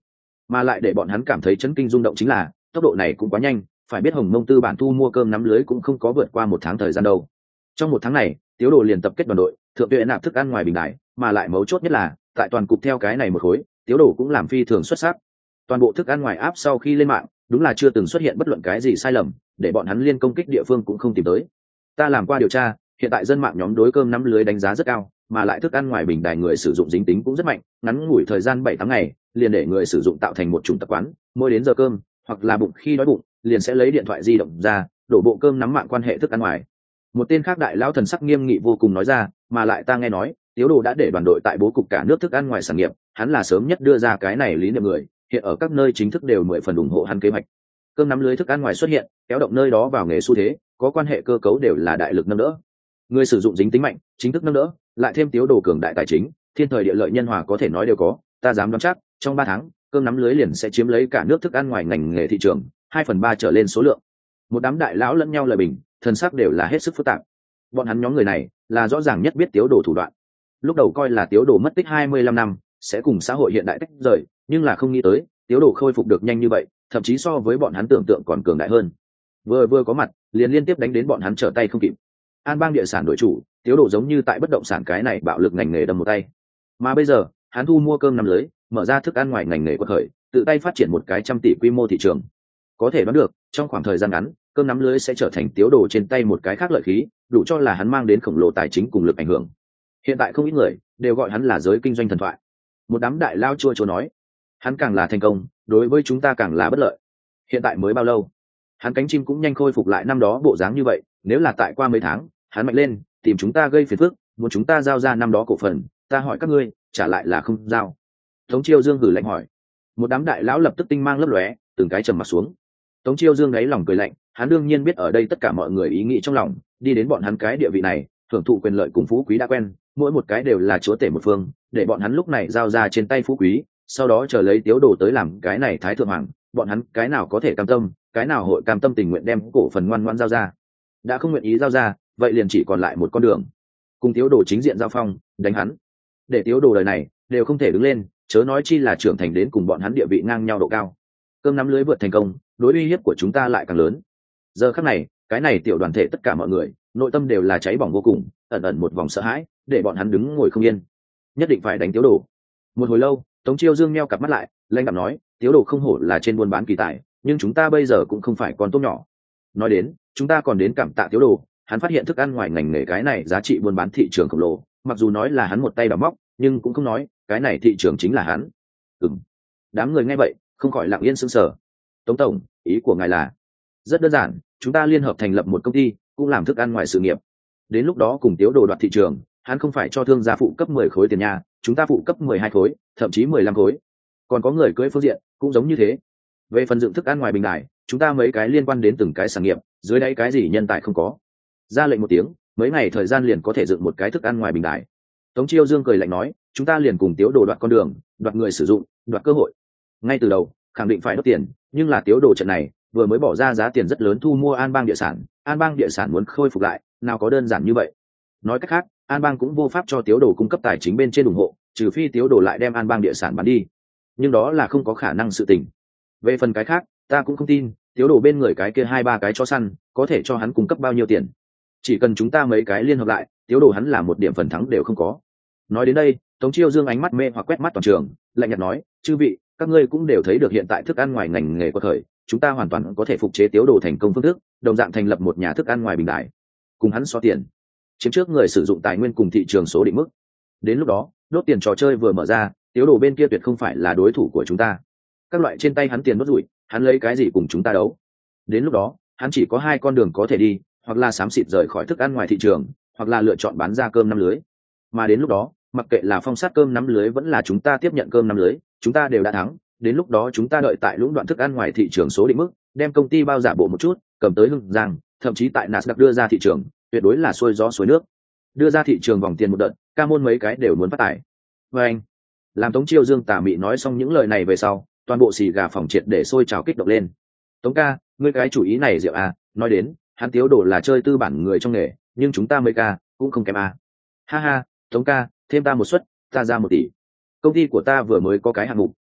Mà lại để bọn hắn cảm thấy chấn kinh rung động chính là tốc độ này cũng quá nhanh, phải biết Hồng Mông Tư bản thu mua cơm nắm lưới cũng không có vượt qua một tháng thời gian đâu. Trong một tháng này, Tiếu Đồ liền tập kết đoàn đội, thượng tuệ nạp thức ăn ngoài bình đại, mà lại mấu chốt nhất là, tại toàn cục theo cái này một khối, Tiếu Đồ cũng làm phi thường xuất sắc. Toàn bộ thức ăn ngoài áp sau khi lên mạng, đúng là chưa từng xuất hiện bất luận cái gì sai lầm, để bọn hắn liên công kích địa phương cũng không tìm tới. Ta làm qua điều tra, hiện tại dân mạng nhóm đối cơm nắm lưới đánh giá rất cao, mà lại thức ăn ngoài bình đài người sử dụng dính tính cũng rất mạnh, ngắn ngủi thời gian bảy tháng ngày, liền để người sử dụng tạo thành một chủng tập quán, mỗi đến giờ cơm, hoặc là bụng khi đói bụng, liền sẽ lấy điện thoại di động ra, đổ bộ cơm nắm mạng quan hệ thức ăn ngoài. Một tên khác đại lão thần sắc nghiêm nghị vô cùng nói ra, mà lại ta nghe nói, Tiếu Đồ đã để đoàn đội tại bố cục cả nước thức ăn ngoài sản nghiệp, hắn là sớm nhất đưa ra cái này lý niệm người, hiện ở các nơi chính thức đều mười phần ủng hộ hắn kế hoạch. Cơm nắm lưới thức ăn ngoài xuất hiện, kéo động nơi đó vào nghề xu thế, có quan hệ cơ cấu đều là đại lực nâng đỡ. Người sử dụng dính tính mạnh, chính thức nâng đỡ, lại thêm Tiếu Đồ cường đại tài chính, thiên thời địa lợi nhân hòa có thể nói đều có, ta dám đoán chắc, trong ba tháng, cơm nắm lưới liền sẽ chiếm lấy cả nước thức ăn ngoài ngành nghề thị trường, hai phần ba trở lên số lượng. Một đám đại lão lẫn nhau lời bình, thần sắc đều là hết sức phức tạp. Bọn hắn nhóm người này là rõ ràng nhất biết Tiếu Đồ thủ đoạn. Lúc đầu coi là Tiếu Đồ mất tích hai mươi lăm năm, sẽ cùng xã hội hiện đại tách rời, nhưng là không nghĩ tới, Tiếu Đồ khôi phục được nhanh như vậy, thậm chí so với bọn hắn tưởng tượng còn cường đại hơn. Vừa vừa có mặt, liền liên tiếp đánh đến bọn hắn trở tay không kịp. An Bang địa sản đổi chủ, Tiếu Đồ giống như tại bất động sản cái này bạo lực ngành nghề đâm một tay. Mà bây giờ, hắn thu mua cơm nắm lưới, mở ra thức ăn ngoài ngành nghề quật khởi, tự tay phát triển một cái trăm tỷ quy mô thị trường. Có thể đoán được, trong khoảng thời gian ngắn, cơm nắm lưới sẽ trở thành Tiếu Đồ trên tay một cái khác lợi khí, đủ cho là hắn mang đến khổng lồ tài chính cùng lực ảnh hưởng. Hiện tại không ít người đều gọi hắn là giới kinh doanh thần thoại. Một đám đại lao chua chua nói, hắn càng là thành công, đối với chúng ta càng là bất lợi. Hiện tại mới bao lâu, hắn cánh chim cũng nhanh khôi phục lại năm đó bộ dáng như vậy, nếu là tại qua mấy tháng, hắn mạnh lên, tìm chúng ta gây phiền phức, muốn chúng ta giao ra năm đó cổ phần, ta hỏi các ngươi, trả lại là không giao. Tống Chiêu Dương hử lạnh hỏi. Một đám đại lão lập tức tinh mang lấp lóe, từng cái trầm mặt xuống. Tống Chiêu Dương đáy lòng cười lạnh, hắn đương nhiên biết ở đây tất cả mọi người ý nghĩ trong lòng, đi đến bọn hắn cái địa vị này, hưởng thụ quyền lợi cùng phú quý đã quen, mỗi một cái đều là chúa tể một phương, để bọn hắn lúc này giao ra trên tay phú quý, sau đó chờ lấy Tiếu Đồ tới làm cái này thái thượng hoàng, bọn hắn cái nào có thể cam tâm, cái nào hội cam tâm tình nguyện đem cổ phần ngoan ngoãn giao ra. Đã không nguyện ý giao ra, vậy liền chỉ còn lại một con đường, cùng Tiếu Đồ chính diện giao phong, đánh hắn. Để Tiếu Đồ đời này đều không thể đứng lên, chớ nói chi là trưởng thành đến cùng bọn hắn địa vị ngang nhau độ cao. Cơm nắm lưới vượt thành công, đối uy hiếp của chúng ta lại càng lớn. Giờ khắc này, cái này tiểu đoàn thể tất cả mọi người, nội tâm đều là cháy bỏng vô cùng, ẩn ẩn một vòng sợ hãi, để bọn hắn đứng ngồi không yên. Nhất định phải đánh Tiếu Đồ. Một hồi lâu, Tống Chiêu Dương meo cặp mắt lại, lãnh đạm nói, Tiếu Đồ không hổ là trên buôn bán kỳ tài, nhưng chúng ta bây giờ cũng không phải con tốt nhỏ. Nói đến, chúng ta còn đến cảm tạ Tiếu Đồ, hắn phát hiện thức ăn ngoài ngành nghề cái này giá trị buôn bán thị trường khổng lồ, mặc dù nói là hắn một tay đào móc, nhưng cũng không nói, cái này thị trường chính là hắn. Ừm. Đám người nghe vậy, không khỏi lặng yên sững sờ. Tống tổng, ý của ngài là? Rất đơn giản, chúng ta liên hợp thành lập một công ty, cũng làm thức ăn ngoài sự nghiệp. Đến lúc đó cùng Tiếu Đồ đoạt thị trường, hắn không phải cho thương gia phụ cấp mười khối tiền nhà, chúng ta phụ cấp mười hai khối, thậm chí mười lăm khối. Còn có người cưới phương diện, cũng giống như thế. Về phần dựng thức ăn ngoài bình đài, chúng ta mấy cái liên quan đến từng cái sản nghiệp, dưới đáy cái gì nhân tài không có. Ra lệnh một tiếng, mấy ngày thời gian liền có thể dựng một cái thức ăn ngoài bình đài. Tống Chiêu Dương cười lạnh nói, chúng ta liền cùng Tiếu Đồ đoạt con đường, đoạt người sử dụng, đoạt cơ hội. Ngay từ đầu, khẳng định phải đốt tiền, nhưng là Tiếu Đồ trận này vừa mới bỏ ra giá tiền rất lớn thu mua An Bang địa sản, An Bang địa sản muốn khôi phục lại, nào có đơn giản như vậy. Nói cách khác, An Bang cũng vô pháp cho Tiếu Đồ cung cấp tài chính bên trên ủng hộ, trừ phi Tiếu Đồ lại đem An Bang địa sản bán đi, nhưng đó là không có khả năng sự tình. Về phần cái khác, ta cũng không tin Tiếu Đồ bên người cái kia hai ba cái chó săn có thể cho hắn cung cấp bao nhiêu tiền. Chỉ cần chúng ta mấy cái liên hợp lại, Tiếu Đồ hắn là một điểm phần thắng đều không có. Nói đến đây, Tống Chiêu Dương ánh mắt mê hoặc quét mắt toàn trường, lạnh nhạt nói, chư vị, các ngươi cũng đều thấy được hiện tại thức ăn ngoài ngành nghề quật khởi, chúng ta hoàn toàn có thể phục chế Tiếu Đồ thành công phương thức, đồng dạng thành lập một nhà thức ăn ngoài bình đại, cùng hắn so tiền, chiếm trước người sử dụng tài nguyên cùng thị trường số định mức. Đến lúc đó, đốt tiền trò chơi vừa mở ra, Tiếu Đồ bên kia tuyệt không phải là đối thủ của chúng ta. Các loại trên tay hắn tiền đốt rủi, hắn lấy cái gì cùng chúng ta đấu? Đến lúc đó, hắn chỉ có hai con đường có thể đi, hoặc là xám xịt rời khỏi thức ăn ngoài thị trường, hoặc là lựa chọn bán ra cơm nắm lưới. Mà đến lúc đó, mặc kệ là phong sát cơm nắm lưới vẫn là chúng ta tiếp nhận cơm nắm lưới, chúng ta đều đã thắng. Đến lúc đó chúng ta đợi tại lũng đoạn thức ăn ngoài thị trường số định mức, đem công ty bao giả bộ một chút, cầm tới Hưng Giang, thậm chí tại Nasdaq đưa ra thị trường, tuyệt đối là xuôi gió suối nước. Đưa ra thị trường vòng tiền một đợt, ca môn mấy cái đều muốn phát tài. Và anh, làm Tống Chiêu Dương tà mị nói xong những lời này về sau, toàn bộ xì gà phòng triệt để sôi trào kích động lên. Tống ca, ngươi cái chủ ý này diệu à, nói đến, hắn Tiếu Đồ là chơi tư bản người trong nghề, nhưng chúng ta mấy ca cũng không kém à. Ha ha, Tống ca, thêm ta một suất, ta ra một tỷ. Công ty của ta vừa mới có cái hạng mục,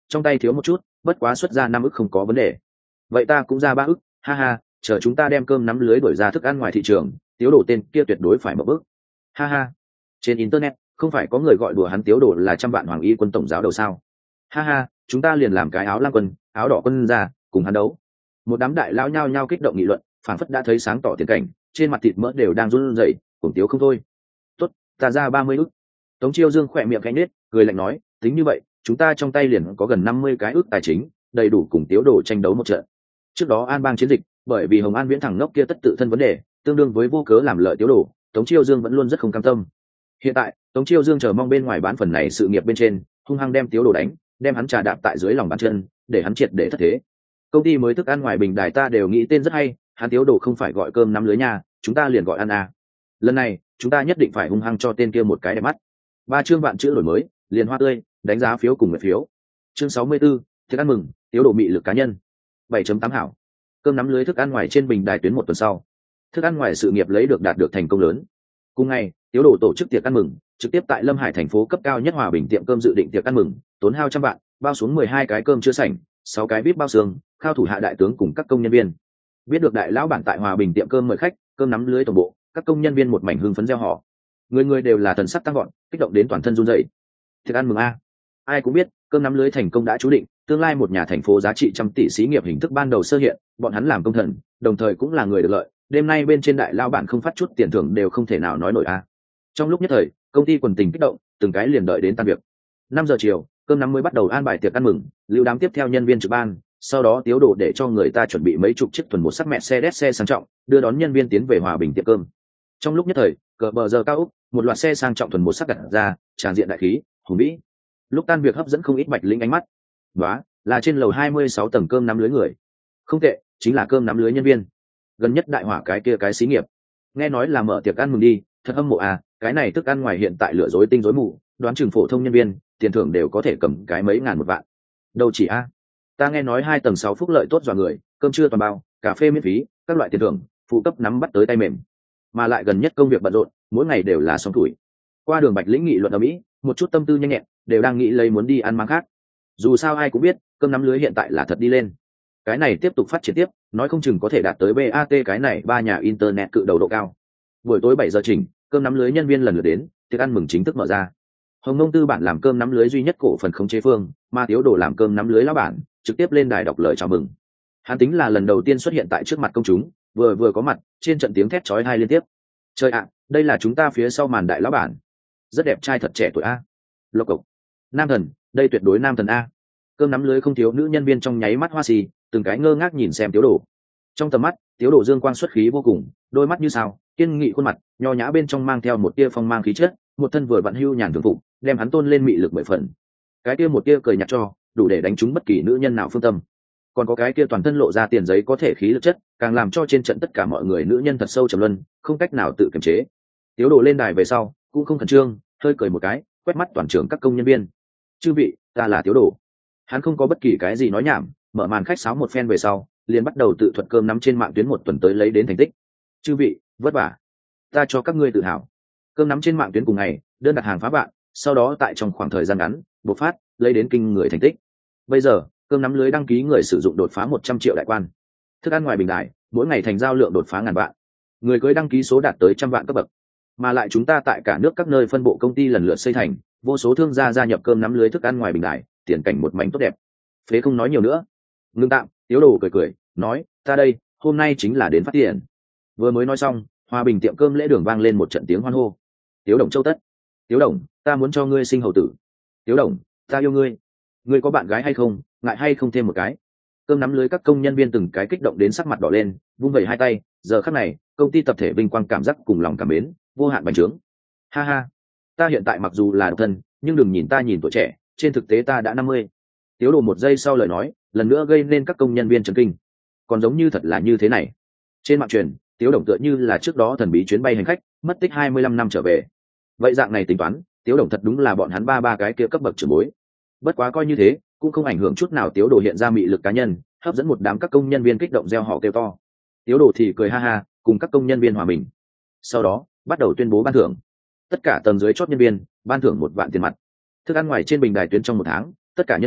trong tay thiếu một chút, bất quá xuất ra năm ức không có vấn đề. Vậy ta cũng ra ba ức, ha ha, chờ chúng ta đem cơm nắm lưới đổi ra thức ăn ngoài thị trường, Tiếu Đồ tên kia tuyệt đối phải mở bước. Ha ha. Trên internet, không phải có người gọi đùa hắn Tiếu Đồ là trăm vạn hoàng y quân tổng giáo đầu sao? Ha ha, chúng ta liền làm cái áo lam quân, áo đỏ quân ra, cùng hắn đấu. Một đám đại lão nhao nhao kích động nghị luận, phảng phất đã thấy sáng tỏ tiền cảnh, trên mặt thịt mỡ đều đang run rẩy, cuồng tiếu không thôi. Tốt, ta ra ba mươi ức. Tống Chiêu Dương khỏe miệng khẽ nhếch, cười lạnh nói, tính như vậy, chúng ta trong tay liền có gần năm mươi cái ức tài chính, đầy đủ cùng Tiếu Đồ tranh đấu một trận. Trước đó An Bang chiến dịch, bởi vì Hồng An Viễn thằng ngốc kia tất tự thân vấn đề, tương đương với vô cớ làm lợi Tiếu Đồ, Tống Chiêu Dương vẫn luôn rất không cam tâm. Hiện tại, Tống Chiêu Dương chờ mong bên ngoài bán phần này sự nghiệp bên trên, hung hăng đem Tiếu Đồ đánh, đem hắn trà đạp tại dưới lòng bàn chân, để hắn triệt để thất thế. Công ty mới thức ăn ngoài bình đài ta đều nghĩ tên rất hay, hắn Tiếu Đồ không phải gọi cơm nắm lưới nha, chúng ta liền gọi ăn à. Lần này, chúng ta nhất định phải hung hăng cho tên kia một cái đẹp mắt. Ba chương vạn chữ đổi mới, liền hoa tươi, đánh giá phiếu cùng nguyện phiếu. Chương sáu mươi 64, thức ăn mừng, Tiếu Đồ mị lực cá nhân. bảy chấm tám hảo. Cơm nắm lưới thức ăn ngoài trên bình đài tuyến một tuần sau, thức ăn ngoài sự nghiệp lấy được đạt được thành công lớn. Cùng ngày, Tiếu Đồ tổ chức tiệc ăn mừng, trực tiếp tại Lâm Hải thành phố cấp cao nhất Hòa Bình tiệm cơm dự định tiệc ăn mừng, tốn hao trăm vạn, bao xuống mười hai cái cơm chưa sảnh, sáu cái vip bao xương, khao thủ hạ đại tướng cùng các công nhân viên. Biết được đại lão bản tại Hòa Bình tiệm cơm mời khách, cơm nắm lưới toàn bộ, các công nhân viên một mảnh hưng phấn reo hò. Người người đều là thần sắc tăng gọn, kích động đến toàn thân run rẩy. Tiệc ăn mừng a. Ai cũng biết, cơm nắm lưới thành công đã chú định, tương lai một nhà thành phố giá trị trăm tỷ xí nghiệp hình thức ban đầu sơ hiện, bọn hắn làm công thần, đồng thời cũng là người được lợi, đêm nay bên trên đại lao bản không phát chút tiền thưởng đều không thể nào nói nổi a. Trong lúc nhất thời, công ty quần tình kích động, từng cái liền đợi đến tan việc. Năm giờ chiều, cơm nắm mới bắt đầu an bài tiệc ăn mừng, lưu đám tiếp theo nhân viên trực ban, sau đó Tiếu Đồ để cho người ta chuẩn bị mấy chục chiếc thuần một sắc mẹ xe đét xe sang trọng, đưa đón nhân viên tiến về Hòa Bình tiệm cơm. Trong lúc nhất thời, cờ bờ giờ cao úc, một loạt xe sang trọng thuần một sắc đặt ra, tràn diện đại khí, hùng vĩ. Lúc tan việc hấp dẫn không ít bạch linh ánh mắt. Đó là trên lầu hai mươi sáu tầng cơm nắm lưới người. Không tệ, chính là cơm nắm lưới nhân viên. Gần nhất đại hỏa cái kia cái xí nghiệp. Nghe nói là mở tiệc ăn mừng đi, thật âm mộ à, cái này thức ăn ngoài hiện tại lửa rối tinh rối mù, đoán chừng phổ thông nhân viên, tiền thưởng đều có thể cầm cái mấy ngàn một vạn. Đâu chỉ a, à. Ta nghe nói hai tầng sáu phúc lợi tốt dọa người, cơm trưa toàn bao, cà phê miễn phí, các loại tiền thưởng, phụ cấp nắm bắt tới tay mềm. Mà lại gần nhất công việc bận rộn, mỗi ngày đều là xong tuổi. Qua đường bạch lĩnh nghị luận ở mỹ, một chút tâm tư nhanh nhẹn, đều đang nghĩ lấy muốn đi ăn máng khác. Dù sao ai cũng biết, cơm nắm lưới hiện tại là thật đi lên. Cái này tiếp tục phát triển tiếp, nói không chừng có thể đạt tới bê a tê cái này ba nhà internet cự đầu độ cao. Buổi tối bảy giờ chỉnh, cơm nắm lưới nhân viên lần lượt đến, tiệc ăn mừng chính thức mở ra. Hồng Nông Tư bản làm cơm nắm lưới duy nhất cổ phần khống chế phương, mà Tiếu Đồ làm cơm nắm lưới lão bản, trực tiếp lên đài đọc lời chào mừng. Hắn tính là lần đầu tiên xuất hiện tại trước mặt công chúng, vừa vừa có mặt, trên trận tiếng thét chói tai liên tiếp. Trời ạ, đây là chúng ta phía sau màn đại lão bản. Rất đẹp trai thật trẻ tuổi a. Lộc cộc. Nam thần, đây tuyệt đối nam thần a. Cơm nắm lưới không thiếu nữ nhân viên trong nháy mắt hoa xì, từng cái ngơ ngác nhìn xem Tiếu Đồ. Trong tầm mắt, Tiếu Đồ dương quang xuất khí vô cùng, đôi mắt như sao, kiên nghị khuôn mặt, nho nhã bên trong mang theo một tia phong mang khí chất, một thân vừa vặn hưu nhàn thường phục, đem hắn tôn lên mị lực mười phần. Cái kia một tia cười nhạt cho, đủ để đánh trúng bất kỳ nữ nhân nào phương tâm. Còn có cái kia toàn thân lộ ra tiền giấy có thể khí lực chất, càng làm cho trên trận tất cả mọi người nữ nhân thật sâu trầm luân, không cách nào tự kiềm chế. Tiếu Đồ lên đài về sau, cũng không khẩn trương, hơi cười một cái, quét mắt toàn trường các công nhân viên. Chư vị, ta là Tiếu Đồ. Hắn không có bất kỳ cái gì nói nhảm, mở màn khách sáo một phen về sau, liền bắt đầu tự thuật cơm nắm trên mạng tuyến một tuần tới lấy đến thành tích. Chư vị, vất vả. Ta cho các ngươi tự hào. Cơm nắm trên mạng tuyến cùng ngày, đơn đặt hàng phá vạn, sau đó tại trong khoảng thời gian ngắn, bộc phát, lấy đến kinh người thành tích. Bây giờ, cơm nắm lưới đăng ký người sử dụng đột phá một trăm triệu đại quan. Thức ăn ngoài bình đại, mỗi ngày thành giao lượng đột phá ngàn vạn. Người cưới đăng ký số đạt tới trăm vạn cấp bậc. Mà lại chúng ta tại cả nước các nơi phân bộ công ty lần lượt xây thành, vô số thương gia gia nhập cơm nắm lưới thức ăn ngoài bình đại, tiền cảnh một mảnh tốt đẹp. Phế không nói nhiều nữa. Ngưng tạm, Tiếu Đồ cười cười, nói, ta đây, hôm nay chính là đến phát tiền. Vừa mới nói xong, Hòa Bình tiệm cơm lễ đường vang lên một trận tiếng hoan hô. Tiếu Đồng châu tất. Tiếu Đồng, ta muốn cho ngươi sinh hầu tử. Tiếu Đồng, ta yêu ngươi. Ngươi có bạn gái hay không, ngại hay không thêm một cái. Cơm nắm lưới các công nhân viên từng cái kích động đến sắc mặt đỏ lên, vung vẩy hai tay, giờ khắc này, công ty tập thể vinh quang cảm giác cùng lòng cảm mến, vô hạn bành trướng. Ha ha, ta hiện tại mặc dù là độc thân, nhưng đừng nhìn ta nhìn tuổi trẻ, trên thực tế ta đã năm mươi. Tiếu Đồ một giây sau lời nói, lần nữa gây nên các công nhân viên chấn kinh. Còn giống như thật là như thế này. Trên mạng truyền, Tiếu Đồng tựa như là trước đó thần bí chuyến bay hành khách, mất tích hai mươi lăm năm trở về. Vậy dạng này tính toán, Tiếu Đồng thật đúng là bọn hắn ba ba cái kia cấp bậc trưởng bối. Bất quá coi như thế, cũng không ảnh hưởng chút nào Tiếu Đồ hiện ra mị lực cá nhân, hấp dẫn một đám các công nhân viên kích động reo hò kêu to. Tiếu Đồ thì cười ha ha, cùng các công nhân viên hòa mình. Sau đó, bắt đầu tuyên bố ban thưởng. Tất cả tầng dưới chót nhân viên, ban thưởng một vạn tiền mặt. Thức ăn ngoài trên bình đài tuyến trong một tháng, tất cả nhân viên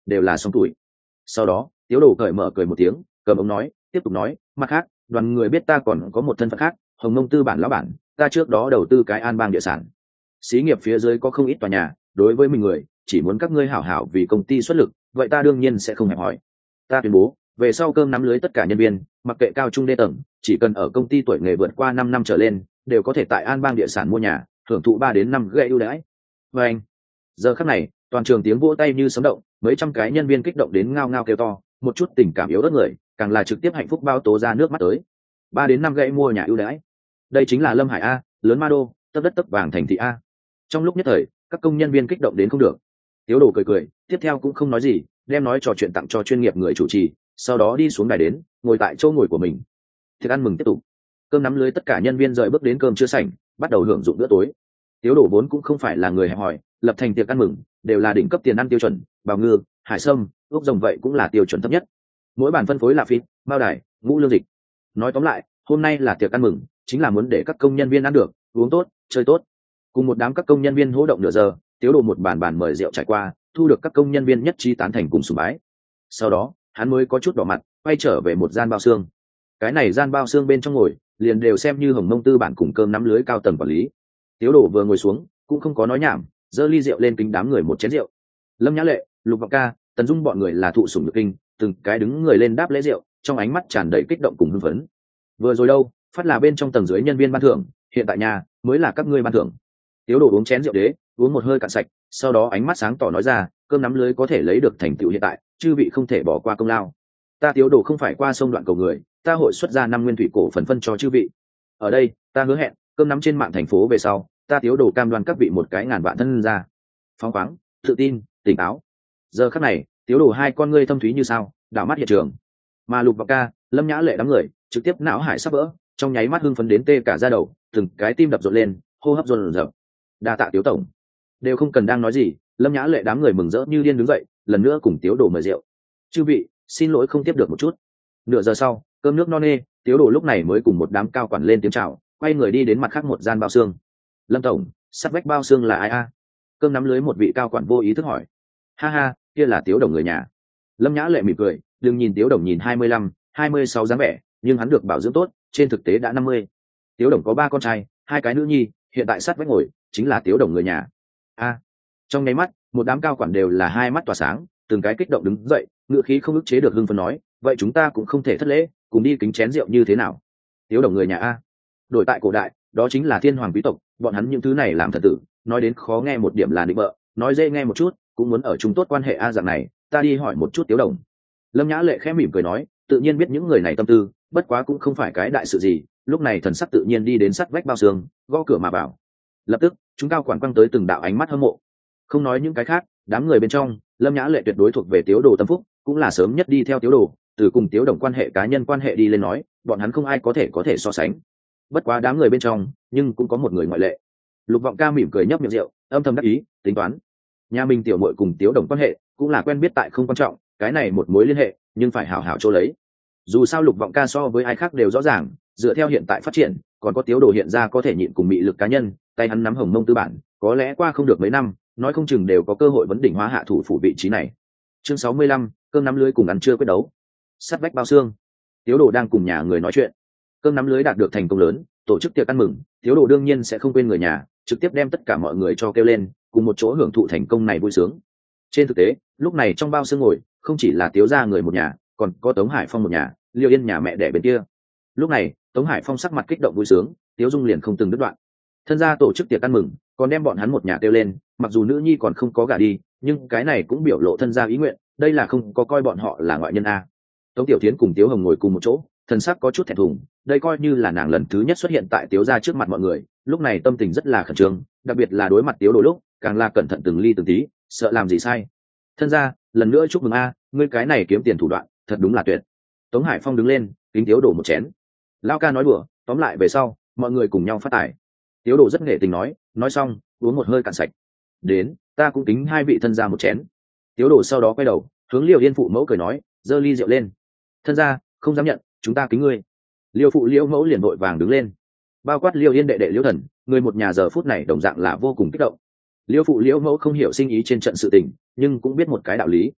đều là xong tuổi. Sau đó tiếu đồ cởi mở cười một tiếng, cầm ống nói tiếp tục nói, mặt khác đoàn người biết ta còn có một thân phận khác, hồng mông tư bản lão bản, ta trước đó đầu tư cái an bang địa sản, xí nghiệp phía dưới có không ít tòa nhà, đối với mình người chỉ muốn các ngươi hảo hảo vì công ty xuất lực, vậy ta đương nhiên sẽ không hẹp hỏi. Ta tuyên bố về sau cơm nắm lưới tất cả nhân viên, mặc kệ cao trung đê tầng, chỉ cần ở công ty tuổi nghề vượt qua năm năm trở lên, đều có thể tại an bang địa sản mua nhà, hưởng thụ ba đến năm gây ưu đãi. Và anh giờ khắc này toàn trường tiếng vỗ tay như sấm động, mấy trăm cái nhân viên kích động đến ngao ngao kêu to, một chút tình cảm yếu ớt người càng là trực tiếp hạnh phúc bao tố ra nước mắt tới. Ba đến năm gãy mua nhà ưu đãi, đây chính là Lâm Hải a, lớn ma đô, tấp đất tấp vàng thành thị a. Trong lúc nhất thời các công nhân viên kích động đến không được. Tiếu Đồ cười cười tiếp theo cũng không nói gì, đem nói trò chuyện tặng cho chuyên nghiệp người chủ trì, sau đó đi xuống đài đến ngồi tại chỗ ngồi của mình. Tiệc ăn mừng tiếp tục, cơm nắm lưới tất cả nhân viên rời bước đến cơm chưa sảnh, bắt đầu hưởng dụng bữa tối. Tiếu Đồ vốn cũng không phải là người hẹp hòi, lập thành tiệc ăn mừng đều là đỉnh cấp tiền ăn tiêu chuẩn, bào ngư, hải sâm, ốc rồng vậy cũng là tiêu chuẩn thấp nhất. Mỗi bản phân phối là phí, bao đài, ngũ lương dịch. Nói tóm lại hôm nay là tiệc ăn mừng, chính là muốn để các công nhân viên ăn được, uống tốt, chơi tốt. Cùng một đám các công nhân viên hỗ động nửa giờ, Tiếu Đồ một bàn bàn mời rượu trải qua, thu được các công nhân viên nhất trí tán thành cùng sùng bái. Sau đó hắn mới có chút đỏ mặt, quay trở về một gian bao xương. Cái này gian bao xương bên trong ngồi liền đều xem như hồng mông tư bản cùng cơm nắm lưới cao tầng quản lý. Tiếu Đồ vừa ngồi xuống cũng không có nói nhảm, giơ ly rượu lên kính đám người một chén rượu. Lâm Nhã Lệ, Lục Vọng Ca, Tần Dung bọn người là thụ sủng nhược kinh, từng cái đứng người lên đáp lễ rượu, trong ánh mắt tràn đầy kích động cùng hưng phấn. Vừa rồi đâu phát là bên trong tầng dưới nhân viên ban thưởng, hiện tại nhà mới là các ngươi ban thưởng. Tiếu Đồ uống chén rượu đế, uống một hơi cạn sạch, sau đó ánh mắt sáng tỏ nói ra, cơm nắm lưới có thể lấy được thành tựu hiện tại, chư vị không thể bỏ qua công lao. Ta Tiếu Đồ không phải qua sông đoạn cầu người, ta hội xuất ra năm nguyên thủy cổ phần phân cho chư vị. Ở đây ta hứa hẹn cơm nắm trên mạng thành phố về sau, ta Tiếu Đồ cam đoan các vị một cái ngàn vạn thân ra. Phóng khoáng, tự tin, tỉnh táo. Giờ khắc này Tiếu Đồ hai con ngươi thâm thúy như sao, đảo mắt hiện trường. Mà Lục Vọng Ca, Lâm Nhã Lệ đám người trực tiếp não hải sắp vỡ, trong nháy mắt hưng phấn đến tê cả da đầu, từng cái tim đập rộn lên, hô hấp dồn dập. Đa tạ Tiếu tổng. Đều không cần đang nói gì, Lâm Nhã Lệ đám người mừng rỡ như điên đứng dậy, lần nữa cùng Tiếu Đồ mời rượu. Chư vị xin lỗi không tiếp được một chút. Nửa giờ sau cơm nước no nê, Tiếu Đồ lúc này mới cùng một đám cao quản lên tiếng chào, quay người đi đến mặt khác một gian bao xương. Lâm tổng, sắt vách bao xương là ai a? Cơm nắm lưới một vị cao quản vô ý thức hỏi. Ha ha, kia là Tiếu Đồng người nhà. Lâm Nhã Lệ mỉm cười, đừng nhìn Tiếu Đồng nhìn hai mươi lăm, hai mươi sáu dáng vẻ, nhưng hắn được bảo dưỡng tốt, trên thực tế đã năm mươi. Tiếu Đồng có ba con trai, hai cái nữ nhi, hiện tại sát vách ngồi chính là Tiếu Đồng người nhà. A. Trong nháy mắt một đám cao quản đều là hai mắt tỏa sáng, từng cái kích động đứng dậy, ngựa khí không ức chế được hưng phấn nói, vậy chúng ta cũng không thể thất lễ, cùng đi kính chén rượu như thế nào? Tiếu Đồng người nhà a. Đổi tại cổ đại đó chính là thiên hoàng quý tộc, bọn hắn những thứ này làm thật tử, nói đến khó nghe một điểm là định bợ, nói dễ nghe một chút cũng muốn ở chung tốt quan hệ a. Dạng này ta đi hỏi một chút Tiếu Đồng. Lâm Nhã Lệ khẽ mỉm cười nói, tự nhiên biết những người này tâm tư, bất quá cũng không phải cái đại sự gì. Lúc này thần sắc tự nhiên đi đến sắt vách bao xương, gõ cửa mà bảo. Lập tức chúng cao quản quăng tới từng đạo ánh mắt hâm mộ. Không nói những cái khác, đám người bên trong Lâm Nhã Lệ tuyệt đối thuộc về Tiếu Đồ tâm phúc, cũng là sớm nhất đi theo Tiếu Đồ, từ cùng Tiếu Đồng quan hệ cá nhân quan hệ đi lên nói, bọn hắn không ai có thể có thể so sánh. Bất quá đám người bên trong nhưng cũng có một người ngoại lệ. Lục Vọng Ca mỉm cười nhấp miệng rượu, âm thầm đắc ý tính toán, nhà mình tiểu muội cùng Tiếu Đồng quan hệ cũng là quen biết tại không quan trọng, cái này một mối liên hệ nhưng phải hảo hảo chỗ lấy. Dù sao Lục Vọng Ca so với ai khác đều rõ ràng, dựa theo hiện tại phát triển, còn có Tiếu Đồ hiện ra có thể nhịn cùng mị lực cá nhân, tay hắn nắm hồng mông tư bản, có lẽ qua không được mấy năm, nói không chừng đều có cơ hội vấn đỉnh hóa hạ thủ phủ vị trí này. Chương sáu mươi lăm, cơm nắm lưới cùng ăn trưa quyết đấu. Sắt vách bao xương, Tiếu Đồ đang cùng nhà người nói chuyện. Cơm nắm lưới đạt được thành công lớn, tổ chức tiệc ăn mừng, Tiếu Đồ đương nhiên sẽ không quên người nhà, trực tiếp đem tất cả mọi người cho kêu lên, cùng một chỗ hưởng thụ thành công này vui sướng. Trên thực tế lúc này trong bao xương ngồi không chỉ là Tiếu gia người một nhà, còn có Tống Hải Phong một nhà, Liêu Yên nhà mẹ đẻ bên kia. Lúc này Tống Hải Phong sắc mặt kích động vui sướng, Tiếu Dung liền không từng đứt đoạn. Thân gia tổ chức tiệc ăn mừng, còn đem bọn hắn một nhà kêu lên, mặc dù nữ nhi còn không có gả đi, nhưng cái này cũng biểu lộ thân gia ý nguyện, đây là không có coi bọn họ là ngoại nhân a. Tống Tiểu Thiến cùng Tiếu Hồng ngồi cùng một chỗ, thân sắc có chút thẹn thùng, đây coi như là nàng lần thứ nhất xuất hiện tại Tiếu gia trước mặt mọi người, lúc này tâm tình rất là khẩn trương, đặc biệt là đối mặt Tiếu Đồ lúc, càng là cẩn thận từng ly từng tí, sợ làm gì sai. Thân gia, lần nữa chúc mừng a, ngươi cái này kiếm tiền thủ đoạn, thật đúng là tuyệt. Tống Hải Phong đứng lên, kính Tiếu Đồ một chén. Lão ca nói đùa, tóm lại về sau, mọi người cùng nhau phát tài. Tiếu Đồ rất nghệ tình nói, nói xong uống một hơi cạn sạch. Đến, ta cũng kính hai vị thân gia một chén. Tiếu Đồ sau đó quay đầu hướng Liêu Yên phụ mẫu cười nói, giơ ly rượu lên. Thân gia không dám nhận, chúng ta kính ngươi. Liêu phụ Liêu mẫu liền vội vàng đứng lên, bao quát Liêu Yên đệ đệ Liêu Thần, người một nhà giờ phút này đồng dạng là vô cùng kích động. Liêu phụ Liêu mẫu không hiểu sinh ý trên trận sự tình, nhưng cũng biết một cái đạo lý.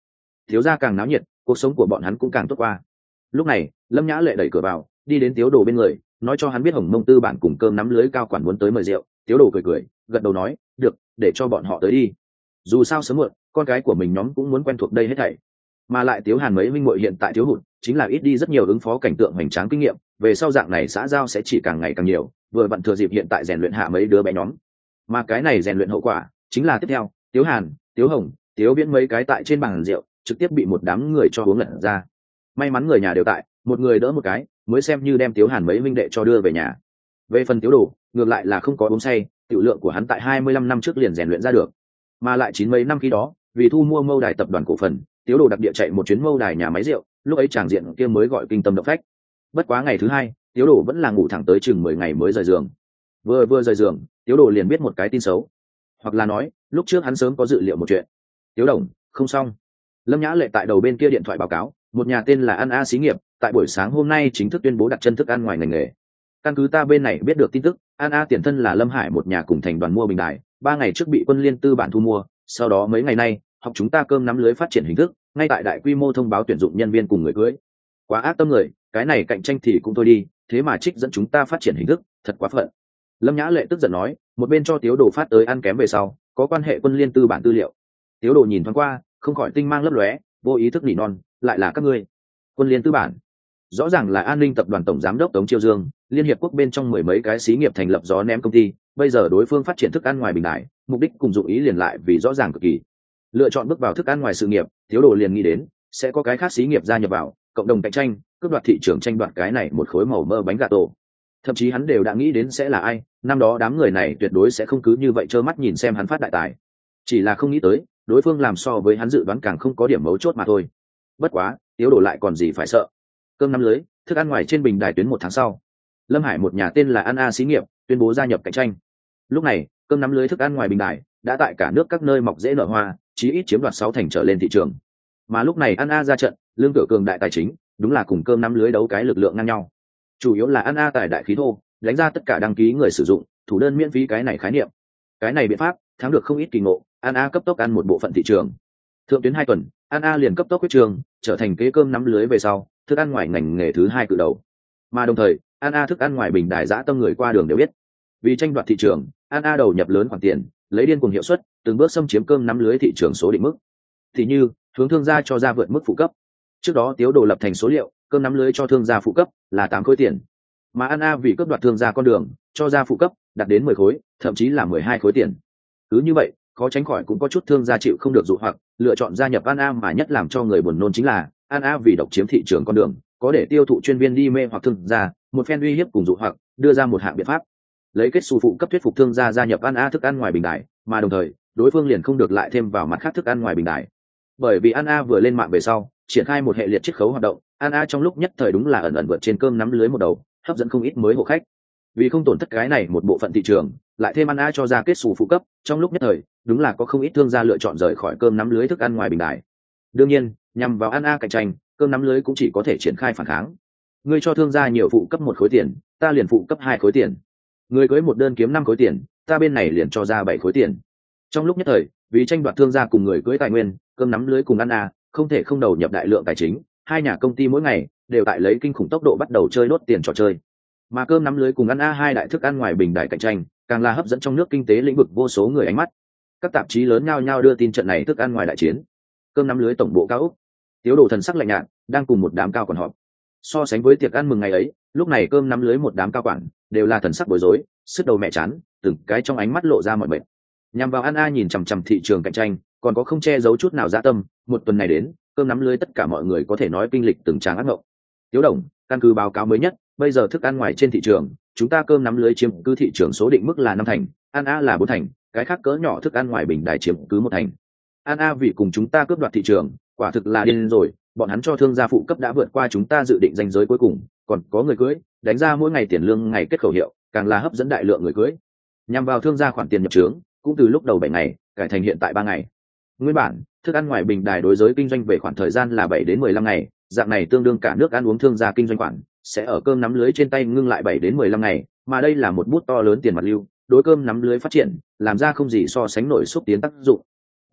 thiếu gia càng náo nhiệt, cuộc sống của bọn hắn cũng càng tốt qua. Lúc này Lâm Nhã Lệ đẩy cửa vào, đi đến Tiếu Đồ bên người, nói cho hắn biết Hồng Mông Tư bản cùng cơm nắm lưới cao quản muốn tới mời rượu. Tiếu Đồ cười cười gật đầu nói được, để cho bọn họ tới đi, dù sao sớm muộn con cái của mình nhóm cũng muốn quen thuộc đây hết thảy. Mà lại Tiếu Hàn mấy minh muội hiện tại thiếu hụt chính là ít đi rất nhiều ứng phó cảnh tượng hoành tráng kinh nghiệm, về sau dạng này xã giao sẽ chỉ càng ngày càng nhiều, vừa vặn thừa dịp hiện tại rèn luyện hạ mấy đứa bé nhóm. Mà cái này rèn luyện hậu quả chính là tiếp theo Tiếu Hàn, Tiếu Hồng, Tiếu Viễn mấy cái tại trên bàn rượu trực tiếp bị một đám người cho uống lật ra. May mắn người nhà đều tại, một người đỡ một cái mới xem như đem Tiếu Hàn mấy minh đệ cho đưa về nhà. Về phần Tiếu Đồ ngược lại là không có uống say, tiểu lượng của hắn tại hai mươi lăm năm trước liền rèn luyện ra được, mà lại chín mấy năm khi đó vì thu mua Mâu Đài tập đoàn cổ phần, Tiếu Đồ đặc địa chạy một chuyến Mâu Đài nhà máy rượu, lúc ấy tràng diện kia mới gọi kinh tâm động phách. Bất quá ngày thứ hai Tiếu Đồ vẫn là ngủ thẳng tới chừng mười ngày mới rời giường. Vừa vừa rời giường Tiếu Đồ liền biết một cái tin xấu, hoặc là nói lúc trước hắn sớm có dự liệu một chuyện. Tiếu Đồng không xong. Lâm Nhã Lệ tại đầu bên kia điện thoại báo cáo, một nhà tên là An A xí nghiệp tại buổi sáng hôm nay chính thức tuyên bố đặt chân thức ăn ngoài ngành nghề. Căn cứ ta bên này biết được tin tức, An A tiền thân là Lâm Hải một nhà cùng thành đoàn mua bình đài, ba ngày trước bị Quân Liên tư bản thu mua, sau đó mấy ngày nay học chúng ta cơm nắm lưới phát triển hình thức, ngay tại đại quy mô thông báo tuyển dụng nhân viên cùng người cưới. Quá ác tâm người, cái này cạnh tranh thì cũng thôi đi, thế mà trích dẫn chúng ta phát triển hình thức, thật quá phận. Lâm Nhã Lệ tức giận nói, một bên cho Tiếu Đồ phát tới ăn kém về sau, có quan hệ Quân Liên tư bản tư liệu. Tiếu Đồ nhìn thoáng qua, không khỏi tinh mang lấp lóe, vô ý thức nỉ non, lại là các ngươi. Quân Liên tư bản, rõ ràng là An Ninh tập đoàn tổng giám đốc Tống Chiêu Dương, liên hiệp quốc bên trong mười mấy cái xí nghiệp thành lập gió ném công ty, bây giờ đối phương phát triển thức ăn ngoài bình đại, mục đích cùng dụng ý liền lại vì rõ ràng cực kỳ. Lựa chọn bước vào thức ăn ngoài sự nghiệp, Tiếu Đồ liền nghĩ đến sẽ có cái khác xí nghiệp gia nhập vào, cộng đồng cạnh tranh, cướp đoạt thị trường, tranh đoạt cái này một khối màu mơ bánh gà tổ. Thậm chí hắn đều đã nghĩ đến sẽ là ai, năm đó đám người này tuyệt đối sẽ không cứ như vậy trơ mắt nhìn xem hắn phát đại tài. Chỉ là không nghĩ tới, đối phương làm so với hắn dự đoán càng không có điểm mấu chốt mà thôi. Bất quá, Tiếu Đồ lại còn gì phải sợ. Cơm nắm lưới, thức ăn ngoài trên bình đài tuyến một tháng sau, Lâm Hải một nhà tên là An A xí nghiệp tuyên bố gia nhập cạnh tranh. Lúc này, cơm nắm lưới thức ăn ngoài bình đài đã tại cả nước các nơi mọc rễ nở hoa, chí ít chiếm đoạt sáu thành trở lên thị trường. Mà lúc này An A ra trận, lương cửa cường đại tài chính, đúng là cùng cơm nắm lưới đấu cái lực lượng ngang nhau. Chủ yếu là An A tài đại khí thô, đánh ra tất cả đăng ký người sử dụng, thủ đơn miễn phí cái này khái niệm. Cái này biện pháp thắng được không ít kỳ ngộ, An A cấp tốc ăn một bộ phận thị trường. Thượng tuyến hai tuần, An A liền cấp tốc quyết trường, trở thành kế cơm nắm lưới về sau, thức ăn ngoài ngành nghề thứ hai cự đầu. Mà đồng thời, An A thức ăn ngoài bình đài dã tâm người qua đường đều biết, vì tranh đoạt thị trường, An A đầu nhập lớn khoản tiền, lấy điên cuồng hiệu suất, từng bước xâm chiếm cơm nắm lưới thị trường số định mức. Thì như hướng thương gia cho ra vượt mức phụ cấp. Trước đó Tiếu Đồ lập thành số liệu, cơm nắm lưới cho thương gia phụ cấp là tám khối tiền, mà An A vì cướp đoạt thương gia con đường, cho ra phụ cấp đạt đến mười khối, thậm chí là mười hai khối tiền. Cứ như vậy, khó tránh khỏi cũng có chút thương gia chịu không được dụ hoặc lựa chọn gia nhập An A, mà nhất làm cho người buồn nôn chính là An A vì độc chiếm thị trường con đường, có để tiêu thụ chuyên viên đi mê hoặc thương gia, một phen uy hiếp cùng dụ hoặc, đưa ra một hạng biện pháp, lấy kết xu phụ cấp thuyết phục thương gia gia nhập An A thức ăn ngoài bình đài, mà đồng thời đối phương liền không được lại thêm vào mặt khác thức ăn ngoài bình đài. Bởi vì An A vừa lên mạng về sau, triển khai một hệ liệt chiết khấu hoạt động, An A trong lúc nhất thời đúng là ẩn ẩn vượt trên cơm nắm lưới một đầu, hấp dẫn không ít mới hộ khách. Vì không tổn thất cái này một bộ phận thị trường, lại thêm An A cho ra kết xu phụ cấp, trong lúc nhất thời đúng là có không ít thương gia lựa chọn rời khỏi cơm nắm lưới thức ăn ngoài bình đài. Đương nhiên, nhằm vào An A cạnh tranh, cơm nắm lưới cũng chỉ có thể triển khai phản kháng. Ngươi cho thương gia nhiều phụ cấp một khối tiền, ta liền phụ cấp hai khối tiền. Người cưới một đơn kiếm năm khối tiền, ta bên này liền cho ra bảy khối tiền. Trong lúc nhất thời, vì tranh đoạt thương gia cùng người cưới tài nguyên, cơm nắm lưới cùng An A không thể không đầu nhập đại lượng tài chính, hai nhà công ty mỗi ngày đều tại lấy kinh khủng tốc độ bắt đầu chơi đốt tiền trò chơi. Mà cơm nắm lưới cùng An A hai đại thức ăn ngoài bình đài cạnh tranh, càng là hấp dẫn trong nước kinh tế lĩnh vực vô số người ánh mắt. Các tạp chí lớn nhao nhao đưa tin trận này thức ăn ngoài đại chiến. Cơm nắm lưới tổng bộ cao úc, Tiếu Đồ thần sắc lạnh nhạt, đang cùng một đám cao quản họp. So sánh với tiệc ăn mừng ngày ấy, lúc này cơm nắm lưới một đám cao quản đều là thần sắc bối rối, sức đầu mẹ chán, từng cái trong ánh mắt lộ ra mọi mệt. Nhằm vào An A nhìn chằm chằm thị trường cạnh tranh, còn có không che giấu chút nào dã tâm. Một tuần này đến, cơm nắm lưới tất cả mọi người có thể nói kinh lịch từng tràng ác mộng. Tiếu Đồng, căn cứ báo cáo mới nhất, bây giờ thức ăn ngoài trên thị trường, chúng ta cơm nắm lưới chiếm cứ thị trường số định mức là năm thành, An A là bốn thành, cái khác cỡ nhỏ thức ăn ngoài bình đài chiếm cứ một thành. An A vì cùng chúng ta cướp đoạt thị trường, quả thực là điên rồi, bọn hắn cho thương gia phụ cấp đã vượt qua chúng ta dự định ranh giới cuối cùng, còn có người cưới, đánh ra mỗi ngày tiền lương ngày kết khẩu hiệu, càng là hấp dẫn đại lượng người cưới. Nhằm vào thương gia khoản tiền nhập trướng, cũng từ lúc đầu bảy ngày cải thành hiện tại ba ngày. Nguyên bản, thức ăn ngoài bình đài đối giới kinh doanh về khoản thời gian là bảy đến mười lăm ngày, dạng này tương đương cả nước ăn uống thương gia kinh doanh khoản sẽ ở cơm nắm lưới trên tay ngưng lại bảy đến mười lăm ngày, mà đây là một bút to lớn tiền mặt lưu, đối cơm nắm lưới phát triển làm ra không gì so sánh nổi xúc tiến tác dụng.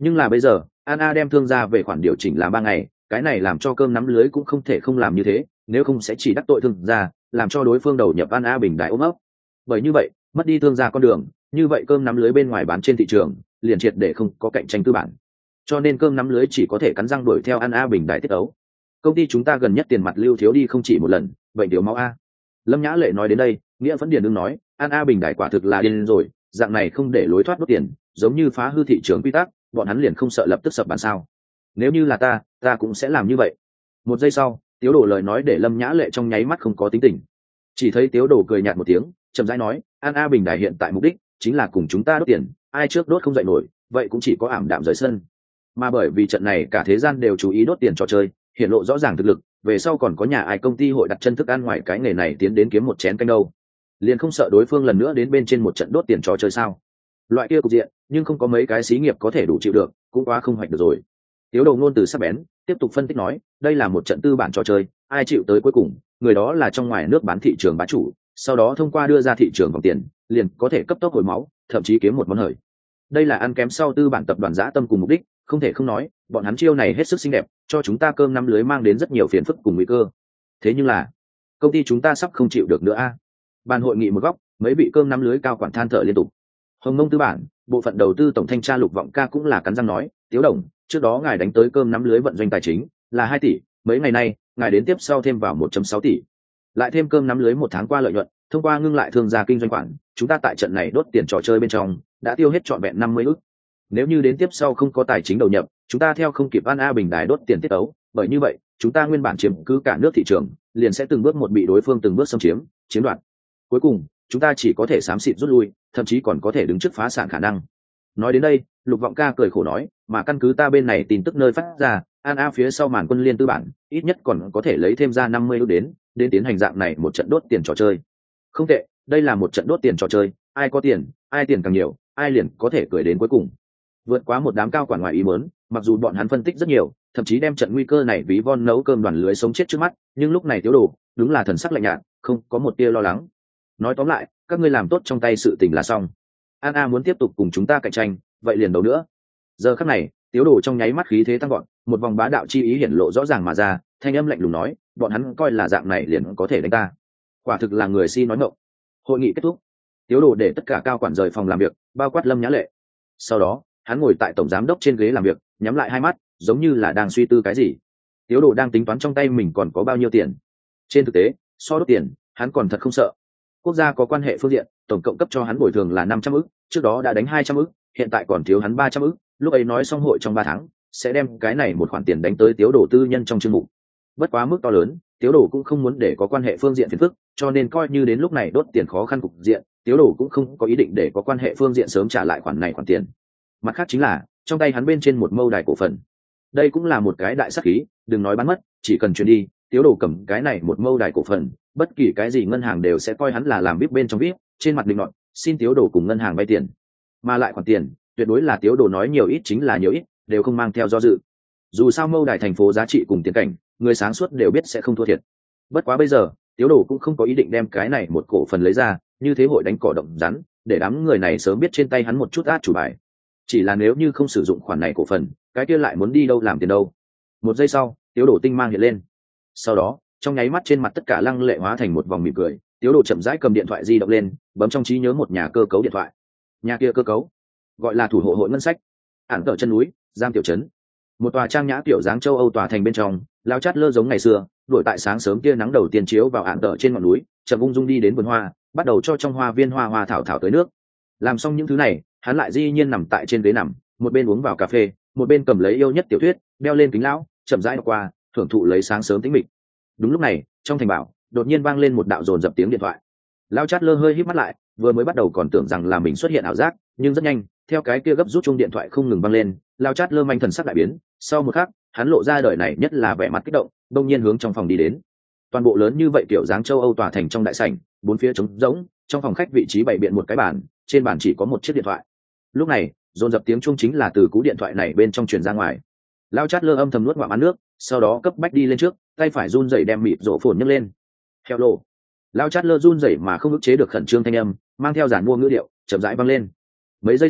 Nhưng là bây giờ An A đem thương gia về khoản điều chỉnh là ba ngày, cái này làm cho cơm nắm lưới cũng không thể không làm như thế, nếu không sẽ chỉ đắc tội thương gia, làm cho đối phương đầu nhập An A bình đại ôm ấp. Bởi như vậy mất đi thương gia con đường, như vậy cơm nắm lưới bên ngoài bán trên thị trường liền triệt để không có cạnh tranh tư bản, cho nên cơm nắm lưới chỉ có thể cắn răng đuổi theo An A bình đại tiết ấu. Công ty chúng ta gần nhất tiền mặt lưu thiếu đi không chỉ một lần, vậy thiếu máu a. Lâm Nhã Lệ nói đến đây, Nghĩa Phấn Điền đương nói, An A bình đại quả thực là điên rồi, dạng này không để lối thoát đốt tiền, giống như phá hư thị trường quy tắc, bọn hắn liền không sợ lập tức sập bàn sao? Nếu như là ta, ta cũng sẽ làm như vậy. Một giây sau, Tiếu Đồ lời nói để Lâm Nhã Lệ trong nháy mắt không có tính tình. Chỉ thấy Tiếu Đồ cười nhạt một tiếng, chậm rãi nói, An A bình đại hiện tại mục đích chính là cùng chúng ta đốt tiền, ai trước đốt không dậy nổi, vậy cũng chỉ có ảm đạm rời sân. Mà bởi vì trận này cả thế gian đều chú ý đốt tiền trò chơi, hiện lộ rõ ràng thực lực, về sau còn có nhà ai công ty hội đặt chân thức ăn ngoài cái nghề này tiến đến kiếm một chén canh đâu, liền không sợ đối phương lần nữa đến bên trên một trận đốt tiền trò chơi sao? Loại kia cục diện, nhưng không có mấy cái xí nghiệp có thể đủ chịu được, cũng quá không hoạch được rồi. Tiếu Đầu ngôn từ sắc bén tiếp tục phân tích nói, đây là một trận tư bản trò chơi, ai chịu tới cuối cùng, người đó là trong ngoài nước bán thị trường bá chủ, sau đó thông qua đưa ra thị trường vòng tiền, liền có thể cấp tốc hồi máu, thậm chí kiếm một món hời. Đây là ăn kém sau tư bản tập đoàn dã tâm cùng mục đích, không thể không nói, bọn hắn chiêu này hết sức xinh đẹp, cho chúng ta cơm nắm lưới mang đến rất nhiều phiền phức cùng nguy cơ. Thế nhưng là, công ty chúng ta sắp không chịu được nữa a. À? Bàn hội nghị một góc, mấy vị cơm nắm lưới cao quản than thở liên tục. Hồng Mông tư bản, bộ phận đầu tư tổng thanh tra Lục Vọng Ca cũng là cắn răng nói, Tiếu Đồng, trước đó ngài đánh tới cơm nắm lưới vận doanh tài chính là hai tỷ, mấy ngày nay, ngài đến tiếp sau thêm vào một phẩy sáu tỷ. Lại thêm cơm nắm lưới một tháng qua lợi nhuận, thông qua ngưng lại thương gia kinh doanh khoản, chúng ta tại trận này đốt tiền trò chơi bên trong, đã tiêu hết trọn vẹn năm mươi ức. Nếu như đến tiếp sau không có tài chính đầu nhập, chúng ta theo không kịp An A bình đài đốt tiền tiết ấu, bởi như vậy, chúng ta nguyên bản chiếm cứ cả nước thị trường, liền sẽ từng bước một bị đối phương từng bước xâm chiếm, chiếm đoạt. Cuối cùng, chúng ta chỉ có thể xám xịt rút lui, thậm chí còn có thể đứng trước phá sản khả năng. Nói đến đây, Lục Vọng Ca cười khổ nói, mà căn cứ ta bên này tin tức nơi phát ra, An A phía sau màn quân liên tư bản, ít nhất còn có thể lấy thêm ra năm mươi ức đến, đến tiến hành dạng này một trận đốt tiền trò chơi. Không tệ, đây là một trận đốt tiền trò chơi, ai có tiền, ai tiền càng nhiều, ai liền có thể cười đến cuối cùng. Vượt quá một đám cao quản ngoài ý muốn, mặc dù bọn hắn phân tích rất nhiều, thậm chí đem trận nguy cơ này ví von nấu cơm đoàn lưới sống chết trước mắt, nhưng lúc này Tiếu Đồ đúng là thần sắc lạnh nhạt, không có một tia lo lắng. Nói tóm lại, các ngươi làm tốt trong tay sự tình là xong. An A muốn tiếp tục cùng chúng ta cạnh tranh, vậy liền đấu nữa. Giờ khắc này, Tiếu Đồ trong nháy mắt khí thế tăng gọn, một vòng bá đạo chi ý hiển lộ rõ ràng mà ra, thanh âm lạnh lùng nói, bọn hắn coi là dạng này liền có thể đánh ta. Quả thực là người si nói ngọng. Hội nghị kết thúc, Tiếu Đồ để tất cả cao quản rời phòng làm việc, bao quát Lâm Nhã Lệ. Sau đó, hắn ngồi tại tổng giám đốc trên ghế làm việc, nhắm lại hai mắt, giống như là đang suy tư cái gì. Tiếu Đồ đang tính toán trong tay mình còn có bao nhiêu tiền. Trên thực tế, so đốt tiền, hắn còn thật không sợ. Quốc gia có quan hệ phương diện, tổng cộng cấp cho hắn bồi thường là năm trăm ức, trước đó đã đánh hai trăm ức, hiện tại còn thiếu hắn ba trăm ức, lúc ấy nói xong hội trong ba tháng sẽ đem cái này một khoản tiền đánh tới Tiếu Đồ tư nhân trong chương mục. Bất quá mức to lớn, Tiếu Đồ cũng không muốn để có quan hệ phương diện phiền phức, cho nên coi như đến lúc này đốt tiền khó khăn cục diện, Tiếu Đồ cũng không có ý định để có quan hệ phương diện sớm trả lại khoản này khoản tiền. Mặt khác chính là, trong tay hắn bên trên một mâu đài cổ phần. Đây cũng là một cái đại sắc khí, đừng nói bán mất, chỉ cần chuyển đi, Tiếu Đồ cầm cái này một mâu đài cổ phần, bất kỳ cái gì ngân hàng đều sẽ coi hắn là làm vip bên trong vip, trên mặt định nọt, xin Tiếu Đồ cùng ngân hàng vay tiền. Mà lại khoản tiền, tuyệt đối là Tiếu Đồ nói nhiều ít chính là nhiều ít, đều không mang theo do dự. Dù sao mâu đài thành phố giá trị cùng tiền cảnh, người sáng suốt đều biết sẽ không thua thiệt. Bất quá bây giờ, Tiếu Đồ cũng không có ý định đem cái này một cổ phần lấy ra, như thế hội đánh cỏ động rắn, để đám người này sớm biết trên tay hắn một chút át chủ bài. Chỉ là nếu như không sử dụng khoản này cổ phần, cái kia lại muốn đi đâu làm tiền đâu. Một giây sau, Tiếu Đồ tinh mang hiện lên. Sau đó, trong nháy mắt trên mặt tất cả lăng lệ hóa thành một vòng mỉm cười, Tiếu Đồ chậm rãi cầm điện thoại di động lên, bấm trong trí nhớ một nhà cơ cấu điện thoại. Nhà kia cơ cấu gọi là thủ hộ hội ngân sách, ản tở chân núi, Giang Tiểu Trấn. Một tòa trang nhã tiểu dáng châu Âu tòa thành bên trong, lao chát lơ giống ngày xưa, đuổi tại sáng sớm kia nắng đầu tiên chiếu vào ản tở trên ngọn núi, chậm ung dung đi đến vườn hoa, bắt đầu cho trong hoa viên hoa hoa thảo thảo tới nước. Làm xong những thứ này, hắn lại dĩ nhiên nằm tại trên ghế nằm, một bên uống vào cà phê, một bên cầm lấy yêu nhất tiểu thuyết, đeo lên kính lão, chậm rãi đọc qua, thưởng thụ lấy sáng sớm tĩnh mịch. Đúng lúc này, trong thành bảo đột nhiên vang lên một đạo dồn dập tiếng điện thoại. Lao chát lơ hơi híp mắt lại, vừa mới bắt đầu còn tưởng rằng là mình xuất hiện ảo giác, nhưng rất nhanh, theo cái kia gấp rút chung điện thoại không ngừng vang lên, Lao chát lơ manh thần sắc đại biến, sau một khắc, hắn lộ ra đời này nhất là vẻ mặt kích động, đông nhiên hướng trong phòng đi đến. Toàn bộ lớn như vậy kiểu dáng châu Âu tòa thành trong đại sảnh, bốn phía trống rỗng, trong phòng khách vị trí bày biện một cái bàn, trên bàn chỉ có một chiếc điện thoại. Lúc này, dồn dập tiếng chuông chính là từ cú điện thoại này bên trong truyền ra ngoài. Lao chát lơ âm thầm nuốt ngụm ăn nước, sau đó cấp bách đi lên trước, tay phải run rẩy đem mịt rổ phồn nhấc lên. Hello. Lao chát lơ run rẩy mà không ức chế được khẩn trương thanh âm, mang theo giản mua ngữ điệu, chậm rãi vang lên. Mấy giây sau,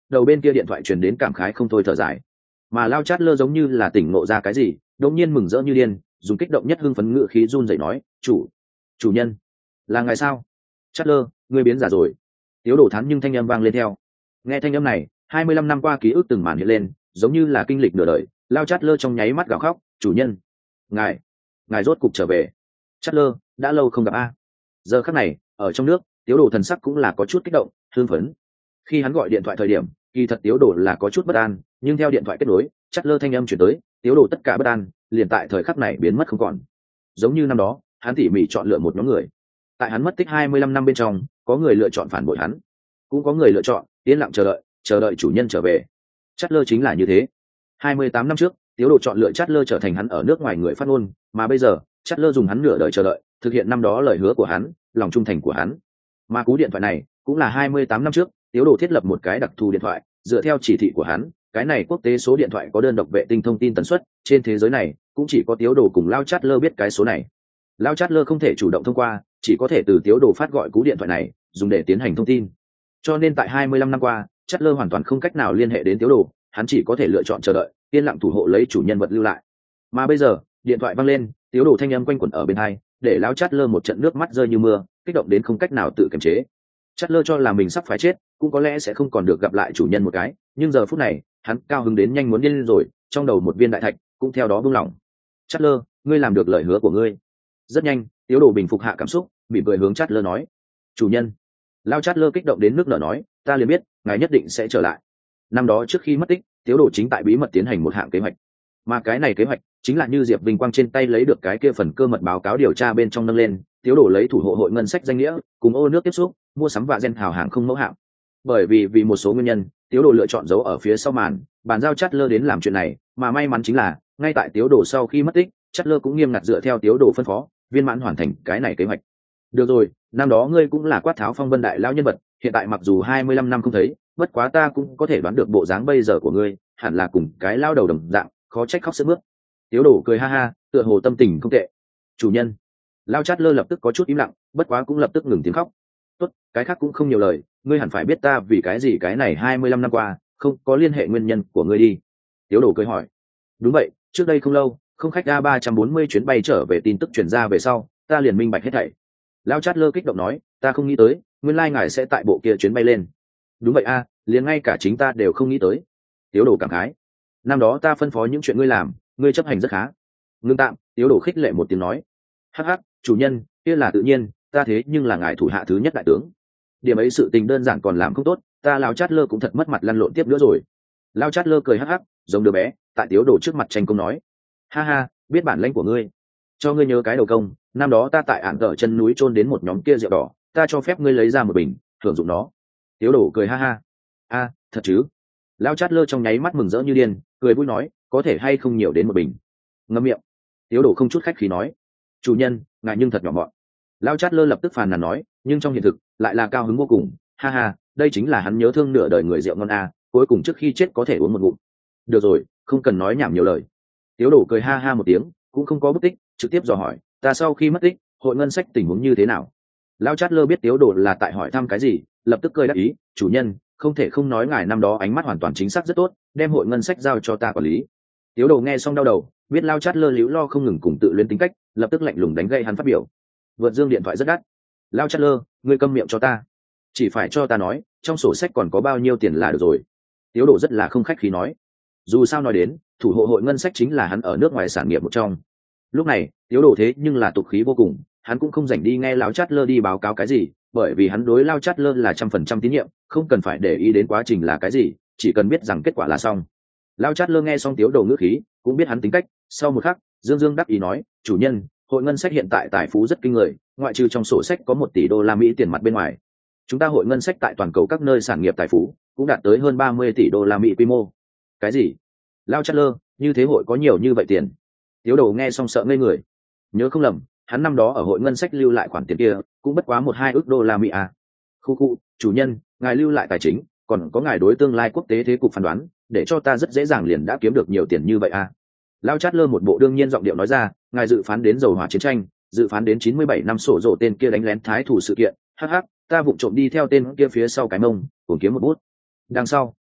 đầu bên kia điện thoại truyền đến cảm khái không thôi thở dài. Mà Lao Chát Lơ giống như là tỉnh ngộ ra cái gì, đột nhiên mừng rỡ như điên, dùng kích động nhất hưng phấn ngữ khí run rẩy nói, chủ chủ nhân là ngài sao? Chát Lơ, ngươi biến giả rồi. Tiếu Đồ thán nhưng thanh âm vang lên theo. Nghe thanh âm này, hai mươi lăm năm qua ký ức từng màn hiện lên, giống như là kinh lịch nửa đời. Lao Chát Lơ trong nháy mắt gào khóc, chủ nhân, ngài ngài rốt cục trở về. Chát Lơ, đã lâu không gặp a. Giờ khắc này, ở trong nước, Tiếu Đồ thần sắc cũng là có chút kích động, hưng phấn. Khi hắn gọi điện thoại thời điểm, kỳ thật Tiếu Đồ là có chút bất an, nhưng theo điện thoại kết nối, Chát Lơ thanh âm chuyển tới, Tiếu Đồ tất cả bất an liền tại thời khắc này biến mất không còn. Giống như năm đó, hắn tỉ mỉ chọn lựa một nhóm người. Tại hắn mất tích hai mươi lăm năm bên trong, có người lựa chọn phản bội hắn, cũng có người lựa chọn yên lặng chờ đợi, chờ đợi chủ nhân trở về. Chát Lơ chính là như thế. hai mươi tám năm trước, Tiếu Đồ chọn lựa Chát Lơ trở thành hắn ở nước ngoài người phát ngôn, mà bây giờ, Chát Lơ dùng hắn nửa đời chờ đợi, thực hiện năm đó lời hứa của hắn, lòng trung thành của hắn. Mà cú điện thoại này, cũng là hai mươi tám năm trước, Tiếu Đồ thiết lập một cái đặc thù điện thoại, dựa theo chỉ thị của hắn, cái này quốc tế số điện thoại có đơn độc vệ tinh thông tin tần suất, trên thế giới này cũng chỉ có Tiếu Đồ cùng Lao Chát Lơ biết cái số này. Lao Chát Lơ không thể chủ động thông qua, chỉ có thể từ Tiếu Đồ phát gọi cú điện thoại này, dùng để tiến hành thông tin. Cho nên tại hai mươi lăm năm qua, Chát Lơ hoàn toàn không cách nào liên hệ đến Tiếu Đồ, hắn chỉ có thể lựa chọn chờ đợi, yên lặng thủ hộ lấy chủ nhân vật lưu lại. Mà bây giờ, điện thoại vang lên, Tiếu Đồ thanh âm quanh quẩn ở bên tai, để Lao Chát Lơ một trận nước mắt rơi như mưa, kích động đến không cách nào tự kiềm chế. Chát Lơ cho là mình sắp phải chết, cũng có lẽ sẽ không còn được gặp lại chủ nhân một cái, nhưng giờ phút này, hắn cao hứng đến nhanh muốn điên lên rồi, trong đầu một viên đại thạch cũng theo đó buông lỏng. Chát Lơ, ngươi làm được lời hứa của ngươi. Rất nhanh, Tiếu Đồ bình phục hạ cảm xúc, mỉm cười hướng Chát Lơ nói, chủ nhân. Lao Chát Lơ kích động đến nước nở nói, ta liền biết ngài nhất định sẽ trở lại. Năm đó trước khi mất tích, Tiếu Đồ chính tại bí mật tiến hành một hạng kế hoạch, mà cái này kế hoạch chính là như Diệp Vinh Quang trên tay lấy được cái kia phần cơ mật báo cáo điều tra bên trong nâng lên, Tiếu Đồ lấy thủ hộ hội ngân sách danh nghĩa cùng ô nước tiếp xúc, mua sắm và gen hào hàng không mẫu hạm. Bởi vì vì một số nguyên nhân, Tiếu Đồ lựa chọn giấu ở phía sau màn, bàn giao Chát Lơ đến làm chuyện này, mà may mắn chính là ngay tại Tiếu Đồ sau khi mất tích, Chát Lơ cũng nghiêm ngặt dựa theo Tiếu Đồ phân phó, viên mãn hoàn thành cái này kế hoạch. Được rồi, năm đó ngươi cũng là quát tháo phong vân đại lao nhân vật, hiện tại mặc dù hai mươi lăm năm không thấy, bất quá ta cũng có thể đoán được bộ dáng bây giờ của ngươi, hẳn là cùng cái lao đầu đồng dạng, khó trách khóc sướt mướt. Tiếu Đồ cười ha ha, tựa hồ tâm tình không tệ. Chủ nhân. Lao Chát Lơ lập tức có chút im lặng, bất quá cũng lập tức ngừng tiếng khóc. Tốt, cái khác cũng không nhiều lời, ngươi hẳn phải biết ta vì cái gì cái này hai mươi lăm năm qua không có liên hệ nguyên nhân của ngươi đi. Tiếu Đồ cười hỏi. Đúng vậy, trước đây không lâu, không khách a ba trăm bốn mươi chuyến bay trở về tin tức truyền ra về sau, ta liền minh bạch hết thảy. Lao Chát Lơ kích động nói, ta không nghĩ tới, nguyên lai ngài sẽ tại bộ kia chuyến bay lên. Đúng vậy a, liền ngay cả chính ta đều không nghĩ tới. Tiếu Đồ cảm khái. Năm đó ta phân phó những chuyện ngươi làm, ngươi chấp hành rất khá. Ngưng tạm, Tiếu Đồ khích lệ một tiếng nói, hắc hắc, chủ nhân, kia là tự nhiên, ta thế nhưng là ngài thủ hạ thứ nhất đại tướng. Điểm ấy sự tình đơn giản còn làm không tốt, ta Lao Chát Lơ cũng thật mất mặt lăn lộn tiếp nữa rồi. Lao Chát Lơ cười hắc hắc, giống đứa bé, tại Tiếu Đồ trước mặt tranh công nói, ha ha, biết bản lĩnh của ngươi, cho ngươi nhớ cái đầu công, năm đó ta tại ản tở chân núi chôn đến một nhóm kia rượu đỏ, ta cho phép ngươi lấy ra một bình, thưởng dụng nó. Tiếu Đồ cười ha ha, a, thật chứ? Lao Chát Lơ trong nháy mắt mừng rỡ như điên, cười vui nói, có thể hay không nhiều đến một bình. Ngậm miệng. Tiếu Đồ không chút khách khí nói, chủ nhân, ngài nhưng thật nhỏ mọn. Lao Chát Lơ lập tức phàn nàn nói, nhưng trong hiện thực lại là cao hứng vô cùng, ha ha, đây chính là hắn nhớ thương nửa đời người rượu ngon a, cuối cùng trước khi chết có thể uống một ngụm. Được rồi, không cần nói nhảm nhiều lời. Tiếu Đồ cười ha ha một tiếng, cũng không có bất tích, trực tiếp dò hỏi, ta sau khi mất tích, hội ngân sách tình huống như thế nào? Lao Chát Lơ biết Tiếu Đồ là tại hỏi thăm cái gì, lập tức cười đáp ý, chủ nhân, không thể không nói ngài năm đó ánh mắt hoàn toàn chính xác rất tốt, đem hội ngân sách giao cho ta quản lý. Tiếu Đồ nghe xong đau đầu, biết Lao Chát Lơ liễu lo không ngừng cùng tự luyến tính cách, lập tức lạnh lùng đánh gây hắn phát biểu. Vượt dương điện thoại rất đắt. Lao Chát Lơ, ngươi câm miệng cho ta, chỉ phải cho ta nói, trong sổ sách còn có bao nhiêu tiền là được rồi. Tiếu Đồ rất là không khách khí nói, dù sao nói đến, thủ hộ hội ngân sách chính là hắn ở nước ngoài sản nghiệp một trong. Lúc này, Tiếu Đồ thế nhưng là tục khí vô cùng, hắn cũng không rảnh đi nghe Lao Chát Lơ đi báo cáo cái gì, bởi vì hắn đối Lao Chát Lơ là trăm phần trăm tín nhiệm, không cần phải để ý đến quá trình là cái gì, chỉ cần biết rằng kết quả là xong. Lao Chát Lơ nghe xong Tiếu Đồ ngữ khí, cũng biết hắn tính cách, sau một khắc, dương dương đắc ý nói, chủ nhân, hội ngân sách hiện tại tài phú rất kinh người, ngoại trừ trong sổ sách có một tỷ đô la Mỹ tiền mặt bên ngoài, chúng ta hội ngân sách tại toàn cầu các nơi sản nghiệp tài phú cũng đạt tới hơn ba mươi tỷ đô la Mỹ quy mô. Cái gì? Lao Chát Lơ, như thế hội có nhiều như vậy tiền? Tiếu Đồ nghe xong sợ ngây người. Nhớ không lầm, hắn năm đó ở hội ngân sách lưu lại khoản tiền kia cũng bất quá một hai ước đô la Mỹ à? Khu khu, chủ nhân, ngài lưu lại tài chính, còn có ngài đối tương lai quốc tế thế cục phán đoán, để cho ta rất dễ dàng liền đã kiếm được nhiều tiền như vậy à? Lao Chát Lơ một bộ đương nhiên giọng điệu nói ra, ngài dự phán đến dầu hỏa chiến tranh, dự phán đến chín mươi bảy năm sổ rổ tên kia đánh lén thái thủ sự kiện, hắc hắc, ta vụng trộm đi theo tên kia phía sau cái mông, cùng kiếm một bút. Đằng sau,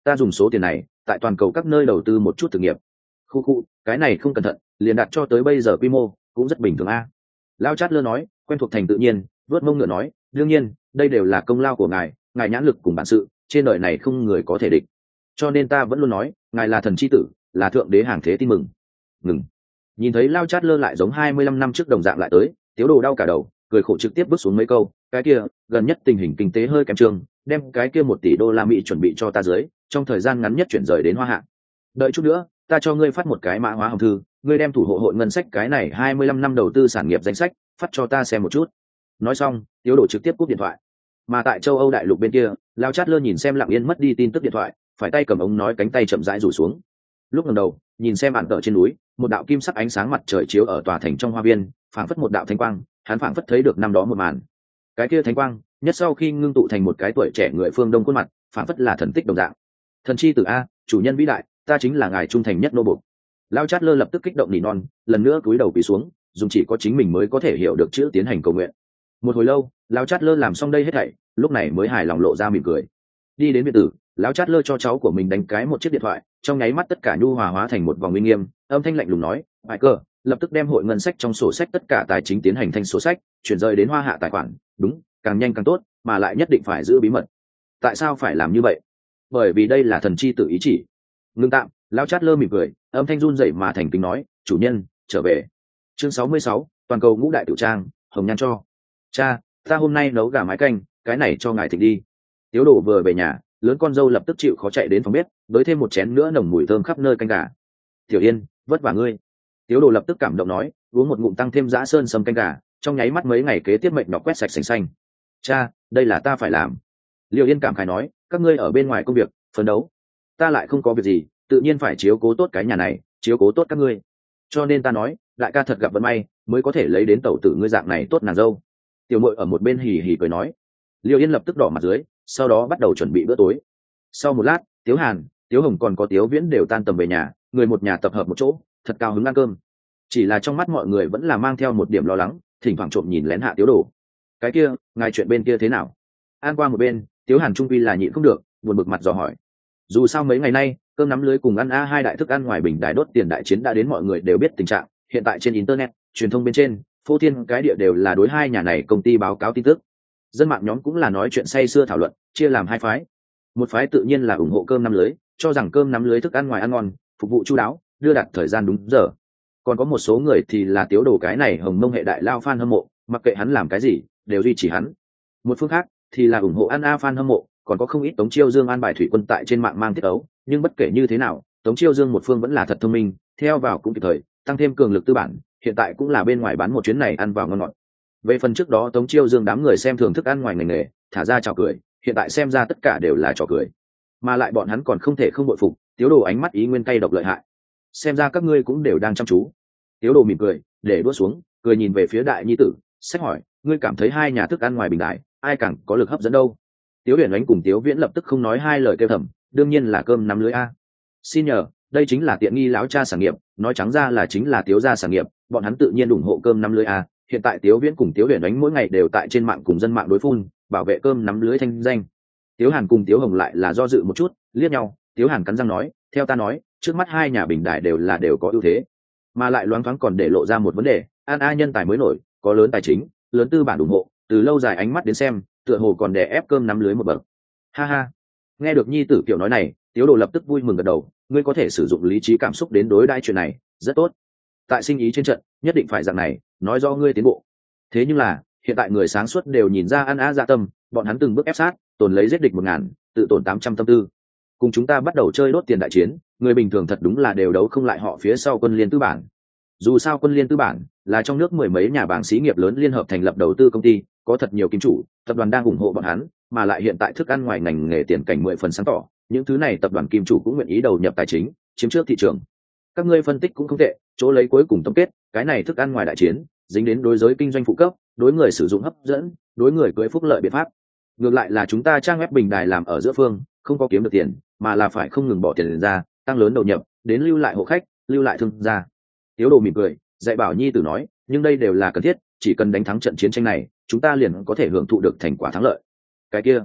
ta dùng số tiền này tại toàn cầu các nơi đầu tư một chút thực nghiệp. Khu khu, cái này không cẩn thận liền đạt cho tới bây giờ quy mô cũng rất bình thường a. Lao Chát Lơ nói, quen thuộc thành tự nhiên, vớt mông ngựa nói, đương nhiên đây đều là công lao của ngài, ngài nhãn lực cùng bản sự trên đời này không người có thể địch, cho nên ta vẫn luôn nói ngài là thần chi tử, là thượng đế hàng thế tin mừng. Ngừng. Nhìn thấy Lao Chát Lơ lại giống hai mươi lăm năm trước đồng dạng lại tới, Tiếu Đồ đau cả đầu, cười khổ trực tiếp bước xuống mấy câu, cái kia gần nhất tình hình kinh tế hơi kém trương, đem cái kia một tỷ đô la Mỹ chuẩn bị cho ta dưới, trong thời gian ngắn nhất chuyển rời đến Hoa Hạ. Đợi chút nữa ta cho ngươi phát một cái mã hóa hồng thư, ngươi đem thủ hộ hội ngân sách cái này hai mươi lăm năm đầu tư sản nghiệp danh sách phát cho ta xem một chút. Nói xong, Tiếu Đồ trực tiếp cúp điện thoại. Mà tại châu Âu đại lục bên kia, Lao Chát Lơ nhìn xem lặng yên mất đi tin tức điện thoại, phải tay cầm ống nói, cánh tay chậm rãi rủ xuống. Lúc ngẩng đầu nhìn xem ản tở trên núi, một đạo kim sắc ánh sáng mặt trời chiếu ở tòa thành trong hoa viên, phảng phất một đạo thánh quang, hắn phảng phất thấy được năm đó một màn. Cái kia thánh quang nhất sau khi ngưng tụ thành một cái tuổi trẻ người phương Đông khuôn mặt, phảng phất là thần tích đồng dạng. Thần chi tử a, chủ nhân vĩ đại, ta chính là ngài trung thành nhất nô bộc. Lao Chát Lơ lập tức kích động nỉ non, lần nữa cúi đầu quỳ xuống, dùng chỉ có chính mình mới có thể hiểu được chữ tiến hành cầu nguyện. Một hồi lâu, Lao Chát Lơ làm xong đây hết thảy, lúc này mới hài lòng lộ ra mỉm cười. Đi đến biệt tử, Lão Chát Lơ cho cháu của mình đánh cái một chiếc điện thoại, trong nháy mắt tất cả nhu hòa hóa thành một vòng uy nghiêm, âm thanh lạnh lùng nói, "Bài cơ, lập tức đem hội ngân sách trong sổ sách tất cả tài chính tiến hành thanh sổ sách, chuyển rời đến Hoa Hạ tài khoản, đúng, càng nhanh càng tốt, mà lại nhất định phải giữ bí mật." Tại sao phải làm như vậy? Bởi vì đây là thần chi tự ý chỉ. Ngưng tạm, Lão Chát Lơ mỉm cười, âm thanh run rẩy mà thành kính nói, "Chủ nhân, trở về." Chương sáu mươi sáu, toàn cầu ngũ đại tiểu trang, hồng nhan cho. "Cha, ta hôm nay nấu gà mái canh, cái này cho ngài thịnh đi." Tiếu Đồ vừa về nhà, lớn con dâu lập tức chịu khó chạy đến phòng bếp, với thêm một chén nữa nồng mùi thơm khắp nơi canh gà. "Tiểu Yên, vất vả ngươi." Tiếu Đồ lập tức cảm động nói, uống một ngụm tăng thêm dã sơn sâm canh gà, trong nháy mắt mấy ngày kế tiếp mệt nhọc quét sạch sành xanh. "Cha, đây là ta phải làm." Liệu Yên cảm khái nói, "Các ngươi ở bên ngoài công việc, phấn đấu, ta lại không có việc gì, tự nhiên phải chiếu cố tốt cái nhà này, chiếu cố tốt các ngươi. Cho nên ta nói, đại ca thật gặp vận may, mới có thể lấy đến tẩu tử ngươi dạng này tốt nàng dâu." Tiểu Muội ở một bên hì hì cười nói. Liệu Yên lập tức đỏ mặt dưới, sau đó bắt đầu chuẩn bị bữa tối. Sau một lát, Tiếu Hàn, Tiếu Hồng còn có Tiếu Viễn đều tan tầm về nhà, người một nhà tập hợp một chỗ, thật cao hứng ăn cơm. Chỉ là trong mắt mọi người vẫn là mang theo một điểm lo lắng, thỉnh thoảng trộm nhìn lén Hạ Tiếu Đồ. "Cái kia, ngài chuyện bên kia thế nào?" An qua một bên, Tiếu Hàn trung quy là nhịn không được, buồn bực mặt dò hỏi. Dù sao mấy ngày nay, cơm nắm lưới cùng ăn a hai đại thức ăn ngoài bình đài đốt tiền đại chiến đã đến mọi người đều biết tình trạng, hiện tại trên internet, truyền thông bên trên, phô thiên cái địa đều là đối hai nhà này công ty báo cáo tin tức. Dân mạng nhóm cũng là nói chuyện say sưa thảo luận, chia làm hai phái. Một phái tự nhiên là ủng hộ cơm nắm lưới, cho rằng cơm nắm lưới thức ăn ngoài ăn ngon, phục vụ chu đáo, đưa đặt thời gian đúng giờ. Còn có một số người thì là Tiếu Đồ cái này hồng mông hệ đại lao fan hâm mộ, mặc kệ hắn làm cái gì, đều duy trì hắn. Một phương khác thì là ủng hộ ăn a fan hâm mộ, còn có không ít Tống Chiêu Dương an bài thủy quân tại trên mạng mang tiết ấu, nhưng bất kể như thế nào, Tống Chiêu Dương một phương vẫn là thật thông minh, theo vào cũng kịp thời, tăng thêm cường lực tư bản, hiện tại cũng là bên ngoài bán một chuyến này ăn vào ngon ngọt. Về phần trước đó Tống Chiêu Dương đám người xem thường thức ăn ngoài ngành nghề, thả ra trò cười, hiện tại xem ra tất cả đều là trò cười. Mà lại bọn hắn còn không thể không bội phục, Tiếu Đồ ánh mắt ý nguyên cay độc lợi hại. Xem ra các ngươi cũng đều đang chăm chú. Tiếu Đồ mỉm cười, để đũa xuống, cười nhìn về phía đại nhi tử, xét hỏi, ngươi cảm thấy hai nhà thức ăn ngoài bình đại, ai càng có lực hấp dẫn đâu? Tiếu Huyền Ánh cùng Tiếu Viễn lập tức không nói hai lời kêu thầm, đương nhiên là cơm nắm lưới a. Xin nhờ, đây chính là tiện nghi lão cha sản nghiệp, nói trắng ra là chính là Tiếu gia sản nghiệp, bọn hắn tự nhiên ủng hộ cơm nắm lưới a. Hiện tại Tiếu Viễn cùng Tiếu Huyền Ánh mỗi ngày đều tại trên mạng cùng dân mạng đối phun, bảo vệ cơm nắm lưới thanh danh. Tiếu Hàn cùng Tiếu Hồng lại là do dự một chút, liếc nhau, Tiếu Hàn cắn răng nói, theo ta nói, trước mắt hai nhà bình đại đều là đều có ưu thế, mà lại loáng thoáng còn để lộ ra một vấn đề, an a nhân tài mới nổi, có lớn tài chính, lớn tư bản ủng hộ, từ lâu dài ánh mắt đến xem, tựa hồ còn đè ép cơm nắm lưới một bậc. Ha ha. Nghe được nhi tử kiểu nói này, Tiếu Đồ lập tức vui mừng gật đầu, ngươi có thể sử dụng lý trí cảm xúc đến đối đãi chuyện này, rất tốt. Tại sinh ý trên trận, nhất định phải dạng này, nói do ngươi tiến bộ. Thế nhưng là, hiện tại người sáng suốt đều nhìn ra ăn á dạ tâm, bọn hắn từng bước ép sát, tồn lấy giết địch một ngàn, tự tổn tám trăm tâm tư. Cùng chúng ta bắt đầu chơi đốt tiền đại chiến, người bình thường thật đúng là đều đấu không lại họ phía sau quân liên tư bản. Dù sao quân liên tư bản là trong nước mười mấy nhà bảng xí nghiệp lớn liên hợp thành lập đầu tư công ty, có thật nhiều kim chủ, tập đoàn đang ủng hộ bọn hắn, mà lại hiện tại thức ăn ngoài ngành nghề tiền cảnh mười phần sáng tỏ, những thứ này tập đoàn kim chủ cũng nguyện ý đầu nhập tài chính, chiếm trước thị trường. Các ngươi phân tích cũng không tệ, chỗ lấy cuối cùng tổng kết, cái này thức ăn ngoài đại chiến, dính đến đối giới kinh doanh phụ cấp, đối người sử dụng hấp dẫn, đối người cưới phúc lợi biện pháp. Ngược lại là chúng ta trang web bình đài làm ở giữa phương, không có kiếm được tiền, mà là phải không ngừng bỏ tiền ra, tăng lớn đầu nhập, đến lưu lại hộ khách, lưu lại thương gia. Tiếu Đồ mỉm cười, dạy bảo nhi tử nói, nhưng đây đều là cần thiết, chỉ cần đánh thắng trận chiến tranh này, chúng ta liền có thể hưởng thụ được thành quả thắng lợi. Cái kia,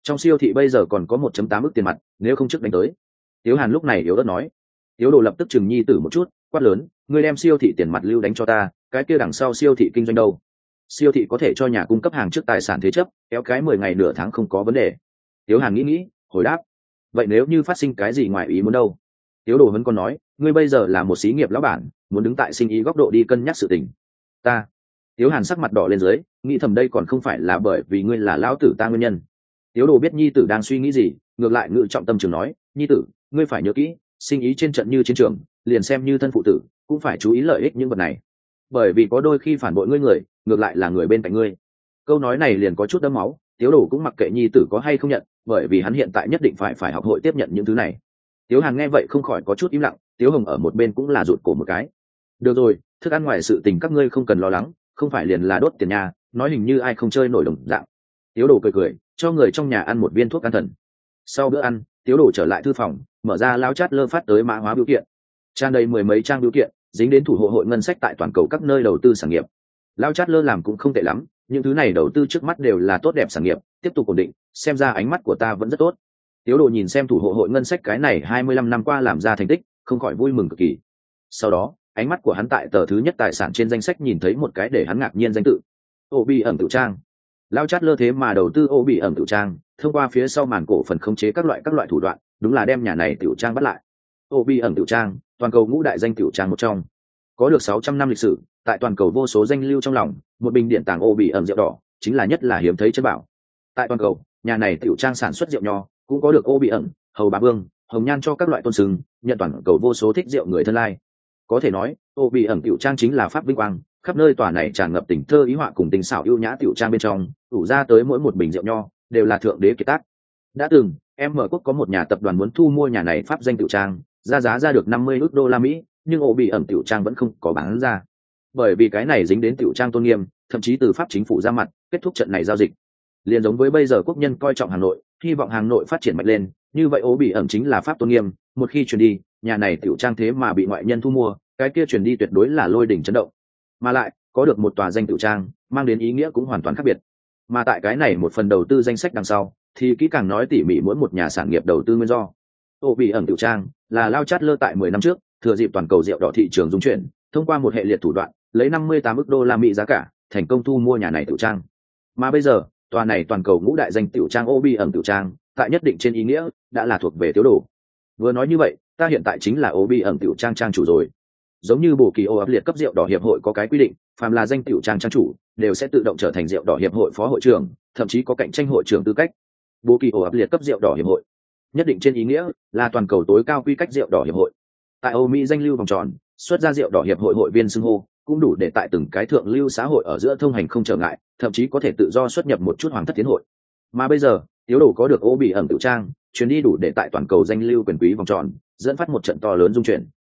trong siêu thị bây giờ còn có một phẩy tám ức tiền mặt, nếu không trước đánh tới. Tiếu Hàn lúc này yếu ớt nói. Tiếu Đồ lập tức chừng nhi tử một chút, quát lớn, ngươi đem siêu thị tiền mặt lưu đánh cho ta, cái kia đằng sau siêu thị kinh doanh đâu? Siêu thị có thể cho nhà cung cấp hàng trước tài sản thế chấp, kéo cái mười ngày nửa tháng không có vấn đề. Tiếu Hàn nghĩ nghĩ, hồi đáp, vậy nếu như phát sinh cái gì ngoài ý muốn đâu? Tiếu Đồ vẫn còn nói, ngươi bây giờ là một xí nghiệp lão bản, muốn đứng tại sinh ý góc độ đi cân nhắc sự tình. Ta. Tiếu Hàn sắc mặt đỏ lên dưới, nghĩ thầm đây còn không phải là bởi vì ngươi là lão tử ta nguyên nhân. Tiếu Đồ biết nhi tử đang suy nghĩ gì, ngược lại ngự trọng tâm trường nói, nhi tử, ngươi phải nhớ kỹ, sinh ý trên trận như chiến trường, liền xem như thân phụ tử, cũng phải chú ý lợi ích những vật này. Bởi vì có đôi khi phản bội ngươi người, ngược lại là người bên cạnh ngươi. Câu nói này liền có chút đẫm máu, Tiếu Đồ cũng mặc kệ nhi tử có hay không nhận, bởi vì hắn hiện tại nhất định phải phải học hội tiếp nhận những thứ này. Tiếu Hàn nghe vậy không khỏi có chút im lặng, Tiếu Hồng ở một bên cũng là rụt cổ một cái. Được rồi, thức ăn ngoài sự tình các ngươi không cần lo lắng, không phải liền là đốt tiền nhà, nói hình như ai không chơi nổi đồng dạng. Tiếu Đồ cười cười, cho người trong nhà ăn một viên thuốc an thần. Sau bữa ăn, Tiếu Đồ trở lại thư phòng, mở ra lao chát lơ phát tới mã hóa biểu kiện, tràn đầy mười mấy trang biểu kiện, dính đến thủ hộ hội ngân sách tại toàn cầu các nơi đầu tư sản nghiệp. Lao chát lơ làm cũng không tệ lắm, những thứ này đầu tư trước mắt đều là tốt đẹp sản nghiệp, tiếp tục ổn định, xem ra ánh mắt của ta vẫn rất tốt. Tiếu Đồ nhìn xem thủ hộ hội ngân sách cái này hai mươi lăm năm qua làm ra thành tích, không khỏi vui mừng cực kỳ. Sau đó, ánh mắt của hắn tại tờ thứ nhất tài sản trên danh sách nhìn thấy một cái để hắn ngạc nhiên danh tự. Ô Bị ẩm tự trang. Lao chát lơ thế mà đầu tư Ô Bị ẩm tự trang, thông qua phía sau màn cổ phần khống chế các loại các loại thủ đoạn, đúng là đem nhà này tiểu trang bắt lại. Ô Bị ẩm tiểu trang, toàn cầu ngũ đại danh tiểu trang một trong, có được sáu trăm năm lịch sử, tại toàn cầu vô số danh lưu trong lòng, một bình điện tàng Ô Bị ẩm rượu đỏ chính là nhất là hiếm thấy chân bảo. Tại toàn cầu, nhà này tiểu trang sản xuất rượu nho, cũng có được Ô Bị ẩm, hầu bá vương, hồng nhan cho các loại tôn sừng, nhận toàn cầu vô số thích rượu người thân lai. Có thể nói, Ô Bị ẩm tiểu trang chính là pháp vinh quang, khắp nơi tòa này tràn ngập tình thơ ý họa cùng tình xảo ưu nhã tiểu trang bên trong, ủ ra tới mỗi một bình rượu nho đều là thượng đế kiệt tác. Đã từng, em mở quốc có một nhà tập đoàn muốn thu mua nhà này pháp danh tiểu trang, ra giá ra được năm mươi ức đô la Mỹ, nhưng Ô Bị ẩm tiểu trang vẫn không có bán ra. Bởi vì cái này dính đến tiểu trang tôn nghiêm, thậm chí từ pháp chính phủ ra mặt, kết thúc trận này giao dịch. Liên giống với bây giờ quốc nhân coi trọng Hà Nội, hy vọng Hà Nội phát triển mạnh lên, như vậy Ô Bị ẩm chính là pháp tôn nghiêm, một khi truyền đi, nhà này tiểu trang thế mà bị ngoại nhân thu mua, cái kia truyền đi tuyệt đối là lôi đỉnh chấn động. Mà lại, có được một tòa danh tiểu trang, mang đến ý nghĩa cũng hoàn toàn khác biệt. Mà tại cái này một phần đầu tư danh sách đằng sau, thì kỹ càng nói tỉ mỉ mỗi một nhà sản nghiệp đầu tư nguyên do. Ô Bị ẩm tiểu trang là Lao chát lơ tại mười năm trước, thừa dịp toàn cầu rượu đỏ thị trường dung chuyển, thông qua một hệ liệt thủ đoạn, lấy năm mươi tám ức đô la Mỹ giá cả, thành công thu mua nhà này tiểu trang. Mà bây giờ, tòa này toàn cầu ngũ đại danh tiểu trang Ô Bị ẩm tiểu trang, tại nhất định trên ý nghĩa, đã là thuộc về Tiếu Đồ. Vừa nói như vậy, ta hiện tại chính là Ô Bị ẩm tiểu trang trang chủ rồi. Giống như Bồ Kỳ Ô ấp liệt cấp rượu đỏ hiệp hội có cái quy định, phàm là danh tiểu trang trang chủ, đều sẽ tự động trở thành rượu đỏ hiệp hội phó hội trưởng, thậm chí có cạnh tranh hội trưởng tư cách. Bồ Kỳ Ô ấp liệt cấp rượu đỏ hiệp hội, nhất định trên ý nghĩa là toàn cầu tối cao quy cách rượu đỏ hiệp hội. Tại Âu Mỹ danh lưu vòng tròn, xuất ra rượu đỏ hiệp hội hội viên xưng hô, cũng đủ để tại từng cái thượng lưu xã hội ở giữa thông hành không trở ngại, thậm chí có thể tự do xuất nhập một chút hoàng thất tiến hội. Mà bây giờ, Tiếu Đồ có được Ô Bị ẩm tiểu trang, chuyến đi đủ để tại toàn cầu danh lưu quyền quý vòng tròn, dẫn phát một trận to lớn dung chuyển.